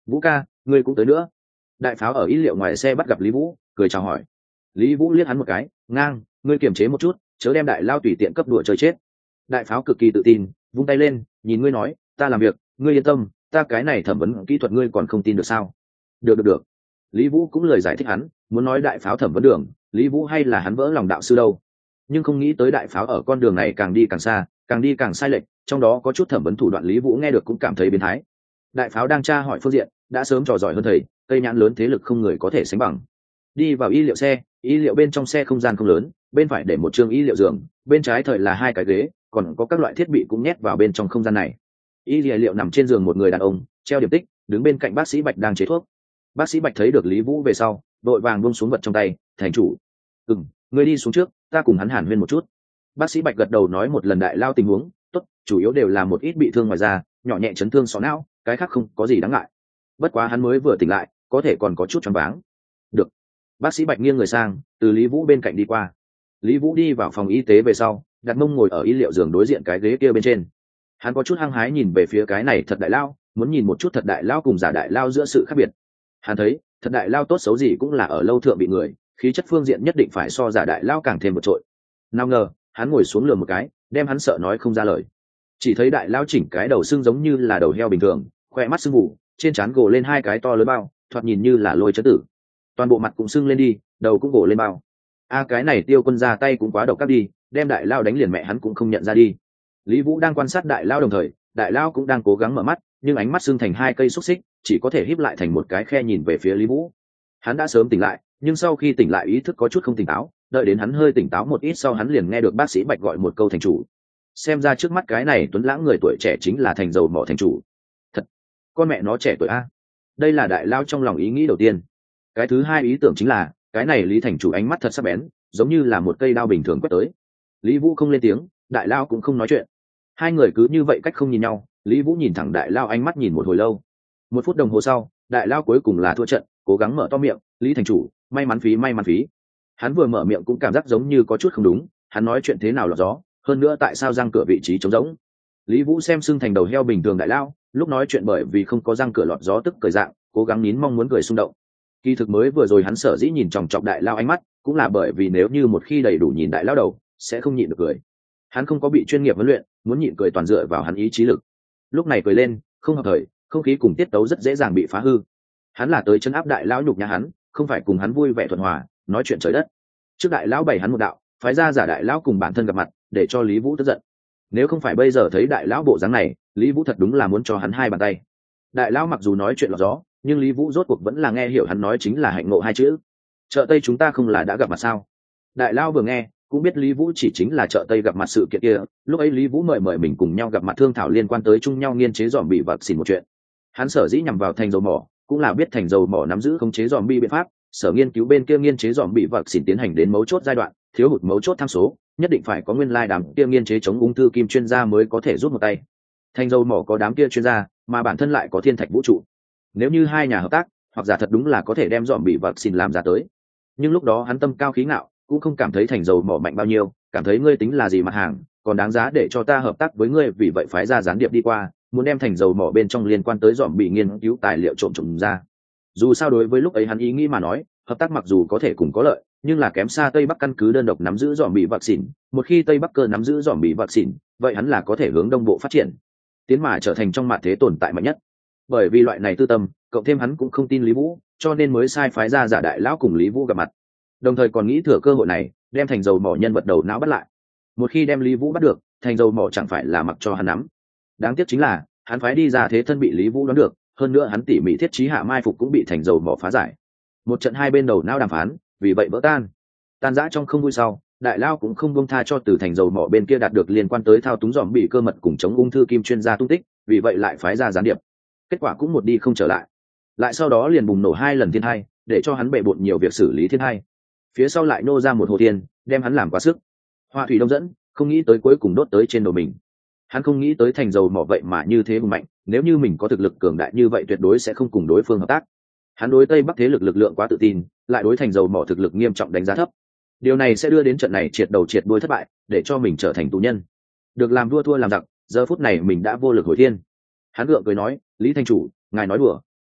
Vũ ca, ngươi cũng tới nữa. Đại pháo ở ý liệu ngoài xe bắt gặp Lý Vũ, cười chào hỏi. Lý Vũ liếc hắn một cái, ngang, ngươi kiềm chế một chút, chớ đem đại lao tùy tiện cấp đùa chơi chết. Đại pháo cực kỳ tự tin, vung tay lên, nhìn ngươi nói, ta làm việc, ngươi yên tâm, ta cái này thẩm vấn kỹ thuật ngươi còn không tin được sao? Được được được. Lý Vũ cũng lời giải thích hắn, muốn nói đại pháo thẩm vấn đường, Lý Vũ hay là hắn vỡ lòng đạo sư đâu. Nhưng không nghĩ tới đại pháo ở con đường này càng đi càng xa, càng đi càng sai lệch, trong đó có chút thẩm vấn thủ đoạn Lý Vũ nghe được cũng cảm thấy biến thái. Đại pháo đang tra hỏi phương diện, đã sớm trò giỏi hơn thầy, cây nhãn lớn thế lực không người có thể sánh bằng. Đi vào y liệu xe, y liệu bên trong xe không gian không lớn, bên phải để một chương y liệu giường, bên trái thời là hai cái ghế, còn có các loại thiết bị cũng nhét vào bên trong không gian này. Y liệu nằm trên giường một người đàn ông, treo điểm tích, đứng bên cạnh bác sĩ Bạch đang chế thuốc. Bác sĩ Bạch thấy được Lý Vũ về sau, đội vàng buông xuống vật trong tay, thành chủ. Ừm, ngươi đi xuống trước, ta cùng hắn hàn huyên một chút. Bác sĩ Bạch gật đầu nói một lần đại lao tình huống, tốt, chủ yếu đều là một ít bị thương ngoài da, nhỏ nhẹ chấn thương sọ não, cái khác không có gì đáng ngại. Bất quá hắn mới vừa tỉnh lại, có thể còn có chút choáng váng. Được. Bác sĩ Bạch nghiêng người sang, từ Lý Vũ bên cạnh đi qua. Lý Vũ đi vào phòng y tế về sau, đặt mông ngồi ở y liệu giường đối diện cái ghế kia bên trên. Hắn có chút hăng hái nhìn về phía cái này thật đại lao, muốn nhìn một chút thật đại lao cùng giả đại lao giữa sự khác biệt. Hắn thấy, thật đại lao tốt xấu gì cũng là ở lâu thượng bị người, khí chất phương diện nhất định phải so giả đại lao càng thêm một trội. Nào ngờ, hắn ngồi xuống lừa một cái, đem hắn sợ nói không ra lời. Chỉ thấy đại lao chỉnh cái đầu xương giống như là đầu heo bình thường, khoe mắt sưng vụ, trên trán gồ lên hai cái to lớn bao, thoạt nhìn như là lôi chấn tử. Toàn bộ mặt cũng sưng lên đi, đầu cũng gồ lên bao. A cái này Tiêu Quân ra tay cũng quá độc ác đi, đem đại lao đánh liền mẹ hắn cũng không nhận ra đi. Lý Vũ đang quan sát đại lao đồng thời, đại lao cũng đang cố gắng mở mắt, nhưng ánh mắt sưng thành hai cây xúc xích, chỉ có thể híp lại thành một cái khe nhìn về phía Lý Vũ. Hắn đã sớm tỉnh lại, nhưng sau khi tỉnh lại ý thức có chút không tỉnh táo, đợi đến hắn hơi tỉnh táo một ít sau hắn liền nghe được bác sĩ Bạch gọi một câu thành chủ. Xem ra trước mắt cái này tuấn lãng người tuổi trẻ chính là thành dầu mỏ thành chủ. Thật, con mẹ nó trẻ tuổi a. Đây là đại lao trong lòng ý nghĩ đầu tiên. Cái thứ hai ý tưởng chính là, cái này Lý thành chủ ánh mắt thật sắc bén, giống như là một cây đao bình thường quét tới. Lý Vũ không lên tiếng, đại lao cũng không nói chuyện. Hai người cứ như vậy cách không nhìn nhau, Lý Vũ nhìn thẳng đại lao ánh mắt nhìn một hồi lâu. Một phút đồng hồ sau, đại lao cuối cùng là thua trận, cố gắng mở to miệng, Lý thành chủ, may mắn phí may mắn phí. Hắn vừa mở miệng cũng cảm giác giống như có chút không đúng, hắn nói chuyện thế nào là gió, hơn nữa tại sao răng cửa vị trí trống rỗng. Lý Vũ xem sưng thành đầu heo bình thường đại lao, lúc nói chuyện bởi vì không có răng cửa lọt gió tức cười dạng, cố gắng nín mong muốn cười xung động. Kỳ thực mới vừa rồi hắn sở dĩ nhìn chòng chọc đại lao ánh mắt, cũng là bởi vì nếu như một khi đầy đủ nhìn đại lao đầu, sẽ không nhịn được cười. Hắn không có bị chuyên nghiệp huấn luyện, muốn nhịn cười toàn dựa vào hắn ý chí lực. Lúc này cười lên, không hợp thời, không khí cùng tiết tấu rất dễ dàng bị phá hư. Hắn là tới chân áp đại lão nhục nhã hắn, không phải cùng hắn vui vẻ thuận hòa, nói chuyện trời đất. Trước đại lão bày hắn một đạo, phái ra giả đại lão cùng bản thân gặp mặt, để cho Lý Vũ tức giận. Nếu không phải bây giờ thấy đại lão bộ dáng này, Lý Vũ thật đúng là muốn cho hắn hai bàn tay. Đại lão mặc dù nói chuyện lọt gió, nhưng Lý Vũ rốt cuộc vẫn là nghe hiểu hắn nói chính là hạnh ngộ hai chữ. Chợ Tây chúng ta không là đã gặp mặt sao? Đại lão vừa nghe, cũng biết Lý Vũ chỉ chính là chợ Tây gặp mặt sự kiện kia, lúc ấy Lý Vũ mời mời mình cùng nhau gặp mặt thương thảo liên quan tới chung nhau nghiên chế dòm bị vật xỉn một chuyện. Hắn sở dĩ nhằm vào thành dầu mỏ, cũng là biết thành dầu mỏ nắm giữ khống chế dòm bi biện pháp, sở nghiên cứu bên kia nghiên chế dòm bị vật xỉn tiến hành đến mấu chốt giai đoạn, thiếu hụt mấu chốt tham số, nhất định phải có nguyên lai đám kia nghiên chế chống ung thư kim chuyên gia mới có thể rút một tay. Thành dầu mỏ có đám kia chuyên gia, mà bản thân lại có thiên thạch vũ trụ. Nếu như hai nhà hợp tác, hoặc giả thật đúng là có thể đem dòm bị vật xỉn làm ra tới. Nhưng lúc đó hắn tâm cao khí ngạo, cũng không cảm thấy thành dầu mỏ mạnh bao nhiêu, cảm thấy ngươi tính là gì mặt hàng, còn đáng giá để cho ta hợp tác với ngươi, vì vậy phái ra gián điệp đi qua, muốn đem thành dầu mỏ bên trong liên quan tới dòm bị nghiên cứu tài liệu trộm trộm ra. Dù sao đối với lúc ấy hắn ý nghĩ mà nói, hợp tác mặc dù có thể cùng có lợi, nhưng là kém xa Tây Bắc căn cứ đơn độc nắm giữ dòm bị vaccine, một khi Tây Bắc cơ nắm giữ dòm bị vaccine, vậy hắn là có thể hướng đông bộ phát triển, tiến mà trở thành trong mặt thế tồn tại mạnh nhất. Bởi vì loại này tư tâm, cộng thêm hắn cũng không tin Lý Vũ, cho nên mới sai phái ra giả đại lão cùng Lý Vũ gặp mặt. Đồng thời còn nghĩ thừa cơ hội này, đem thành dầu mỏ nhân vật đầu não bắt lại. Một khi đem Lý Vũ bắt được, thành dầu mỏ chẳng phải là mặc cho hắn nắm. Đáng tiếc chính là, hắn phái đi ra thế thân bị Lý Vũ đoán được, hơn nữa hắn tỉ mỉ thiết trí hạ mai phục cũng bị thành dầu mỏ phá giải. Một trận hai bên đầu não đàm phán, vì vậy vỡ tan. Tan rã trong không vui sau, đại lao cũng không buông tha cho từ thành dầu mỏ bên kia đạt được liên quan tới thao túng dòm bị cơ mật cùng chống ung thư kim chuyên gia tung tích, vì vậy lại phái ra gián điệp. Kết quả cũng một đi không trở lại. Lại sau đó liền bùng nổ hai lần thiên hai, để cho hắn bệ bội nhiều việc xử lý thiên hai. Phía sau lại nô ra một hồ thiên, đem hắn làm quá sức. Hoa thủy đông dẫn, không nghĩ tới cuối cùng đốt tới trên đầu mình. Hắn không nghĩ tới thành dầu mỏ vậy mà như thế hùng mạnh, nếu như mình có thực lực cường đại như vậy tuyệt đối sẽ không cùng đối phương hợp tác. Hắn đối Tây Bắc thế lực lực lượng quá tự tin, lại đối thành dầu mỏ thực lực nghiêm trọng đánh giá thấp. Điều này sẽ đưa đến trận này triệt đầu triệt đuôi thất bại, để cho mình trở thành tù nhân. Được làm vua thua làm giặc, giờ phút này mình đã vô lực hồi thiên. Hắn gượng cười nói, Lý thành chủ, ngài nói đùa.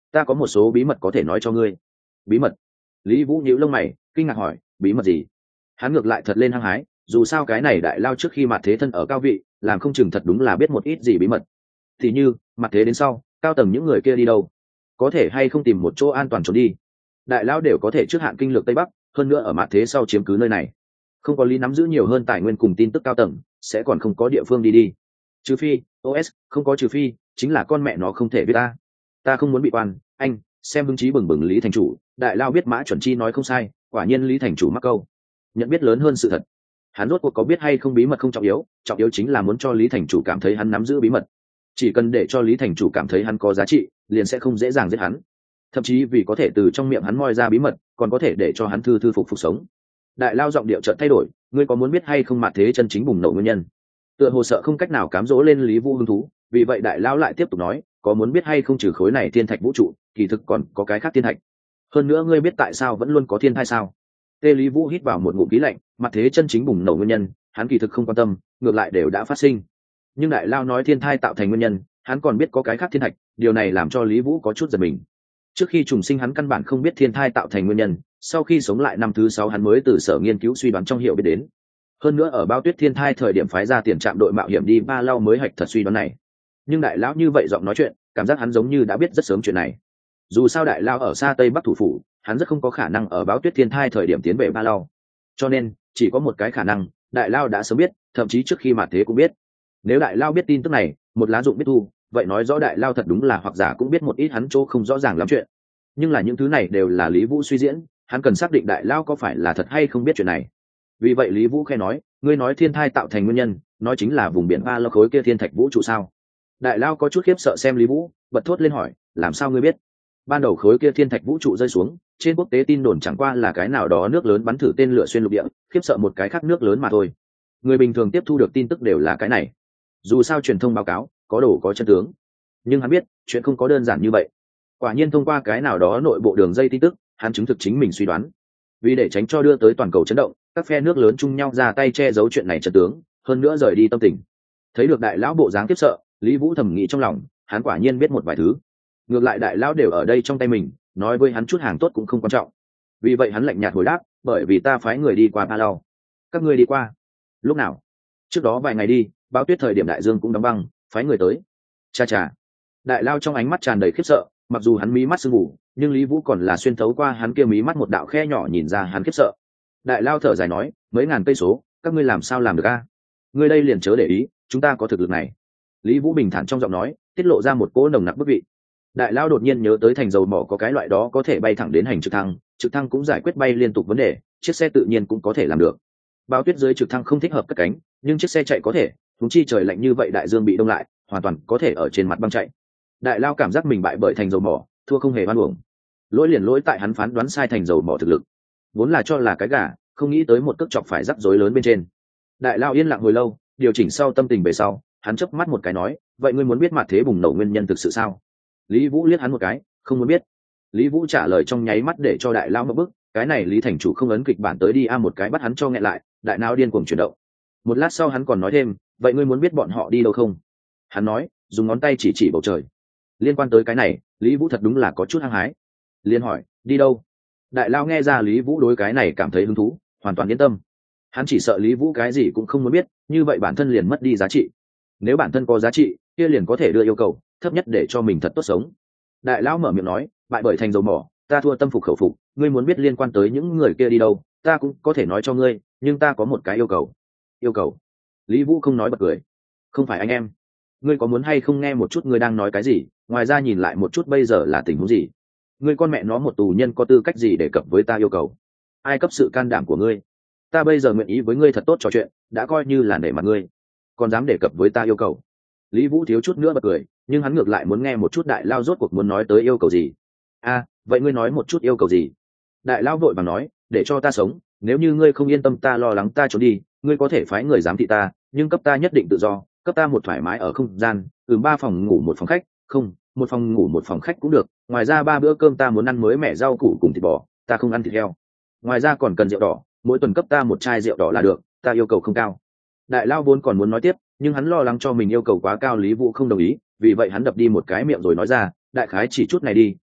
ta có một số bí mật có thể nói cho ngươi. Bí mật? Lý Vũ nhíu lông mày kinh ngạc hỏi, bí mật gì? Hắn ngược lại thật lên hăng hái, dù sao cái này đại lao trước khi mặt thế thân ở cao vị, làm không chừng thật đúng là biết một ít gì bí mật. Thì như mặt thế đến sau, cao tầng những người kia đi đâu, có thể hay không tìm một chỗ an toàn trốn đi. Đại lao đều có thể trước hạn kinh lược tây bắc, hơn nữa ở mặt thế sau chiếm cứ nơi này, không có lý nắm giữ nhiều hơn tài nguyên cùng tin tức cao tầng, sẽ còn không có địa phương đi đi. Trừ phi os không có trừ phi chính là con mẹ nó không thể biết ta. Ta không muốn bị quan anh xem hứng chí bừng bừng. Lý thành chủ, đại lao biết mã chuẩn chi nói không sai, quả nhiên Lý thành chủ mắc câu nhận biết lớn hơn sự thật. Hắn rốt cuộc có biết hay không bí mật không trọng yếu, trọng yếu chính là muốn cho Lý thành chủ cảm thấy hắn nắm giữ bí mật. Chỉ cần để cho Lý thành chủ cảm thấy hắn có giá trị, liền sẽ không dễ dàng giết hắn. Thậm chí vì có thể từ trong miệng hắn moi ra bí mật, còn có thể để cho hắn thư thư phục phục sống. Đại lao giọng điệu chợt thay đổi, ngươi có muốn biết hay không mặt thế chân chính bùng nổ nguyên nhân? Tựa hồ sợ không cách nào cám dỗ lên Lý Vũ hứng thú, vì vậy đại lao lại tiếp tục nói, có muốn biết hay không trừ khối này thiên thạch vũ trụ, kỳ thực còn có cái khác thiên thạch. Hơn nữa ngươi biết tại sao vẫn luôn có thiên thai sao? Tê Lý Vũ hít vào một ngụm khí lạnh, mặt thế chân chính bùng nổ nguyên nhân, hắn kỳ thực không quan tâm, ngược lại đều đã phát sinh. Nhưng đại lao nói thiên thai tạo thành nguyên nhân, hắn còn biết có cái khác thiên thạch, điều này làm cho Lý Vũ có chút giật mình. Trước khi trùng sinh hắn căn bản không biết thiên thai tạo thành nguyên nhân, sau khi sống lại năm thứ sáu hắn mới từ sở nghiên cứu suy đoán trong hiểu biết đến. Hơn nữa ở bao tuyết thiên thai thời điểm phái ra tiền trạm đội mạo hiểm đi ba lau mới hạch thật suy đoán này. Nhưng đại lão như vậy giọng nói chuyện, cảm giác hắn giống như đã biết rất sớm chuyện này. Dù sao đại lao ở xa tây bắc thủ phủ, hắn rất không có khả năng ở báo tuyết thiên thai thời điểm tiến về ba lau. Cho nên chỉ có một cái khả năng, đại lao đã sớm biết, thậm chí trước khi mà thế cũng biết. Nếu đại lao biết tin tức này, một lá dụng biết thu, vậy nói rõ đại lao thật đúng là hoặc giả cũng biết một ít hắn chỗ không rõ ràng lắm chuyện. Nhưng là những thứ này đều là Lý Vũ suy diễn, hắn cần xác định đại lao có phải là thật hay không biết chuyện này. Vì vậy Lý Vũ khẽ nói, ngươi nói thiên thai tạo thành nguyên nhân, nói chính là vùng biển ba lau khối kia thiên thạch vũ trụ sao? Đại lao có chút khiếp sợ xem Lý Vũ, bật thốt lên hỏi, làm sao ngươi biết? Ban đầu khối kia thiên thạch vũ trụ rơi xuống, trên quốc tế tin đồn chẳng qua là cái nào đó nước lớn bắn thử tên lửa xuyên lục địa, khiếp sợ một cái khác nước lớn mà thôi. Người bình thường tiếp thu được tin tức đều là cái này. Dù sao truyền thông báo cáo, có đồ có chân tướng. Nhưng hắn biết, chuyện không có đơn giản như vậy. Quả nhiên thông qua cái nào đó nội bộ đường dây tin tức, hắn chứng thực chính mình suy đoán. Vì để tránh cho đưa tới toàn cầu chấn động, các phe nước lớn chung nhau ra tay che giấu chuyện này chân tướng, hơn nữa rời đi tâm tình. Thấy được đại lão bộ dáng khiếp sợ, Lý Vũ thầm nghĩ trong lòng, hắn quả nhiên biết một vài thứ. Ngược lại đại lão đều ở đây trong tay mình, nói với hắn chút hàng tốt cũng không quan trọng. Vì vậy hắn lạnh nhạt hồi đáp, bởi vì ta phái người đi qua Ba Lau. Các ngươi đi qua? Lúc nào? Trước đó vài ngày đi, báo tuyết thời điểm đại dương cũng đóng băng, phái người tới. Cha cha. Đại lao trong ánh mắt tràn đầy khiếp sợ, mặc dù hắn mí mắt sưng mù, nhưng Lý Vũ còn là xuyên thấu qua hắn kia mí mắt một đạo khe nhỏ nhìn ra hắn khiếp sợ. Đại lao thở dài nói, mấy ngàn cây số, các ngươi làm sao làm được a? Ngươi đây liền chớ để ý, chúng ta có thực lực này. Lý Vũ bình thản trong giọng nói, tiết lộ ra một cỗ nồng nặc bức vị. Đại lao đột nhiên nhớ tới thành dầu mỏ có cái loại đó có thể bay thẳng đến hành trực thăng, trực thăng cũng giải quyết bay liên tục vấn đề, chiếc xe tự nhiên cũng có thể làm được. Bao tuyết dưới trực thăng không thích hợp cất cánh, nhưng chiếc xe chạy có thể, huống chi trời lạnh như vậy đại dương bị đông lại, hoàn toàn có thể ở trên mặt băng chạy. Đại lao cảm giác mình bại bởi thành dầu mỏ, thua không hề oan uổng. Lỗi liền lỗi tại hắn phán đoán sai thành dầu mỏ thực lực, vốn là cho là cái gà, không nghĩ tới một cước chọc phải rắc rối lớn bên trên. Đại lao yên lặng hồi lâu, điều chỉnh sau tâm tình về sau, hắn chớp mắt một cái nói, vậy ngươi muốn biết mặt thế bùng nổ nguyên nhân thực sự sao? Lý Vũ liếc hắn một cái, không muốn biết. Lý Vũ trả lời trong nháy mắt để cho đại lao ngậm bức, cái này Lý thành chủ không ấn kịch bản tới đi a một cái bắt hắn cho nghẹn lại, đại não điên cuồng chuyển động. Một lát sau hắn còn nói thêm, vậy ngươi muốn biết bọn họ đi đâu không? Hắn nói, dùng ngón tay chỉ chỉ bầu trời. Liên quan tới cái này, Lý Vũ thật đúng là có chút hăng hái. Liên hỏi, đi đâu? Đại lao nghe ra Lý Vũ đối cái này cảm thấy hứng thú, hoàn toàn yên tâm. Hắn chỉ sợ Lý Vũ cái gì cũng không muốn biết, như vậy bản thân liền mất đi giá trị. Nếu bản thân có giá trị, kia liền có thể đưa yêu cầu thấp nhất để cho mình thật tốt sống. Đại lão mở miệng nói, bại bởi thành dầu mỏ, ta thua tâm phục khẩu phục, ngươi muốn biết liên quan tới những người kia đi đâu, ta cũng có thể nói cho ngươi, nhưng ta có một cái yêu cầu. Yêu cầu? Lý Vũ không nói bật cười. Không phải anh em, ngươi có muốn hay không nghe một chút ngươi đang nói cái gì, ngoài ra nhìn lại một chút bây giờ là tình huống gì? Ngươi con mẹ nó một tù nhân có tư cách gì để cập với ta yêu cầu? Ai cấp sự can đảm của ngươi? Ta bây giờ nguyện ý với ngươi thật tốt trò chuyện, đã coi như là để mặt ngươi, còn dám đề cập với ta yêu cầu? Lý Vũ thiếu chút nữa bật cười, nhưng hắn ngược lại muốn nghe một chút đại lao rốt cuộc muốn nói tới yêu cầu gì. A, à, vậy ngươi nói một chút yêu cầu gì? Đại lao vội vàng nói, để cho ta sống, nếu như ngươi không yên tâm ta lo lắng ta trốn đi, ngươi có thể phái người giám thị ta, nhưng cấp ta nhất định tự do, cấp ta một thoải mái ở không gian, từ ba phòng ngủ một phòng khách, không, một phòng ngủ một phòng khách cũng được, ngoài ra ba bữa cơm ta muốn ăn mới mẻ rau củ cùng thịt bò, ta không ăn thịt heo. Ngoài ra còn cần rượu đỏ, mỗi tuần cấp ta một chai rượu đỏ là được, ta yêu cầu không cao. Đại lao vốn còn muốn nói tiếp, nhưng hắn lo lắng cho mình yêu cầu quá cao Lý Vũ không đồng ý, vì vậy hắn đập đi một cái miệng rồi nói ra, đại khái chỉ chút này đi,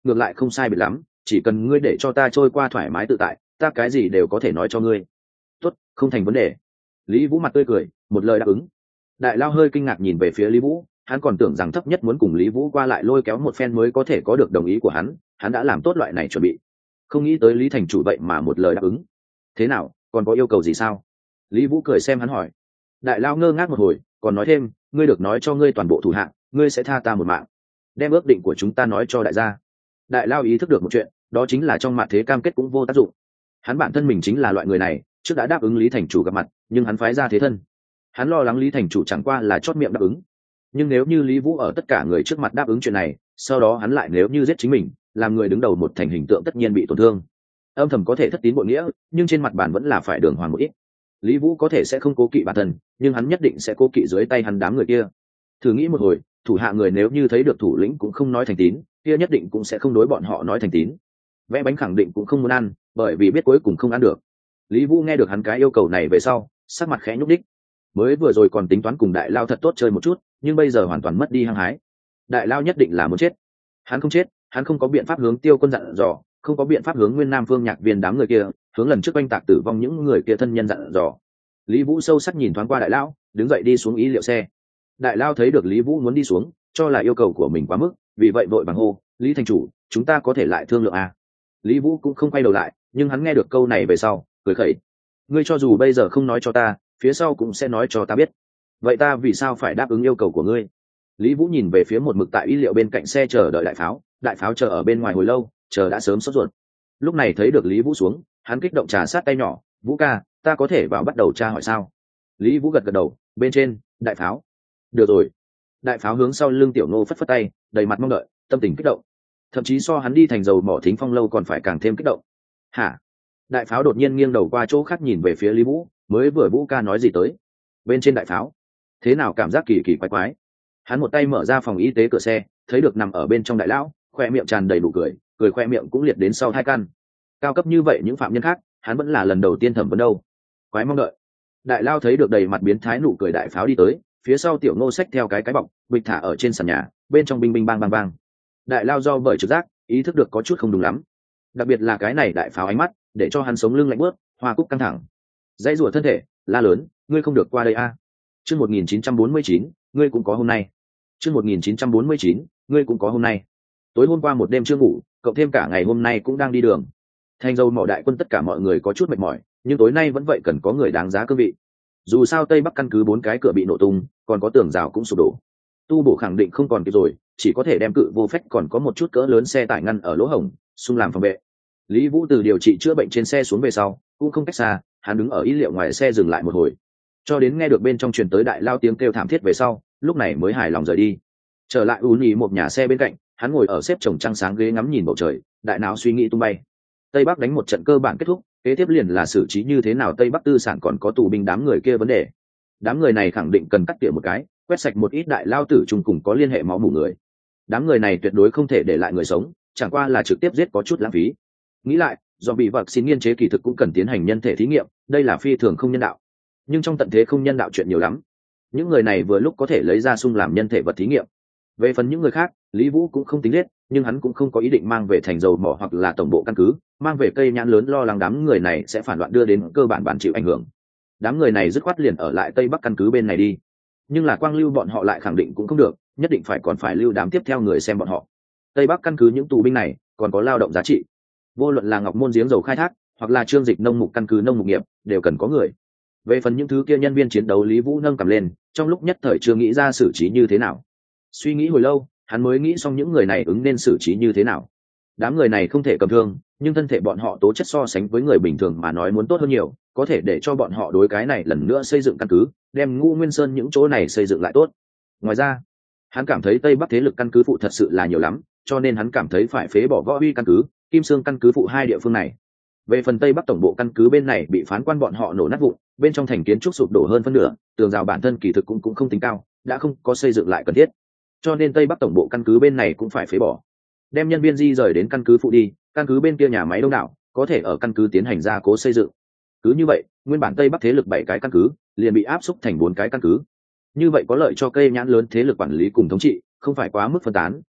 ngược lại không sai biệt lắm, chỉ cần ngươi để cho ta trôi qua thoải mái tự tại, ta cái gì đều có thể nói cho ngươi. Tốt, không thành vấn đề. Lý Vũ mặt tươi cười, một lời đáp ứng. Đại Lao hơi kinh ngạc nhìn về phía Lý Vũ, hắn còn tưởng rằng thấp nhất muốn cùng Lý Vũ qua lại lôi kéo một phen mới có thể có được đồng ý của hắn, hắn đã làm tốt loại này chuẩn bị. Không nghĩ tới Lý thành chủ vậy mà một lời đáp ứng. Thế nào, còn có yêu cầu gì sao? Lý Vũ cười xem hắn hỏi. Đại Lao ngơ ngác một hồi, còn nói thêm, ngươi được nói cho ngươi toàn bộ thủ hạ, ngươi sẽ tha ta một mạng. Đem ước định của chúng ta nói cho đại gia. Đại Lao ý thức được một chuyện, đó chính là trong mặt thế cam kết cũng vô tác dụng. Hắn bản thân mình chính là loại người này, trước đã đáp ứng Lý thành chủ gặp mặt, nhưng hắn phái ra thế thân. Hắn lo lắng Lý thành chủ chẳng qua là chót miệng đáp ứng. Nhưng nếu như Lý Vũ ở tất cả người trước mặt đáp ứng chuyện này, sau đó hắn lại nếu như giết chính mình, làm người đứng đầu một thành hình tượng tất nhiên bị tổn thương. Âm thầm có thể thất tín bội nghĩa, nhưng trên mặt bản vẫn là phải đường hoàng một ít. Lý Vũ có thể sẽ không cố kỵ bản thân, nhưng hắn nhất định sẽ cố kỵ dưới tay hắn đám người kia. Thử nghĩ một hồi, thủ hạ người nếu như thấy được thủ lĩnh cũng không nói thành tín, kia nhất định cũng sẽ không đối bọn họ nói thành tín. Vẽ bánh khẳng định cũng không muốn ăn, bởi vì biết cuối cùng không ăn được. Lý Vũ nghe được hắn cái yêu cầu này về sau, sắc mặt khẽ nhúc đích. Mới vừa rồi còn tính toán cùng Đại Lao thật tốt chơi một chút, nhưng bây giờ hoàn toàn mất đi hăng hái. Đại Lao nhất định là muốn chết. Hắn không chết, hắn không có biện pháp hướng Tiêu Quân dặn dò, không có biện pháp hướng Nguyên Nam Phương Nhạc Viên đám người kia, hướng lần trước oanh tạc tử vong những người kia thân nhân dặn dò. Lý Vũ sâu sắc nhìn thoáng qua Đại Lao, đứng dậy đi xuống ý liệu xe. Đại Lao thấy được Lý Vũ muốn đi xuống, cho là yêu cầu của mình quá mức, vì vậy vội vàng hô, Lý thành chủ, chúng ta có thể lại thương lượng à? Lý Vũ cũng không quay đầu lại, nhưng hắn nghe được câu này về sau, cười khẩy. Ngươi cho dù bây giờ không nói cho ta, phía sau cũng sẽ nói cho ta biết. Vậy ta vì sao phải đáp ứng yêu cầu của ngươi? Lý Vũ nhìn về phía một mực tại ý liệu bên cạnh xe chờ đợi đại pháo, đại pháo chờ ở bên ngoài hồi lâu, chờ đã sớm sốt ruột. Lúc này thấy được Lý Vũ xuống, hắn kích động trà sát tay nhỏ, Vũ ca, ta có thể vào bắt đầu tra hỏi sao? Lý Vũ gật gật đầu, bên trên, đại pháo. Được rồi. Đại pháo hướng sau lưng Tiểu Ngô phất phất tay, đầy mặt mong đợi, tâm tình kích động. Thậm chí so hắn đi thành dầu mỏ Thính Phong lâu còn phải càng thêm kích động. Hả? Đại pháo đột nhiên nghiêng đầu qua chỗ khác nhìn về phía Lý Vũ, mới vừa Vũ ca nói gì tới? Bên trên đại pháo, thế nào cảm giác kỳ kỳ quái quái? Hắn một tay mở ra phòng y tế cửa xe, thấy được nằm ở bên trong Đại Lão, khoe miệng tràn đầy nụ cười, cười khoe miệng cũng liệt đến sau hai căn. Cao cấp như vậy những phạm nhân khác, hắn vẫn là lần đầu tiên thẩm vấn đâu. Quái mong đợi. Đại Lao thấy được đầy mặt biến thái nụ cười đại pháo đi tới, phía sau Tiểu Ngô xách theo cái cái bọc, bịch thả ở trên sàn nhà, bên trong binh binh bang bang bang. Đại Lao do bởi trực giác, ý thức được có chút không đúng lắm. Đặc biệt là cái này đại pháo ánh mắt, để cho hắn sống lưng lạnh bước, hoa cúc căng thẳng. Dãy rủa thân thể, la lớn, ngươi không được qua đây a. À. Chương một nghìn chín trăm bốn mươi chín, ngươi cũng có hôm nay. Chương một nghìn chín trăm bốn mươi chín, ngươi cũng có hôm nay. Tối hôm qua một đêm chưa ngủ, cộng thêm cả ngày hôm nay cũng đang đi đường. Thành dầu mỏ đại quân tất cả mọi người có chút mệt mỏi, nhưng tối nay vẫn vậy cần có người đáng giá cương vị. Dù sao Tây Bắc căn cứ bốn cái cửa bị nổ tung, còn có tường rào cũng sụp đổ. Tu bổ khẳng định không còn kịp rồi, chỉ có thể đem cự vô phách còn có một chút cỡ lớn xe tải ngăn ở lỗ hổng, xung làm phòng vệ. Lý Vũ từ điều trị chữa bệnh trên xe xuống về sau, cũng không cách xa, hắn đứng ở ý liệu ngoài xe dừng lại một hồi, cho đến nghe được bên trong truyền tới Đại Lao tiếng kêu thảm thiết về sau, lúc này mới hài lòng rời đi. Trở lại ùn ỉ một nhà xe bên cạnh, hắn ngồi ở xếp chồng trăng sáng ghế ngắm nhìn bầu trời, đại não suy nghĩ tung bay. Tây Bắc đánh một trận cơ bản kết thúc, kế tiếp liền là xử trí như thế nào Tây Bắc tư sản còn có tù binh đám người kia vấn đề. Đám người này khẳng định cần cắt tỉa một cái, quét sạch một ít Đại Lao tử chung cùng có liên hệ máu mủ người. Đám người này tuyệt đối không thể để lại người sống, chẳng qua là trực tiếp giết có chút lãng phí. Nghĩ lại, do bị vật xin nghiên chế kỳ thực cũng cần tiến hành nhân thể thí nghiệm, đây là phi thường không nhân đạo. Nhưng trong tận thế không nhân đạo chuyện nhiều lắm, những người này vừa lúc có thể lấy ra sung làm nhân thể vật thí nghiệm. Về phần những người khác, Lý Vũ cũng không tính giết, nhưng hắn cũng không có ý định mang về thành dầu mỏ hoặc là tổng bộ căn cứ, mang về cây nhãn lớn lo lắng đám người này sẽ phản loạn đưa đến cơ bản bản chịu ảnh hưởng. Đám người này dứt khoát liền ở lại Tây Bắc căn cứ bên này đi. Nhưng là quang lưu bọn họ lại khẳng định cũng không được, nhất định phải còn phải lưu đám tiếp theo người xem bọn họ. Tây Bắc căn cứ những tù binh này còn có lao động giá trị. Vô luận là Ngọc Môn giếng dầu khai thác, hoặc là Trương Dịch nông mục căn cứ nông mục nghiệp, đều cần có người. Về phần những thứ kia nhân viên chiến đấu, Lý Vũ nâng cầm lên, trong lúc nhất thời chưa nghĩ ra xử trí như thế nào. Suy nghĩ hồi lâu, hắn mới nghĩ xong những người này ứng nên xử trí như thế nào. Đám người này không thể cầm thương, nhưng thân thể bọn họ tố chất so sánh với người bình thường mà nói muốn tốt hơn nhiều, có thể để cho bọn họ đối cái này lần nữa xây dựng căn cứ, đem Ngũ Nguyên Sơn những chỗ này xây dựng lại tốt. Ngoài ra, hắn cảm thấy Tây Bắc thế lực căn cứ phụ thật sự là nhiều lắm, cho nên hắn cảm thấy phải phế bỏ Võ Huy căn cứ, Kim Sương căn cứ phụ hai địa phương này. Về phần Tây Bắc tổng bộ căn cứ bên này bị phán quan bọn họ nổ nát vụn, bên trong thành kiến trúc sụp đổ hơn phân nửa, tường rào bản thân kỳ thực cũng cũng không tính cao, đã không có xây dựng lại cần thiết. Cho nên Tây Bắc tổng bộ căn cứ bên này cũng phải phế bỏ, đem nhân viên di rời đến căn cứ phụ đi, căn cứ bên kia nhà máy đông đảo, có thể ở căn cứ tiến hành gia cố xây dựng. Cứ như vậy, nguyên bản Tây Bắc thế lực bảy cái căn cứ liền bị áp xúc thành bốn cái căn cứ. Như vậy có lợi cho cây nhãn lớn thế lực quản lý cùng thống trị, không phải quá mức phân tán,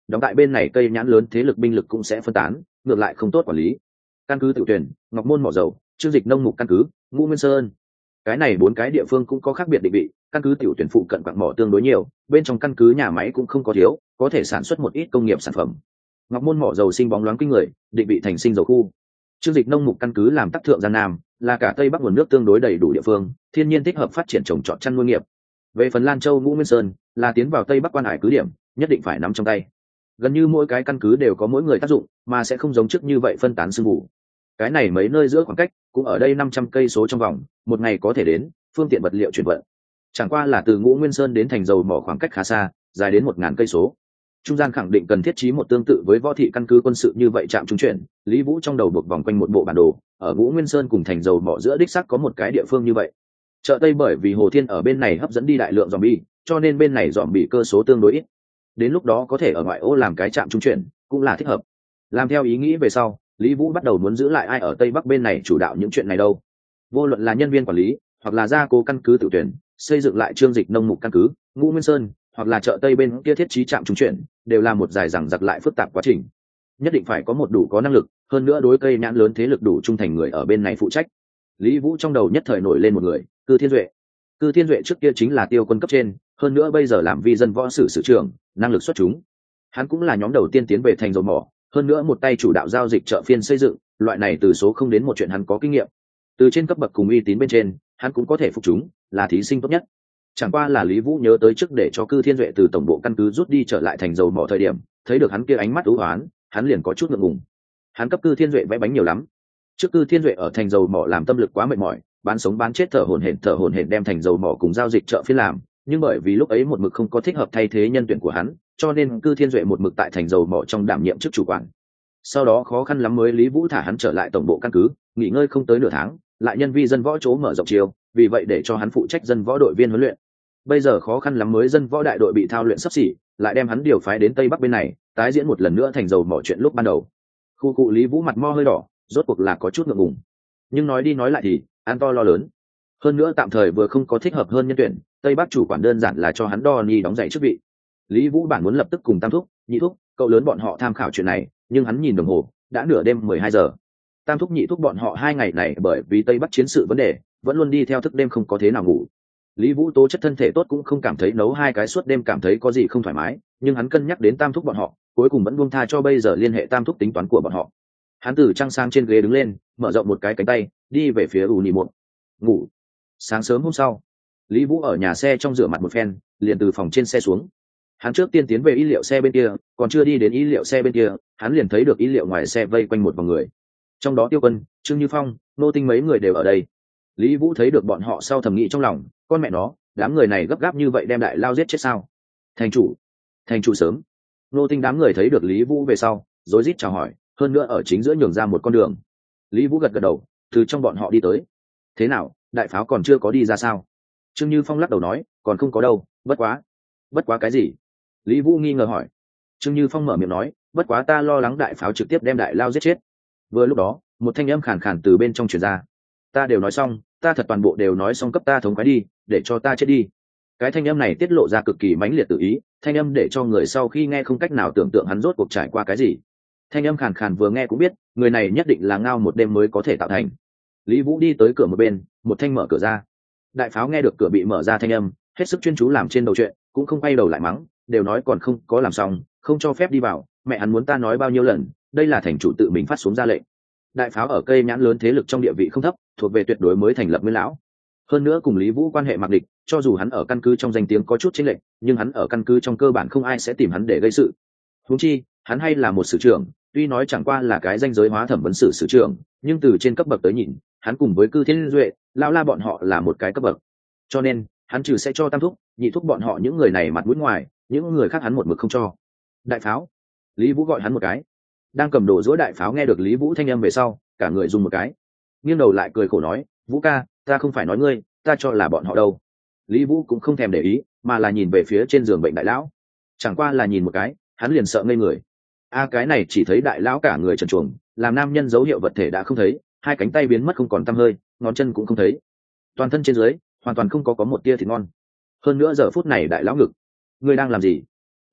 đóng tại bên này cây nhãn lớn thế lực binh lực cũng sẽ phân tán, ngược lại không tốt quản lý. Căn cứ Tiểu Tuyển, Ngọc Môn mỏ dầu, Trương Dịch nông mục căn cứ, Ngũ Nguyên Sơn, cái này bốn cái địa phương cũng có khác biệt định vị. Căn cứ Tiểu Tuyển phụ cận quặng mỏ tương đối nhiều, bên trong căn cứ nhà máy cũng không có thiếu, có thể sản xuất một ít công nghiệp sản phẩm. Ngọc Môn mỏ dầu sinh bóng loáng kinh người, định vị thành sinh dầu khu. Trương Dịch nông mục căn cứ làm Tắc Thượng Giang Nam, là cả tây bắc nguồn nước tương đối đầy đủ địa phương, thiên nhiên thích hợp phát triển trồng trọt chăn nuôi nghiệp. Về phần Lan Châu Ngũ Nguyên Sơn, là tiến vào tây bắc quan hải cứ điểm, nhất định phải nắm trong tay. Gần như mỗi cái căn cứ đều có mỗi người tác dụng, mà sẽ không giống trước như vậy phân tán sương mù. Cái này mấy nơi giữa khoảng cách, cũng ở đây năm trăm cây số trong vòng, một ngày có thể đến, phương tiện vật liệu chuyển vận. Chẳng qua là từ Ngũ Nguyên Sơn đến thành dầu mỏ khoảng cách khá xa, dài đến một ngàn cây số. Trung gian khẳng định cần thiết trí một tương tự với võ thị căn cứ quân sự như vậy trạm trung chuyển. Lý Vũ trong đầu buộc vòng quanh một bộ bản đồ, ở Ngũ Nguyên Sơn cùng thành dầu mỏ giữa đích xác có một cái địa phương như vậy. Chợ Tây bởi vì Hồ Thiên ở bên này hấp dẫn đi đại lượng zombie, cho nên bên này zombie cơ số tương đối ít. Đến lúc đó có thể ở ngoại ô làm cái trạm trung chuyển, cũng là thích hợp. Làm theo ý nghĩ về sau, Lý Vũ bắt đầu muốn giữ lại ai ở Tây Bắc bên này chủ đạo những chuyện này đâu. Vô luận là nhân viên quản lý, hoặc là gia cố căn cứ tự tuyển, xây dựng lại Trương Dịch nông mục căn cứ, Ngũ Nguyên Sơn, hoặc là chợ Tây bên kia thiết trí trạm trung chuyển, đều là một dài dằng dặc lại phức tạp quá trình. Nhất định phải có một đủ có năng lực, hơn nữa đối cây nhãn lớn thế lực đủ trung thành người ở bên này phụ trách. Lý Vũ trong đầu nhất thời nổi lên một người, Cư Thiên Duệ. Cư Thiên Duệ trước kia chính là tiêu quân cấp trên, hơn nữa bây giờ làm vi dân võ sử sử trưởng, năng lực xuất chúng. Hắn cũng là nhóm đầu tiên tiến về thành dầu mỏ, hơn nữa một tay chủ đạo giao dịch chợ phiên xây dựng, loại này từ số không đến một chuyện hắn có kinh nghiệm. Từ trên cấp bậc cùng uy tín bên trên, hắn cũng có thể phục chúng, là thí sinh tốt nhất. Chẳng qua là Lý Vũ nhớ tới trước để cho Cư Thiên Duệ từ tổng bộ căn cứ rút đi trở lại thành dầu mỏ thời điểm, thấy được hắn kia ánh mắt u hoán, hắn liền có chút ngượng ngùng. Hắn cấp Cư Thiên Duệ vẽ bánh nhiều lắm. Trước Cư Thiên Duệ ở thành dầu mỏ làm tâm lực quá mệt mỏi, bán sống bán chết thở hổn hển thở hổn hển đem thành dầu mỏ cùng giao dịch chợ phiên làm, nhưng bởi vì lúc ấy một mực không có thích hợp thay thế nhân tuyển của hắn, cho nên Cư Thiên Duệ một mực tại thành dầu mỏ trong đảm nhiệm chức chủ quản. Sau đó khó khăn lắm mới Lý Vũ thả hắn trở lại tổng bộ căn cứ, nghỉ ngơi không tới nửa tháng, lại nhân vi dân võ chỗ mở rộng chiều, vì vậy để cho hắn phụ trách dân võ đội viên huấn luyện. Bây giờ khó khăn lắm mới dân võ đại đội bị thao luyện sắp xỉ, lại đem hắn điều phái đến Tây Bắc bên này, tái diễn một lần nữa thành dầu mỏ chuyện lúc ban đầu. Khu cụ Lý Vũ mặt mo hơi đỏ, rốt cuộc là có chút ngượng ngùng. Nhưng nói đi nói lại thì, an to lo lớn. Hơn nữa tạm thời vừa không có thích hợp hơn nhân tuyển, Tây Bắc chủ quản đơn giản là cho hắn đo ni đóng giày chức vị. Lý Vũ bản muốn lập tức cùng Tam Thúc, Nhị Thúc, cậu lớn bọn họ tham khảo chuyện này, nhưng hắn nhìn đồng hồ, đã nửa đêm mười hai giờ. Tam Thúc Nhị Thúc bọn họ hai ngày này bởi vì Tây Bắc chiến sự vấn đề, vẫn luôn đi theo thức đêm không có thế nào ngủ. Lý Vũ tố chất thân thể tốt cũng không cảm thấy nấu hai cái suốt đêm cảm thấy có gì không thoải mái, nhưng hắn cân nhắc đến Tam Thúc bọn họ, cuối cùng vẫn buông tha cho bây giờ liên hệ Tam Thúc tính toán của bọn họ. Hắn từ trang sang trên ghế đứng lên, mở rộng một cái cánh tay, đi về phía Uni một. Ngủ. Sáng sớm hôm sau, Lý Vũ ở nhà xe trong rửa mặt một phen, liền từ phòng trên xe xuống. Hắn trước tiên tiến về y liệu xe bên kia, còn chưa đi đến y liệu xe bên kia, hắn liền thấy được y liệu ngoài xe vây quanh một vòng người. Trong đó Tiêu Quân, Trương Như Phong, Nô Tinh mấy người đều ở đây. Lý Vũ thấy được bọn họ sau thầm nghĩ trong lòng, con mẹ nó, đám người này gấp gáp như vậy đem đại lao giết chết sao? Thành chủ, thành chủ sớm. Nô Tinh đám người thấy được Lý Vũ về sau, rối rít chào hỏi, hơn nữa ở chính giữa nhường ra một con đường. Lý Vũ gật gật đầu, từ trong bọn họ đi tới. Thế nào, đại pháo còn chưa có đi ra sao? Trương Như Phong lắc đầu nói, còn không có đâu, bất quá. Bất quá cái gì? Lý Vũ nghi ngờ hỏi. Trương Như Phong mở miệng nói, bất quá ta lo lắng đại pháo trực tiếp đem đại lao giết chết. Vừa lúc đó, một thanh âm khàn khàn từ bên trong truyền ra. Ta đều nói xong, ta thật toàn bộ đều nói xong cấp ta thống khoái đi, để cho ta chết đi. Cái thanh âm này tiết lộ ra cực kỳ mãnh liệt tự ý, thanh âm để cho người sau khi nghe không cách nào tưởng tượng hắn rốt cuộc trải qua cái gì. Thanh âm khàn khàn vừa nghe cũng biết, người này nhất định là ngao một đêm mới có thể tạo thành. Lý Vũ đi tới cửa một bên, một thanh mở cửa ra. Đại pháo nghe được cửa bị mở ra thanh âm, hết sức chuyên chú làm trên đầu chuyện, cũng không quay đầu lại mắng, đều nói còn không có làm xong, không cho phép đi vào, mẹ hắn muốn ta nói bao nhiêu lần, đây là thành chủ tự mình phát xuống ra lệnh. Đại pháo ở cây nhãn lớn thế lực trong địa vị không thấp, thuộc về tuyệt đối mới thành lập nguyên lão. Hơn nữa cùng Lý Vũ quan hệ mặc địch, cho dù hắn ở căn cứ trong danh tiếng có chút chênh lệch, nhưng hắn ở căn cứ trong cơ bản không ai sẽ tìm hắn để gây sự. Huống chi, hắn hay là một sử trưởng, tuy nói chẳng qua là cái danh giới hóa thẩm vấn sử sử trưởng, nhưng từ trên cấp bậc tới nhìn, hắn cùng với Cư Thiên Duệ, Lão La bọn họ là một cái cấp bậc. Cho nên, hắn trừ sẽ cho Tam Thúc, Nhị Thúc bọn họ những người này mặt mũi ngoài, những người khác hắn một mực không cho. Đại pháo. Lý Vũ gọi hắn một cái. Đang cầm đồ dối đại pháo nghe được Lý Vũ thanh âm về sau, cả người dùng một cái, nghiêng đầu lại cười khổ nói, Vũ ca, ta không phải nói ngươi, ta cho là bọn họ đâu. Lý Vũ cũng không thèm để ý, mà là nhìn về phía trên giường bệnh đại lão. Chẳng qua là nhìn một cái, hắn liền sợ ngây người. A cái này chỉ thấy đại lão cả người trần truồng, làm nam nhân dấu hiệu vật thể đã không thấy, hai cánh tay biến mất không còn tăm hơi, ngón chân cũng không thấy, toàn thân trên dưới hoàn toàn không có có một tia thịt ngon. Hơn nữa giờ phút này đại lão ngực, ngươi đang làm gì?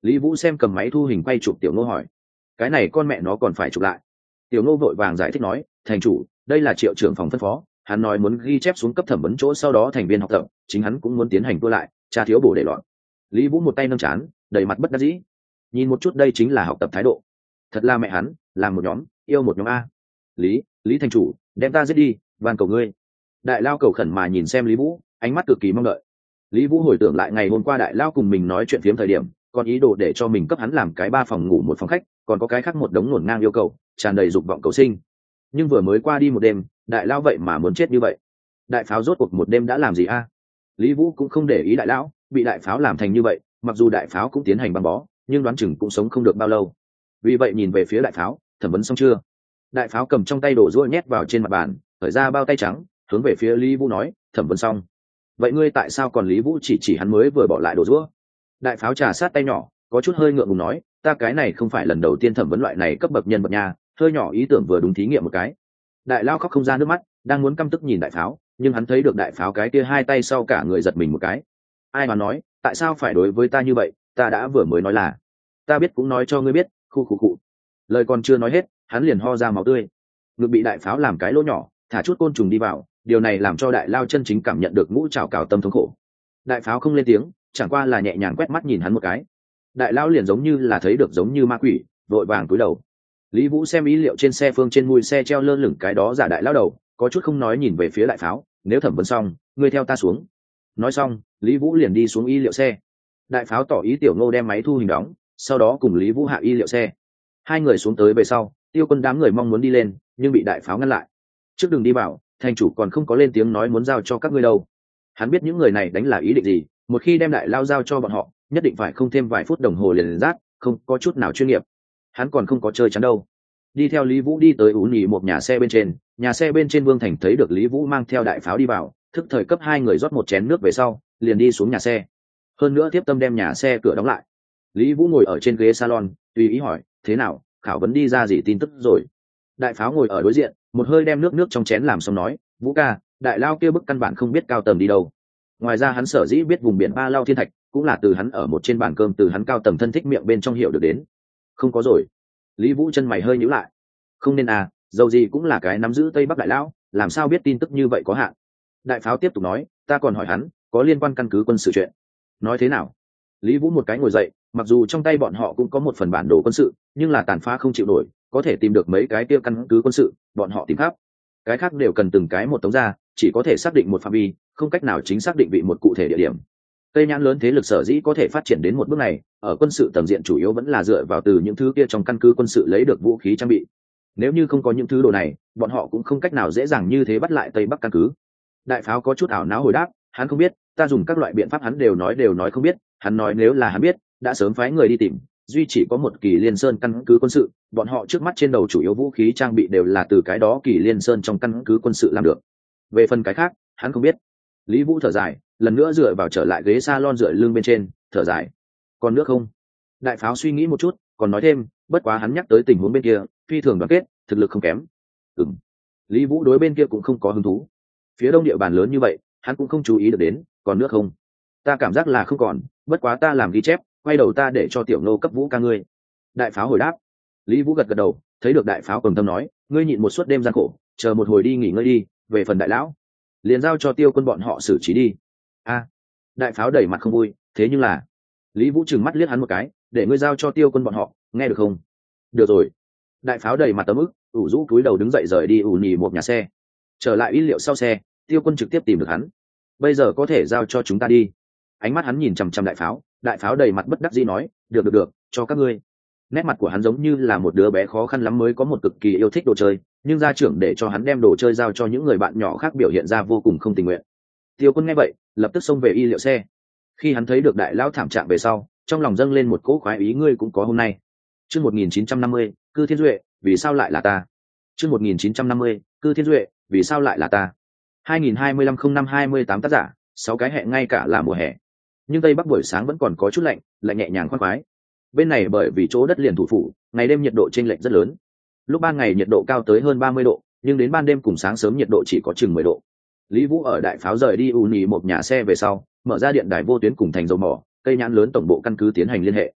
Lý Vũ xem cầm máy thu hình quay chụp Tiểu Ngô hỏi, cái này con mẹ nó còn phải chụp lại? Tiểu Ngô vội vàng giải thích nói, thành chủ, đây là Triệu trưởng phòng phân phó, hắn nói muốn ghi chép xuống cấp thẩm vấn chỗ, sau đó thành viên học tập chính hắn cũng muốn tiến hành tua lại, tra thiếu bổ để loạn. Lý Vũ một tay nâng chán, đầy mặt bất đắc dĩ. Nhìn một chút đây chính là học tập thái độ. Thật là mẹ hắn, làm một nhóm, yêu một nhóm a. Lý, Lý thành chủ, đem ta giết đi, van cầu ngươi. Đại lao cầu khẩn mà nhìn xem Lý Vũ, ánh mắt cực kỳ mong đợi. Lý Vũ hồi tưởng lại ngày hôm qua đại lao cùng mình nói chuyện phiếm thời điểm, còn ý đồ để cho mình cấp hắn làm cái ba phòng ngủ một phòng khách, còn có cái khác một đống ngổn ngang yêu cầu, tràn đầy dục vọng cầu sinh. Nhưng vừa mới qua đi một đêm, đại lao vậy mà muốn chết như vậy. Đại pháo rốt cuộc một đêm đã làm gì a? Lý Vũ cũng không để ý đại lão, bị đại pháo làm thành như vậy, mặc dù đại pháo cũng tiến hành băng bó, nhưng đoán chừng cũng sống không được bao lâu. Vì vậy nhìn về phía đại pháo, thẩm vấn xong chưa? Đại pháo cầm trong tay đồ ruôi nhét vào trên mặt bàn, khởi ra bao tay trắng, hướng về phía Lý Vũ nói, thẩm vấn xong. Vậy ngươi tại sao còn? Lý Vũ chỉ chỉ hắn mới vừa bỏ lại đồ ruôi. Đại pháo trà sát tay nhỏ, có chút hơi ngượng ngùng nói, ta cái này không phải lần đầu tiên thẩm vấn loại này cấp bậc nhân vật nha, hơi nhỏ ý tưởng vừa đúng thí nghiệm một cái. Đại lao khóc không ra nước mắt, đang muốn căm tức nhìn đại pháo, nhưng hắn thấy được đại pháo cái kia hai tay sau cả người giật mình một cái. Ai mà nói, tại sao phải đối với ta như vậy? Ta đã vừa mới nói là, ta biết cũng nói cho ngươi biết. Khu khu cụ. Lời còn chưa nói hết, hắn liền ho ra máu tươi. Ngực bị đại pháo làm cái lỗ nhỏ, thả chút côn trùng đi vào, điều này làm cho đại lao chân chính cảm nhận được ngũ trảo cào tâm thống khổ. Đại pháo không lên tiếng, chẳng qua là nhẹ nhàng quét mắt nhìn hắn một cái. Đại lao liền giống như là thấy được giống như ma quỷ, vội vàng cúi đầu. Lý Vũ xem ý liệu trên xe phương trên mui xe treo lơ lửng cái đó giả đại lao đầu, có chút không nói nhìn về phía đại pháo, nếu thẩm vấn xong, ngươi theo ta xuống. Nói xong, Lý Vũ liền đi xuống y liệu xe. Đại pháo tỏ ý Tiểu Ngô đem máy thu hình đóng, sau đó cùng Lý Vũ hạ y liệu xe. Hai người xuống tới về sau, Tiêu Quân đám người mong muốn đi lên, nhưng bị đại pháo ngăn lại. Trước đừng đi vào, thành chủ còn không có lên tiếng nói muốn giao cho các ngươi đâu. Hắn biết những người này đánh là ý định gì, một khi đem đại lao giao cho bọn họ, nhất định phải không thêm vài phút đồng hồ liền rát, không có chút nào chuyên nghiệp. Hắn còn không có chơi chắn đâu. Đi theo Lý Vũ đi tới ủ nhì một nhà xe bên trên, nhà xe bên trên Vương Thành thấy được Lý Vũ mang theo đại pháo đi vào, thức thời cấp hai người rót một chén nước về sau, liền đi xuống nhà xe. Hơn nữa tiếp tâm đem nhà xe cửa đóng lại. Lý Vũ ngồi ở trên ghế salon, tùy ý hỏi, thế nào, khảo vấn đi ra gì tin tức rồi? Đại pháo ngồi ở đối diện, một hơi đem nước nước trong chén làm xong nói, Vũ ca, đại lao kia bức căn bản không biết cao tầng đi đâu. Ngoài ra hắn sở dĩ biết vùng biển Ba Lao Thiên Thạch, cũng là từ hắn ở một trên bàn cơm từ hắn cao tầng thân thích miệng bên trong hiểu được đến. Không có rồi. Lý Vũ chân mày hơi nhíu lại. Không nên à, dầu gì cũng là cái nắm giữ Tây Bắc đại lão, làm sao biết tin tức như vậy có hạn. Đại pháo tiếp tục nói, ta còn hỏi hắn, có liên quan căn cứ quân sự chuyện. Nói thế nào? Lý Vũ một cái ngồi dậy, mặc dù trong tay bọn họ cũng có một phần bản đồ quân sự, nhưng là tàn phá không chịu nổi, có thể tìm được mấy cái tiêu căn cứ quân sự, bọn họ tìm khắp. Cái khác đều cần từng cái một tống ra, chỉ có thể xác định một phạm vi, không cách nào chính xác định vị một cụ thể địa điểm. Tây nhãn lớn thế lực sở dĩ có thể phát triển đến một bước này, ở quân sự tầng diện chủ yếu vẫn là dựa vào từ những thứ kia trong căn cứ quân sự lấy được vũ khí trang bị. Nếu như không có những thứ đồ này, bọn họ cũng không cách nào dễ dàng như thế bắt lại Tây Bắc căn cứ. Đại pháo có chút ảo não hồi đáp, hắn không biết, ta dùng các loại biện pháp hắn đều nói đều nói không biết, hắn nói nếu là hắn biết, đã sớm phái người đi tìm, duy chỉ có một Kỳ Liên Sơn căn cứ quân sự, bọn họ trước mắt trên đầu chủ yếu vũ khí trang bị đều là từ cái đó Kỳ Liên Sơn trong căn cứ quân sự làm được. Về phần cái khác, hắn không biết. Lý Vũ thở dài, lần nữa dựa vào trở lại ghế salon dựa lưng bên trên, thở dài. Còn nước không? Đại pháo suy nghĩ một chút, còn nói thêm, bất quá hắn nhắc tới tình huống bên kia, phi thường đoàn kết, thực lực không kém. Ừm. Lý Vũ đối bên kia cũng không có hứng thú. Phía đông địa bàn lớn như vậy, hắn cũng không chú ý được đến, còn nước không? Ta cảm giác là không còn, bất quá ta làm ghi chép, quay đầu ta để cho Tiểu Nô cấp Vũ ca ngươi. Đại pháo hồi đáp. Lý Vũ gật gật đầu, thấy được đại pháo cầm tâm nói, ngươi nhịn một suốt đêm gian khổ, chờ một hồi đi nghỉ ngơi đi, về phần đại lão, liền giao cho Tiêu Quân bọn họ xử trí đi. A. Đại pháo đẩy mặt không vui, thế nhưng là, Lý Vũ trừng mắt liếc hắn một cái, để ngươi giao cho Tiêu Quân bọn họ, nghe được không? Được rồi. Đại pháo đầy mặt tấm ức, ủ rũ cúi đầu đứng dậy rời đi ủ nhì một nhà xe. Trở lại ý liệu sau xe, Tiêu Quân trực tiếp tìm được hắn. Bây giờ có thể giao cho chúng ta đi. Ánh mắt hắn nhìn chằm chằm đại pháo, đại pháo đầy mặt bất đắc dĩ nói, được được được, cho các ngươi. Nét mặt của hắn giống như là một đứa bé khó khăn lắm mới có một cực kỳ yêu thích đồ chơi, nhưng gia trưởng để cho hắn đem đồ chơi giao cho những người bạn nhỏ khác biểu hiện ra vô cùng không tình nguyện. Tiêu Quân nghe vậy, lập tức xông về y liệu xe. Khi hắn thấy được đại lão thảm trạng về sau, trong lòng dâng lên một cỗ khoái ý, ngươi cũng có hôm nay. Chương một nghìn chín trăm năm mươi, Cư Thiên Duệ, vì sao lại là ta? Chương một nghìn chín trăm năm mươi, Cư Thiên Duệ, vì sao lại là ta? hai nghìn hai mươi lăm không năm hai mươi tám tác giả, sáu cái hẹn ngay cả là mùa hè. Nhưng Tây Bắc buổi sáng vẫn còn có chút lạnh, lạnh nhẹ nhàng khoan khoái. Bên này bởi vì chỗ đất liền thủ phủ, ngày đêm nhiệt độ chênh lệch rất lớn. Lúc ban ngày nhiệt độ cao tới hơn ba mươi độ, nhưng đến ban đêm cùng sáng sớm nhiệt độ chỉ có chừng mười độ. Lý Vũ ở đại pháo rời đi ù nhì một nhà xe về sau, mở ra điện đài vô tuyến cùng thành dầu mỏ, cây nhãn lớn tổng bộ căn cứ tiến hành liên hệ.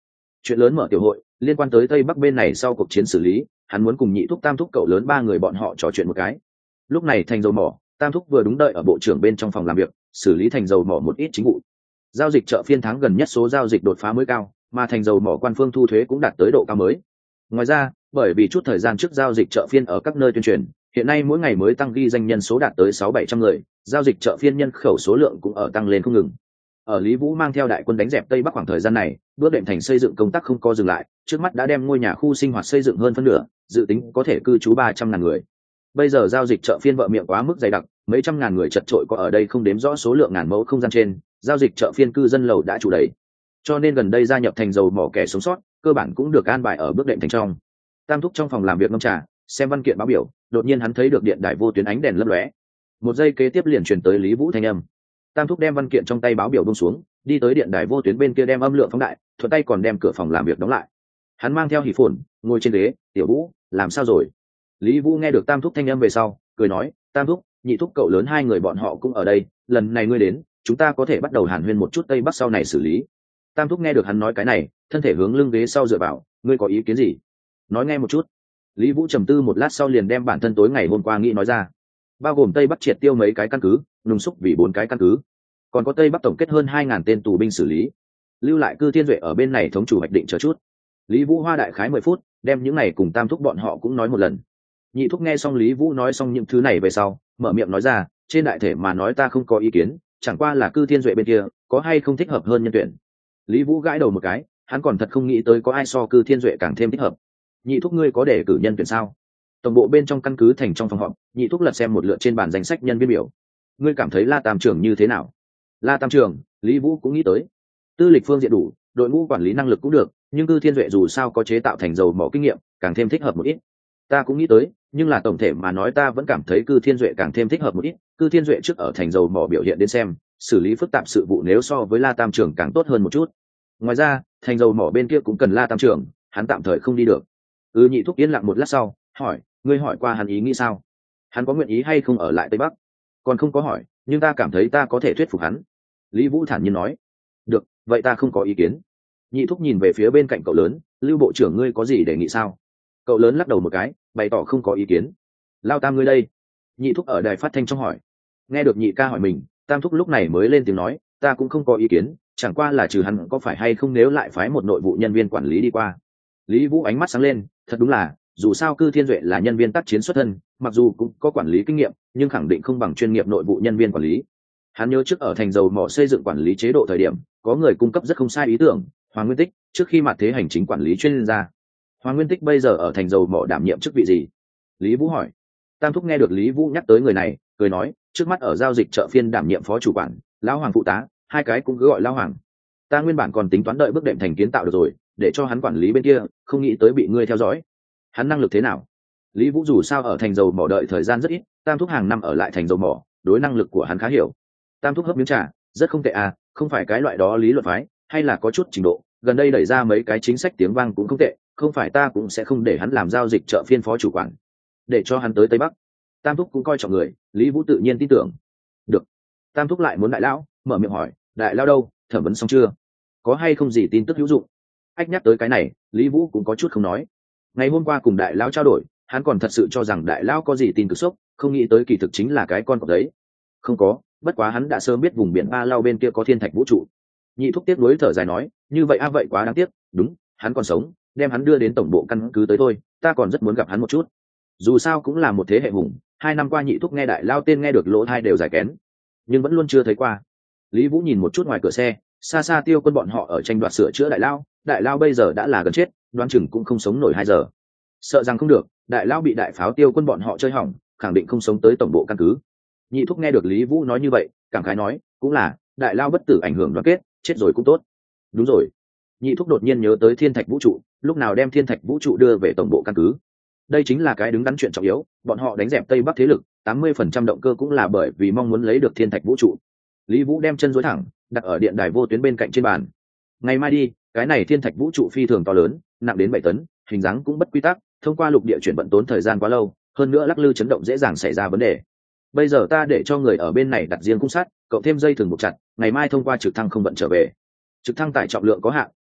chuyện lớn mở tiểu hội liên quan tới tây bắc bên này sau cuộc chiến xử lý, hắn muốn cùng nhị thúc tam thúc cậu lớn ba người bọn họ trò chuyện một cái. Lúc này thành dầu mỏ, tam thúc vừa đúng đợi ở bộ trưởng bên trong phòng làm việc xử lý thành dầu mỏ một ít chính vụ. Giao dịch chợ phiên tháng gần nhất số giao dịch đột phá mới cao, mà thành dầu mỏ quan phương thu thuế cũng đạt tới độ cao mới. Ngoài ra, bởi vì chút thời gian trước giao dịch chợ phiên ở các nơi tuyên truyền, hiện nay mỗi ngày mới tăng ghi danh nhân số đạt tới sáu bảy trăm người, giao dịch chợ phiên nhân khẩu số lượng cũng ở tăng lên không ngừng. Ở Lý Vũ mang theo đại quân đánh dẹp Tây Bắc khoảng thời gian này, bước đệm thành xây dựng công tác không co dừng lại, trước mắt đã đem ngôi nhà khu sinh hoạt xây dựng hơn phân nửa, dự tính có thể cư trú ba trăm ngàn người. Bây giờ giao dịch chợ phiên vợ miệng quá mức dày đặc, mấy trăm ngàn người chật trội có ở đây không đếm rõ số lượng ngàn mẫu không gian trên, giao dịch chợ phiên cư dân lầu đã chủ đầy. Cho nên gần đây gia nhập thành dầu mỏ kẻ sống sót, cơ bản cũng được an bài ở bước đệm thành trong. Tam thúc trong phòng làm việc ngâm trà, xem văn kiện báo biểu, đột nhiên hắn thấy được điện đài vô tuyến ánh đèn lấp lóe. Một giây kế tiếp liền truyền tới Lý Vũ thanh âm. Tam thúc đem văn kiện trong tay báo biểu buông xuống, đi tới điện đài vô tuyến bên kia đem âm lượng phóng đại, thuận tay còn đem cửa phòng làm việc đóng lại. Hắn mang theo hỉ phồn, ngồi trên ghế, "Tiểu Vũ, làm sao rồi?" Lý Vũ nghe được Tam thúc thanh âm về sau, cười nói, "Tam thúc, nhị thúc cậu lớn hai người bọn họ cũng ở đây, lần này ngươi đến, chúng ta có thể bắt đầu hàn huyên một chút Tây Bắc sau này xử lý." Tam thúc nghe được hắn nói cái này, thân thể hướng lưng ghế sau dựa vào, "Ngươi có ý kiến gì? Nói nghe một chút." Lý Vũ trầm tư một lát sau liền đem bản thân tối ngày hôm qua nghĩ nói ra, bao gồm Tây Bắc triệt tiêu mấy cái căn cứ, nung xúc vì bốn cái căn cứ, còn có Tây Bắc tổng kết hơn hai ngàn tên tù binh xử lý, lưu lại Cư Thiên Duệ ở bên này thống chủ hoạch định chờ chút. Lý Vũ hoa đại khái mười phút, đem những này cùng Tam thúc bọn họ cũng nói một lần. Nhị thúc nghe xong Lý Vũ nói xong những thứ này về sau, mở miệng nói ra, "Trên đại thể mà nói ta không có ý kiến, chẳng qua là Cư Thiên Duệ bên kia có hay không thích hợp hơn nhân tuyển." Lý Vũ gãi đầu một cái, hắn còn thật không nghĩ tới có ai so Cư Thiên Duệ càng thêm thích hợp. "Nhị thúc ngươi có để cử nhân tuyển sao?" Tổng bộ bên trong căn cứ thành trong phòng họp, nhị thúc lật xem một lượt trên bản danh sách nhân viên biểu. "Ngươi cảm thấy La Tam trưởng như thế nào?" La Tam trưởng, Lý Vũ cũng nghĩ tới. Tư lịch phương diện đủ, đội ngũ quản lý năng lực cũng được, nhưng Cư Thiên Duệ dù sao có chế tạo thành dầu mỏ kinh nghiệm, càng thêm thích hợp một ít. Ta cũng nghĩ tới, nhưng là tổng thể mà nói ta vẫn cảm thấy Cư Thiên Duệ càng thêm thích hợp một ít. Cư Thiên Duệ trước ở thành dầu mỏ biểu hiện đến xem, xử lý phức tạp sự vụ nếu so với La Tam trưởng càng tốt hơn một chút. Ngoài ra, thành dầu mỏ bên kia cũng cần La Tam trưởng, hắn tạm thời không đi được. Ừ, nhị thúc yên lặng một lát sau, hỏi, "Ngươi hỏi qua hắn ý nghĩ sao? Hắn có nguyện ý hay không ở lại Tây Bắc?" "Còn không có hỏi, nhưng ta cảm thấy ta có thể thuyết phục hắn." Lý Vũ thản nhiên nói. "Được, vậy ta không có ý kiến." Nhị thúc nhìn về phía bên cạnh cậu lớn, "Lưu bộ trưởng ngươi có gì đề nghị sao?" Cậu lớn lắc đầu một cái, bày tỏ không có ý kiến. "Lao Tam ngươi đây?" Nhị thúc ở đài phát thanh trong hỏi. Nghe được nhị ca hỏi mình, Tam thúc lúc này mới lên tiếng nói, "Ta cũng không có ý kiến, chẳng qua là trừ hắn có phải hay không nếu lại phái một nội vụ nhân viên quản lý đi qua." Lý Vũ ánh mắt sáng lên, thật đúng là, dù sao Cư Thiên Duệ là nhân viên tác chiến xuất thân, mặc dù cũng có quản lý kinh nghiệm, nhưng khẳng định không bằng chuyên nghiệp nội vụ nhân viên quản lý. Hắn nhớ trước ở thành dầu mỏ xây dựng quản lý chế độ thời điểm, có người cung cấp rất không sai ý tưởng, Hoàng Nguyên Tích, trước khi mặt thế hành chính quản lý chuyên gia. Hoàng Nguyên Tích bây giờ ở thành dầu mỏ đảm nhiệm chức vị gì? Lý Vũ hỏi. Tam thúc nghe được Lý Vũ nhắc tới người này, cười nói, trước mắt ở giao dịch chợ phiên đảm nhiệm phó chủ quản, lão Hoàng phụ tá, hai cái cũng cứ gọi lão Hoàng. Ta nguyên bản còn tính toán đợi bước đệm thành kiến tạo được rồi, để cho hắn quản lý bên kia, không nghĩ tới bị ngươi theo dõi. Hắn năng lực thế nào? Lý Vũ dù sao ở thành dầu mỏ đợi thời gian rất ít, Tam thúc hàng năm ở lại thành dầu mỏ, đối năng lực của hắn khá hiểu. Tam thúc hấp miếng trà, rất không tệ à, không phải cái loại đó lý luận phái, hay là có chút trình độ, gần đây đẩy ra mấy cái chính sách tiếng vang cũng không tệ, không phải ta cũng sẽ không để hắn làm giao dịch chợ phiên phó chủ quản, để cho hắn tới Tây Bắc. Tam thúc cũng coi trọng người, Lý Vũ tự nhiên tin tưởng. Được. Tam thúc lại muốn đại lão, mở miệng hỏi, đại lão đâu, thẩm vấn xong chưa? Có hay không gì tin tức hữu dụng? Ách nhắc tới cái này, Lý Vũ cũng có chút không nói. Ngày hôm qua cùng đại lão trao đổi, hắn còn thật sự cho rằng đại lão có gì tin cực sốc, không nghĩ tới kỳ thực chính là cái con cọp đấy. Không có, bất quá hắn đã sớm biết vùng biển Ba Lao bên kia có thiên thạch vũ trụ. Nhị thúc tiếc nuối thở dài nói, như vậy a à vậy quá đáng tiếc, đúng, hắn còn sống, đem hắn đưa đến tổng bộ căn cứ tới thôi, ta còn rất muốn gặp hắn một chút. Dù sao cũng là một thế hệ hùng, hai năm qua nhị thúc nghe đại lao tên nghe được lỗ thai đều giải kén, nhưng vẫn luôn chưa thấy qua. Lý Vũ nhìn một chút ngoài cửa xe, xa xa Tiêu Quân bọn họ ở tranh đoạt sửa chữa đại lao, đại lao bây giờ đã là gần chết, đoán chừng cũng không sống nổi hai giờ. Sợ rằng không được, đại lao bị đại pháo Tiêu Quân bọn họ chơi hỏng, khẳng định không sống tới tổng bộ căn cứ. Nhị thúc nghe được Lý Vũ nói như vậy, cảm khái nói, cũng là, đại lao bất tử ảnh hưởng đoàn kết, chết rồi cũng tốt. Đúng rồi. Nhị thúc đột nhiên nhớ tới thiên thạch vũ trụ, lúc nào đem thiên thạch vũ trụ đưa về tổng bộ căn cứ. Đây chính là cái đứng đắn chuyện trọng yếu, bọn họ đánh dẹp Tây Bắc thế lực, tám mươi phần trăm động cơ cũng là bởi vì mong muốn lấy được thiên thạch vũ trụ. Lý Vũ đem chân duỗi thẳng, đặt ở điện đài vô tuyến bên cạnh trên bàn. Ngày mai đi, cái này thiên thạch vũ trụ phi thường to lớn, nặng đến bảy tấn, hình dáng cũng bất quy tắc, thông qua lục địa chuyển vận tốn thời gian quá lâu, hơn nữa lắc lư chấn động dễ dàng xảy ra vấn đề. Bây giờ ta để cho người ở bên này đặt riêng khung sắt, cộng thêm dây thừng buộc chặt, ngày mai thông qua trực thăng không vận trở về. Trực thăng tải trọng lượng có hạn,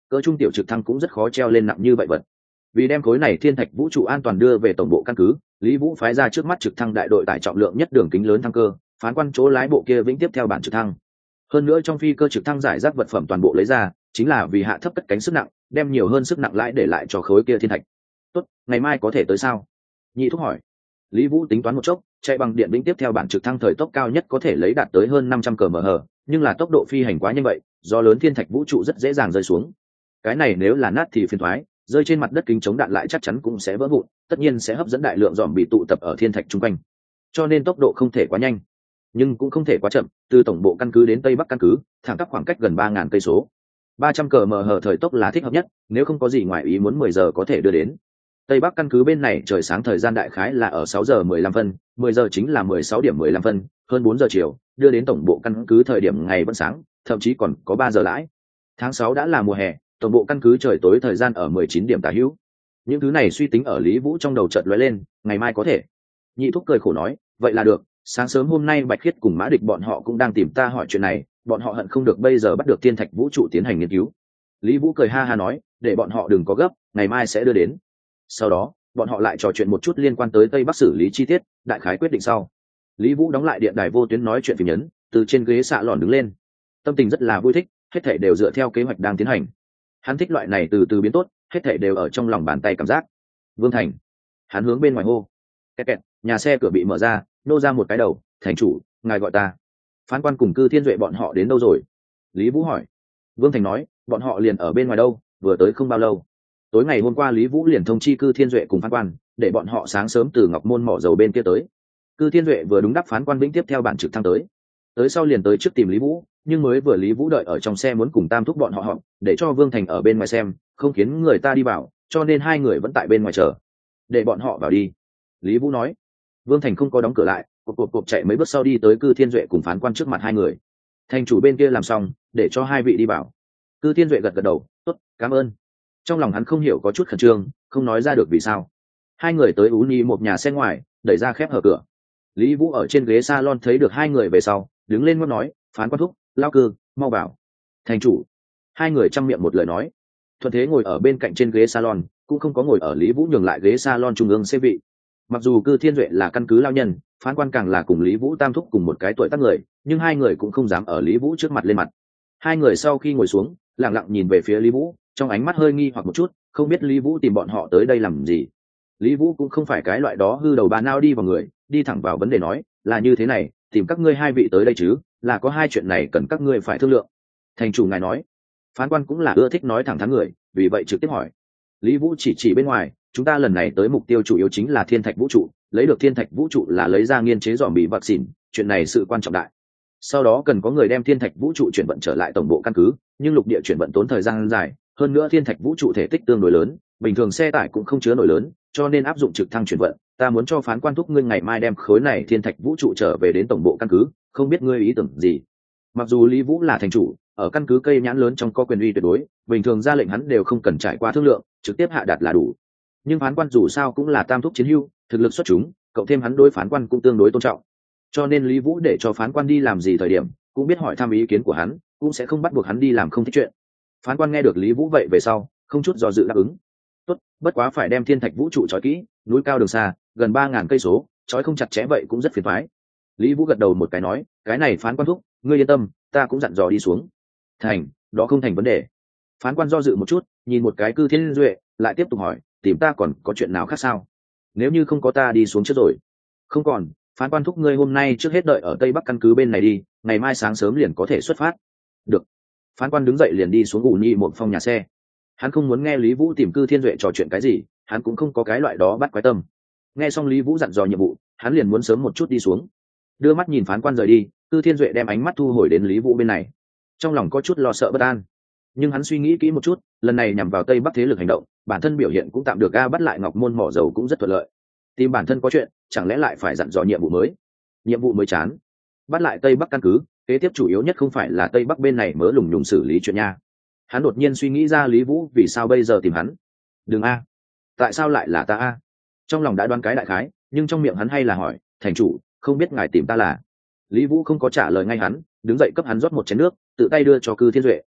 cỡ trung tiểu trực thăng cũng rất khó treo lên nặng như vậy vật. Vì đem khối này thiên thạch vũ trụ an toàn đưa về tổng bộ căn cứ, Lý Vũ phái ra trước mắt trực thăng đại đội tải trọng lượng nhất đường kính lớn thăng cơ, phán quan chỗ lái bộ kia vĩnh tiếp theo bản trực thăng. Hơn nữa trong phi cơ trực thăng giải rác vật phẩm toàn bộ lấy ra, chính là vì hạ thấp cất cánh sức nặng, đem nhiều hơn sức nặng lãi để lại cho khối kia thiên thạch. Tốt, ngày mai có thể tới sao? Nhị thúc hỏi. Lý Vũ tính toán một chốc, chạy bằng điện vĩnh tiếp theo bản trực thăng thời tốc cao nhất có thể lấy đạt tới hơn năm trăm ki lô mét giờ, nhưng là tốc độ phi hành quá nhanh vậy, do lớn thiên thạch vũ trụ rất dễ dàng rơi xuống. Cái này nếu là nát thì phiền toái, rơi trên mặt đất kính chống đạn lại chắc chắn cũng sẽ vỡ vụn, tất nhiên sẽ hấp dẫn đại lượng dòm bị tụ tập ở thiên thạch chung quanh. Cho nên tốc độ không thể quá nhanh, nhưng cũng không thể quá chậm, từ tổng bộ căn cứ đến tây bắc căn cứ, thẳng tắp khoảng cách gần ba nghìn cây số. ba trăm ki lô mét giờ thời tốc là thích hợp nhất, nếu không có gì ngoài ý muốn mười giờ có thể đưa đến. Tây Bắc căn cứ bên này trời sáng thời gian đại khái là ở sáu giờ mười lăm phân, mười giờ chính là mười sáu điểm mười lăm phân, hơn bốn giờ chiều, đưa đến tổng bộ căn cứ thời điểm ngày vẫn sáng, thậm chí còn có ba giờ lãi. Tháng sáu đã là mùa hè, tổng bộ căn cứ trời tối thời gian ở mười chín điểm tả hữu. Những thứ này suy tính ở Lý Vũ trong đầu chợt lóe lên, ngày mai có thể. Nhị thúc cười khổ nói, vậy là được, sáng sớm hôm nay Bạch Khiết cùng Mã Địch bọn họ cũng đang tìm ta hỏi chuyện này, bọn họ hận không được bây giờ bắt được thiên thạch vũ trụ tiến hành nghiên cứu. Lý Vũ cười ha ha nói, để bọn họ đừng có gấp, ngày mai sẽ đưa đến. Sau đó bọn họ lại trò chuyện một chút liên quan tới tây bắc xử lý chi tiết, đại khái quyết định sau. Lý Vũ đóng lại điện đài vô tuyến nói chuyện phim nhấn, từ trên ghế xạ lòn đứng lên, tâm tình rất là vui thích, hết thảy đều dựa theo kế hoạch đang tiến hành. Hắn thích loại này từ từ biến tốt, hết thảy đều ở trong lòng bàn tay cảm giác. Vương Thành, hắn hướng bên ngoài hô. Kẹt kẹt, nhà xe cửa bị mở ra, nô ra một cái đầu, thành chủ, ngài gọi ta. Phán quan cùng Cư Thiên Duệ bọn họ đến đâu rồi? Lý Vũ hỏi. Vương Thành nói, bọn họ liền ở bên ngoài đâu, vừa tới không bao lâu. Tối ngày hôm qua Lý Vũ liền thông chi Cư Thiên Duệ cùng phán quan, để bọn họ sáng sớm từ Ngọc Môn mỏ dầu bên kia tới. Cư Thiên Duệ vừa đúng đáp phán quan vĩnh tiếp theo bản trực thăng tới. Tới sau liền tới trước tìm Lý Vũ, nhưng mới vừa Lý Vũ đợi ở trong xe muốn cùng Tam thúc bọn họ họp, để cho Vương Thành ở bên ngoài xem, không khiến người ta đi vào, cho nên hai người vẫn tại bên ngoài chờ. Để bọn họ vào đi. Lý Vũ nói. Vương Thành không có đóng cửa lại, cộp cộp cộp chạy mấy bước sau đi tới Cư Thiên Duệ cùng phán quan trước mặt hai người. Thành chủ bên kia làm xong, để cho hai vị đi vào. Cư Thiên Duệ gật gật đầu, tốt, cảm ơn. Trong lòng hắn không hiểu có chút khẩn trương, không nói ra được vì sao. Hai người tới ú nhi một nhà xe ngoài, đẩy ra khép hở cửa. Lý Vũ ở trên ghế salon thấy được hai người về sau, đứng lên ngót nói, phán quan thúc, lao cư, mau vào. Thành chủ. Hai người chăm miệng một lời nói. Thuận thế ngồi ở bên cạnh trên ghế salon, cũng không có ngồi ở Lý Vũ nhường lại ghế salon trung ương xê vị. Mặc dù Cư Thiên Duệ là căn cứ lao nhân, phán quan càng là cùng Lý Vũ tam thúc cùng một cái tuổi tác người, nhưng hai người cũng không dám ở Lý Vũ trước mặt lên mặt. Hai người sau khi ngồi xuống, lặng lặng nhìn về phía Lý Vũ, trong ánh mắt hơi nghi hoặc một chút, không biết Lý Vũ tìm bọn họ tới đây làm gì. Lý Vũ cũng không phải cái loại đó hư đầu bà nao đi vào người, đi thẳng vào vấn đề nói, là như thế này, tìm các ngươi hai vị tới đây chứ, là có hai chuyện này cần các ngươi phải thương lượng. Thành chủ ngài nói. Phán quan cũng là ưa thích nói thẳng thắn người, vì vậy trực tiếp hỏi. Lý Vũ chỉ chỉ bên ngoài, chúng ta lần này tới mục tiêu chủ yếu chính là thiên thạch vũ trụ, lấy được thiên thạch vũ trụ là lấy ra nghiên chế dòm bị vaccine, chuyện này sự quan trọng đại. Sau đó cần có người đem thiên thạch vũ trụ chuyển vận trở lại tổng bộ căn cứ, nhưng lục địa chuyển vận tốn thời gian dài, hơn nữa thiên thạch vũ trụ thể tích tương đối lớn, bình thường xe tải cũng không chứa nổi lớn, cho nên áp dụng trực thăng chuyển vận. Ta muốn cho phán quan thúc ngươi ngày mai đem khối này thiên thạch vũ trụ trở về đến tổng bộ căn cứ, không biết ngươi ý tưởng gì. Mặc dù Lý Vũ là thành chủ, ở căn cứ cây nhãn lớn trong có quyền uy tuyệt đối, bình thường ra lệnh hắn đều không cần trải qua thương lượng, trực tiếp hạ đạt là đủ. Nhưng phán quan dù sao cũng là tam thúc chiến hữu, thực lực xuất chúng, cộng thêm hắn đối phán quan cũng tương đối tôn trọng, cho nên Lý Vũ để cho phán quan đi làm gì thời điểm cũng biết hỏi thăm ý kiến của hắn, cũng sẽ không bắt buộc hắn đi làm không thích chuyện. Phán quan nghe được Lý Vũ vậy về sau, không chút do dự đáp ứng. Tốt, bất quá phải đem thiên thạch vũ trụ trói kỹ, núi cao đường xa, gần ba ngàn cây số, trói không chặt chẽ vậy cũng rất phiền toái. Lý Vũ gật đầu một cái nói, cái này phán quan thúc, ngươi yên tâm, ta cũng dặn dò đi xuống. Thành, đó không thành vấn đề. Phán quan do dự một chút, nhìn một cái Cư Thiên Duệ, lại tiếp tục hỏi, tìm ta còn có chuyện nào khác sao? Nếu như không có ta đi xuống trước rồi. Không còn, phán quan thúc ngươi hôm nay trước hết đợi ở tây bắc căn cứ bên này đi, ngày mai sáng sớm liền có thể xuất phát. Được. Phán quan đứng dậy liền đi xuống ủ nhi một phòng nhà xe. Hắn không muốn nghe Lý Vũ tìm Cư Thiên Duệ trò chuyện cái gì, hắn cũng không có cái loại đó bắt quái tâm. Nghe xong Lý Vũ dặn dò nhiệm vụ, hắn liền muốn sớm một chút đi xuống. Đưa mắt nhìn phán quan rời đi, Cư Thiên Duệ đem ánh mắt thu hồi đến Lý Vũ bên này. Trong lòng có chút lo sợ bất an, nhưng hắn suy nghĩ kỹ một chút, lần này nhằm vào tây bắc thế lực hành động, bản thân biểu hiện cũng tạm được, a bắt lại Ngọc Môn mỏ dầu cũng rất thuận lợi. Tìm bản thân có chuyện, chẳng lẽ lại phải dặn dò nhiệm vụ mới? Nhiệm vụ mới chán. Bắt lại tây bắc căn cứ, kế tiếp chủ yếu nhất không phải là tây bắc bên này mớ lùng nhùng xử lý chuyện nha. Hắn đột nhiên suy nghĩ ra Lý Vũ vì sao bây giờ tìm hắn. Đừng a, tại sao lại là ta a? Trong lòng đã đoán cái đại khái, nhưng trong miệng hắn hay là hỏi, thành chủ, không biết ngài tìm ta là? Lý Vũ không có trả lời ngay hắn, đứng dậy cấp hắn rót một chén nước, tự tay đưa cho Cư Thiên Duệ.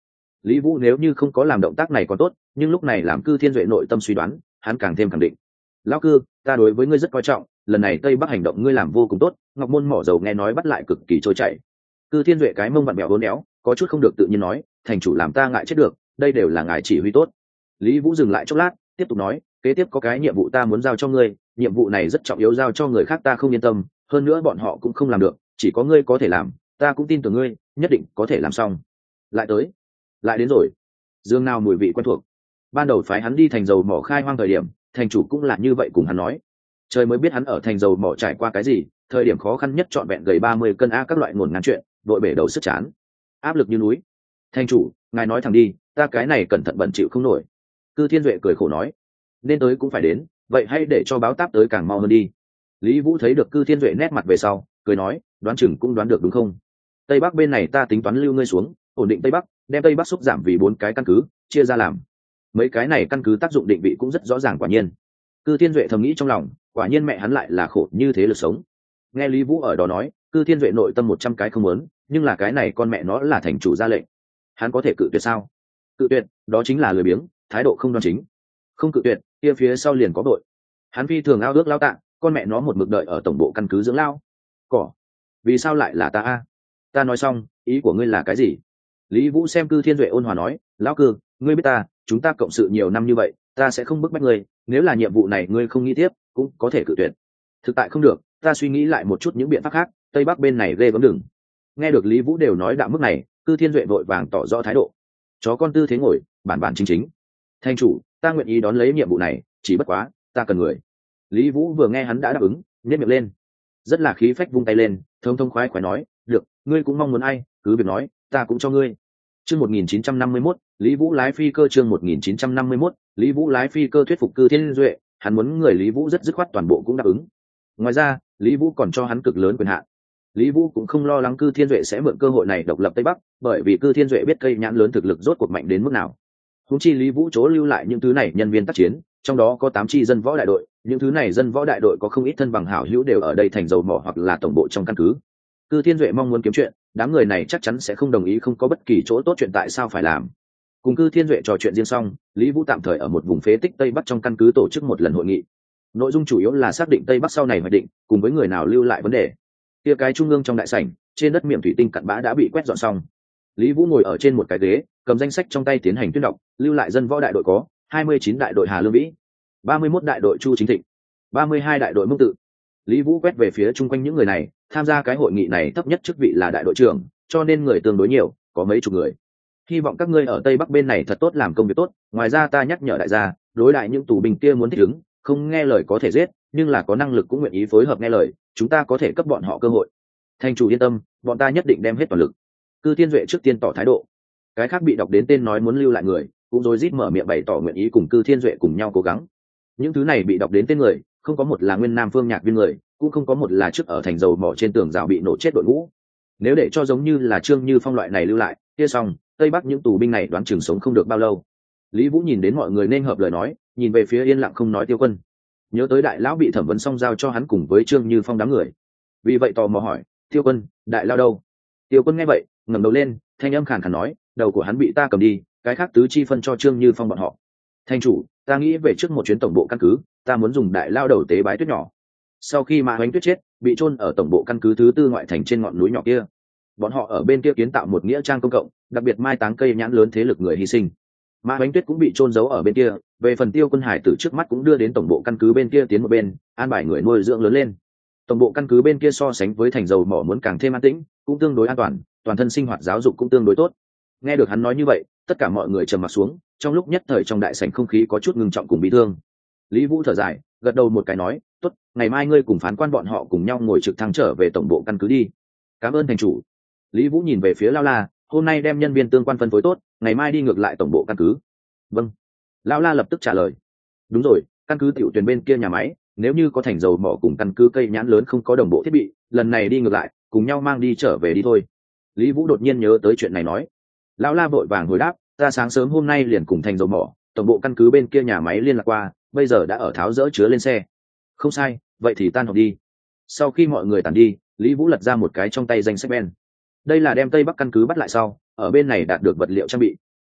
Lý Vũ nếu như không có làm động tác này còn tốt, nhưng lúc này làm Cư Thiên Duệ nội tâm suy đoán, hắn càng thêm khẳng định. Lão Cư, ta đối với ngươi rất coi trọng, lần này Tây Bắc hành động ngươi làm vô cùng tốt. Ngọc Môn mỏ dầu nghe nói bắt lại cực kỳ trôi chảy. Cư Thiên Duệ cái mông vặn bẹo uốn éo, có chút không được tự nhiên nói, thành chủ làm ta ngại chết được, đây đều là ngài chỉ huy tốt. Lý Vũ dừng lại chốc lát, tiếp tục nói, kế tiếp có cái nhiệm vụ ta muốn giao cho ngươi, nhiệm vụ này rất trọng yếu, giao cho người khác ta không yên tâm, hơn nữa bọn họ cũng không làm được, chỉ có ngươi có thể làm, ta cũng tin tưởng ngươi, nhất định có thể làm xong. Lại tới, lại đến rồi. Dương nào mùi vị quen thuộc. Ban đầu phái hắn đi thành dầu mỏ khai hoang thời điểm, thành chủ cũng là như vậy cùng hắn nói. Trời mới biết hắn ở thành dầu mỏ trải qua cái gì, thời điểm khó khăn nhất trọn vẹn gầy ba mươi cân a các loại nguồn ngàn chuyện, đội bể đầu sức chán, áp lực như núi. Thành chủ, ngài nói thẳng đi, ta cái này cẩn thận bận chịu không nổi. Cư Thiên Duệ cười khổ nói, nên tới cũng phải đến, vậy hay để cho báo táp tới càng mau hơn đi. Lý Vũ thấy được Cư Thiên Duệ nét mặt về sau, cười nói, đoán chừng cũng đoán được đúng không? Tây Bắc bên này ta tính toán lưu ngươi xuống, ổn định Tây Bắc, đem Tây Bắc xúc giảm vì bốn cái căn cứ, chia ra làm. Mấy cái này căn cứ tác dụng định vị cũng rất rõ ràng quả nhiên. Cư Thiên Duệ thầm nghĩ trong lòng, quả nhiên mẹ hắn lại là khổ như thế lực sống. Nghe Lý Vũ ở đó nói, Cư Thiên Duệ nội tâm một trăm cái không muốn, nhưng là cái này con mẹ nó là thành chủ ra lệnh, hắn có thể cự tuyệt sao? Cự tuyệt, đó chính là lười biếng, thái độ không đoan chính. Không cự tuyệt, kia phía sau liền có đội. Hắn phi thường ao ước lao tạ, con mẹ nó một mực đợi ở tổng bộ căn cứ dưỡng lao. Cỏ, vì sao lại là ta a? Ta nói xong, ý của ngươi là cái gì? Lý Vũ xem Cư Thiên Duệ ôn hòa nói, lão Cư, ngươi biết ta, chúng ta cộng sự nhiều năm như vậy, ta sẽ không bức bách ngươi, nếu là nhiệm vụ này ngươi không nghĩ tiếp, cũng có thể cự tuyệt. Thực tại không được, ta suy nghĩ lại một chút những biện pháp khác, Tây Bắc bên này ghê gớm đừng. Nghe được Lý Vũ đều nói đạo mức này, Cư Thiên Duệ vội vàng tỏ rõ thái độ. Chó con tư thế ngồi, bản bản chính chính. Thành chủ, ta nguyện ý đón lấy nhiệm vụ này, chỉ bất quá, ta cần người. Lý Vũ vừa nghe hắn đã đáp ứng, nhếch miệng lên, rất là khí phách vung tay lên, thông thông khoái khoái nói, được, ngươi cũng mong muốn ai, cứ việc nói, ta cũng cho ngươi. Chương một nghìn chín trăm năm mươi mốt, Lý Vũ lái phi cơ chương một nghìn chín trăm năm mươi mốt, Lý Vũ lái phi cơ thuyết phục Cư Thiên Duệ, hắn muốn người Lý Vũ rất dứt khoát toàn bộ cũng đáp ứng. Ngoài ra, Lý Vũ còn cho hắn cực lớn quyền hạn. Lý Vũ cũng không lo lắng Cư Thiên Duệ sẽ mượn cơ hội này độc lập Tây Bắc, bởi vì Cư Thiên Duệ biết cây nhãn lớn thực lực rốt cuộc mạnh đến mức nào. Huống chi Lý Vũ chỗ lưu lại những thứ này nhân viên tác chiến, trong đó có tám chi dân võ đại đội, những thứ này dân võ đại đội có không ít thân bằng hảo hữu đều ở đây thành dầu mỏ hoặc là tổng bộ trong căn cứ. Cư Thiên Duệ mong muốn kiếm chuyện, đám người này chắc chắn sẽ không đồng ý không có bất kỳ chỗ tốt chuyện tại sao phải làm. Cùng Cư Thiên Duệ trò chuyện riêng xong, Lý Vũ tạm thời ở một vùng phế tích Tây Bắc trong căn cứ tổ chức một lần hội nghị. Nội dung chủ yếu là xác định Tây Bắc sau này hoạch định, cùng với người nào lưu lại vấn đề. Kia cái trung ương trong đại sảnh, trên đất miệng thủy tinh cặn bã đã bị quét dọn xong. Lý Vũ ngồi ở trên một cái ghế, cầm danh sách trong tay tiến hành tuyên đọc, lưu lại dân võ đại đội có hai mươi chín đại đội Hà Lương Vĩ, ba mươi mốt đại đội Chu Chính Thịnh, ba mươi hai đại đội Mông Tự. Lý Vũ quét về phía chung quanh những người này, tham gia cái hội nghị này thấp nhất chức vị là đại đội trưởng, cho nên người tương đối nhiều, có mấy chục người. Hy vọng các ngươi ở Tây Bắc bên này thật tốt làm công việc tốt, ngoài ra ta nhắc nhở đại gia, đối đại những tù binh kia muốn thích ứng, không nghe lời có thể giết, nhưng là có năng lực cũng nguyện ý phối hợp nghe lời, chúng ta có thể cấp bọn họ cơ hội. Thành chủ yên tâm, bọn ta nhất định đem hết toàn lực. Cư Thiên Duệ trước tiên tỏ thái độ. Cái khác bị đọc đến tên nói muốn lưu lại người, cũng rối rít mở miệng bày tỏ nguyện ý cùng Cư Thiên Duệ cùng nhau cố gắng. Những thứ này bị đọc đến tên người, không có một là nguyên Nam Phương Nhạc viên người, cũng không có một là trước ở thành dầu mỏ trên tường rào bị nổ chết đội ngũ. Nếu để cho giống như là Trương Như Phong loại này lưu lại, kia xong, Tây Bắc những tù binh này đoán chừng sống không được bao lâu. Lý Vũ nhìn đến mọi người nên hợp lời nói, nhìn về phía yên lặng không nói Tiêu Quân. Nhớ tới đại lão bị thẩm vấn xong giao cho hắn cùng với Trương Như Phong đám người. Vì vậy tò mò hỏi, Tiêu Quân, đại lao đâu? Tiêu Quân nghe vậy, ngẩng đầu lên, thanh âm khàn khàn nói, đầu của hắn bị ta cầm đi, cái khác tứ chi phân cho Trương Như Phong bọn họ. Thành chủ, ta nghĩ về trước một chuyến tổng bộ căn cứ, ta muốn dùng đại lao đầu tế bái tuyết nhỏ. Sau khi Mã Hoánh Tuyết chết, bị chôn ở tổng bộ căn cứ thứ tư ngoại thành trên ngọn núi nhỏ kia. Bọn họ ở bên kia kiến tạo một nghĩa trang công cộng, đặc biệt mai táng cây nhãn lớn thế lực người hy sinh. Mã Hoánh Tuyết cũng bị chôn giấu ở bên kia, về phần Tiêu Quân Hải từ trước mắt cũng đưa đến tổng bộ căn cứ bên kia tiến một bên, an bài người nuôi dưỡng lớn lên. Tổng bộ căn cứ bên kia so sánh với thành dầu mỏ muốn càng thêm an tĩnh, cũng tương đối an toàn, toàn thân sinh hoạt giáo dục cũng tương đối tốt. Nghe được hắn nói như vậy, tất cả mọi người trầm mặc xuống, trong lúc nhất thời trong đại sảnh không khí có chút ngưng trọng cùng bi thương. Lý Vũ thở dài, gật đầu một cái nói, tốt, ngày mai ngươi cùng phán quan bọn họ cùng nhau ngồi trực thăng trở về tổng bộ căn cứ đi. Cảm ơn thành chủ. Lý Vũ nhìn về phía Lao La, hôm nay đem nhân viên tương quan phân phối tốt, ngày mai đi ngược lại tổng bộ căn cứ. Vâng. Lao La lập tức trả lời. Đúng rồi, căn cứ tiểu tuyển bên kia nhà máy, nếu như có thành dầu mỏ cùng căn cứ cây nhãn lớn không có đồng bộ thiết bị, lần này đi ngược lại, cùng nhau mang đi trở về đi thôi. Lý Vũ đột nhiên nhớ tới chuyện này nói. Lão La vội vàng hồi đáp, ta sáng sớm hôm nay liền cùng thành dầu mỏ, tổng bộ căn cứ bên kia nhà máy liên lạc qua, bây giờ đã ở tháo dỡ chứa lên xe. Không sai, vậy thì tan họp đi. Sau khi mọi người tàn đi, Lý Vũ lật ra một cái trong tay danh sách ben. Đây là đem Tây Bắc căn cứ bắt lại sau, ở bên này đạt được vật liệu trang bị.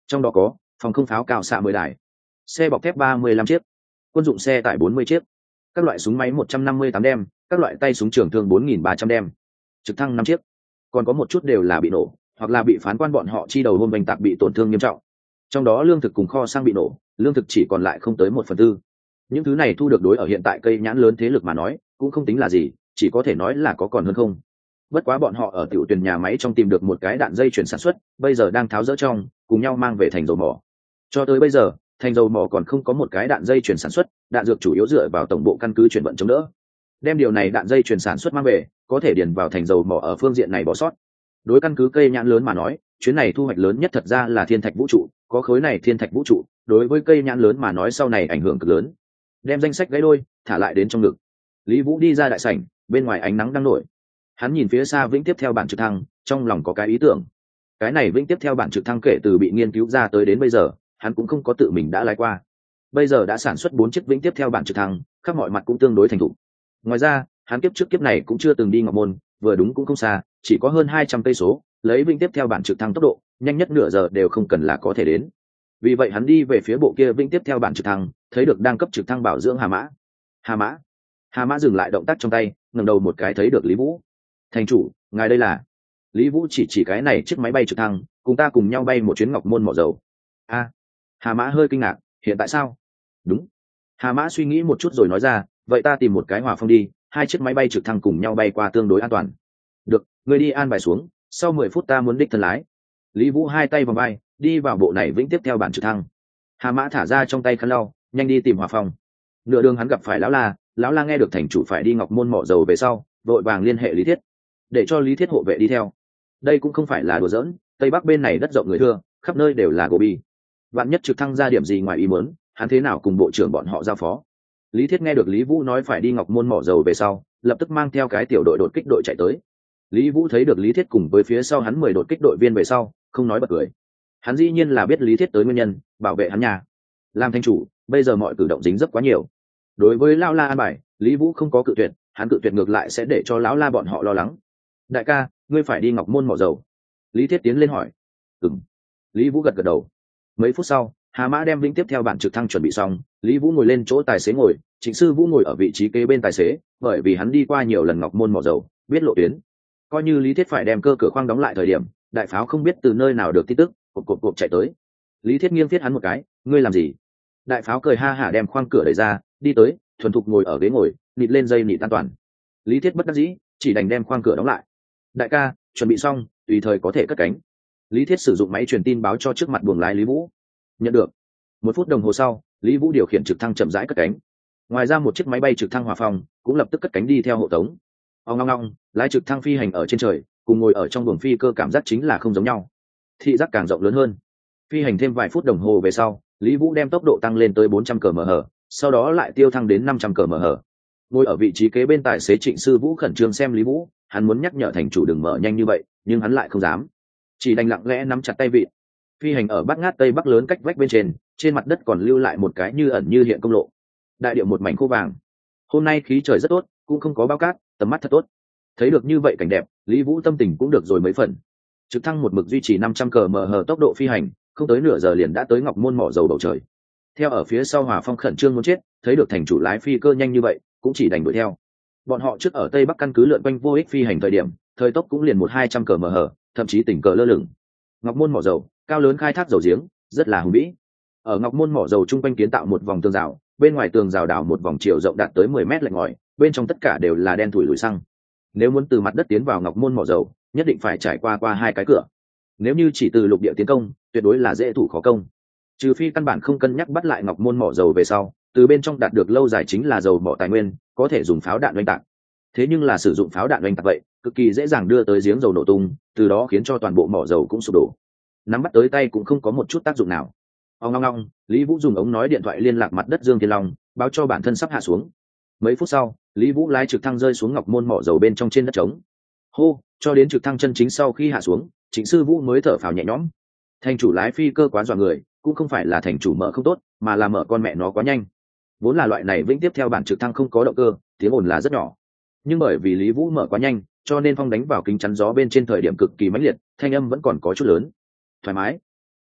trong đó có phòng không pháo cao xạ mười đài, xe bọc thép ba mươi lăm chiếc, quân dụng xe tải bốn mươi chiếc, các loại súng máy một trăm năm mươi tám đem, các loại tay súng trường thương bốn nghìn ba trăm đem, trực thăng năm chiếc, còn có một chút đều là bị nổ hoặc là bị phán quan bọn họ chi đầu hôm bành tạc bị tổn thương nghiêm trọng. Trong đó lương thực cùng kho xăng bị nổ, lương thực chỉ còn lại không tới một phần tư. Những thứ này thu được đối ở hiện tại cây nhãn lớn thế lực mà nói cũng không tính là gì, chỉ có thể nói là có còn hơn không. Bất quá bọn họ ở tiểu tuyển nhà máy trong tìm được một cái đạn dây chuyển sản xuất, bây giờ đang tháo dỡ trong, cùng nhau mang về thành dầu mỏ. Cho tới bây giờ, thành dầu mỏ còn không có một cái đạn dây chuyển sản xuất, đạn dược chủ yếu dựa vào tổng bộ căn cứ chuyển vận chống đỡ. Đem điều này đạn dây chuyển sản xuất mang về, có thể điền vào thành dầu mỏ ở phương diện này bỏ sót. Đối căn cứ cây nhãn lớn mà nói, chuyến này thu hoạch lớn nhất thật ra là thiên thạch vũ trụ, có khối này thiên thạch vũ trụ, đối với cây nhãn lớn mà nói sau này ảnh hưởng cực lớn. Đem danh sách gãy đôi, thả lại đến trong ngực. Lý Vũ đi ra đại sảnh, bên ngoài ánh nắng đang nổi. Hắn nhìn phía xa vĩnh tiếp theo bản trực thăng, trong lòng có cái ý tưởng. Cái này vĩnh tiếp theo bản trực thăng kể từ bị nghiên cứu ra tới đến bây giờ, hắn cũng không có tự mình đã lái qua. Bây giờ đã sản xuất bốn chiếc vĩnh tiếp theo bản trực thăng, khắp mọi mặt cũng tương đối thành thục. Ngoài ra, hắn kiếp trước kiếp này cũng chưa từng đi Ngọc Môn, vừa đúng cũng không xa, chỉ có hơn hai trăm cây số, lấy vĩnh tiếp theo bản trực thăng tốc độ, nhanh nhất nửa giờ đều không cần là có thể đến. Vì vậy hắn đi về phía bộ kia vĩnh tiếp theo bản trực thăng, thấy được đang cấp trực thăng bảo dưỡng Hà Mã. Hà Mã. Hà Mã dừng lại động tác trong tay, ngẩng đầu một cái thấy được Lý Vũ. Thành chủ, ngài đây là? Lý Vũ chỉ chỉ cái này chiếc máy bay trực thăng, cùng ta cùng nhau bay một chuyến Ngọc Môn mỏ dầu. A. À, Hà Mã hơi kinh ngạc, hiện tại sao? Đúng. Hà Mã suy nghĩ một chút rồi nói ra, vậy ta tìm một cái hòa phong đi, hai chiếc máy bay trực thăng cùng nhau bay qua tương đối an toàn. Được, ngươi đi an bài xuống, sau mười phút ta muốn đích thân lái. Lý Vũ hai tay vòng bay, đi vào bộ này vĩnh tiếp theo bản trực thăng. Hà Mã thả ra trong tay khăn lau, nhanh đi tìm hòa phong. Nửa đường hắn gặp phải lão La, lão La nghe được thành chủ phải đi Ngọc Môn mỏ dầu về sau, vội vàng liên hệ Lý Thiết, để cho Lý Thiết hộ vệ đi theo. Đây cũng không phải là đùa giỡn, tây bắc bên này đất rộng người thưa, khắp nơi đều là gỗ bi. Vạn nhất trực thăng ra điểm gì ngoài ý muốn, hắn thế nào cùng bộ trưởng bọn họ giao phó. Lý Thiết nghe được Lý Vũ nói phải đi Ngọc Môn mỏ dầu về sau, lập tức mang theo cái tiểu đội đột kích đội chạy tới. Lý Vũ thấy được Lý Thiết cùng với phía sau hắn mười đột kích đội viên về sau, không nói bật cười. Hắn dĩ nhiên là biết Lý Thiết tới nguyên nhân, bảo vệ hắn nhà. Làm thành chủ, bây giờ mọi cử động dính dấp quá nhiều. Đối với lão La an bài, Lý Vũ không có cự tuyệt, hắn cự tuyệt ngược lại sẽ để cho lão La bọn họ lo lắng. Đại ca, ngươi phải đi Ngọc Môn mỏ dầu. Lý Thiết tiến lên hỏi. Ừm. Lý Vũ gật gật đầu. Mấy phút sau, Hà Mã đem vĩnh tiếp theo bản trực thăng chuẩn bị xong, Lý Vũ ngồi lên chỗ tài xế ngồi, Trịnh Sư Vũ ngồi ở vị trí kế bên tài xế, bởi vì hắn đi qua nhiều lần Ngọc Môn mỏ dầu, biết lộ tuyến. Coi như Lý Thiết phải đem cơ cửa khoang đóng lại thời điểm, đại pháo không biết từ nơi nào được tin tức, cộp cộp cộp chạy tới. Lý Thiết nghiêng thiết hắn một cái, ngươi làm gì? Đại pháo cười ha hả đem khoang cửa đẩy ra, đi tới, thuần thục ngồi ở ghế ngồi, nịt lên dây nịt an toàn. Lý Thiết bất đắc dĩ, chỉ đành đem khoang cửa đóng lại. Đại ca, chuẩn bị xong, tùy thời có thể cất cánh. Lý Thiết sử dụng máy truyền tin báo cho trước mặt buồng lái Lý Vũ. Nhận được. Một phút đồng hồ sau, Lý Vũ điều khiển trực thăng chậm rãi cất cánh. Ngoài ra một chiếc máy bay trực thăng hòa phong cũng lập tức cất cánh đi theo hộ tống. Ong ong ong, lái trực thăng phi hành ở trên trời, cùng ngồi ở trong buồng phi cơ cảm giác chính là không giống nhau. Thị giác càng rộng lớn hơn. Phi hành thêm vài phút đồng hồ về sau, Lý Vũ đem tốc độ tăng lên tới bốn trăm ki lô mét/h, sau đó lại tiêu thăng đến năm trăm ki lô mét/h. Ngồi ở vị trí kế bên tài xế Trịnh Sư Vũ khẩn trương xem Lý Vũ, hắn muốn nhắc nhở thành chủ đừng mở nhanh như vậy, nhưng hắn lại không dám, chỉ đành lặng lẽ nắm chặt tay vịt. Phi hành ở bát ngát tây bắc lớn cách vách bên trên, trên mặt đất còn lưu lại một cái như ẩn như hiện công lộ. Đại địa một mảnh khô vàng. Hôm nay khí trời rất tốt, cũng không có bao cát, tầm mắt thật tốt. Thấy được như vậy cảnh đẹp, Lý Vũ tâm tình cũng được rồi mấy phần. Trực thăng một mực duy trì năm trăm ki lô mét/h tốc độ phi hành, không tới nửa giờ liền đã tới Ngọc Môn mỏ dầu bầu trời. Theo ở phía sau Hòa Phong khẩn trương muốn chết, thấy được thành chủ lái phi cơ nhanh như vậy, cũng chỉ đành đuổi theo. Bọn họ trước ở tây bắc căn cứ lượn quanh vô ích phi hành thời điểm, thời tốc cũng liền một hai trăm ki lô mét/h, thậm chí tỉnh cờ lơ lửng. Ngọc Môn mỏ dầu, cao lớn khai thác dầu giếng, rất là hùng vĩ. Ở Ngọc Môn mỏ dầu trung quanh kiến tạo một vòng tường rào, bên ngoài tường rào đào một vòng chiều rộng đạt tới mười mét lạnh ngòi, bên trong tất cả đều là đen thủi lùi xăng. Nếu muốn từ mặt đất tiến vào Ngọc Môn mỏ dầu, nhất định phải trải qua qua hai cái cửa. Nếu như chỉ từ lục địa tiến công, tuyệt đối là dễ thủ khó công. Trừ phi căn bản không cân nhắc bắt lại Ngọc Môn mỏ dầu về sau, từ bên trong đạt được lâu dài chính là dầu mỏ tài nguyên, có thể dùng pháo đạn oanh tạc. Thế nhưng là sử dụng pháo đạn oanh tạc vậy, cực kỳ dễ dàng đưa tới giếng dầu nổ tung, từ đó khiến cho toàn bộ mỏ dầu cũng sụp đổ. Nắm bắt tới tay cũng không có một chút tác dụng nào. Ông ngong ngong, Lý Vũ dùng ống nói điện thoại liên lạc mặt đất Dương Thiên Long, báo cho bản thân sắp hạ xuống. Mấy phút sau, Lý Vũ lái trực thăng rơi xuống Ngọc Môn mỏ dầu bên trong trên đất trống. Hô, cho đến trực thăng chân chính sau khi hạ xuống, Trịnh Sư Vũ mới thở phào nhẹ nhõm. Thành chủ lái phi cơ quá dọa người, cũng không phải là thành chủ mở không tốt, mà là mở con mẹ nó quá nhanh. Vốn là loại này vĩnh tiếp theo bản trực thăng không có động cơ, tiếng ồn là rất nhỏ. Nhưng bởi vì Lý Vũ mở quá nhanh, cho nên phong đánh vào kính chắn gió bên trên thời điểm cực kỳ mãnh liệt, thanh âm vẫn còn có chút lớn. Thoải mái.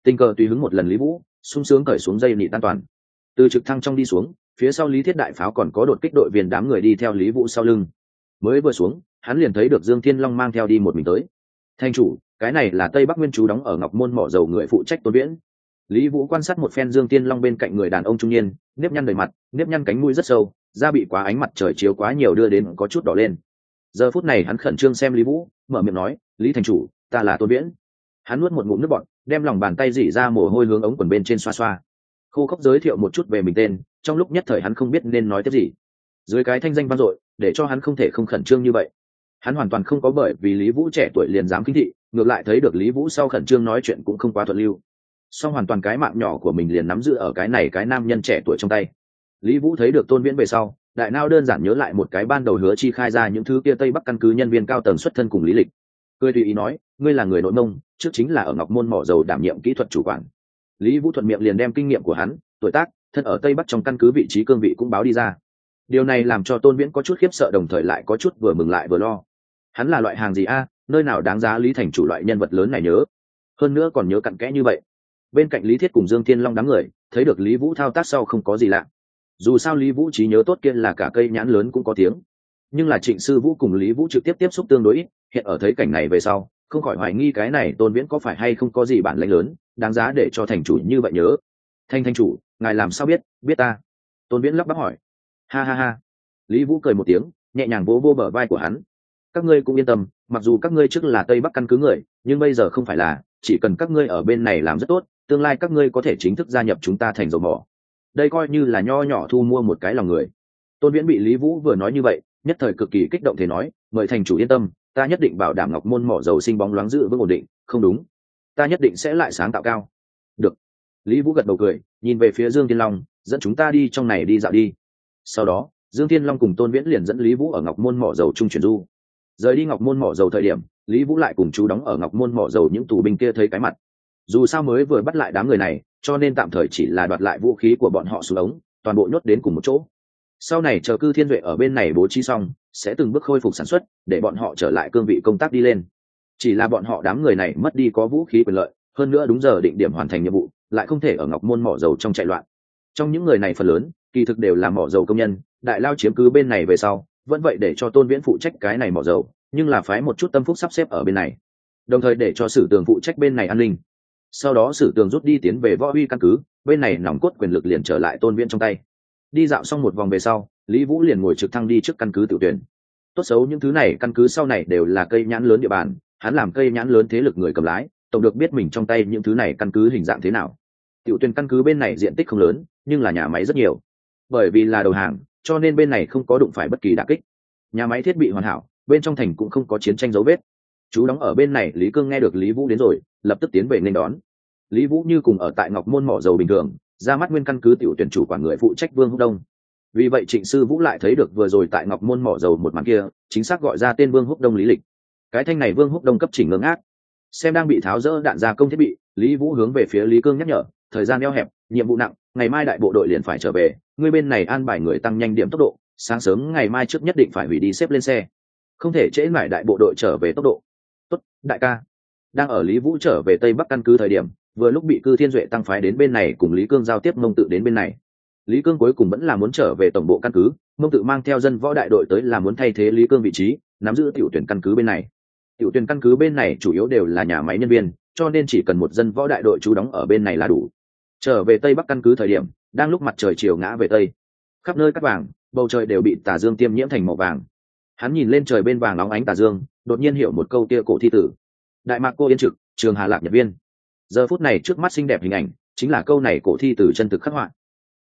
Tình cờ tùy hứng một lần Lý Vũ sung sướng cởi xuống dây nị an toàn, từ trực thăng trong đi xuống, phía sau Lý Thiết đại pháo còn có đột kích đội viên đám người đi theo Lý Vũ sau lưng. Mới vừa xuống, hắn liền thấy được Dương Thiên Long mang theo đi một mình tới. Thanh chủ, cái này là Tây Bắc Nguyên chú đóng ở Ngọc Môn mỏ dầu người phụ trách Tôn Viễn. Lý Vũ quan sát một phen Dương Thiên Long bên cạnh người đàn ông trung niên, nếp nhăn đầy mặt, nếp nhăn cánh mũi rất sâu, da bị quá ánh mặt trời chiếu quá nhiều đưa đến có chút đỏ lên. Giờ phút này hắn khẩn trương xem Lý Vũ, mở miệng nói, Lý thành chủ, ta là Tôn Viễn. Hắn nuốt một ngụm nước bọt, đem lòng bàn tay dỉ ra mồ hôi hướng ống quần bên trên xoa xoa. Khô khốc giới thiệu một chút về mình tên, trong lúc nhất thời hắn không biết nên nói tiếp gì. Dưới cái thanh danh vang dội, để cho hắn không thể không khẩn trương như vậy. Hắn hoàn toàn không có bởi vì Lý Vũ trẻ tuổi liền dám kinh thị, ngược lại thấy được Lý Vũ sau khẩn trương nói chuyện cũng không quá thuận lưu. Song hoàn toàn cái mạng nhỏ của mình liền nắm giữ ở cái này cái nam nhân trẻ tuổi trong tay. Lý Vũ thấy được Tôn Viễn về sau, đại nao đơn giản nhớ lại một cái ban đầu hứa chi khai ra những thứ kia Tây Bắc căn cứ nhân viên cao tầng xuất thân cùng lý lịch. Cười tùy ý nói, ngươi là người nội mông, trước chính là ở Ngọc Môn mỏ dầu đảm nhiệm kỹ thuật chủ quản. Lý Vũ thuận miệng liền đem kinh nghiệm của hắn, tuổi tác, thân ở Tây Bắc trong căn cứ vị trí cương vị cũng báo đi ra. Điều này làm cho Tôn Viễn có chút khiếp sợ đồng thời lại có chút vừa mừng lại vừa lo. Hắn là loại hàng gì a, nơi nào đáng giá Lý thành chủ loại nhân vật lớn này nhớ, hơn nữa còn nhớ cặn kẽ như vậy. Bên cạnh Lý Thiết cùng Dương Thiên Long đám người thấy được Lý Vũ thao tác sau không có gì lạ, dù sao Lý Vũ trí nhớ tốt kia là cả cây nhãn lớn cũng có tiếng. Nhưng là Trịnh Sư Vũ cùng Lý Vũ trực tiếp tiếp xúc tương đối ít, hiện ở thấy cảnh này về sau không khỏi hoài nghi cái này Tôn Viễn có phải hay không có gì bản lĩnh lớn đáng giá để cho thành chủ như vậy nhớ. Thanh thanh chủ, ngài làm sao biết biết ta? Tôn Viễn lắp bắp hỏi. Ha ha ha. Lý Vũ cười một tiếng, nhẹ nhàng vỗ vô bờ vai của hắn. Các ngươi cũng yên tâm, mặc dù các ngươi trước là Tây Bắc căn cứ người, nhưng bây giờ không phải là, chỉ cần các ngươi ở bên này làm rất tốt, tương lai các ngươi có thể chính thức gia nhập chúng ta thành dầu mỏ. Đây coi như là nho nhỏ thu mua một cái lòng người. Tôn Viễn bị Lý Vũ vừa nói như vậy, nhất thời cực kỳ kích động thế nói, mời thành chủ yên tâm, ta nhất định bảo đảm Ngọc Môn mỏ dầu sinh bóng loáng giữ vững ổn định. Không đúng, ta nhất định sẽ lại sáng tạo cao. Được. Lý Vũ gật đầu cười, nhìn về phía Dương Thiên Long, dẫn chúng ta đi trong này đi dạo đi. Sau đó Dương Thiên Long cùng Tôn Viễn liền dẫn Lý Vũ ở Ngọc Môn mỏ dầu trung chuyển du. Rời đi Ngọc Môn mỏ dầu thời điểm, Lý Vũ lại cùng chú đóng ở Ngọc Môn mỏ dầu những tù binh kia thấy cái mặt. Dù sao mới vừa bắt lại đám người này, cho nên tạm thời chỉ là đoạt lại vũ khí của bọn họ xuống ống, toàn bộ nhốt đến cùng một chỗ. Sau này chờ Cư Thiên Duệ ở bên này bố trí xong, sẽ từng bước khôi phục sản xuất, để bọn họ trở lại cương vị công tác đi lên. Chỉ là bọn họ đám người này mất đi có vũ khí quyền lợi, hơn nữa đúng giờ định điểm hoàn thành nhiệm vụ, lại không thể ở Ngọc Môn mỏ dầu trong chạy loạn. Trong những người này phần lớn, kỳ thực đều là mỏ dầu công nhân, đại lao chiếm cứ bên này về sau, vẫn vậy để cho Tôn Viễn phụ trách cái này mỏ dầu, nhưng là phái một chút tâm phúc sắp xếp ở bên này, đồng thời để cho Sử Tường phụ trách bên này an ninh. Sau đó Sử Tường rút đi tiến về Võ Huy căn cứ, bên này nòng cốt quyền lực liền trở lại Tôn Viễn trong tay. Đi dạo xong một vòng về sau, Lý Vũ liền ngồi trực thăng đi trước căn cứ Tiểu Tuyển. Tốt xấu những thứ này căn cứ sau này đều là cây nhãn lớn địa bàn, hắn làm cây nhãn lớn thế lực người cầm lái, tổng được biết mình trong tay những thứ này căn cứ hình dạng thế nào. Tiểu Tuyển căn cứ bên này diện tích không lớn, nhưng là nhà máy rất nhiều. Bởi vì là đầu hàng, cho nên bên này không có đụng phải bất kỳ đả kích. Nhà máy thiết bị hoàn hảo, bên trong thành cũng không có chiến tranh dấu vết. Chú đóng ở bên này Lý Cương nghe được Lý Vũ đến rồi, lập tức tiến về nên đón. Lý Vũ như cùng ở tại Ngọc Môn mỏ dầu bình thường, ra mắt nguyên căn cứ Tiểu Tuyển chủ quản người phụ trách Vương Húc Đông. Vì vậy Trịnh Sư Vũ lại thấy được vừa rồi tại Ngọc Môn mỏ dầu một màn kia, chính xác gọi ra tên Vương Húc Đông lý lịch. Cái thanh này Vương Húc Đông cấp chỉnh ngưỡng ác. Xem đang bị tháo rỡ đạn gia công thiết bị, Lý Vũ hướng về phía Lý Cương nhắc nhở, thời gian eo hẹp, nhiệm vụ nặng, ngày mai đại bộ đội liền phải trở về, ngươi bên này an bài người tăng nhanh điểm tốc độ, sáng sớm ngày mai trước nhất định phải hủy đi xếp lên xe, không thể trễ mãi đại bộ đội trở về tốc độ. Tốt, đại ca. Đang ở Lý Vũ trở về Tây Bắc căn cứ thời điểm, vừa lúc bị Cư Thiên Duệ tăng phái đến bên này cùng Lý Cương giao tiếp Mông Tự đến bên này. Lý Cương cuối cùng vẫn là muốn trở về tổng bộ căn cứ, Mông Tự mang theo dân võ đại đội tới là muốn thay thế Lý Cương vị trí, nắm giữ Tiểu Tuyển căn cứ bên này. Tiểu Tuyển căn cứ bên này chủ yếu đều là nhà máy nhân viên, cho nên chỉ cần một dân võ đại đội trú đóng ở bên này là đủ. Trở về Tây Bắc căn cứ thời điểm, đang lúc mặt trời chiều ngã về tây, khắp nơi cát vàng, bầu trời đều bị tà dương tiêm nhiễm thành màu vàng. Hắn nhìn lên trời bên vàng nóng ánh tà dương, đột nhiên hiểu một câu kia cổ thi tử: Đại Mạc Cô Yên Trực, Trường Hà Lạc Nhật Viên. Giờ phút này trước mắt xinh đẹp hình ảnh, chính là câu này cổ thi tử chân thực khắc họa.